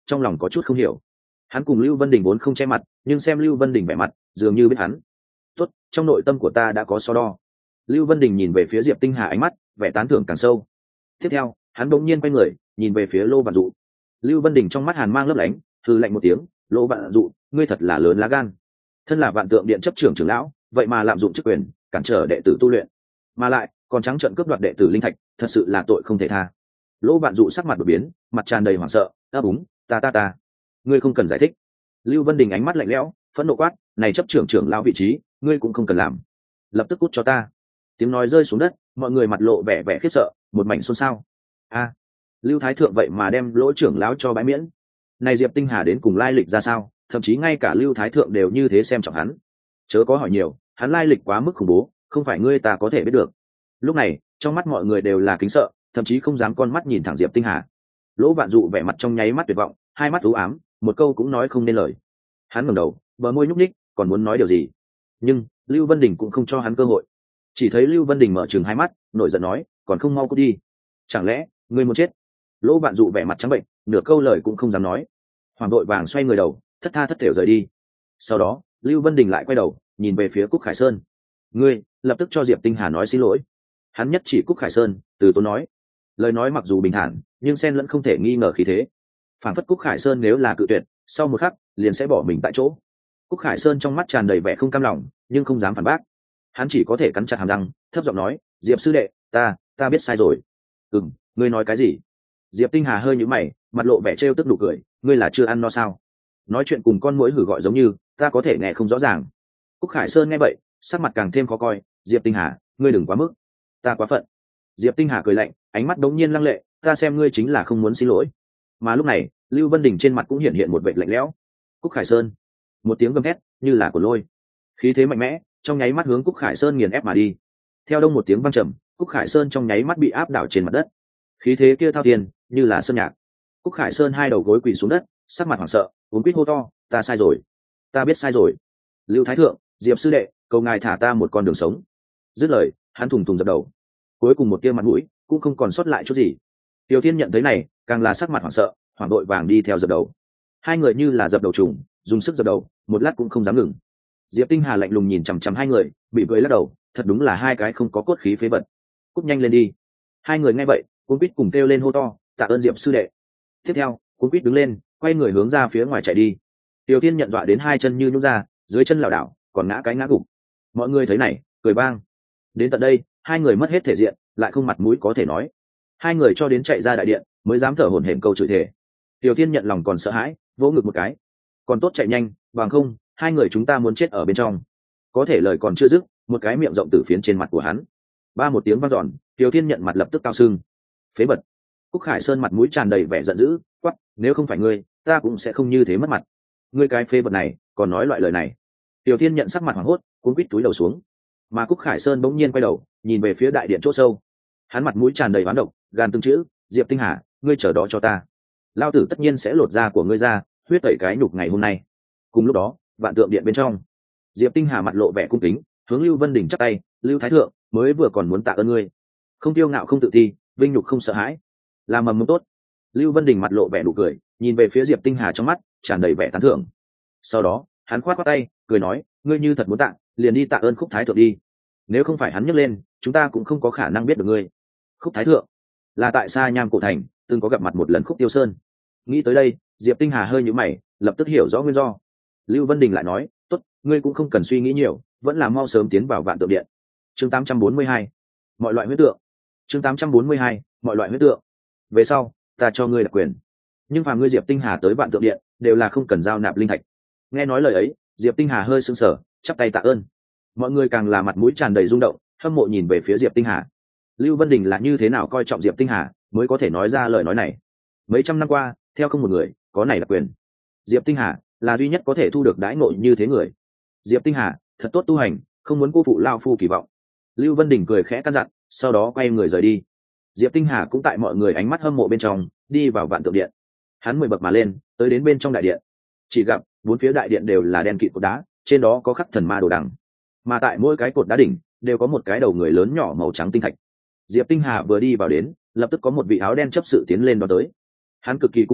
trong lòng có chút không hiểu. Hắn cùng Lưu Vân Đình vốn không che mặt, nhưng xem Lưu Vân Đình vẻ mặt dường như biết hắn. Tốt, trong nội tâm của ta đã có so đo. Lưu Vân Đình nhìn về phía Diệp Tinh Hà, ánh mắt vẻ tán thưởng càng sâu. Tiếp theo hắn đột nhiên quay người nhìn về phía Lô Vạn Dụ. Lưu Vân Đình trong mắt hàn mang lấp lánh, hừ lạnh một tiếng, Lô Vạn Dụ, ngươi thật là lớn lá gan. Thân là Vạn Tượng Điện chấp trưởng trưởng lão, vậy mà lạm dụng chức quyền cản trở đệ tử tu luyện, mà lại còn trắng trợn cướp đoạt đệ tử linh thạch, thật sự là tội không thể tha. Lô Vạn Dụ sắc mặt đột biến, mặt tràn đầy hoảng sợ, ấp úng, ta ta ta, ngươi không cần giải thích. Lưu Vân Đình ánh mắt lạnh lẽo, phẫn nộ quát, này chấp trưởng trưởng lão vị trí, ngươi cũng không cần làm, lập tức cút cho ta. Tiếng nói rơi xuống đất, mọi người mặt lộ vẻ vẻ khiếp sợ, một mảnh xôn xao. A, Lưu Thái Thượng vậy mà đem lỗ trưởng lão cho bãi miễn. Này Diệp Tinh Hà đến cùng lai lịch ra sao, thậm chí ngay cả Lưu Thái Thượng đều như thế xem trọng hắn. Chớ có hỏi nhiều, hắn lai lịch quá mức khủng bố, không phải ngươi ta có thể biết được. Lúc này trong mắt mọi người đều là kính sợ, thậm chí không dám con mắt nhìn thẳng Diệp Tinh Hà. Lỗ Vạn Dụ vẻ mặt trong nháy mắt tuyệt vọng, hai mắt u ám, một câu cũng nói không nên lời. Hắn ngẩng đầu, bờ môi nhúc nhích, còn muốn nói điều gì, nhưng Lưu Vân Đình cũng không cho hắn cơ hội. Chỉ thấy Lưu Vân Đình mở trừng hai mắt, nổi giận nói, còn không mau cút đi, chẳng lẽ ngươi muốn chết? Lỗ Vạn Dụ vẻ mặt trắng bệnh, nửa câu lời cũng không dám nói, hoàng đội vàng xoay người đầu, thất tha thất thểu rời đi. Sau đó Lưu Vân Đình lại quay đầu nhìn về phía Cúc Khải Sơn, ngươi lập tức cho Diệp Tinh Hà nói xin lỗi. Hắn nhất chỉ Cúc Khải Sơn, từ tốn nói, lời nói mặc dù bình thản nhưng xen lẫn không thể nghi ngờ khí thế, phản phất Cúc Khải Sơn nếu là cự tuyệt, sau một khắc liền sẽ bỏ mình tại chỗ. Cúc Khải Sơn trong mắt tràn đầy vẻ không cam lòng, nhưng không dám phản bác. Hắn chỉ có thể cắn chặt hàm răng, thấp giọng nói, Diệp sư đệ, ta ta biết sai rồi. Ừm, ngươi nói cái gì? Diệp Tinh Hà hơi nhíu mày, mặt lộ vẻ trêu tức nụ cười, ngươi là chưa ăn no sao? Nói chuyện cùng con muỗi hử gọi giống như, ta có thể nghe không rõ ràng. Cúc Khải Sơn nghe vậy, sắc mặt càng thêm khó coi, Diệp Tinh Hà, ngươi đừng quá mức, ta quá phận. Diệp Tinh Hà cười lạnh, ánh mắt đống nhiên lăng lệ, ta xem ngươi chính là không muốn xin lỗi. Mà lúc này Lưu Vân Đình trên mặt cũng hiện hiện một vệt lạnh lẽo. Cúc Khải Sơn, một tiếng gầm thét như là của lôi, khí thế mạnh mẽ trong nháy mắt hướng Cúc Khải Sơn nghiền ép mà đi. Theo đông một tiếng vang trầm, Cúc Khải Sơn trong nháy mắt bị áp đảo trên mặt đất, khí thế kia thao thiên như là sơn nhạc. Cúc Khải Sơn hai đầu gối quỳ xuống đất, sắc mặt hoảng sợ, uống quýt hô to, ta sai rồi, ta biết sai rồi. Lưu Thái Thượng, Diệp sư đệ, cầu ngài thả ta một con đường sống. Dứt lời hắn thùng thùng dập đầu, cuối cùng một tia mặt mũi cũng không còn sót lại chút gì. Tiểu Thiên nhận thấy này, càng là sắc mặt hoảng sợ, hoảng đội vàng đi theo dập đầu. Hai người như là dập đầu trùng, dùng sức dập đầu, một lát cũng không dám ngừng. Diệp Tinh Hà lạnh lùng nhìn chằm chằm hai người, bị cười lắc đầu, thật đúng là hai cái không có cốt khí phế vật. Cút nhanh lên đi. Hai người nghe vậy, cuốn quýt cùng kêu lên hô to, tạ ơn Diệp sư đệ. Tiếp theo cuốn quýt đứng lên, quay người hướng ra phía ngoài chạy đi. Tiểu Thiên nhận dọa đến hai chân như nhũn ra, dưới chân lảo đảo, còn ngã cái ngã gục. Mọi người thấy này, cười vang. Đến tận đây hai người mất hết thể diện, lại không mặt mũi có thể nói. Hai người cho đến chạy ra đại điện mới dám thở hổn hển câu chửi thề. Tiểu Thiên nhận lòng còn sợ hãi, vỗ ngực một cái, còn tốt chạy nhanh, bằng không hai người chúng ta muốn chết ở bên trong. Có thể lời còn chưa dứt, một cái miệng rộng từ phiến trên mặt của hắn, ba một tiếng vang dọn, Tiểu Thiên nhận mặt lập tức cao sưng. Phế vật. Cúc Khải Sơn mặt mũi tràn đầy vẻ giận dữ, quắc, nếu không phải ngươi ta cũng sẽ không như thế mất mặt. Ngươi cái phế vật này còn nói loại lời này. Tiểu Thiên nhận sắc mặt hoảng hốt, cuống quýt túi đầu xuống. Mà Cúc Khải Sơn bỗng nhiên quay đầu nhìn về phía đại điện chỗ sâu, hắn mặt mũi tràn đầy oán độc, gan từng chữ, Diệp Tinh Hà, ngươi chờ đó cho ta, lao tử tất nhiên sẽ lột da của ngươi ra, huyết tẩy cái nhục ngày hôm nay. Cùng lúc đó Vạn Tượng Điện bên trong, Diệp Tinh Hà mặt lộ vẻ cung kính, hướng Lưu Vân Đình chắp tay, Lưu Thái Thượng, mới vừa còn muốn tạ ơn ngươi, không tiêu ngạo không tự ti, vinh nhục không sợ hãi, làm mầm mống tốt. Lưu Vân Đình mặt lộ vẻ nụ cười, nhìn về phía Diệp Tinh Hà trong mắt tràn đầy vẻ tán thưởng. Sau đó hắn khoát khoát tay, cười nói, ngươi như thật muốn tạ, liền đi tạ ơn Khúc Thái Thượng đi, nếu không phải hắn nhấc lên, chúng ta cũng không có khả năng biết được ngươi. Khúc Thái Thượng là tại Sa Nham cổ thành từng có gặp mặt một lần Khúc Tiêu Sơn. Nghĩ tới đây Diệp Tinh Hà hơi nhíu mày, lập tức hiểu rõ nguyên do. Lưu Vân Đình lại nói, tốt, ngươi cũng không cần suy nghĩ nhiều, vẫn là mau sớm tiến vào Vạn Tượng Điện. Chương tám trăm bốn mươi hai, mọi loại huyết tượng. Chương tám trăm bốn mươi hai, mọi loại huyết tượng. Về sau ta cho ngươi đặc quyền, nhưng phàm ngươi Diệp Tinh Hà tới Vạn Tượng Điện đều là không cần giao nạp linh thạch. Nghe nói lời ấy, Diệp Tinh Hà hơi sững sờ, chắp tay tạ ơn. Mọi người càng là mặt mũi tràn đầy rung động, hâm mộ nhìn về phía Diệp Tinh Hà. Lưu Vân Đình là như thế nào coi trọng Diệp Tinh Hà mới có thể nói ra lời nói này. Mấy trăm năm qua theo không một người có này đặc quyền, Diệp Tinh Hà là duy nhất có thể thu được đãi ngộ như thế người. Diệp Tinh Hà thật tốt tu hành, không muốn cô phụ lao phu kỳ vọng. Lưu Vân Đình cười khẽ căn dặn, sau đó quay người rời đi. Diệp Tinh Hà cũng tại mọi người ánh mắt hâm mộ bên trong đi vào Vạn Tượng Điện. Hắn mười bậc mà lên, tới đến bên trong đại điện, chỉ gặp bốn phía đại điện đều là đen kịt cột đá, trên đó có khắc thần ma đồ đằng, mà tại mỗi cái cột đá đỉnh đều có một cái đầu người lớn nhỏ màu trắng tinh thạch. Diệp Tinh Hà vừa đi vào đến, lập tức có một vị áo đen chấp sự tiến lên đó tới. Hắn cực kỳ cung kính,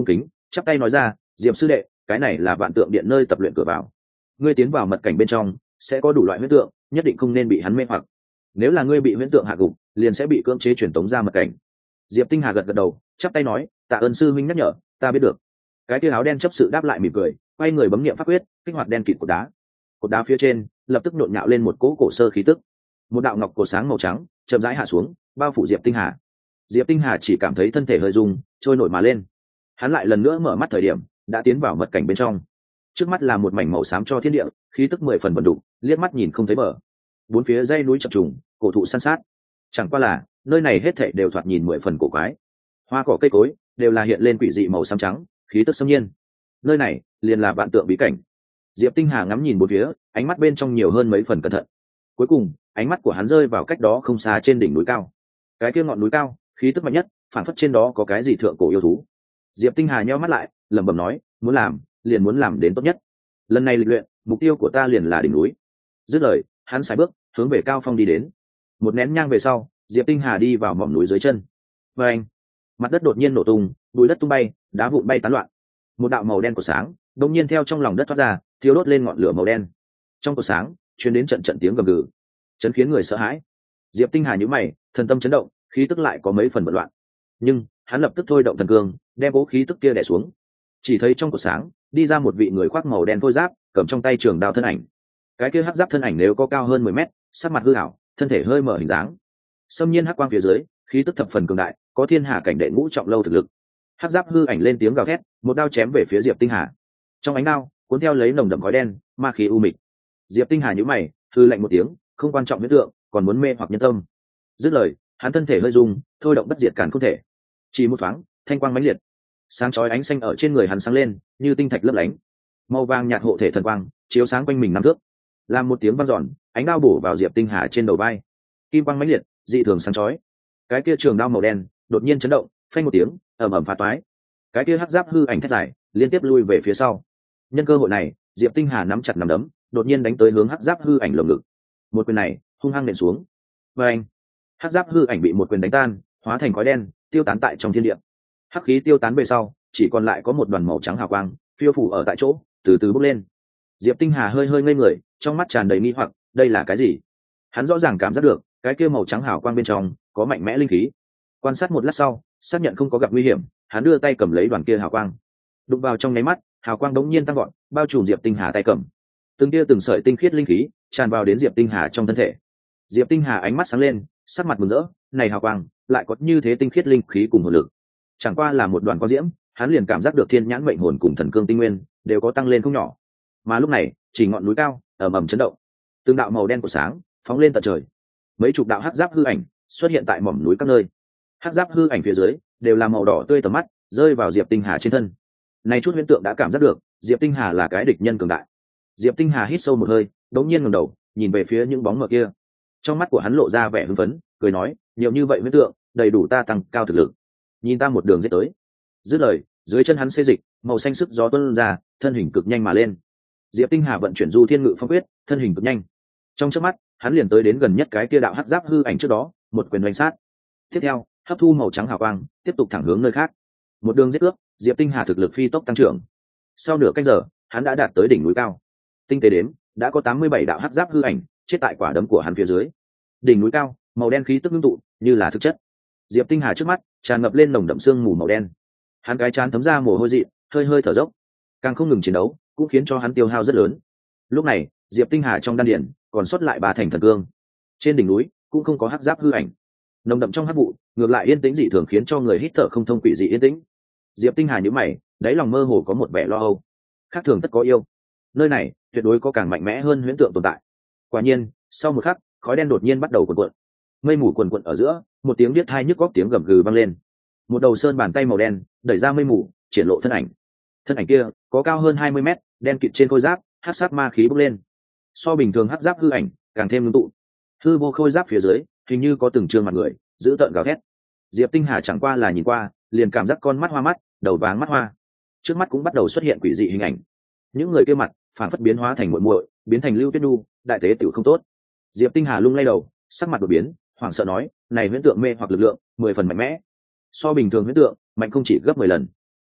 chắp tay nói ra, diệp sư đệ, cái này là vạn tượng điện nơi tập luyện cửa vào, ngươi tiến vào mật cảnh bên trong sẽ có đủ loại huyễn tượng, nhất định không nên bị hắn mê hoặc. Nếu là ngươi bị huyễn tượng hạ gục, liền sẽ bị cưỡng chế truyền tống ra mật cảnh. Diệp Tinh Hà gật gật đầu, chắp tay nói, tạ ơn sư huynh nhắc nhở, ta biết được. Cái kia áo đen chấp sự đáp lại mỉm cười, quay người bấm niệm pháp quyết, kích hoạt đen kịt cột đá. Cột đá phía trên lập tức nhộn nhạo lên một cỗ cổ sơ khí tức. Một đạo ngọc cột sáng màu trắng chậm rãi hạ xuống, bao phủ Diệp Tinh Hà. Diệp Tinh Hà chỉ cảm thấy thân thể hơi rung, trôi nổi mà lên. Hắn lại lần nữa mở mắt thời điểm, đã tiến vào mật cảnh bên trong. Trước mắt là một mảnh màu xám cho thiên địa, khí tức mười phần vần đục, liếc mắt nhìn không thấy bờ. Bốn phía dãy núi chập trùng, cổ thụ san sát. Chẳng qua là nơi này hết thảy đều thoạt nhìn mười phần cổ quái. Hoa cỏ cây cối đều là hiện lên quỷ dị màu xám trắng, khí tức xâm nhiên. Nơi này liền là vạn tượng bí cảnh. Diệp Tinh Hà ngắm nhìn bốn phía, ánh mắt bên trong nhiều hơn mấy phần cẩn thận. Cuối cùng, ánh mắt của hắn rơi vào cách đó không xa trên đỉnh núi cao. Cái kia ngọn núi cao, khí tức mạnh nhất, phản phất trên đó có cái gì thượng cổ yêu thú. Diệp Tinh Hà nheo mắt lại, lẩm bẩm nói, muốn làm, liền muốn làm đến tốt nhất. Lần này lịch luyện, mục tiêu của ta liền là đỉnh núi. Dứt lời, hắn sải bước, hướng về cao phong đi đến. Một nén nhang về sau, Diệp Tinh Hà đi vào mỏm núi dưới chân. Và anh, mặt đất đột nhiên nổ tung, bụi đất tung bay, đá vụn bay tán loạn. Một đạo màu đen của sáng, đột nhiên theo trong lòng đất thoát ra, thiêu đốt lên ngọn lửa màu đen. Trong cột sáng, truyền đến trận trận tiếng gầm gừ, chấn khiến người sợ hãi. Diệp Tinh Hà nhíu mày, thần tâm chấn động, khí tức lại có mấy phần bận loạn. Nhưng hắn lập tức thôi động thần cương, đem cố khí tức kia đè xuống. Chỉ thấy trong cột sáng đi ra một vị người khoác màu đen khôi giáp, cầm trong tay trường đao thân ảnh. Cái kia hắc giáp thân ảnh nếu có cao hơn mười mét, sắc mặt hư ảo, thân thể hơi mở hình dáng. Xâm nhiên hắc quang phía dưới, khí tức thập phần cường đại, có thiên hà cảnh đệ ngũ trọng lâu thực lực. Hắc giáp hư ảnh lên tiếng gào thét, một đao chém về phía Diệp Tinh Hà. Trong ánh đao cuốn theo lấy nồng đậm khói đen, ma khí u mịch. Diệp Tinh Hà nhíu mày, hư lạnh một tiếng, không quan trọng huyết tượng, còn muốn mê hoặc nhân tâm. Dứt lời, hắn thân thể hơi rung, thôi động bất diệt càn không thể. Chỉ một thoáng, thanh quang mãnh liệt, sáng chói ánh xanh ở trên người hắn sáng lên, như tinh thạch lấp lánh. Màu vàng nhạt hộ thể thần quang, chiếu sáng quanh mình năm thước. Làm một tiếng vang dọn, ánh đao bổ vào Diệp Tinh Hà trên đầu vai. Kim quang mãnh liệt, dị thường sáng chói. Cái kia trường đao màu đen đột nhiên chấn động, phanh một tiếng, ầm ầm phá toái. Cái kia hắc giáp hư ảnh thét dài, liên tiếp lui về phía sau. Nhân cơ hội này, Diệp Tinh Hà nắm chặt nắm đấm, đột nhiên đánh tới hướng hắc giáp hư ảnh lồng ngực. Một quyền này hung hăng nện xuống. Và anh, hắc giáp hư ảnh bị một quyền đánh tan, hóa thành khói đen, tiêu tán tại trong thiên địa. Hắc khí tiêu tán về sau, chỉ còn lại có một đoàn màu trắng hào quang phiêu phủ ở tại chỗ, từ từ bốc lên. Diệp Tinh Hà hơi hơi ngây người, trong mắt tràn đầy nghi hoặc, đây là cái gì? Hắn rõ ràng cảm giác được, cái kia màu trắng hào quang bên trong có mạnh mẽ linh khí. Quan sát một lát sau, xác nhận không có gặp nguy hiểm, hắn đưa tay cầm lấy đoàn kia hào quang. Đụng vào trong nháy mắt, hào quang đống nhiên tăng gọn, bao trùm Diệp Tinh Hà tay cầm. Từng tia từng sợi tinh khiết linh khí tràn vào đến Diệp Tinh Hà trong thân thể. Diệp Tinh Hà ánh mắt sáng lên, sắc mặt mừng rỡ, này hào quang lại có như thế tinh khiết linh khí cùng hồn lực. Chẳng qua là một đoàn quang diễm, hắn liền cảm giác được thiên nhãn mệnh hồn cùng thần cương tinh nguyên đều có tăng lên không nhỏ. Mà lúc này, chỉ ngọn núi cao ầm ầm chấn động, từng đạo màu đen của sáng phóng lên tận trời. Mấy chục đạo hắc giáp hư ảnh xuất hiện tại mỏm núi các nơi. Hắc giáp hư ảnh phía dưới đều là màu đỏ tươi tầm mắt, rơi vào Diệp Tinh Hà trên thân. Này chút huyễn tượng đã cảm giác được, Diệp Tinh Hà là cái địch nhân cường đại. Diệp Tinh Hà hít sâu một hơi, đống nhiên ngẩng đầu, nhìn về phía những bóng mờ kia. Trong mắt của hắn lộ ra vẻ hưng phấn, cười nói, nhiều như vậy huyễn tượng, đầy đủ ta tăng cao thực lực. Nhìn ta một đường giết tới. Dứt lời, dưới chân hắn xê dịch, màu xanh sức gió tuôn ra, thân hình cực nhanh mà lên. Diệp Tinh Hà vận chuyển Du Thiên Ngự Phong quyết, thân hình cực nhanh. Trong chớp mắt, hắn liền tới đến gần nhất cái kia đạo hắc giáp hư ảnh trước đó, một quyền đánh sát. Tiếp theo, hấp thu màu trắng hào quang, tiếp tục thẳng hướng nơi khác. Một đường giết cướp, Diệp Tinh Hà thực lực phi tốc tăng trưởng. Sau nửa canh giờ, hắn đã đạt tới đỉnh núi cao. Tinh tế đến, đã có tám mươi bảy đạo hắc giáp hư ảnh chết tại quả đấm của hắn phía dưới. Đỉnh núi cao, màu đen khí tức ngưng tụ, như là thực chất. Diệp Tinh Hà trước mắt tràn ngập lên nồng đậm sương mù màu đen. Hắn cái chán thấm ra mồ hôi dị, hơi hơi thở dốc. Càng không ngừng chiến đấu, cũng khiến cho hắn tiêu hao rất lớn. Lúc này, Diệp Tinh Hà trong đan điền còn sót lại ba thành thần cương. Trên đỉnh núi cũng không có hắc giáp hư ảnh. Nồng đậm trong hắc vụ, ngược lại yên tĩnh dị thường khiến cho người hít thở không thông, quỷ dị yên tĩnh. Diệp Tinh Hà nhíu mày, đáy lòng mơ hồ có một vẻ lo âu. Khác thường tất có yêu. Nơi này tuyệt đối có càng mạnh mẽ hơn huyễn tượng tồn tại. Quả nhiên, sau một khắc, khói đen đột nhiên bắt đầu cuộn cuộn. Mây mù cuộn cuộn ở giữa, một tiếng điếc tai nhức óc tiếng gầm gừ vang lên. Một đầu sơn bàn tay màu đen đẩy ra mây mù, triển lộ thân ảnh. Thân ảnh kia có cao hơn hai mươi mét, đen kịt trên khôi giáp, hắc sát ma khí bốc lên. So bình thường hắc giáp hư ảnh càng thêm ngưng tụ. Hư vô khôi giáp phía dưới, hình như có từng trương mặt người, giữ tợn gào thét. Diệp Tinh Hà chẳng qua là nhìn qua, liền cảm giác con mắt hoa mắt, đầu váng mắt hoa. Trước mắt cũng bắt đầu xuất hiện quỷ dị hình ảnh. Những người kia mặt phản phất biến hóa thành muội muội, biến thành lưu tuyết nhu, đại tế tiểu không tốt. Diệp Tinh Hà lung lay đầu, sắc mặt đột biến, hoảng sợ nói, này huyễn tượng mê hoặc lực lượng mười phần mạnh mẽ, so bình thường huyễn tượng mạnh không chỉ gấp mười lần.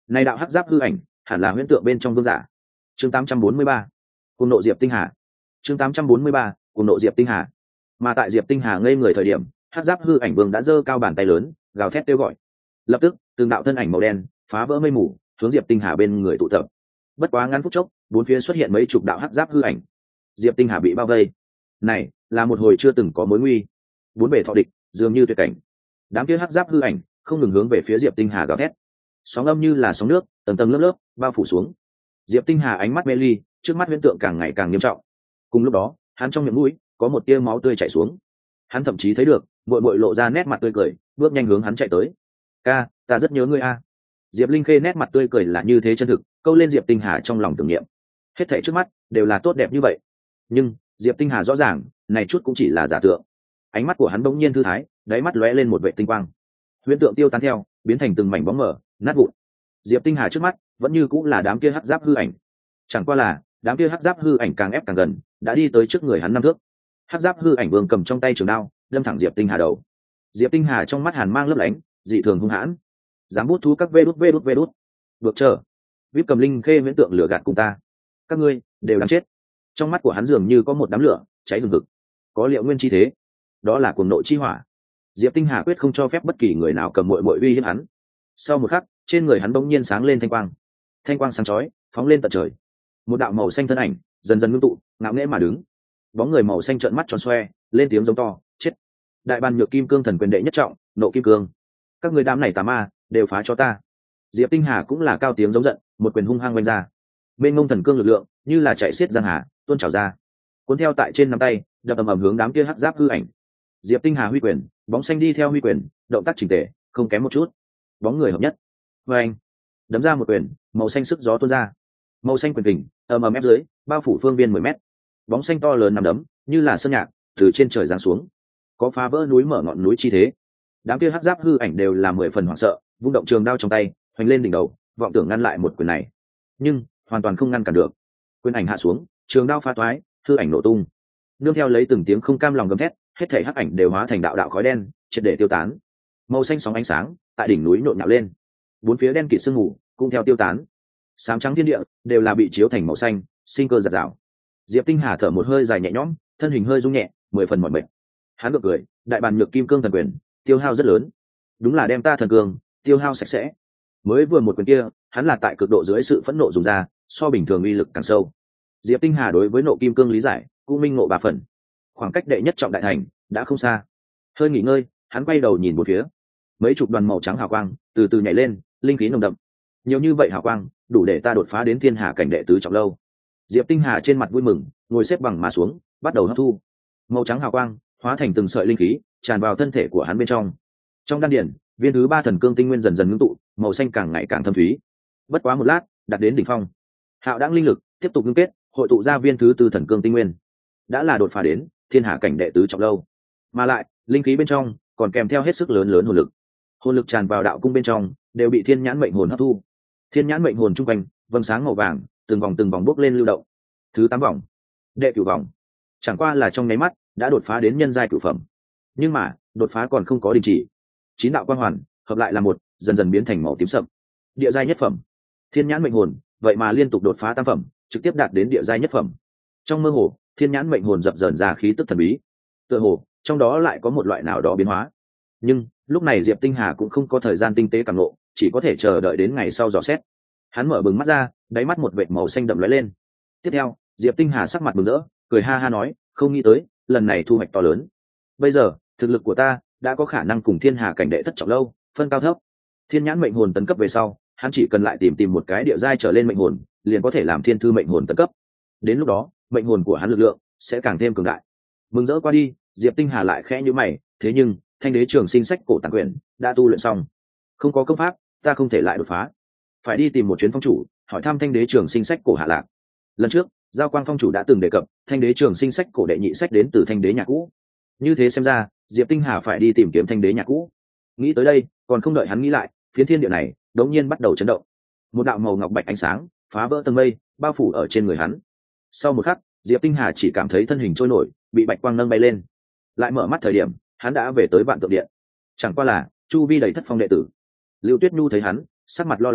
Này đạo hắc giáp hư ảnh hẳn là huyễn tượng bên trong vương giả. Chương tám trăm bốn mươi ba, cùng nộ Diệp Tinh Hà. Chương tám trăm bốn mươi ba, cùng nộ Diệp Tinh Hà. Mà tại Diệp Tinh Hà ngây người thời điểm, hắc giáp hư ảnh vương đã giơ cao bàn tay lớn, gào thét kêu gọi. Lập tức, từng đạo thân ảnh màu đen phá vỡ mây mù, hướng Diệp Tinh Hà bên người tụ tập. Bất quá ngắn phút chốc, bốn phía xuất hiện mấy chục đạo hắc giáp hư ảnh. Diệp Tinh Hà bị bao vây. Này, là một hồi chưa từng có mối nguy. Bốn bề thọ địch, dường như tuyệt cảnh. Đám kia hắc giáp hư ảnh không ngừng hướng về phía Diệp Tinh Hà gào thét. Sóng âm như là sóng nước, tầng tầng lớp lớp bao phủ xuống. Diệp Tinh Hà ánh mắt mê ly, trước mắt huyễn tượng càng ngày càng nghiêm trọng. Cùng lúc đó, hắn trong miệng mũi có một tia máu tươi chảy xuống. Hắn thậm chí thấy được, muội muội lộ ra nét mặt tươi cười, bước nhanh hướng hắn chạy tới. "Ca, ta rất nhớ ngươi a." Diệp Linh Khê nét mặt tươi cười là như thế chân thực, câu lên Diệp Tinh Hà trong lòng tưởng niệm. Hết thảy trước mắt đều là tốt đẹp như vậy, nhưng Diệp Tinh Hà rõ ràng, này chút cũng chỉ là giả tượng. Ánh mắt của hắn bỗng nhiên thư thái, đáy mắt lóe lên một vệ tinh quang. Huyễn tượng tiêu tán theo, biến thành từng mảnh bóng mờ, nát vụn. Diệp Tinh Hà trước mắt vẫn như cũng là đám kia hắc giáp hư ảnh. Chẳng qua là, đám kia hắc giáp hư ảnh càng ép càng gần, đã đi tới trước người hắn năm thước. Hắc giáp hư ảnh vương cầm trong tay trường đao, đâm thẳng Diệp Tinh Hà đầu. Diệp Tinh Hà trong mắt hàn mang lấp lánh, dị thường hung hãn. Dám bút thú các vê đút vê đút vê đút. Được chờ. Vip cầm Linh Khê huyễn tượng lửa gạt cùng ta. Các ngươi đều đáng chết. Trong mắt của hắn dường như có một đám lửa cháy hừng hực. Có liệu nguyên chi thế, đó là cuồng nộ chi hỏa. Diệp Tinh Hà quyết không cho phép bất kỳ người nào cầm muội muội uy hiếp hắn. Sau một khắc, trên người hắn bỗng nhiên sáng lên thanh quang. Thanh quang sáng chói, phóng lên tận trời. Một đạo màu xanh thân ảnh dần dần ngưng tụ, ngạo nghễ mà đứng. Bóng người màu xanh trợn mắt tròn xoe, lên tiếng giống to, chết. Đại ban nhược kim cương thần quyền đệ nhất trọng, nộ kim cương. Các người đám này tà ma, đều phá cho ta. Diệp Tinh Hà cũng là cao tiếng giống giận, một quyền hung hăng vung ra. Bên ngông thần cương lực lượng, như là chạy xiết giang hà, tuôn trào ra. Cuốn theo tại trên nắm tay, đập ầm ầm hướng đám kia hắc giáp hư ảnh. Diệp Tinh Hà huy quyền, bóng xanh đi theo huy quyền, động tác chỉnh tề, không kém một chút. Bóng người hợp nhất. Và anh đấm ra một quyền, màu xanh sức gió tuôn ra. Màu xanh quyền kình, ầm ầm ép dưới, bao phủ phương viên mười mét. Bóng xanh to lớn nằm đấm, như là sơn nhạc, từ trên trời giáng xuống. Có phá vỡ núi mở ngọn núi chi thế. Đám kia hắc giáp hư ảnh đều là mười phần hoảng sợ, vung động trường đao trong tay, hoành lên đỉnh đầu, vọng tưởng ngăn lại một quyền này. Nhưng hoàn toàn không ngăn cản được. Quyền ảnh hạ xuống, trường đao phá toái, hư ảnh nổ tung. Nương theo lấy từng tiếng không cam lòng gầm thét, hết thảy hắc ảnh đều hóa thành đạo đạo khói đen, triệt để tiêu tán. Màu xanh sóng ánh sáng tại đỉnh núi nhộn nhạo lên, bốn phía đen kịt sương mù cũng theo tiêu tán. Sáng trắng thiên địa đều là bị chiếu thành màu xanh, sinh cơ giạt rào. Diệp Tinh Hà thở một hơi dài nhẹ nhõm, thân hình hơi rung nhẹ, mười phần mỏi mệt. Hắn gượng cười, đại bàn nhược kim cương thần quyền, tiêu hao rất lớn. Đúng là đem ta thần cương tiêu hao sạch sẽ. Mới vừa một quyền kia, hắn là tại cực độ dưới sự phẫn nộ dùng ra, so bình thường uy lực càng sâu. Diệp Tinh Hà đối với nộ kim cương lý giải, cũng minh ngộ ba phần. Khoảng cách đệ nhất trọng đại thành đã không xa. Hơi nghỉ ngơi, hắn quay đầu nhìn một phía. Mấy chục đoàn màu trắng hào quang từ từ nhảy lên, linh khí nồng đậm. Nhiều như vậy hào quang, đủ để ta đột phá đến thiên hà cảnh đệ tứ trọng lâu. Diệp Tinh Hà trên mặt vui mừng, ngồi xếp bằng mà xuống, bắt đầu hấp thu. Màu trắng hào quang hóa thành từng sợi linh khí, tràn vào thân thể của hắn bên trong. Trong đan điển, viên thứ ba thần cương tinh nguyên dần dần ngưng tụ, màu xanh càng ngày càng thâm thúy. Bất quá một lát, đạt đến đỉnh phong. Hạo đãng linh lực tiếp tục ngưng kết, hội tụ ra viên thứ tư thần cương tinh nguyên. Đã là đột phá đến thiên hà cảnh đệ tứ trọng lâu. Mà lại, linh khí bên trong còn kèm theo hết sức lớn lớn hồn lực. Hồn lực tràn vào đạo cung bên trong, đều bị thiên nhãn mệnh hồn hấp thu. Thiên nhãn mệnh hồn trung quanh, vầng sáng màu vàng, từng vòng từng vòng bốc lên lưu động. Thứ tám vòng, đệ cửu vòng. Chẳng qua là trong nháy mắt, đã đột phá đến nhân giai cửu phẩm. Nhưng mà, đột phá còn không có đình chỉ. Chín đạo quang hoàn hợp lại là một, dần dần biến thành màu tím sậm. Địa giai nhất phẩm. Thiên nhãn mệnh hồn, vậy mà liên tục đột phá tam phẩm, trực tiếp đạt đến địa giai nhất phẩm. Trong mơ hồ, thiên nhãn mệnh hồn dập dờn ra khí tức thần bí. Tựa hồ, trong đó lại có một loại nào đó biến hóa. Nhưng, lúc này Diệp Tinh Hà cũng không có thời gian tinh tế cảm ngộ, chỉ có thể chờ đợi đến ngày sau dò xét. Hắn mở bừng mắt ra, đáy mắt một vệt màu xanh đậm lóe lên. Tiếp theo, Diệp Tinh Hà sắc mặt mừng rỡ, cười ha ha nói, không nghĩ tới, lần này thu hoạch to lớn. Bây giờ, thực lực của ta đã có khả năng cùng thiên hà cảnh đệ thất trọng lâu phân cao thấp. Thiên nhãn mệnh hồn tấn cấp về sau, hắn chỉ cần lại tìm tìm một cái địa giai trở lên mệnh hồn, liền có thể làm thiên thư mệnh hồn tấn cấp. Đến lúc đó, mệnh hồn của hắn lực lượng sẽ càng thêm cường đại. Mừng rỡ qua đi, Diệp Tinh Hà lại khẽ nhíu mày, thế nhưng thanh đế trường sinh sách cổ tàng quyển đã tu luyện xong, không có công pháp, ta không thể lại đột phá, phải đi tìm một chuyến phong chủ, hỏi thăm thanh đế trường sinh sách cổ hạ lạc. Lần trước, giao quang phong chủ đã từng đề cập thanh đế trường sinh sách cổ đệ nhị sách đến từ thanh đế nhà cũ. Như thế xem ra, Diệp Tinh Hà phải đi tìm kiếm thanh đế nhà cũ. Nghĩ tới đây, còn không đợi hắn nghĩ lại, phiến thiên địa này đột nhiên bắt đầu chấn động. Một đạo màu ngọc bạch ánh sáng phá vỡ tầng mây, bao phủ ở trên người hắn. Sau một khắc, Diệp Tinh Hà chỉ cảm thấy thân hình trôi nổi, bị bạch quang nâng bay lên. Lại mở mắt thời điểm, hắn đã về tới vạn tượng điện. Chẳng qua là chu vi đầy thất phong đệ tử. Lưu Tuyết Nhu thấy hắn, sắc mặt lo lắng,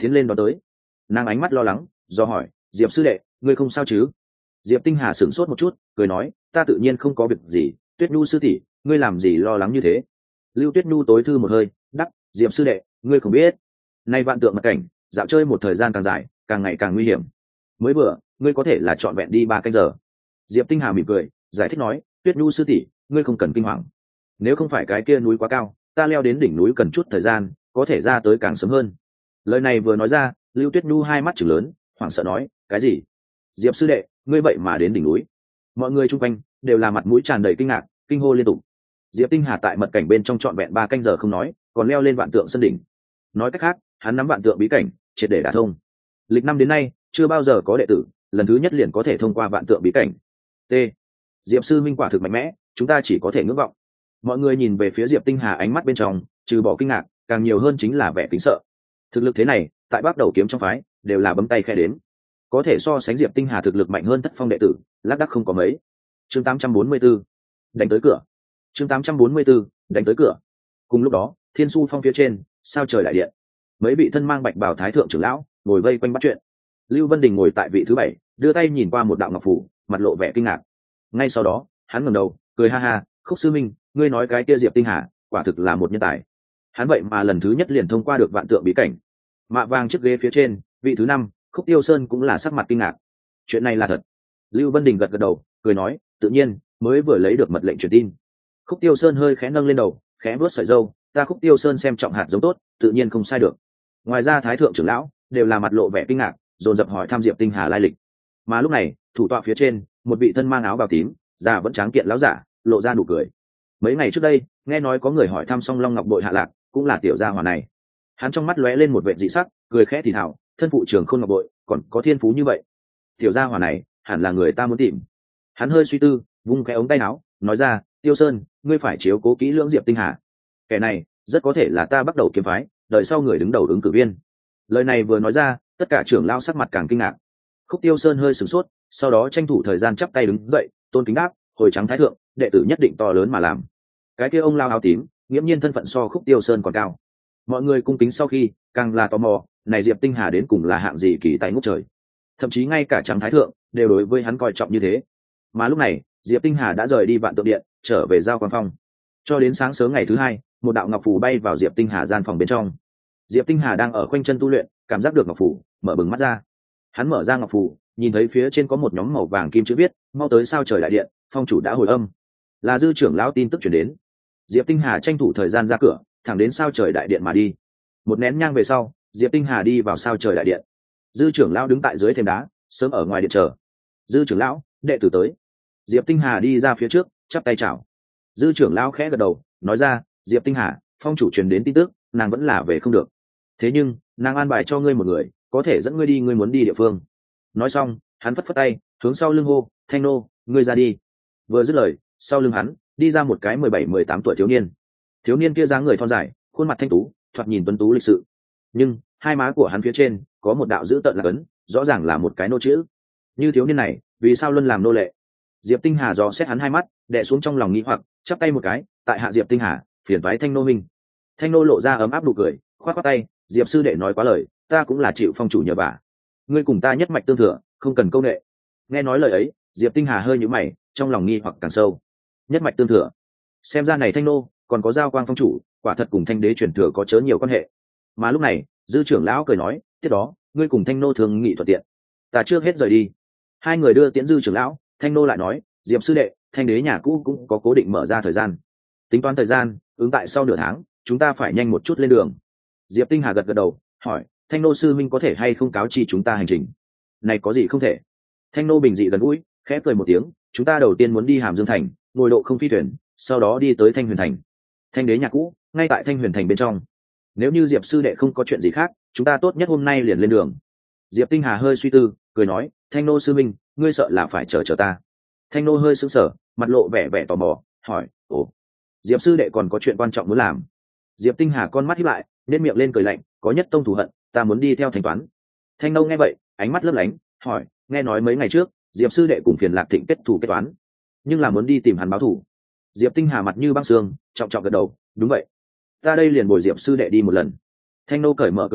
tiến lên đó tới. Nàng ánh mắt lo lắng do hỏi, Diệp sư đệ, ngươi không sao chứ? Diệp Tinh Hà sửng sốt một chút, cười nói, ta tự nhiên không có việc gì. Tuyết Nhu sư tỷ, ngươi làm gì lo lắng như thế? Lưu Tuyết Nhu tối thư một hơi, đắc, Diệp sư đệ, ngươi không biết, nay vạn tượng mật cảnh dạo chơi một thời gian càng dài, càng ngày càng nguy hiểm. Mới vừa ngươi có thể là trọn vẹn đi ba canh giờ. Diệp Tinh Hà mỉm cười giải thích nói, Tuyết Nhu sư tỷ, ngươi không cần kinh hoàng. Nếu không phải cái kia núi quá cao, ta leo đến đỉnh núi cần chút thời gian, có thể ra tới càng sớm hơn. Lời này vừa nói ra, Lưu Tuyết Nhu hai mắt trừng lớn, hoảng sợ nói, cái gì? Diệp sư đệ, ngươi vậy mà đến đỉnh núi? Mọi người chung quanh đều là mặt mũi tràn đầy kinh ngạc, kinh hô liên tục. Diệp Tinh Hà tại mật cảnh bên trong trọn vẹn ba canh giờ không nói, còn leo lên vạn tượng sân đỉnh. Nói cách khác, hắn nắm vạn tượng bí cảnh triệt để đả thông. Lịch năm đến nay chưa bao giờ có đệ tử lần thứ nhất liền có thể thông qua vạn tượng bí cảnh. T. Diệp sư minh quả thực mạnh mẽ, chúng ta chỉ có thể ngưỡng vọng. Mọi người nhìn về phía Diệp Tinh Hà, ánh mắt bên trong trừ bỏ kinh ngạc, càng nhiều hơn chính là vẻ kính sợ. Thực lực thế này, tại Bắc Đầu kiếm trong phái đều là bấm tay khe đếm. Có thể so sánh Diệp Tinh Hà thực lực mạnh hơn Thất Phong đệ tử, lác đác không có mấy. Chương tám trăm bốn mươi 4, đánh tới cửa. Chương tám trăm bốn mươi 4, đánh tới cửa. Cùng lúc đó, Thiên Su Phong phía trên, sao trời đại điện, mấy vị thân mang bạch bào thái thượng trưởng lão ngồi vây quanh bắt chuyện. Lưu Vân Đình ngồi tại vị thứ bảy, đưa tay nhìn qua một đạo ngọc phủ, mặt lộ vẻ kinh ngạc. Ngay sau đó, hắn ngẩng đầu, cười ha ha, Khúc sư minh, ngươi nói cái kia Diệp Tinh Hà, quả thực là một nhân tài. Hắn vậy mà lần thứ nhất liền thông qua được vạn tượng bí cảnh. Mạ vàng chiếc ghế phía trên, vị thứ năm, Khúc Tiêu Sơn cũng là sắc mặt kinh ngạc. Chuyện này là thật. Lưu Vân Đình gật gật đầu, cười nói, tự nhiên, mới vừa lấy được mật lệnh truyền tin. Khúc Tiêu Sơn hơi khẽ nâng lên đầu, khẽ vuốt sợi râu, ta Khúc Tiêu Sơn xem trọng hạt giống tốt, tự nhiên không sai được. Ngoài ra thái thượng trưởng lão đều là mặt lộ vẻ kinh ngạc, dồn dập hỏi thăm Diệp Tinh Hà lai lịch. Mà lúc này, thủ tọa phía trên, một vị thân mang áo bào tím, già vẫn tráng kiện lão giả, lộ ra nụ cười. Mấy ngày trước đây, nghe nói có người hỏi thăm Song Long Ngọc Bội hạ lạc, cũng là tiểu gia hỏa này. Hắn trong mắt lóe lên một vẻ dị sắc, cười khẽ thì thào, thân phụ trưởng Khôn Ngọc Bội, còn có thiên phú như vậy, tiểu gia hỏa này hẳn là người ta muốn tìm. Hắn hơi suy tư, vung cái ống tay áo, nói ra, Tiêu Sơn, ngươi phải chiếu cố kỹ lưỡng Diệp Tinh Hà. Kẻ này rất có thể là ta bắt đầu kiếm phái đợi sau người đứng đầu ứng cử viên. Lời này vừa nói ra, tất cả trưởng lão sắc mặt càng kinh ngạc. Khúc Tiêu Sơn hơi sửng sốt, sau đó tranh thủ thời gian chắp tay đứng dậy, tôn kính đáp, hồi trắng thái thượng, đệ tử nhất định to lớn mà làm. Cái kia ông lao áo tím, nghiễm nhiên thân phận so Khúc Tiêu Sơn còn cao. Mọi người cung kính sau khi, càng là tò mò, này Diệp Tinh Hà đến cùng là hạng gì kỳ tài ngút trời. Thậm chí ngay cả trắng thái thượng đều đối với hắn coi trọng như thế. Mà lúc này, Diệp Tinh Hà đã rời đi vạn tượng điện, trở về giao quan phong. Cho đến sáng sớm ngày thứ hai, một đạo ngọc phù bay vào Diệp Tinh Hà gian phòng bên trong. Diệp Tinh Hà đang ở khoanh chân tu luyện, cảm giác được ngọc phù, mở bừng mắt ra. Hắn mở ra ngọc phù, nhìn thấy phía trên có một nhóm màu vàng kim chữ viết, mau tới sao trời đại điện, phong chủ đã hồi âm. Là dư trưởng lão tin tức truyền đến. Diệp Tinh Hà tranh thủ thời gian ra cửa, thẳng đến sao trời đại điện mà đi. Một nén nhang về sau, Diệp Tinh Hà đi vào sao trời đại điện. Dư trưởng lão đứng tại dưới thềm đá, sớm ở ngoài điện chờ. Dư trưởng lão, đệ tử tới. Diệp Tinh Hà đi ra phía trước, chắp tay chào. Dư trưởng lão khẽ gật đầu, nói ra, Diệp Tinh Hà, phong chủ truyền đến tin tức, nàng vẫn là về không được. Thế nhưng, nàng an bài cho ngươi một người, có thể dẫn ngươi đi ngươi muốn đi địa phương. Nói xong, hắn phất phất tay, hướng sau lưng hô, Thanh nô, ngươi ra đi. Vừa dứt lời, sau lưng hắn đi ra một cái mười bảy mười tám tuổi thiếu niên. Thiếu niên kia dáng người thon dài, khuôn mặt thanh tú, thoạt nhìn tuấn tú lịch sự. Nhưng hai má của hắn phía trên có một đạo dữ tợn là cấn, rõ ràng là một cái nô chữ. Như thiếu niên này, vì sao luôn làm nô lệ? Diệp Tinh Hà dò xét hắn hai mắt, đè xuống trong lòng nghi hoặc, chắp tay một cái, tại hạ Diệp Tinh Hà, phiền toái Thanh nô minh. Thanh nô lộ ra ấm áp nụ cười, khoát khoát tay, Diệp sư đệ nói quá lời, ta cũng là chịu phong chủ nhờ vả. Ngươi cùng ta nhất mạch tương thừa, không cần câu nệ. Nghe nói lời ấy, Diệp Tinh Hà hơi nhíu mày, trong lòng nghi hoặc càng sâu. Nhất mạch tương thừa, xem ra này Thanh nô còn có giao quang phong chủ, quả thật cùng Thanh đế truyền thừa có chớ nhiều quan hệ. Mà lúc này, dư trưởng lão cười nói, tiếp đó, ngươi cùng Thanh nô thường nghị thuận tiện, ta trước hết rời đi. Hai người đưa tiễn dư trưởng lão, Thanh nô lại nói, Diệp sư đệ, Thanh đế nhà cũ cũng có cố định mở ra thời gian, tính toán thời gian ứng tại sau nửa tháng, chúng ta phải nhanh một chút lên đường. Diệp Tinh Hà gật gật đầu, hỏi, Thanh nô sư minh có thể hay không cáo chi chúng ta hành trình? Này có gì không thể? Thanh nô bình dị gần gũi, khẽ cười một tiếng, chúng ta đầu tiên muốn đi Hàm Dương thành, ngồi độ không phi thuyền, sau đó đi tới Thanh Huyền thành. Thanh đế nhà cũ ngay tại Thanh Huyền thành bên trong. Nếu như Diệp sư đệ không có chuyện gì khác, chúng ta tốt nhất hôm nay liền lên đường. Diệp Tinh Hà hơi suy tư, cười nói, Thanh nô sư minh, ngươi sợ là phải chờ chờ ta. Thanh nô hơi sững sờ, mặt lộ vẻ vẻ tò mò, hỏi, ồ, Diệp sư đệ còn có chuyện quan trọng muốn làm? Diệp Tinh Hà con mắt híp lại, nên miệng lên cười lạnh, có nhất tông thù hận, ta muốn đi theo thanh toán. Thanh nô nghe vậy, ánh mắt lấp lánh, hỏi, nghe nói mấy ngày trước Diệp sư đệ cùng Phiền Lạc Thịnh kết thù kết toán, nhưng là muốn đi tìm hắn báo thù. Diệp Tinh Hà mặt như băng xương, trọng trọng gật đầu, đúng vậy, ta đây liền bồi Diệp sư đệ đi một lần. Thanh nô cởi mở cười to,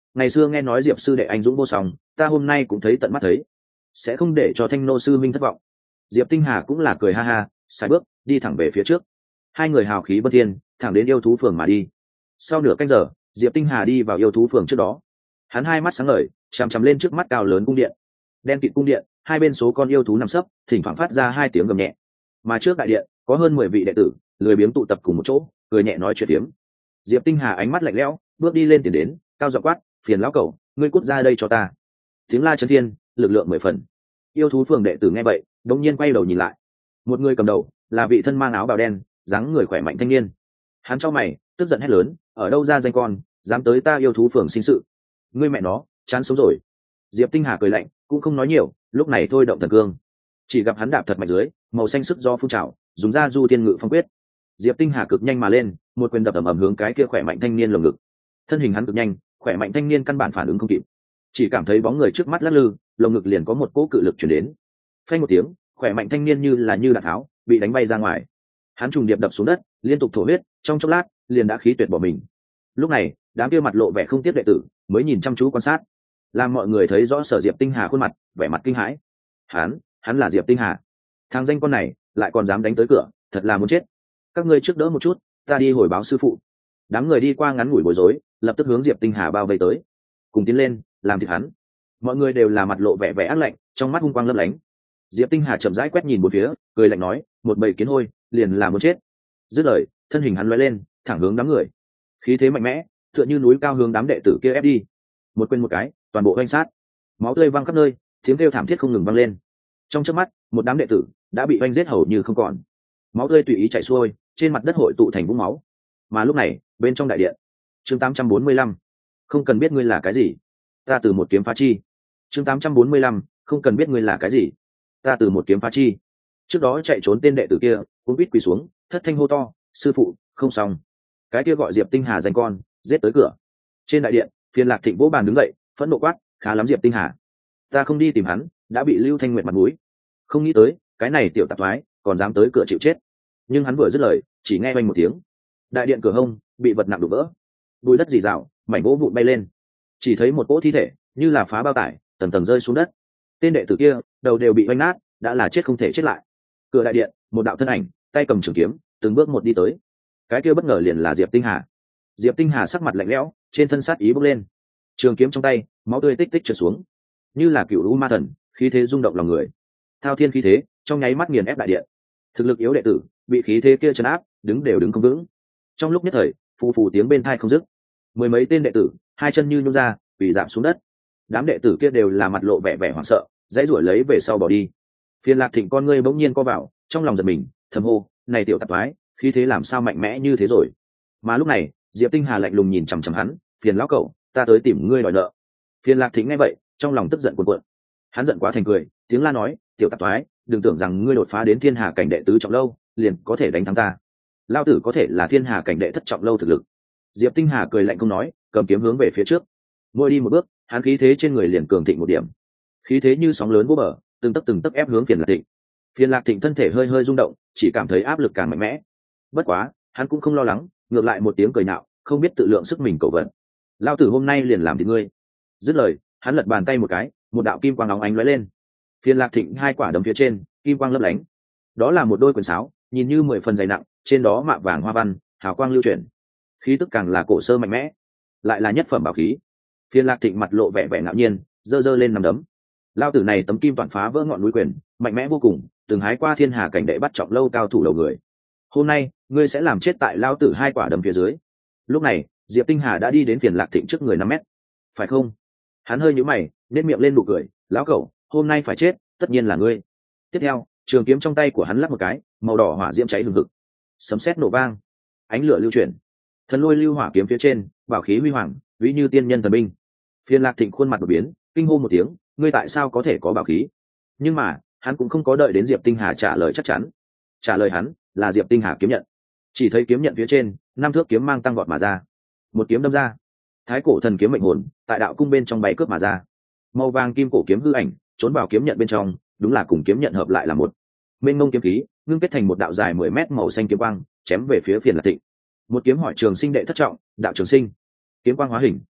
ngày xưa nghe nói diệp sư đệ anh dũng vô song, ta hôm nay cũng thấy tận mắt thấy, sẽ không để cho thanh nô sư minh thất vọng. Diệp Tinh Hà cũng là cười ha ha, sai bước đi thẳng về phía trước. Hai người hào khí bất thiên, thẳng đến yêu thú phường mà đi. Sau nửa canh giờ, Diệp Tinh Hà đi vào yêu thú phường trước đó. Hắn hai mắt sáng ngời, chằm chằm lên trước mắt cao lớn cung điện. Đen kịt cung điện, hai bên số con yêu thú nằm sấp, thỉnh thoảng phát ra hai tiếng gầm nhẹ. Mà trước đại điện, có hơn mười vị đệ tử, lười biếng tụ tập cùng một chỗ, cười nhẹ nói chuyện tiếm. Diệp Tinh Hà ánh mắt lạnh lẽo, bước đi lên tiền đến, cao giọng quát, "Phiền lão cẩu, ngươi cút ra đây cho ta!" Tiếng la chấn thiên, lực lượng mười phần. Yêu thú phường đệ tử nghe vậy, đống nhiên quay đầu nhìn lại. Một người cầm đầu, là vị thân mang áo bào đen, dáng người khỏe mạnh thanh niên. Hắn chau mày, tức giận hét lớn, "Ở đâu ra danh con, dám tới ta yêu thú phường sinh sự? Ngươi mẹ nó, chán sống rồi!" Diệp Tinh Hà cười lạnh, cũng không nói nhiều, lúc này thôi động thần cương. Chỉ gặp hắn đạp thật mạnh dưới, màu xanh sức do phun trào, dùng ra du thiên ngự phong quyết. Diệp Tinh Hà cực nhanh mà lên, một quyền đập ầm ầm hướng cái kia khỏe mạnh thanh niên lồng ngực. Thân hình hắn cực nhanh, khỏe mạnh thanh niên căn bản phản ứng không kịp, chỉ cảm thấy bóng người trước mắt lắc lư, lồng ngực liền có một cỗ cự lực truyền đến. Phanh một tiếng, khỏe mạnh thanh niên như là như đạn tháo, bị đánh bay ra ngoài. Hắn trùng điệp đập xuống đất, liên tục thổ huyết, trong chốc lát, liền đã khí tuyệt bỏ mình. Lúc này, đám kia mặt lộ vẻ không tiếc đệ tử, mới nhìn chăm chú quan sát, làm mọi người thấy rõ Sở Diệp Tinh Hà khuôn mặt, vẻ mặt kinh hãi. Hắn, hắn là Diệp Tinh Hà. Thằng danh con này, lại còn dám đánh tới cửa, thật là muốn chết. Các ngươi trước đỡ một chút, ta đi hồi báo sư phụ. Đám người đi qua ngắn ngủi bối rối, lập tức hướng Diệp Tinh Hà bao vây tới, cùng tiến lên, làm thịt hắn. Mọi người đều là mặt lộ vẻ vẻ ác lạnh, trong mắt hung quang lấp lánh. Diệp Tinh Hà chậm rãi quét nhìn bốn phía, cười lạnh nói, một bầy kiến hôi, liền là muốn chết. Dứt lời, thân hình hắn lóe lên, thẳng hướng đám người. Khí thế mạnh mẽ, tựa như núi cao hướng đám đệ tử kia ép đi. Một quên một cái, toàn bộ oanh sát. Máu tươi văng khắp nơi, tiếng kêu thảm thiết không ngừng vang lên. Trong chớp mắt, một đám đệ tử đã bị oanh giết hầu như không còn. Máu tươi tùy ý chảy xuôi, trên mặt đất hội tụ thành vũng máu. Mà lúc này, bên trong đại điện, chương tám trăm bốn mươi lăm, không cần biết ngươi là cái gì, ta từ một kiếm phá chi. Chương tám trăm bốn mươi lăm, không cần biết ngươi là cái gì, ta từ một kiếm phá chi. Trước đó chạy trốn tên đệ tử kia cũng biết quỳ xuống, thất thanh hô to, sư phụ, không xong. Cái kia gọi Diệp Tinh Hà danh con, giết tới cửa. Trên đại điện, Phiền Lạc Thịnh vỗ bàn đứng dậy, phẫn nộ quát, khá lắm Diệp Tinh Hà, ta không đi tìm hắn, đã bị Lưu Thanh Nguyệt mặt mũi. Không nghĩ tới, cái này tiểu tạp thoái, còn dám tới cửa chịu chết. Nhưng hắn vừa dứt lời, chỉ nghe oanh một tiếng, đại điện cửa hông bị vật nặng đổ vỡ, bụi đất rì rào, mảnh gỗ vụn bay lên, chỉ thấy một cỗ thi thể như là phá bao tải, tầng tầng rơi xuống đất. Tên đệ tử kia đầu đều bị oanh nát, đã là chết không thể chết lại. Cửa đại điện, một đạo thân ảnh tay cầm trường kiếm, từng bước một đi tới. Cái kia bất ngờ liền là Diệp Tinh Hà. Diệp Tinh Hà sắc mặt lạnh lẽo, trên thân sát ý bốc lên, trường kiếm trong tay, máu tươi tích tích trượt xuống, như là cựu u ma thần, khí thế rung động lòng người. Thao thiên khí thế trong nháy mắt nghiền ép đại điện. Thực lực yếu đệ tử bị khí thế kia trấn áp, đứng đều đứng không vững. Trong lúc nhất thời, phù phù tiếng bên tai không dứt. Mười mấy tên đệ tử hai chân như nhung ra, bị giảm xuống đất. Đám đệ tử kia đều là mặt lộ vẻ vẻ hoảng sợ, dãy rủi lấy về sau bỏ đi. Phiền Lạc Thịnh con ngươi bỗng nhiên co vào, trong lòng giật mình, thầm hô, này tiểu tạp thoái, khí thế làm sao mạnh mẽ như thế rồi. Mà lúc này, Diệp Tinh Hà lạnh lùng nhìn chằm chằm hắn, phiền lão cẩu, ta tới tìm ngươi đòi nợ. Phiền Lạc Thịnh nghe vậy, trong lòng tức giận cuồn cuộn. Hắn giận quá thành cười, tiếng la nói, tiểu tạp thoái, đừng tưởng rằng ngươi đột phá đến thiên hà cảnh đệ tứ trọng lâu, liền có thể đánh thắng ta. Lao tử có thể là thiên hà cảnh đệ thất trọng lâu thực lực. Diệp Tinh Hà cười lạnh không nói, cầm kiếm hướng về phía trước. Mỗi đi một bước, hắn khí thế trên người liền cường thịnh một điểm. Khí thế như sóng lớn vô bờ, từng tấc từng tấc ép hướng Phiền Lạc Thịnh. Phiền Lạc Thịnh thân thể hơi hơi rung động, chỉ cảm thấy áp lực càng mạnh mẽ. Bất quá, hắn cũng không lo lắng, ngược lại một tiếng cười nhạo, không biết tự lượng sức mình cầu vận. Lao tử hôm nay liền làm thịt ngươi. Dứt lời, hắn lật bàn tay một cái, một đạo kim quang óng ánh lóe lên. Phiền Lạc Thịnh hai quả đấm phía trên, kim quang lấp lánh. Đó là một đôi quyền sáo, nhìn như mười phần dày nặng, trên đó mạ vàng hoa văn, hào quang lưu chuyển. Khí tức càng là cổ sơ mạnh mẽ, lại là nhất phẩm bảo khí. Phiền Lạc Thịnh mặt lộ vẻ vẻ ngạo nhiên, giơ giơ lên nắm đấm. Lao tử này tấm kim toàn phá vỡ ngọn núi quyền, mạnh mẽ vô cùng, từng hái qua thiên hà cảnh đệ bắt trọng lâu cao thủ đầu người. Hôm nay, ngươi sẽ làm chết tại lao tử hai quả đấm phía dưới. Lúc này, Diệp Tinh Hà đã đi đến Phiền Lạc Thịnh trước người năm mét. Phải không? Hắn hơi nhíu mày, nét miệng lên nụ cười, lão cẩu, hôm nay phải chết, tất nhiên là ngươi. Tiếp theo, trường kiếm trong tay của hắn lắp một cái, màu đỏ hỏa diễm cháy hừng hực, sấm sét nổ vang, ánh lửa lưu chuyển, thần lôi lưu hỏa kiếm phía trên, bảo khí huy hoàng, ví như tiên nhân thần binh. Phiền Lạc Thịnh khuôn mặt đột biến, kinh hô một tiếng, ngươi tại sao có thể có bảo khí? Nhưng mà, hắn cũng không có đợi đến Diệp Tinh Hà trả lời chắc chắn. Trả lời hắn là Diệp Tinh Hà kiếm nhận. Chỉ thấy kiếm nhận phía trên, năm thước kiếm mang tăng vọt mà ra, một kiếm đâm ra, thái cổ thần kiếm mệnh hồn tại đạo cung bên trong bay cướp mà ra. Màu vàng kim cổ kiếm hư ảnh trốn vào kiếm nhận bên trong, đúng là cùng kiếm nhận hợp lại là một. Mênh mông kiếm khí ngưng kết thành một đạo dài mười mét màu xanh kiếm quang, chém về phía Phiền Lạc Thịnh. Một kiếm hỏi trường sinh đệ thất trọng, đạo trường sinh. Kiếm quang hóa hình,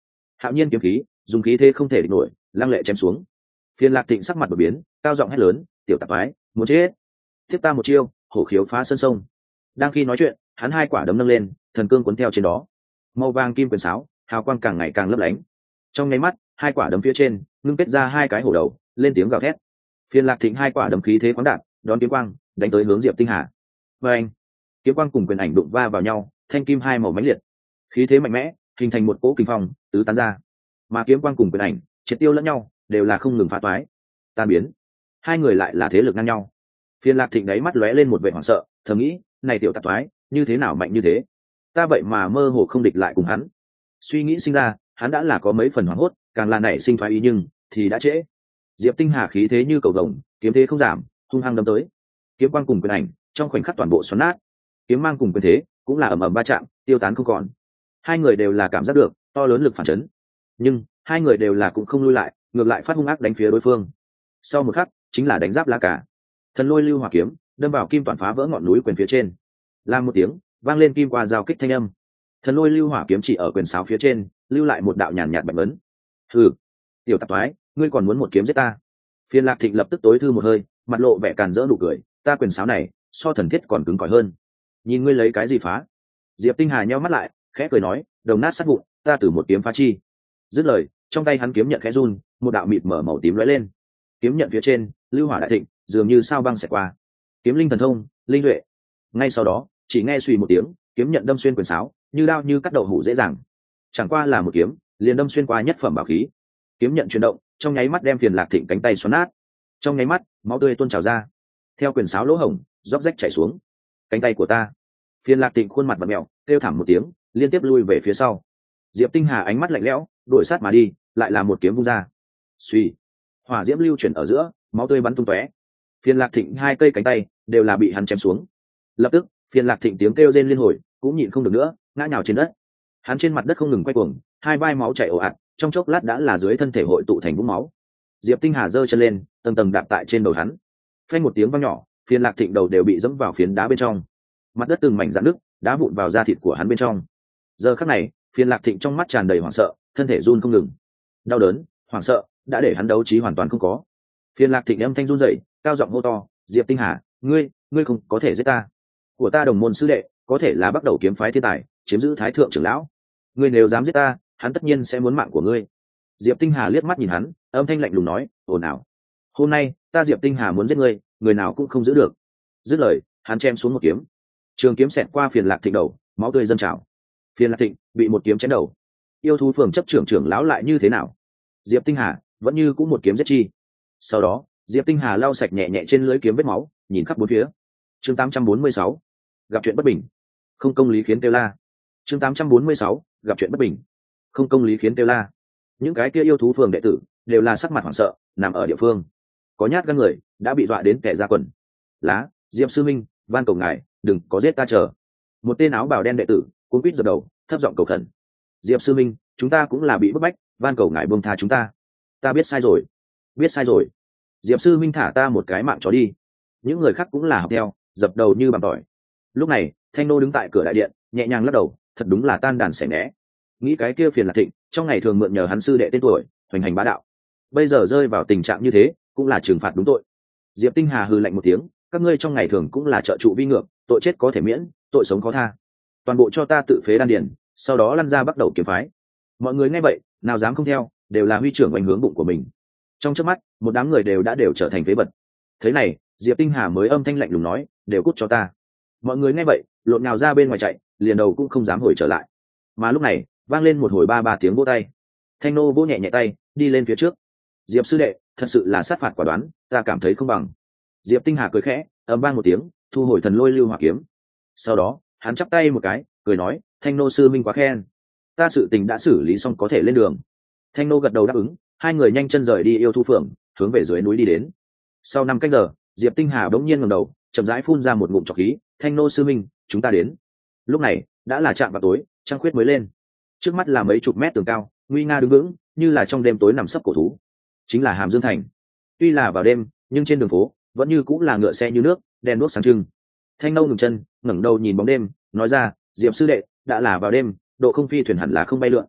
Hạo nhiên kiếm khí dùng khí thế không thể địch nổi, lăng lệ chém xuống. Phiền Lạc Thịnh sắc mặt đột biến, cao giọng hét lớn, tiểu tạp ái, muốn chết. Tiếp ta một chiêu, hổ khiếu phá sơn sông. Đang khi nói chuyện, hắn hai quả đấm nâng lên, thần cương cuốn theo trên đó. Màu vàng kim quyền sáo, hào quang càng ngày càng lấp lánh. Trong nháy mắt, hai quả đấm phía trên ngưng kết ra hai cái hổ đầu, lên tiếng gào thét. Phiền Lạc Thịnh hai quả đấm khí thế khoáng đạt, đón kiếm quang, đánh tới hướng Diệp Tinh Hà. Và anh, kiếm quang cùng quyền ảnh đụng va vào nhau, thanh kim hai màu mãnh liệt, khí thế mạnh mẽ, hình thành một cỗ kình phong tứ tán ra. Mà kiếm quang cùng quyền ảnh triệt tiêu lẫn nhau, đều là không ngừng phá toái, tan biến. Hai người lại là thế lực ngang nhau. Phiền Lạc Thịnh đáy mắt lóe lên một vẻ hoảng sợ, thầm nghĩ, này tiểu tạp toái, như thế nào mạnh như thế? Ta vậy mà mơ hồ không địch lại cùng hắn. Suy nghĩ sinh ra, hắn đã là có mấy phần hoảng hốt, càng là nảy sinh thoái ý nhưng thì đã trễ. Diệp Tinh Hà khí thế như cầu vồng, kiếm thế không giảm, hung hăng đâm tới. Kiếm quang cùng quyền ảnh trong khoảnh khắc toàn bộ xoắn nát, kiếm mang cùng quyền thế cũng là ầm ầm va chạm, tiêu tán không còn. Hai người đều là cảm giác được to lớn lực phản chấn, nhưng hai người đều là cũng không lui lại, ngược lại phát hung ác đánh phía đối phương. Sau một khắc chính là đánh giáp lá cả, thần lôi lưu hỏa kiếm đâm vào kim toàn phá vỡ ngọn núi quyền phía trên, làm một tiếng vang lên kim qua giao kích thanh âm. Thần lôi lưu hỏa kiếm chỉ ở quyền sáo phía trên lưu lại một đạo nhàn nhạt bạch ấn. Hừ, tiểu tạp thoái, ngươi còn muốn một kiếm giết ta? Phiền Lạc Thịnh lập tức tối thư một hơi, mặt lộ vẻ càn rỡ nụ cười, ta quyền sáo này so thần thiết còn cứng cỏi hơn, nhìn ngươi lấy cái gì phá? Diệp Tinh Hà nheo mắt lại, khẽ cười nói, đồng nát sát vụn, ta từ một kiếm phá chi. Dứt lời, trong tay hắn kiếm nhận khẽ run, một đạo mịt mở màu tím lóe lên. Kiếm nhận phía trên lưu hỏa đại thịnh, dường như sao băng xẹt qua. Kiếm linh thần thông, linh duệ. Ngay sau đó, chỉ nghe suy một tiếng, kiếm nhận đâm xuyên quyền sáo, như đao như cắt đậu hũ dễ dàng. Chẳng qua là một kiếm, liền đâm xuyên qua nhất phẩm bảo khí. Kiếm nhận chuyển động, trong nháy mắt đem Phiền Lạc Thịnh cánh tay xoắn nát. Trong nháy mắt, máu tươi tuôn trào ra. Theo quyền sáo lỗ hổng, róc rách chảy xuống. Cánh tay của ta. Phiền Lạc Thịnh khuôn mặt vặn mèo, kêu thảm một tiếng, liên tiếp lui về phía sau. Diệp Tinh Hà ánh mắt lạnh lẽo, đuổi sát mà đi, lại là một kiếm vung ra. Suy, hỏa diễm lưu chuyển ở giữa, máu tươi bắn tung tóe. Phiền Lạc Thịnh hai cây cánh tay đều là bị hắn chém xuống. Lập tức, Phiền Lạc Thịnh tiếng kêu rên liên hồi, cũng nhịn không được nữa, ngã nhào trên đất. Hắn trên mặt đất không ngừng quay cuồng, hai vai máu chảy ồ ạt, trong chốc lát đã là dưới thân thể hội tụ thành vũng máu. Diệp Tinh Hà giơ chân lên, tầng tầng đạp tại trên đầu hắn. Phanh một tiếng vang nhỏ, Phiền Lạc Thịnh đầu đều bị dẫm vào phiến đá bên trong. Mặt đất từng mảnh rạn nứt, đá vụn vào da thịt của hắn bên trong. Giờ khắc này, Phiền Lạc Thịnh trong mắt tràn đầy hoảng sợ, thân thể run không ngừng. Đau đớn, hoảng sợ đã để hắn đấu trí hoàn toàn không có. Phiền Lạc Thịnh âm thanh run rẩy, cao giọng hô to, Diệp Tinh Hà, ngươi, ngươi không có thể giết ta. Của ta đồng môn sư đệ, có thể là bắt đầu kiếm phái thiên tài, chiếm giữ thái thượng trưởng lão. Ngươi nếu dám giết ta, hắn tất nhiên sẽ muốn mạng của ngươi. Diệp Tinh Hà liếc mắt nhìn hắn, âm thanh lạnh lùng nói, ồn ào. Hôm nay, ta Diệp Tinh Hà muốn giết ngươi, người nào cũng không giữ được. Dứt lời, hắn chém xuống một kiếm. Trường kiếm xẹt qua Phiền Lạc Thịnh đầu, máu tươi dâng trào. Phiền Lạc Thịnh bị một kiếm chém đầu. Yêu thú phường chấp trưởng trưởng lão lại như thế nào? Diệp Tinh Hà vẫn như cũng một kiếm giết chi. Sau đó, Diệp Tinh Hà lau sạch nhẹ nhẹ trên lưỡi kiếm vết máu, nhìn khắp bốn phía. Chương tám trăm bốn mươi sáu, gặp chuyện bất bình. Không công lý khiến kêu la. Chương tám trăm bốn mươi sáu, gặp chuyện bất bình. Không công lý khiến kêu la. Những cái kia yêu thú phường đệ tử đều là sắc mặt hoảng sợ, nằm ở địa phương. Có nhát gan người đã bị dọa đến kẻ ra quần. Lá, Diệp sư minh, van cầu ngài, đừng có giết ta chờ. Một tên áo bào đen đệ tử cuống quýt giật đầu, thấp giọng cầu khẩn. Diệp sư minh, chúng ta cũng là bị bức bách, van cầu ngài buông tha chúng ta. Ta biết sai rồi, biết sai rồi. Diệp sư minh thả ta một cái mạng chó đi. Những người khác cũng là học theo, dập đầu như bằng tỏi. Lúc này, Thanh Nô đứng tại cửa đại điện, nhẹ nhàng lắc đầu, thật đúng là tan đàn xẻ né. Nghĩ cái kia Phiền Lạc Thịnh, trong ngày thường mượn nhờ hắn sư đệ tên tuổi, hoành hành bá đạo. Bây giờ rơi vào tình trạng như thế, cũng là trừng phạt đúng tội. Diệp Tinh Hà hừ lạnh một tiếng, các ngươi trong ngày thường cũng là trợ trụ vi ngược, tội chết có thể miễn, tội sống khó tha. Toàn bộ cho ta tự phế đan điền, sau đó lăn ra bắt đầu kiếm phái. Mọi người nghe vậy, nào dám không theo, đều là huy trưởng ảnh hướng bụng của mình. Trong chớp mắt, một đám người đều đã đều trở thành phế vật. Thế này, Diệp Tinh Hà mới âm thanh lạnh lùng nói, đều cút cho ta. Mọi người nghe vậy, lộn nhào ra bên ngoài chạy, liền đầu cũng không dám hồi trở lại. Mà lúc này, vang lên một hồi ba ba tiếng vỗ tay. Thanh Nô vỗ nhẹ nhẹ tay, đi lên phía trước. Diệp sư đệ, thật sự là sát phạt quả đoán, ta cảm thấy không bằng. Diệp Tinh Hà cười khẽ, ầm vang một tiếng, thu hồi thần lôi lưu hỏa kiếm. Sau đó, hắn chắp tay một cái, cười nói, Thanh Nô sư minh quá khen, ta sự tình đã xử lý xong có thể lên đường. Thanh Nô gật đầu đáp ứng, hai người nhanh chân rời đi yêu thú phường, hướng về dưới núi đi đến. Sau năm cách giờ, Diệp Tinh Hà đống nhiên ngẩng đầu, chậm rãi phun ra một ngụm trọc khí, Thanh Nô sư minh, chúng ta đến. Lúc này đã là chạm vào tối, trăng khuyết mới lên. Trước mắt là mấy chục mét tường cao, nguy nga đứng vững, như là trong đêm tối nằm sấp cổ thú. Chính là Hàm Dương thành. Tuy là vào đêm, nhưng trên đường phố vẫn như cũng là ngựa xe như nước, đèn đuốc sáng trưng. Thanh Nâu ngừng chân, ngẩng đầu nhìn bóng đêm, nói ra, Diệp sư đệ, đã là vào đêm, độ không phi thuyền hẳn là không bay lượn.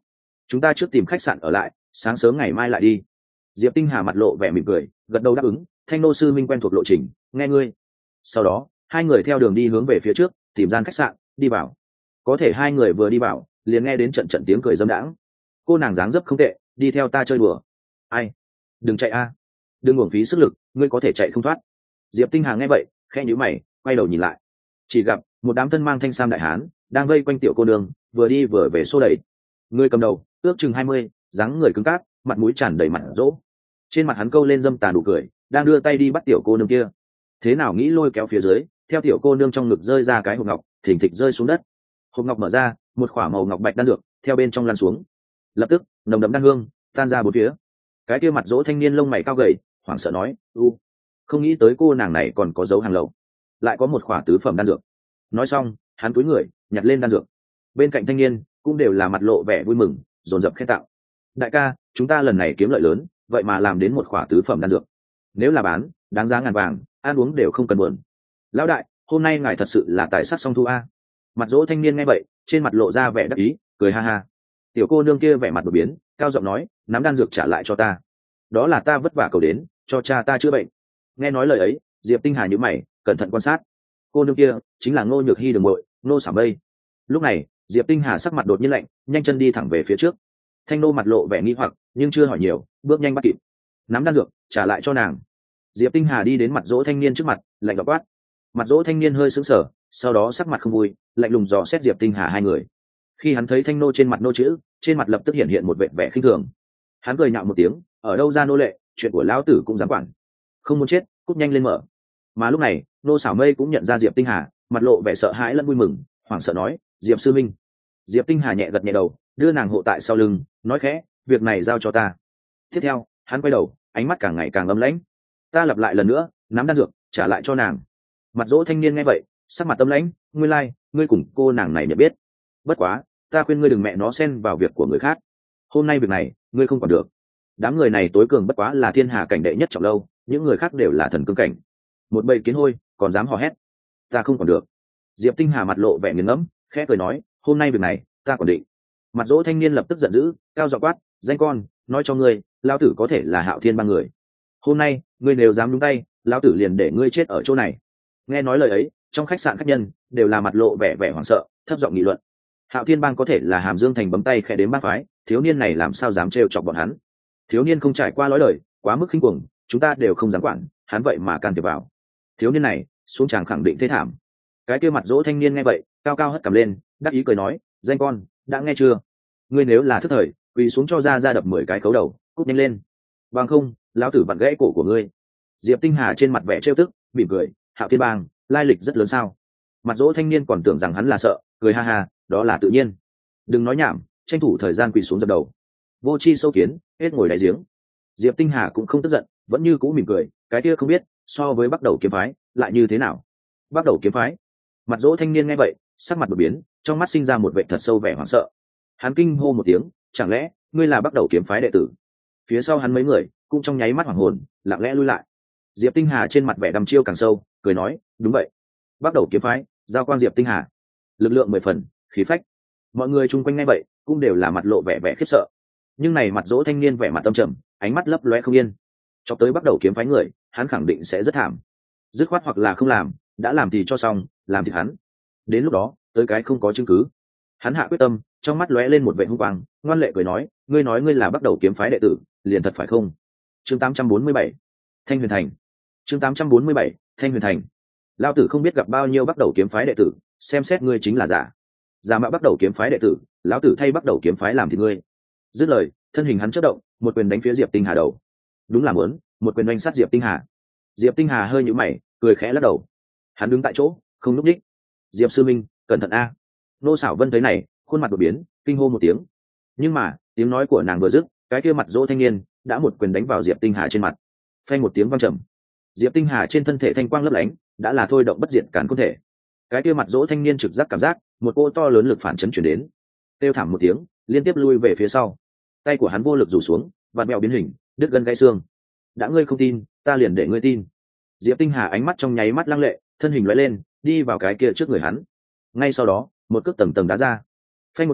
chúng ta trước tìm khách sạn ở lại, sáng sớm ngày mai lại đi. Diệp Tinh Hà mặt lộ vẻ mỉm cười, gật đầu đáp ứng. Thanh nô sư minh quen thuộc lộ trình, nghe ngươi. Sau đó hai người theo đường đi hướng về phía trước, tìm gian khách sạn đi vào. Có thể hai người vừa đi vào liền nghe đến trận trận tiếng cười dâm đãng. Cô nàng dáng dấp không tệ, đi theo ta chơi đùa. Ai? Đừng chạy a, đừng uổng phí sức lực, ngươi có thể chạy không thoát. Diệp Tinh Hà nghe vậy khẽ nhíu mày, quay đầu nhìn lại, chỉ gặp một đám thân mang thanh sam đại hán đang vây quanh tiểu cô nương, vừa đi vừa về xô đẩy. Người cầm đầu ước chừng hai mươi, dáng người cứng cáp, mặt mũi tràn đầy mặt rỗ, trên mặt hắn câu lên dâm tà nụ cười, đang đưa tay đi bắt tiểu cô nương kia. Thế nào nghĩ lôi kéo phía dưới, theo tiểu cô nương trong ngực rơi ra cái hộp ngọc, thình thịch rơi xuống đất. Hộp ngọc mở ra, một khỏa màu ngọc bạch đan dược theo bên trong lăn xuống, lập tức nồng đậm đan hương tan ra bốn phía. Cái kia mặt rỗ thanh niên lông mày cao gầy hoảng sợ nói: u không nghĩ tới cô nàng này còn có dấu hàng lậu, lại có một khỏa tứ phẩm đan dược. Nói xong hắn cúi người nhặt lên đan dược. Bên cạnh thanh niên cũng đều là mặt lộ vẻ vui mừng, dồn dập khen tặng: đại ca, chúng ta lần này kiếm lợi lớn, vậy mà làm đến một khỏa tứ phẩm đan dược, nếu là bán đáng giá ngàn vàng, ăn uống đều không cần buồn. Lão đại, hôm nay ngài thật sự là tài sắc song thu a. Mặt dỗ thanh niên nghe vậy trên mặt lộ ra vẻ đắc ý, cười ha ha. Tiểu cô nương kia vẻ mặt đột biến, cao giọng nói: nắm đan dược trả lại cho ta, đó là ta vất vả cầu đến, cho cha ta chữa bệnh. Nghe nói lời ấy, Diệp Tinh Hà nhíu mày, cẩn thận quan sát. Cô nương kia chính là Ngô Nhược Hi đường muội, Ngô Sảm Mây. Lúc này Diệp Tinh Hà sắc mặt đột nhiên lạnh, nhanh chân đi thẳng về phía trước. Thanh nô mặt lộ vẻ nghi hoặc nhưng chưa hỏi nhiều, bước nhanh bắt kịp. Nắm đan dược trả lại cho nàng. Diệp Tinh Hà đi đến mặt dỗ thanh niên trước mặt, lạnh giọng quát. Mặt dỗ thanh niên hơi sững sờ, sau đó sắc mặt không vui, lạnh lùng dò xét Diệp Tinh Hà hai người. Khi hắn thấy thanh nô trên mặt nô chữ, trên mặt lập tức hiện hiện một vẻ vẻ khinh thường. Hắn cười nhạo một tiếng: ở đâu ra nô lệ, chuyện của lão tử cũng dám quản. Không muốn chết, cút nhanh lên mở. Mà lúc này Nô Sảo Mây cũng nhận ra Diệp Tinh Hà, mặt lộ vẻ sợ hãi lẫn vui mừng, hoảng sợ nói: Diệp sư minh. Diệp Tinh Hà nhẹ gật nhẹ đầu, đưa nàng hộ tại sau lưng, nói khẽ: việc này giao cho ta. Tiếp theo hắn quay đầu, ánh mắt càng ngày càng âm lãnh. Ta lặp lại lần nữa, nắm đan dược trả lại cho nàng. Mặt dỗ thanh niên nghe vậy sắc mặt âm lãnh: ngươi lai, like, ngươi cùng cô nàng này nhận biết. Bất quá ta khuyên ngươi đừng mẹ nó xen vào việc của người khác, hôm nay việc này ngươi không còn được. Đám người này tối cường bất quá là thiên hà cảnh đệ nhất trọng lâu, những người khác đều là thần cương cảnh. Một bầy kiến hôi còn dám hò hét, ta không còn được. Diệp Tinh Hà mặt lộ vẻ nghiền ngẫm, khẽ cười nói: hôm nay việc này ta còn định. Mặt dỗ thanh niên lập tức giận dữ, cao giọng quát: danh con, nói cho ngươi, lão tử có thể là Hạo Thiên ba người, hôm nay ngươi nếu dám đúng tay, lão tử liền để ngươi chết ở chỗ này. Nghe nói lời ấy, trong khách sạn khách nhân đều là mặt lộ vẻ vẻ hoảng sợ, thấp giọng nghị luận. Hạo Thiên bang có thể là Hàm Dương thành bấm tay khẽ đến bát phái, thiếu niên này làm sao dám trêu chọc bọn hắn. Thiếu niên không trải qua lối lời, quá mức khinh cuồng, chúng ta đều không dám quản, hắn vậy mà can thiệp vào. Thiếu niên này xuống tràng khẳng định thế thảm. Cái kia mặt dỗ thanh niên nghe vậy cao cao hất cằm lên, đắc ý cười nói: danh con, đã nghe chưa? Ngươi nếu là thức thời, quỳ xuống cho ra ra đập mười cái khấu đầu, cút nhanh lên, bằng không lão tử vặn gãy cổ của ngươi. Diệp Tinh Hà trên mặt vẻ trêu tức, mỉm cười: Hạo Thiên bang lai lịch rất lớn sao? Mặt dỗ thanh niên còn tưởng rằng hắn là sợ, cười ha ha: đó là tự nhiên. Đừng nói nhảm, tranh thủ thời gian quỳ xuống dập đầu. Vô chi sâu kiến, hết ngồi đáy giếng. Diệp Tinh Hà cũng không tức giận, vẫn như cũ mỉm cười: cái kia không biết so với bắt đầu kiếm phái lại như thế nào? Bắt đầu kiếm phái? Mặt dỗ thanh niên nghe vậy sắc mặt đột biến, trong mắt sinh ra một vẻ thật sâu vẻ hoảng sợ. Hắn kinh hô một tiếng: chẳng lẽ ngươi là bắt đầu kiếm phái đệ tử? Phía sau hắn mấy người cũng trong nháy mắt hoảng hồn, lặng lẽ lui lại. Diệp Tinh Hà trên mặt vẻ đăm chiêu càng sâu, cười nói: đúng vậy, bắt đầu kiếm phái, giao quang Diệp Tinh Hà, lực lượng mười phần, khí phách. Mọi người chung quanh nghe vậy cũng đều là mặt lộ vẻ vẻ khiếp sợ. Nhưng này mặt dỗ thanh niên vẻ mặt tâm trầm, ánh mắt lấp loe không yên. Cho tới bắt đầu kiếm phái người, hắn khẳng định sẽ rất thảm. Dứt khoát hoặc là không làm, đã làm thì cho xong, làm thì hắn. Đến lúc đó, tới cái không có chứng cứ. Hắn hạ quyết tâm, trong mắt lóe lên một vẻ hung quang, ngoan lệ cười nói: ngươi nói ngươi là bắt đầu kiếm phái đệ tử, liền thật phải không? Chương tám trăm bốn mươi bảy, Thanh Huyền Thành. Chương tám trăm bốn mươi bảy, Thanh Huyền Thành. Lão tử không biết gặp bao nhiêu bắt đầu kiếm phái đệ tử, xem xét ngươi chính là giả. Giả mạo bắt đầu kiếm phái đệ tử, lão tử thay bắt đầu kiếm phái làm thì ngươi. Dứt lời, thân hình hắn chớp động, một quyền đánh phía Diệp Tinh Hà đầu. Đúng là muốn, một quyền đánh sát Diệp Tinh Hà. Diệp Tinh Hà hơi nhíu mày, cười khẽ lắc đầu. Hắn đứng tại chỗ, không lúc đích. Diệp sư minh, cẩn thận a. Nô Sảo Vân thấy này, khuôn mặt đột biến, kinh hô một tiếng. Nhưng mà tiếng nói của nàng vừa dứt, cái kia mặt dỗ thanh niên đã một quyền đánh vào Diệp Tinh Hà trên mặt. Phanh một tiếng vang trầm. Diệp Tinh Hà trên thân thể thanh quang lấp lánh, đã là thôi động bất diệt càn khôn thể. Cái kia mặt dỗ thanh niên trực giác cảm giác một cô to lớn lực phản chấn chuyển đến, kêu thảm một tiếng, liên tiếp lui về phía sau. Tay của hắn vô lực rủ xuống, vặn mèo biến hình, đứt gân gãy xương. Đã ngươi không tin, ta liền để ngươi tin. Diệp Tinh Hà ánh mắt trong nháy mắt lăng lệ, thân hình lóe lên, đi vào cái kia trước người hắn. Ngay sau đó, một cước tầng tầng đá ra. Phanh một tiếng,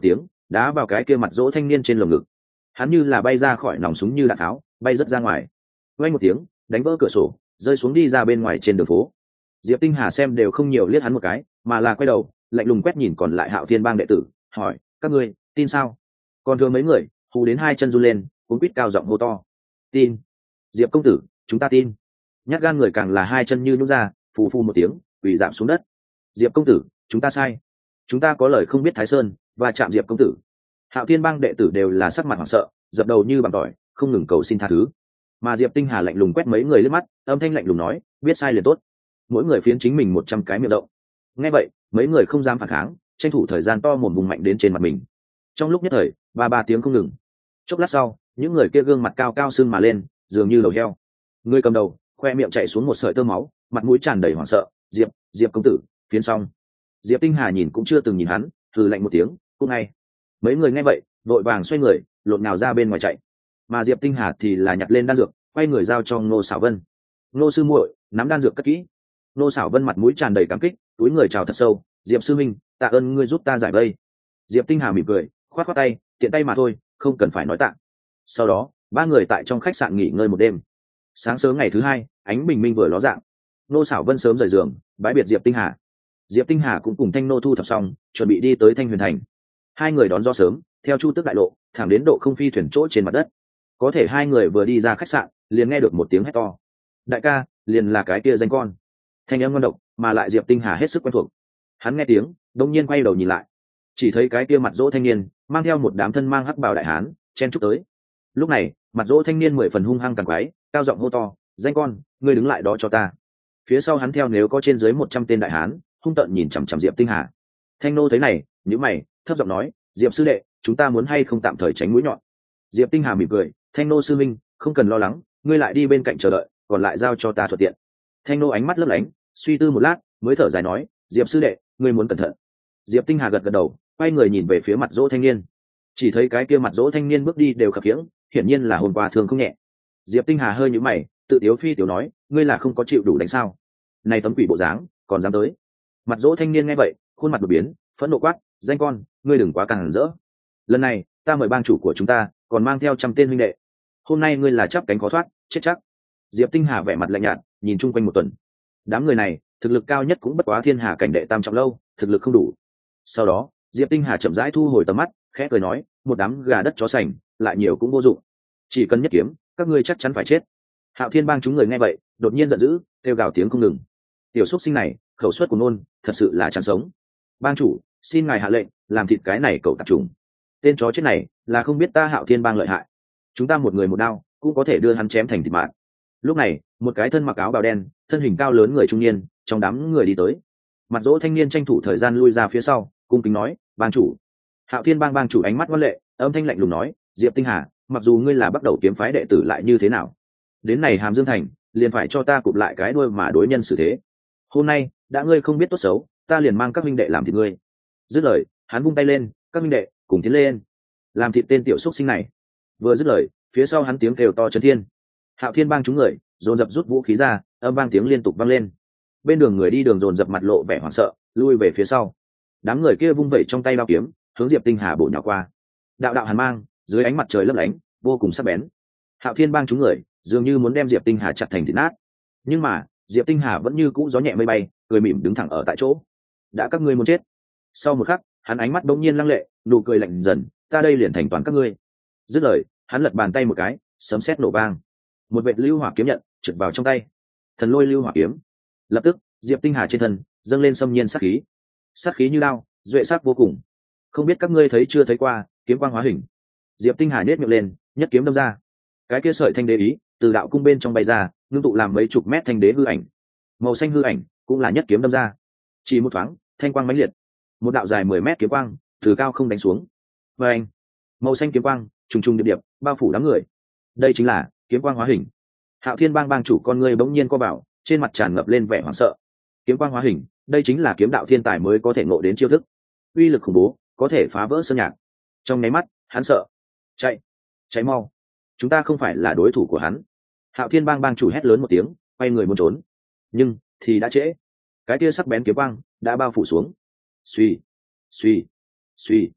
đá vào cái kia mặt dỗ thanh niên trên lồng ngực. Hắn như là bay ra khỏi nòng súng như đạn tháo, bay rất ra ngoài. Vang một tiếng, đánh vỡ cửa sổ, rơi xuống đi ra bên ngoài trên đường phố. Diệp Tinh Hà xem đều không nhiều liếc hắn một cái, mà là quay đầu, lạnh lùng quét nhìn còn lại Hạo Thiên Bang đệ tử, hỏi: các ngươi tin sao? Còn thừa mấy người hù đến hai chân run lên, cuống quýt cao giọng hô to: tin! Diệp công tử, chúng ta tin! Nhát gan người càng là hai chân như nhũn ra, phù phù một tiếng, quỳ rạp xuống đất. Diệp công tử, chúng ta sai, chúng ta có lời không biết Thái Sơn, và chạm Diệp công tử. Hạo Thiên Bang đệ tử đều là sắc mặt hoảng sợ, dập đầu như bằng tỏi, không ngừng cầu xin tha thứ. Mà Diệp Tinh Hà lạnh lùng quét mấy người lướt mắt, âm thanh lạnh lùng nói: biết sai liền tốt. Mỗi người phiến chính mình một trăm cái miệng động. Nghe vậy, mấy người không dám phản kháng, tranh thủ thời gian to mồm vùng mạnh đến trên mặt mình. Trong lúc nhất thời, ba ba tiếng không ngừng. Chốc lát sau, những người kia gương mặt cao cao sưng mà lên, dường như đầu heo. Người cầm đầu, khoe miệng chảy xuống một sợi tơ máu, mặt mũi tràn đầy hoảng sợ: Diệp, Diệp công tử, phiến xong. Diệp Tinh Hà nhìn cũng chưa từng nhìn hắn, hừ lạnh một tiếng, cũng ngay. Mấy người nghe vậy, vội vàng xoay người, lộn nhào ra bên ngoài chạy. Mà Diệp Tinh Hà thì là nhặt lên đan dược, quay người giao cho Ngô Sảo Vân. Ngô sư muội, nắm đan dược cất kỹ. Ngô Sảo Vân mặt mũi tràn đầy cảm kích, túi người chào thật sâu: Diệp sư minh, tạ ơn ngươi giúp ta giải vây. Diệp Tinh Hà mỉm cười, khoát khoát tay, tiện tay mà thôi, không cần phải nói tạ. Sau đó, ba người tại trong khách sạn nghỉ ngơi một đêm. Sáng sớm ngày thứ hai, ánh bình minh vừa ló dạng. Ngô Sảo Vân sớm rời giường, bãi biệt Diệp Tinh Hà. Diệp Tinh Hà cũng cùng Thanh Nô thu thập xong, chuẩn bị đi tới Thanh Huyền Thành. Hai người đón gió sớm, theo Chu Tước đại lộ, thẳng đến độ không phi thuyền chỗ trên mặt đất. Có thể hai người vừa đi ra khách sạn, liền nghe được một tiếng hét to: đại ca, liền là cái kia danh con. Thanh âm ngon độc, mà lại Diệp Tinh Hà hết sức quen thuộc. Hắn nghe tiếng, đông nhiên quay đầu nhìn lại, chỉ thấy cái kia mặt dỗ thanh niên mang theo một đám thân mang hắc bào đại hán chen chúc tới. Lúc này, mặt dỗ thanh niên mười phần hung hăng càng quái, cao giọng hô to: danh con, ngươi đứng lại đó cho ta. Phía sau hắn theo nếu có trên dưới một trăm tên đại hán, hung tợn nhìn chằm chằm Diệp Tinh Hà. Thanh nô thấy này, nhíu mày, thấp giọng nói: Diệp sư đệ, chúng ta muốn hay không tạm thời tránh mũi nhọn? Diệp Tinh Hà mỉm cười: Thanh nô sư minh, không cần lo lắng, ngươi lại đi bên cạnh chờ đợi, còn lại giao cho ta thuận tiện. Thanh nô ánh mắt lấp lánh, suy tư một lát, mới thở dài nói: Diệp sư đệ, ngươi muốn cẩn thận. Diệp Tinh Hà gật gật đầu, quay người nhìn về phía mặt dỗ thanh niên. Chỉ thấy cái kia mặt dỗ thanh niên bước đi đều khập khiễng, hiển nhiên là hôm qua thường không nhẹ. Diệp Tinh Hà hơi nhíu mày, tự tiếu phi tiểu nói: ngươi là không có chịu đủ đánh sao? Này tấm quỷ bộ dáng, còn dám tới? Mặt dỗ thanh niên nghe vậy, khuôn mặt đột biến, phẫn nộ quát: danh con, ngươi đừng quá càng rỡ. Lần này, ta mời bang chủ của chúng ta, còn mang theo trăm tên huynh đệ. Hôm nay ngươi là chắp cánh khó thoát, chết chắc. Diệp Tinh Hà vẻ mặt lạnh nhạt, nhìn chung quanh một tuần. Đám người này, thực lực cao nhất cũng bất quá thiên hà cảnh đệ tam trọng lâu, thực lực không đủ. Sau đó, Diệp Tinh Hà chậm rãi thu hồi tầm mắt, khẽ cười nói: một đám gà đất chó sành, lại nhiều cũng vô dụng. Chỉ cần nhất kiếm, các ngươi chắc chắn phải chết. Hạo Thiên Bang chúng người nghe vậy, đột nhiên giận dữ, kêu gào tiếng không ngừng. Tiểu xuất sinh này, khẩu suất của nôn, thật sự là chán sống. Bang chủ, xin ngài hạ lệnh, làm thịt cái này cậu tạp trùng. Tên chó chết này, là không biết ta Hạo Thiên Bang lợi hại. Chúng ta một người một đao, cũng có thể đưa hắn chém thành thịt mạt. Lúc này, một cái thân mặc áo bào đen, thân hình cao lớn người trung niên, trong đám người đi tới. Mặt dỗ thanh niên tranh thủ thời gian lui ra phía sau, cung kính nói: bang chủ. Hạo Thiên Bang bang chủ ánh mắt ngoan lệ, âm thanh lạnh lùng nói: Diệp Tinh Hà, mặc dù ngươi là bắt đầu kiếm phái đệ tử lại như thế nào, đến này Hàm Dương Thành, liền phải cho ta cụp lại cái đuôi mà đối nhân xử thế. Hôm nay, đã ngươi không biết tốt xấu, ta liền mang các minh đệ làm thịt ngươi. Dứt lời, hắn vung tay lên, các minh đệ cùng tiến lên, làm thịt tên tiểu xuất sinh này. Vừa dứt lời, phía sau hắn tiếng kêu to chấn thiên. Hạo Thiên Bang chúng người dồn dập rút vũ khí ra, âm vang tiếng liên tục vang lên. Bên đường người đi đường dồn dập mặt lộ vẻ hoảng sợ, lui về phía sau. Đám người kia vung vẩy trong tay đao kiếm, hướng Diệp Tinh Hà bổ nhào qua. Đạo đạo hàn mang, dưới ánh mặt trời lấp lánh, vô cùng sắc bén. Hạo Thiên Bang chúng người dường như muốn đem Diệp Tinh Hà chặt thành thịt nát. Nhưng mà, Diệp Tinh Hà vẫn như cũ gió nhẹ mây bay, cười mỉm đứng thẳng ở tại chỗ. Đã các ngươi muốn chết. Sau một khắc, hắn ánh mắt đống nhiên lăng lệ, nụ cười lạnh dần: ta đây liền thành toàn các ngươi. Dứt lời, hắn lật bàn tay một cái, sấm sét nổ vang. Một vệt lưu hỏa kiếm nhận trượt vào trong tay. Thần lôi lưu hỏa kiếm. Lập tức, Diệp Tinh Hà trên thân dâng lên xâm nhiên sát khí. Sát khí như lao, duệ sát vô cùng. Không biết các ngươi thấy chưa thấy qua, kiếm quang hóa hình. Diệp Tinh Hà nhếch miệng lên, nhất kiếm đâm ra. Cái kia sợi thanh đế ý từ đạo cung bên trong bay ra, ngưng tụ làm mấy chục mét thanh đế hư ảnh. Màu xanh hư ảnh cũng là nhất kiếm đâm ra. Chỉ một thoáng, thanh quang mãnh liệt, một đạo dài mười mét kiếm quang từ cao không đánh xuống. Và anh, màu xanh kiếm quang trùng trùng điệp điệp bao phủ đám người. Đây chính là kiếm quang hóa hình. Hạo Thiên Bang bang chủ con người bỗng nhiên co bảo, trên mặt tràn ngập lên vẻ hoảng sợ. Kiếm quang hóa hình, đây chính là kiếm đạo thiên tài mới có thể ngộ đến chiêu thức, uy lực khủng bố, có thể phá vỡ sơn nhạc. Trong nháy mắt, hắn sợ, chạy, chạy mau, chúng ta không phải là đối thủ của hắn. Hạo Thiên Bang bang chủ hét lớn một tiếng, quay người muốn trốn, nhưng thì đã trễ. Cái kia sắc bén kiếm quang đã bao phủ xuống. Suy, suy, suy,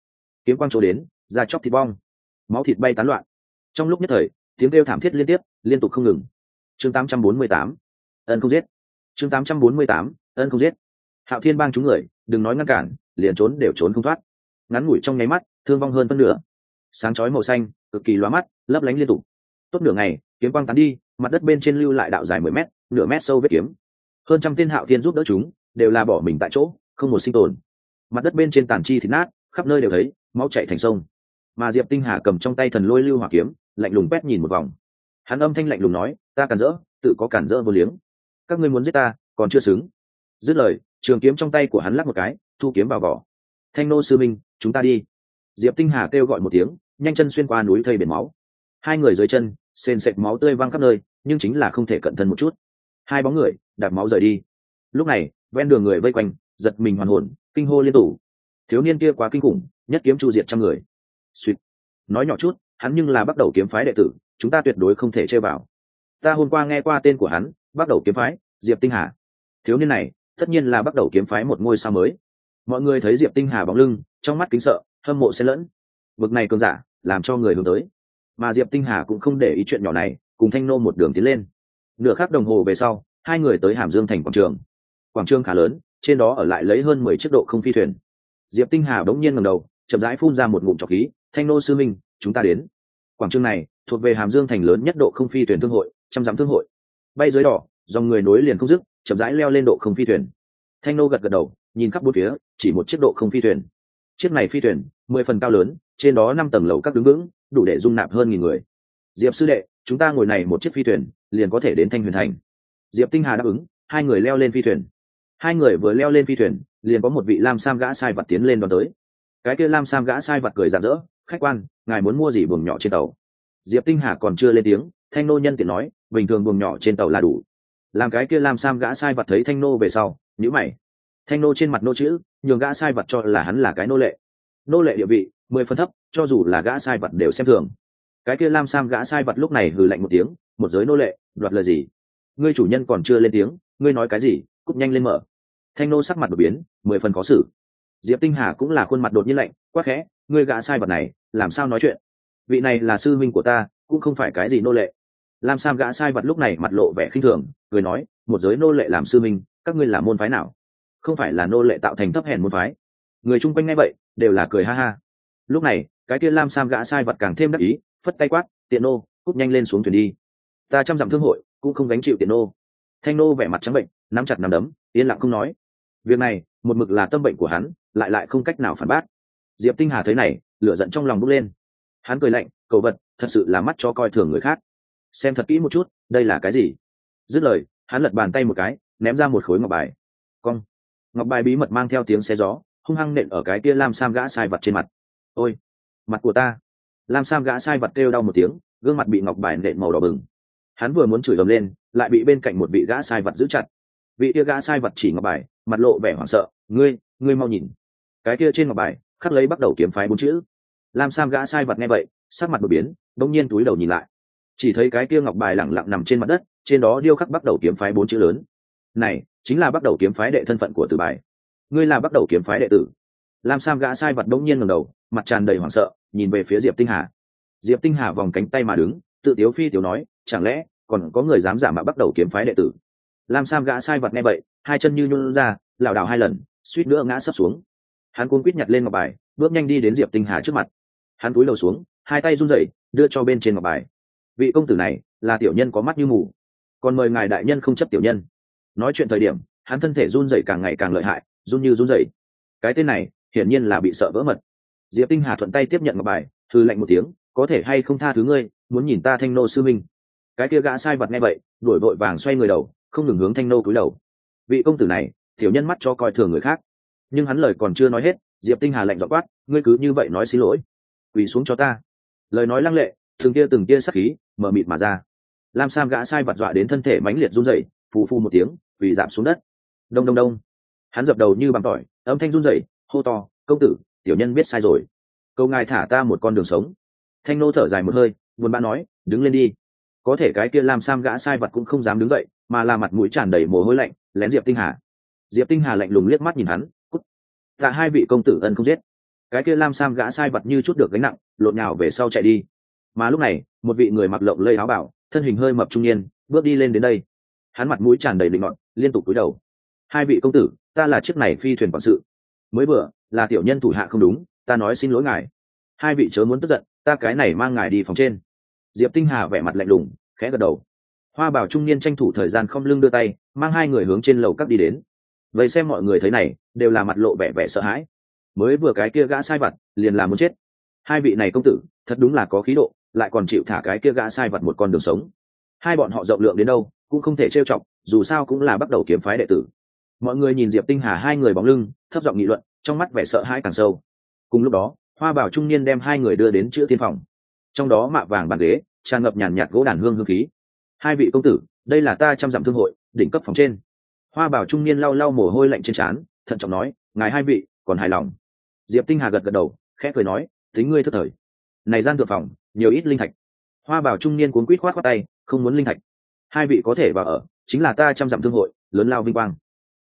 kiếm quang chỗ đến, da chóc thịt bong, máu thịt bay tán loạn. Trong lúc nhất thời, tiếng kêu thảm thiết liên tiếp, liên tục không ngừng. Chương tám trăm bốn mươi tám, ân không giết. Chương tám trăm bốn mươi tám, ân không giết. Hạo Thiên bang chúng người, đừng nói ngăn cản, liền trốn đều trốn không thoát. Ngắn ngủi trong nháy mắt, thương vong hơn phân nửa. Sáng chói màu xanh, cực kỳ lóa mắt, lấp lánh liên tục. Tốt nửa ngày, kiếm quang tán đi, mặt đất bên trên lưu lại đạo dài mười mét, nửa mét sâu vết kiếm. Hơn trăm tên Hạo Thiên giúp đỡ chúng, đều là bỏ mình tại chỗ, không một sinh tồn. Mặt đất bên trên tàn chi thịt nát, khắp nơi đều thấy, máu chảy thành sông. Mà Diệp Tinh Hà cầm trong tay thần lôi lưu hỏa kiếm, lạnh lùng quét nhìn một vòng. Hắn âm thanh lạnh lùng nói, ta cản rỡ, tự có cản rỡ vô liếng. Các ngươi muốn giết ta, còn chưa xứng. Dứt lời, trường kiếm trong tay của hắn lắc một cái, thu kiếm vào vỏ. Thanh nô sư minh, chúng ta đi. Diệp Tinh Hà kêu gọi một tiếng, nhanh chân xuyên qua núi thây biển máu. Hai người dưới chân, sền sệt máu tươi văng khắp nơi, nhưng chính là không thể cận thân một chút. Hai bóng người đạp máu rời đi. Lúc này, ven đường người vây quanh, giật mình hoàn hồn, kinh hô liên tục. Thiếu niên kia quá kinh khủng, nhất kiếm chu diệt trăm người. Xuyệt. Nói nhỏ chút, hắn nhưng là bắt đầu kiếm phái đệ tử, chúng ta tuyệt đối không thể chơi vào. Ta hôm qua nghe qua tên của hắn, bắt đầu kiếm phái, Diệp Tinh Hà. Thiếu niên này, tất nhiên là bắt đầu kiếm phái một ngôi sao mới. Mọi người thấy Diệp Tinh Hà bóng lưng, trong mắt kính sợ, hâm mộ xen lẫn. Bực này cường giả, làm cho người hướng tới. Mà Diệp Tinh Hà cũng không để ý chuyện nhỏ này, cùng Thanh Nô một đường tiến lên. Nửa khắc đồng hồ về sau, hai người tới Hàm Dương thành quảng trường. Quảng trường khá lớn, trên đó ở lại lấy hơn mười chiếc độ không phi thuyền. Diệp Tinh Hà bỗng nhiên ngẩng đầu, chậm rãi phun ra một ngụm trọc khí, "Thanh Nô sư minh, chúng ta đến." Quảng trường này thuộc về Hàm Dương thành lớn nhất độ không phi thuyền thương hội, trăm dặm thương hội. Bay dưới đỏ, dòng người nối liền không dứt, chậm rãi leo lên độ không phi thuyền. Thanh Nô gật gật đầu, nhìn khắp bốn phía, chỉ một chiếc độ không phi thuyền. Chiếc này phi thuyền, mười phần cao lớn, trên đó năm tầng lầu các đứng vững, đủ để dung nạp hơn nghìn người. Diệp sư đệ, chúng ta ngồi này một chiếc phi thuyền, liền có thể đến Thanh Huyền thành. Diệp Tinh Hà đáp ứng, hai người leo lên phi thuyền. Hai người vừa leo lên phi thuyền, liền có một vị lam sam gã sai vật tiến lên đón tới. Cái kia lam sam gã sai vật cười rạng rỡ, "Khách quan, ngài muốn mua gì buồng nhỏ trên tàu?" Diệp Tinh Hà còn chưa lên tiếng, Thanh Nô nhân tiện nói, "Bình thường buồng nhỏ trên tàu là đủ." Làm cái kia lam sam gã sai vật thấy Thanh Nô về sau, nhíu mày. Thanh Nô trên mặt nô chữ, nhường gã sai vật cho là hắn là cái nô lệ. Nô lệ địa vị mười phân thấp, cho dù là gã sai vật đều xem thường. Cái kia lam sam gã sai vật lúc này hừ lạnh một tiếng, "Một giới nô lệ, đoạt lời gì? Ngươi chủ nhân còn chưa lên tiếng, ngươi nói cái gì? Cúp nhanh lên mở." Thanh Nô sắc mặt đột biến, mười phần khó xử. Diệp Tinh Hà cũng là khuôn mặt đột nhiên lạnh, quát khẽ, "Ngươi gã sai vật này, làm sao nói chuyện? Vị này là sư huynh của ta, cũng không phải cái gì nô lệ." Lam sam gã sai vật lúc này mặt lộ vẻ khinh thường, cười nói, "Một giới nô lệ làm sư huynh, các ngươi là môn phái nào? Không phải là nô lệ tạo thành thấp hèn môn phái." Người chung quanh nghe vậy, đều là cười ha ha. Lúc này, cái kia lam sam gã sai vật càng thêm đắc ý, phất tay quát, "Tiện nô, cút nhanh lên xuống thuyền đi. Ta trăm dặm thương hội, cũng không gánh chịu tiện nô." Thanh nô vẻ mặt trắng bệnh, nắm chặt nắm đấm, yên lặng không nói. Việc này, một mực là tâm bệnh của hắn, lại lại không cách nào phản bác. Diệp Tinh Hà thấy này, lửa giận trong lòng bốc lên. Hắn cười lạnh, "Cầu vật, thật sự là mắt cho coi thường người khác. Xem thật kỹ một chút, đây là cái gì?" Dứt lời, hắn lật bàn tay một cái, ném ra một khối ngọc bài. Cong. Ngọc bài bí mật mang theo tiếng xé gió, hung hăng nện ở cái kia lam sam gã sai vật trên mặt. "Ôi, mặt của ta!" Lam sam gã sai vật kêu đau một tiếng, gương mặt bị ngọc bài nện màu đỏ bừng. Hắn vừa muốn chửi ầm lên, lại bị bên cạnh một vị gã sai vật giữ chặt. Vị kia gã sai vật chỉ ngọc bài, mặt lộ vẻ hoảng sợ, "Ngươi, ngươi mau nhìn." Cái kia trên ngọc bài khắc lấy bắt đầu kiếm phái bốn chữ. Lam sam gã sai vật nghe vậy, sắc mặt đột biến, bỗng nhiên túi đầu nhìn lại. Chỉ thấy cái kia ngọc bài lẳng lặng nằm trên mặt đất, trên đó điêu khắc bắt đầu kiếm phái bốn chữ lớn. Này, chính là bắt đầu kiếm phái đệ thân phận của Tử Bài. "Ngươi là bắt đầu kiếm phái đệ tử?" Lam sam gã sai vật bỗng nhiên ngẩng đầu, mặt tràn đầy hoảng sợ, nhìn về phía Diệp Tinh Hà. Diệp Tinh Hà vòng cánh tay mà đứng, tự tiếu phi tiếu nói, "Chẳng lẽ còn có người dám giả mạo bắt đầu kiếm phái đệ tử?" Lam sam gã sai vật nghe vậy, hai chân như nhún ra, lảo đảo hai lần, suýt nữa ngã sấp xuống. Hắn cuống quýt nhặt lên ngọc bài, bước nhanh đi đến Diệp Tinh Hà trước mặt. Hắn cúi đầu xuống, hai tay run rẩy, đưa cho bên trên ngọc bài. "Vị công tử này, là tiểu nhân có mắt như mù, còn mời ngài đại nhân không chấp tiểu nhân." Nói chuyện thời điểm, hắn thân thể run rẩy càng ngày càng lợi hại, run như run rẩy. Cái tên này, hiển nhiên là bị sợ vỡ mật. Diệp Tinh Hà thuận tay tiếp nhận ngọc bài, hừ lạnh một tiếng, "Có thể hay không tha thứ ngươi, muốn nhìn ta Thanh Nô sư minh?" Cái kia gã sai vật nghe vậy, đuổi vội vàng xoay người đầu, không ngừng hướng Thanh Nô cúi đầu. "Vị công tử này, tiểu nhân mắt cho coi thường người khác." Nhưng hắn lời còn chưa nói hết, Diệp Tinh Hà lạnh giọng quát, "Ngươi cứ như vậy nói xin lỗi, quỳ xuống cho ta." Lời nói lăng lệ, từng kia từng kia sắc khí mờ mịt mà ra. Lam sam gã sai vật dọa đến thân thể mãnh liệt run rẩy, phù phù một tiếng, quỳ rạp xuống đất. Đông đông đông. Hắn dập đầu như bằng tỏi, âm thanh run rẩy, hô to, "Công tử, tiểu nhân biết sai rồi, cầu ngài thả ta một con đường sống." Thanh Nô thở dài một hơi, buồn bã nói, "Đứng lên đi." Có thể cái kia Lam sam gã sai vật cũng không dám đứng dậy, mà là mặt mũi tràn đầy mồ hôi lạnh, lén Diệp Tinh Hà. Diệp Tinh Hà lạnh lùng liếc mắt nhìn hắn, "Cút. Tạ hai vị công tử ân không giết." cái kia lam sam gã sai vật như chút được gánh nặng, lộn nhào về sau chạy đi. Mà lúc này một vị người mặc lộng lây áo bảo, thân hình hơi mập trung niên bước đi lên đến đây. Hắn mặt mũi tràn đầy định ngọn, liên tục cúi đầu. Hai vị công tử, ta là chiếc này phi thuyền quản sự, mới vừa là tiểu nhân thủ hạ không đúng, ta nói xin lỗi ngài. Hai vị chớ muốn tức giận, ta cái này mang ngài đi phòng trên. Diệp Tinh Hà vẻ mặt lạnh lùng, khẽ gật đầu. Hoa bảo trung niên tranh thủ thời gian không lưng đưa tay, mang hai người hướng trên lầu các đi đến. Vậy xem mọi người thấy này, đều là mặt lộ vẻ vẻ sợ hãi. Mới vừa cái kia gã sai vặt, liền là muốn chết. Hai vị này công tử, thật đúng là có khí độ, lại còn chịu thả cái kia gã sai vặt một con đường sống. Hai bọn họ rộng lượng đến đâu, cũng không thể trêu chọc, dù sao cũng là bắt đầu kiếm phái đệ tử. Mọi người nhìn Diệp Tinh Hà hai người bóng lưng, thấp giọng nghị luận, trong mắt vẻ sợ hãi càng sâu. Cùng lúc đó, Hoa bảo trung niên đem hai người đưa đến chữa thiên phòng. Trong đó mạ vàng bàn ghế, tràn ngập nhàn nhạt gỗ đàn hương hương khí. Hai vị công tử, đây là ta trăm dặm thương hội, đỉnh cấp phòng trên. Hoa bảo trung niên lau lau mồ hôi lạnh trên trán, thận trọng nói, ngài hai vị còn hài lòng. Diệp Tinh Hà gật gật đầu, khẽ cười nói, tính ngươi thất thời. Này gian thượng phòng, nhiều ít linh thạch. Hoa bảo trung niên cuốn quýt khoát khoát tay, không muốn linh thạch. Hai vị có thể vào ở, chính là ta trăm dặm thương hội, lớn lao vinh quang.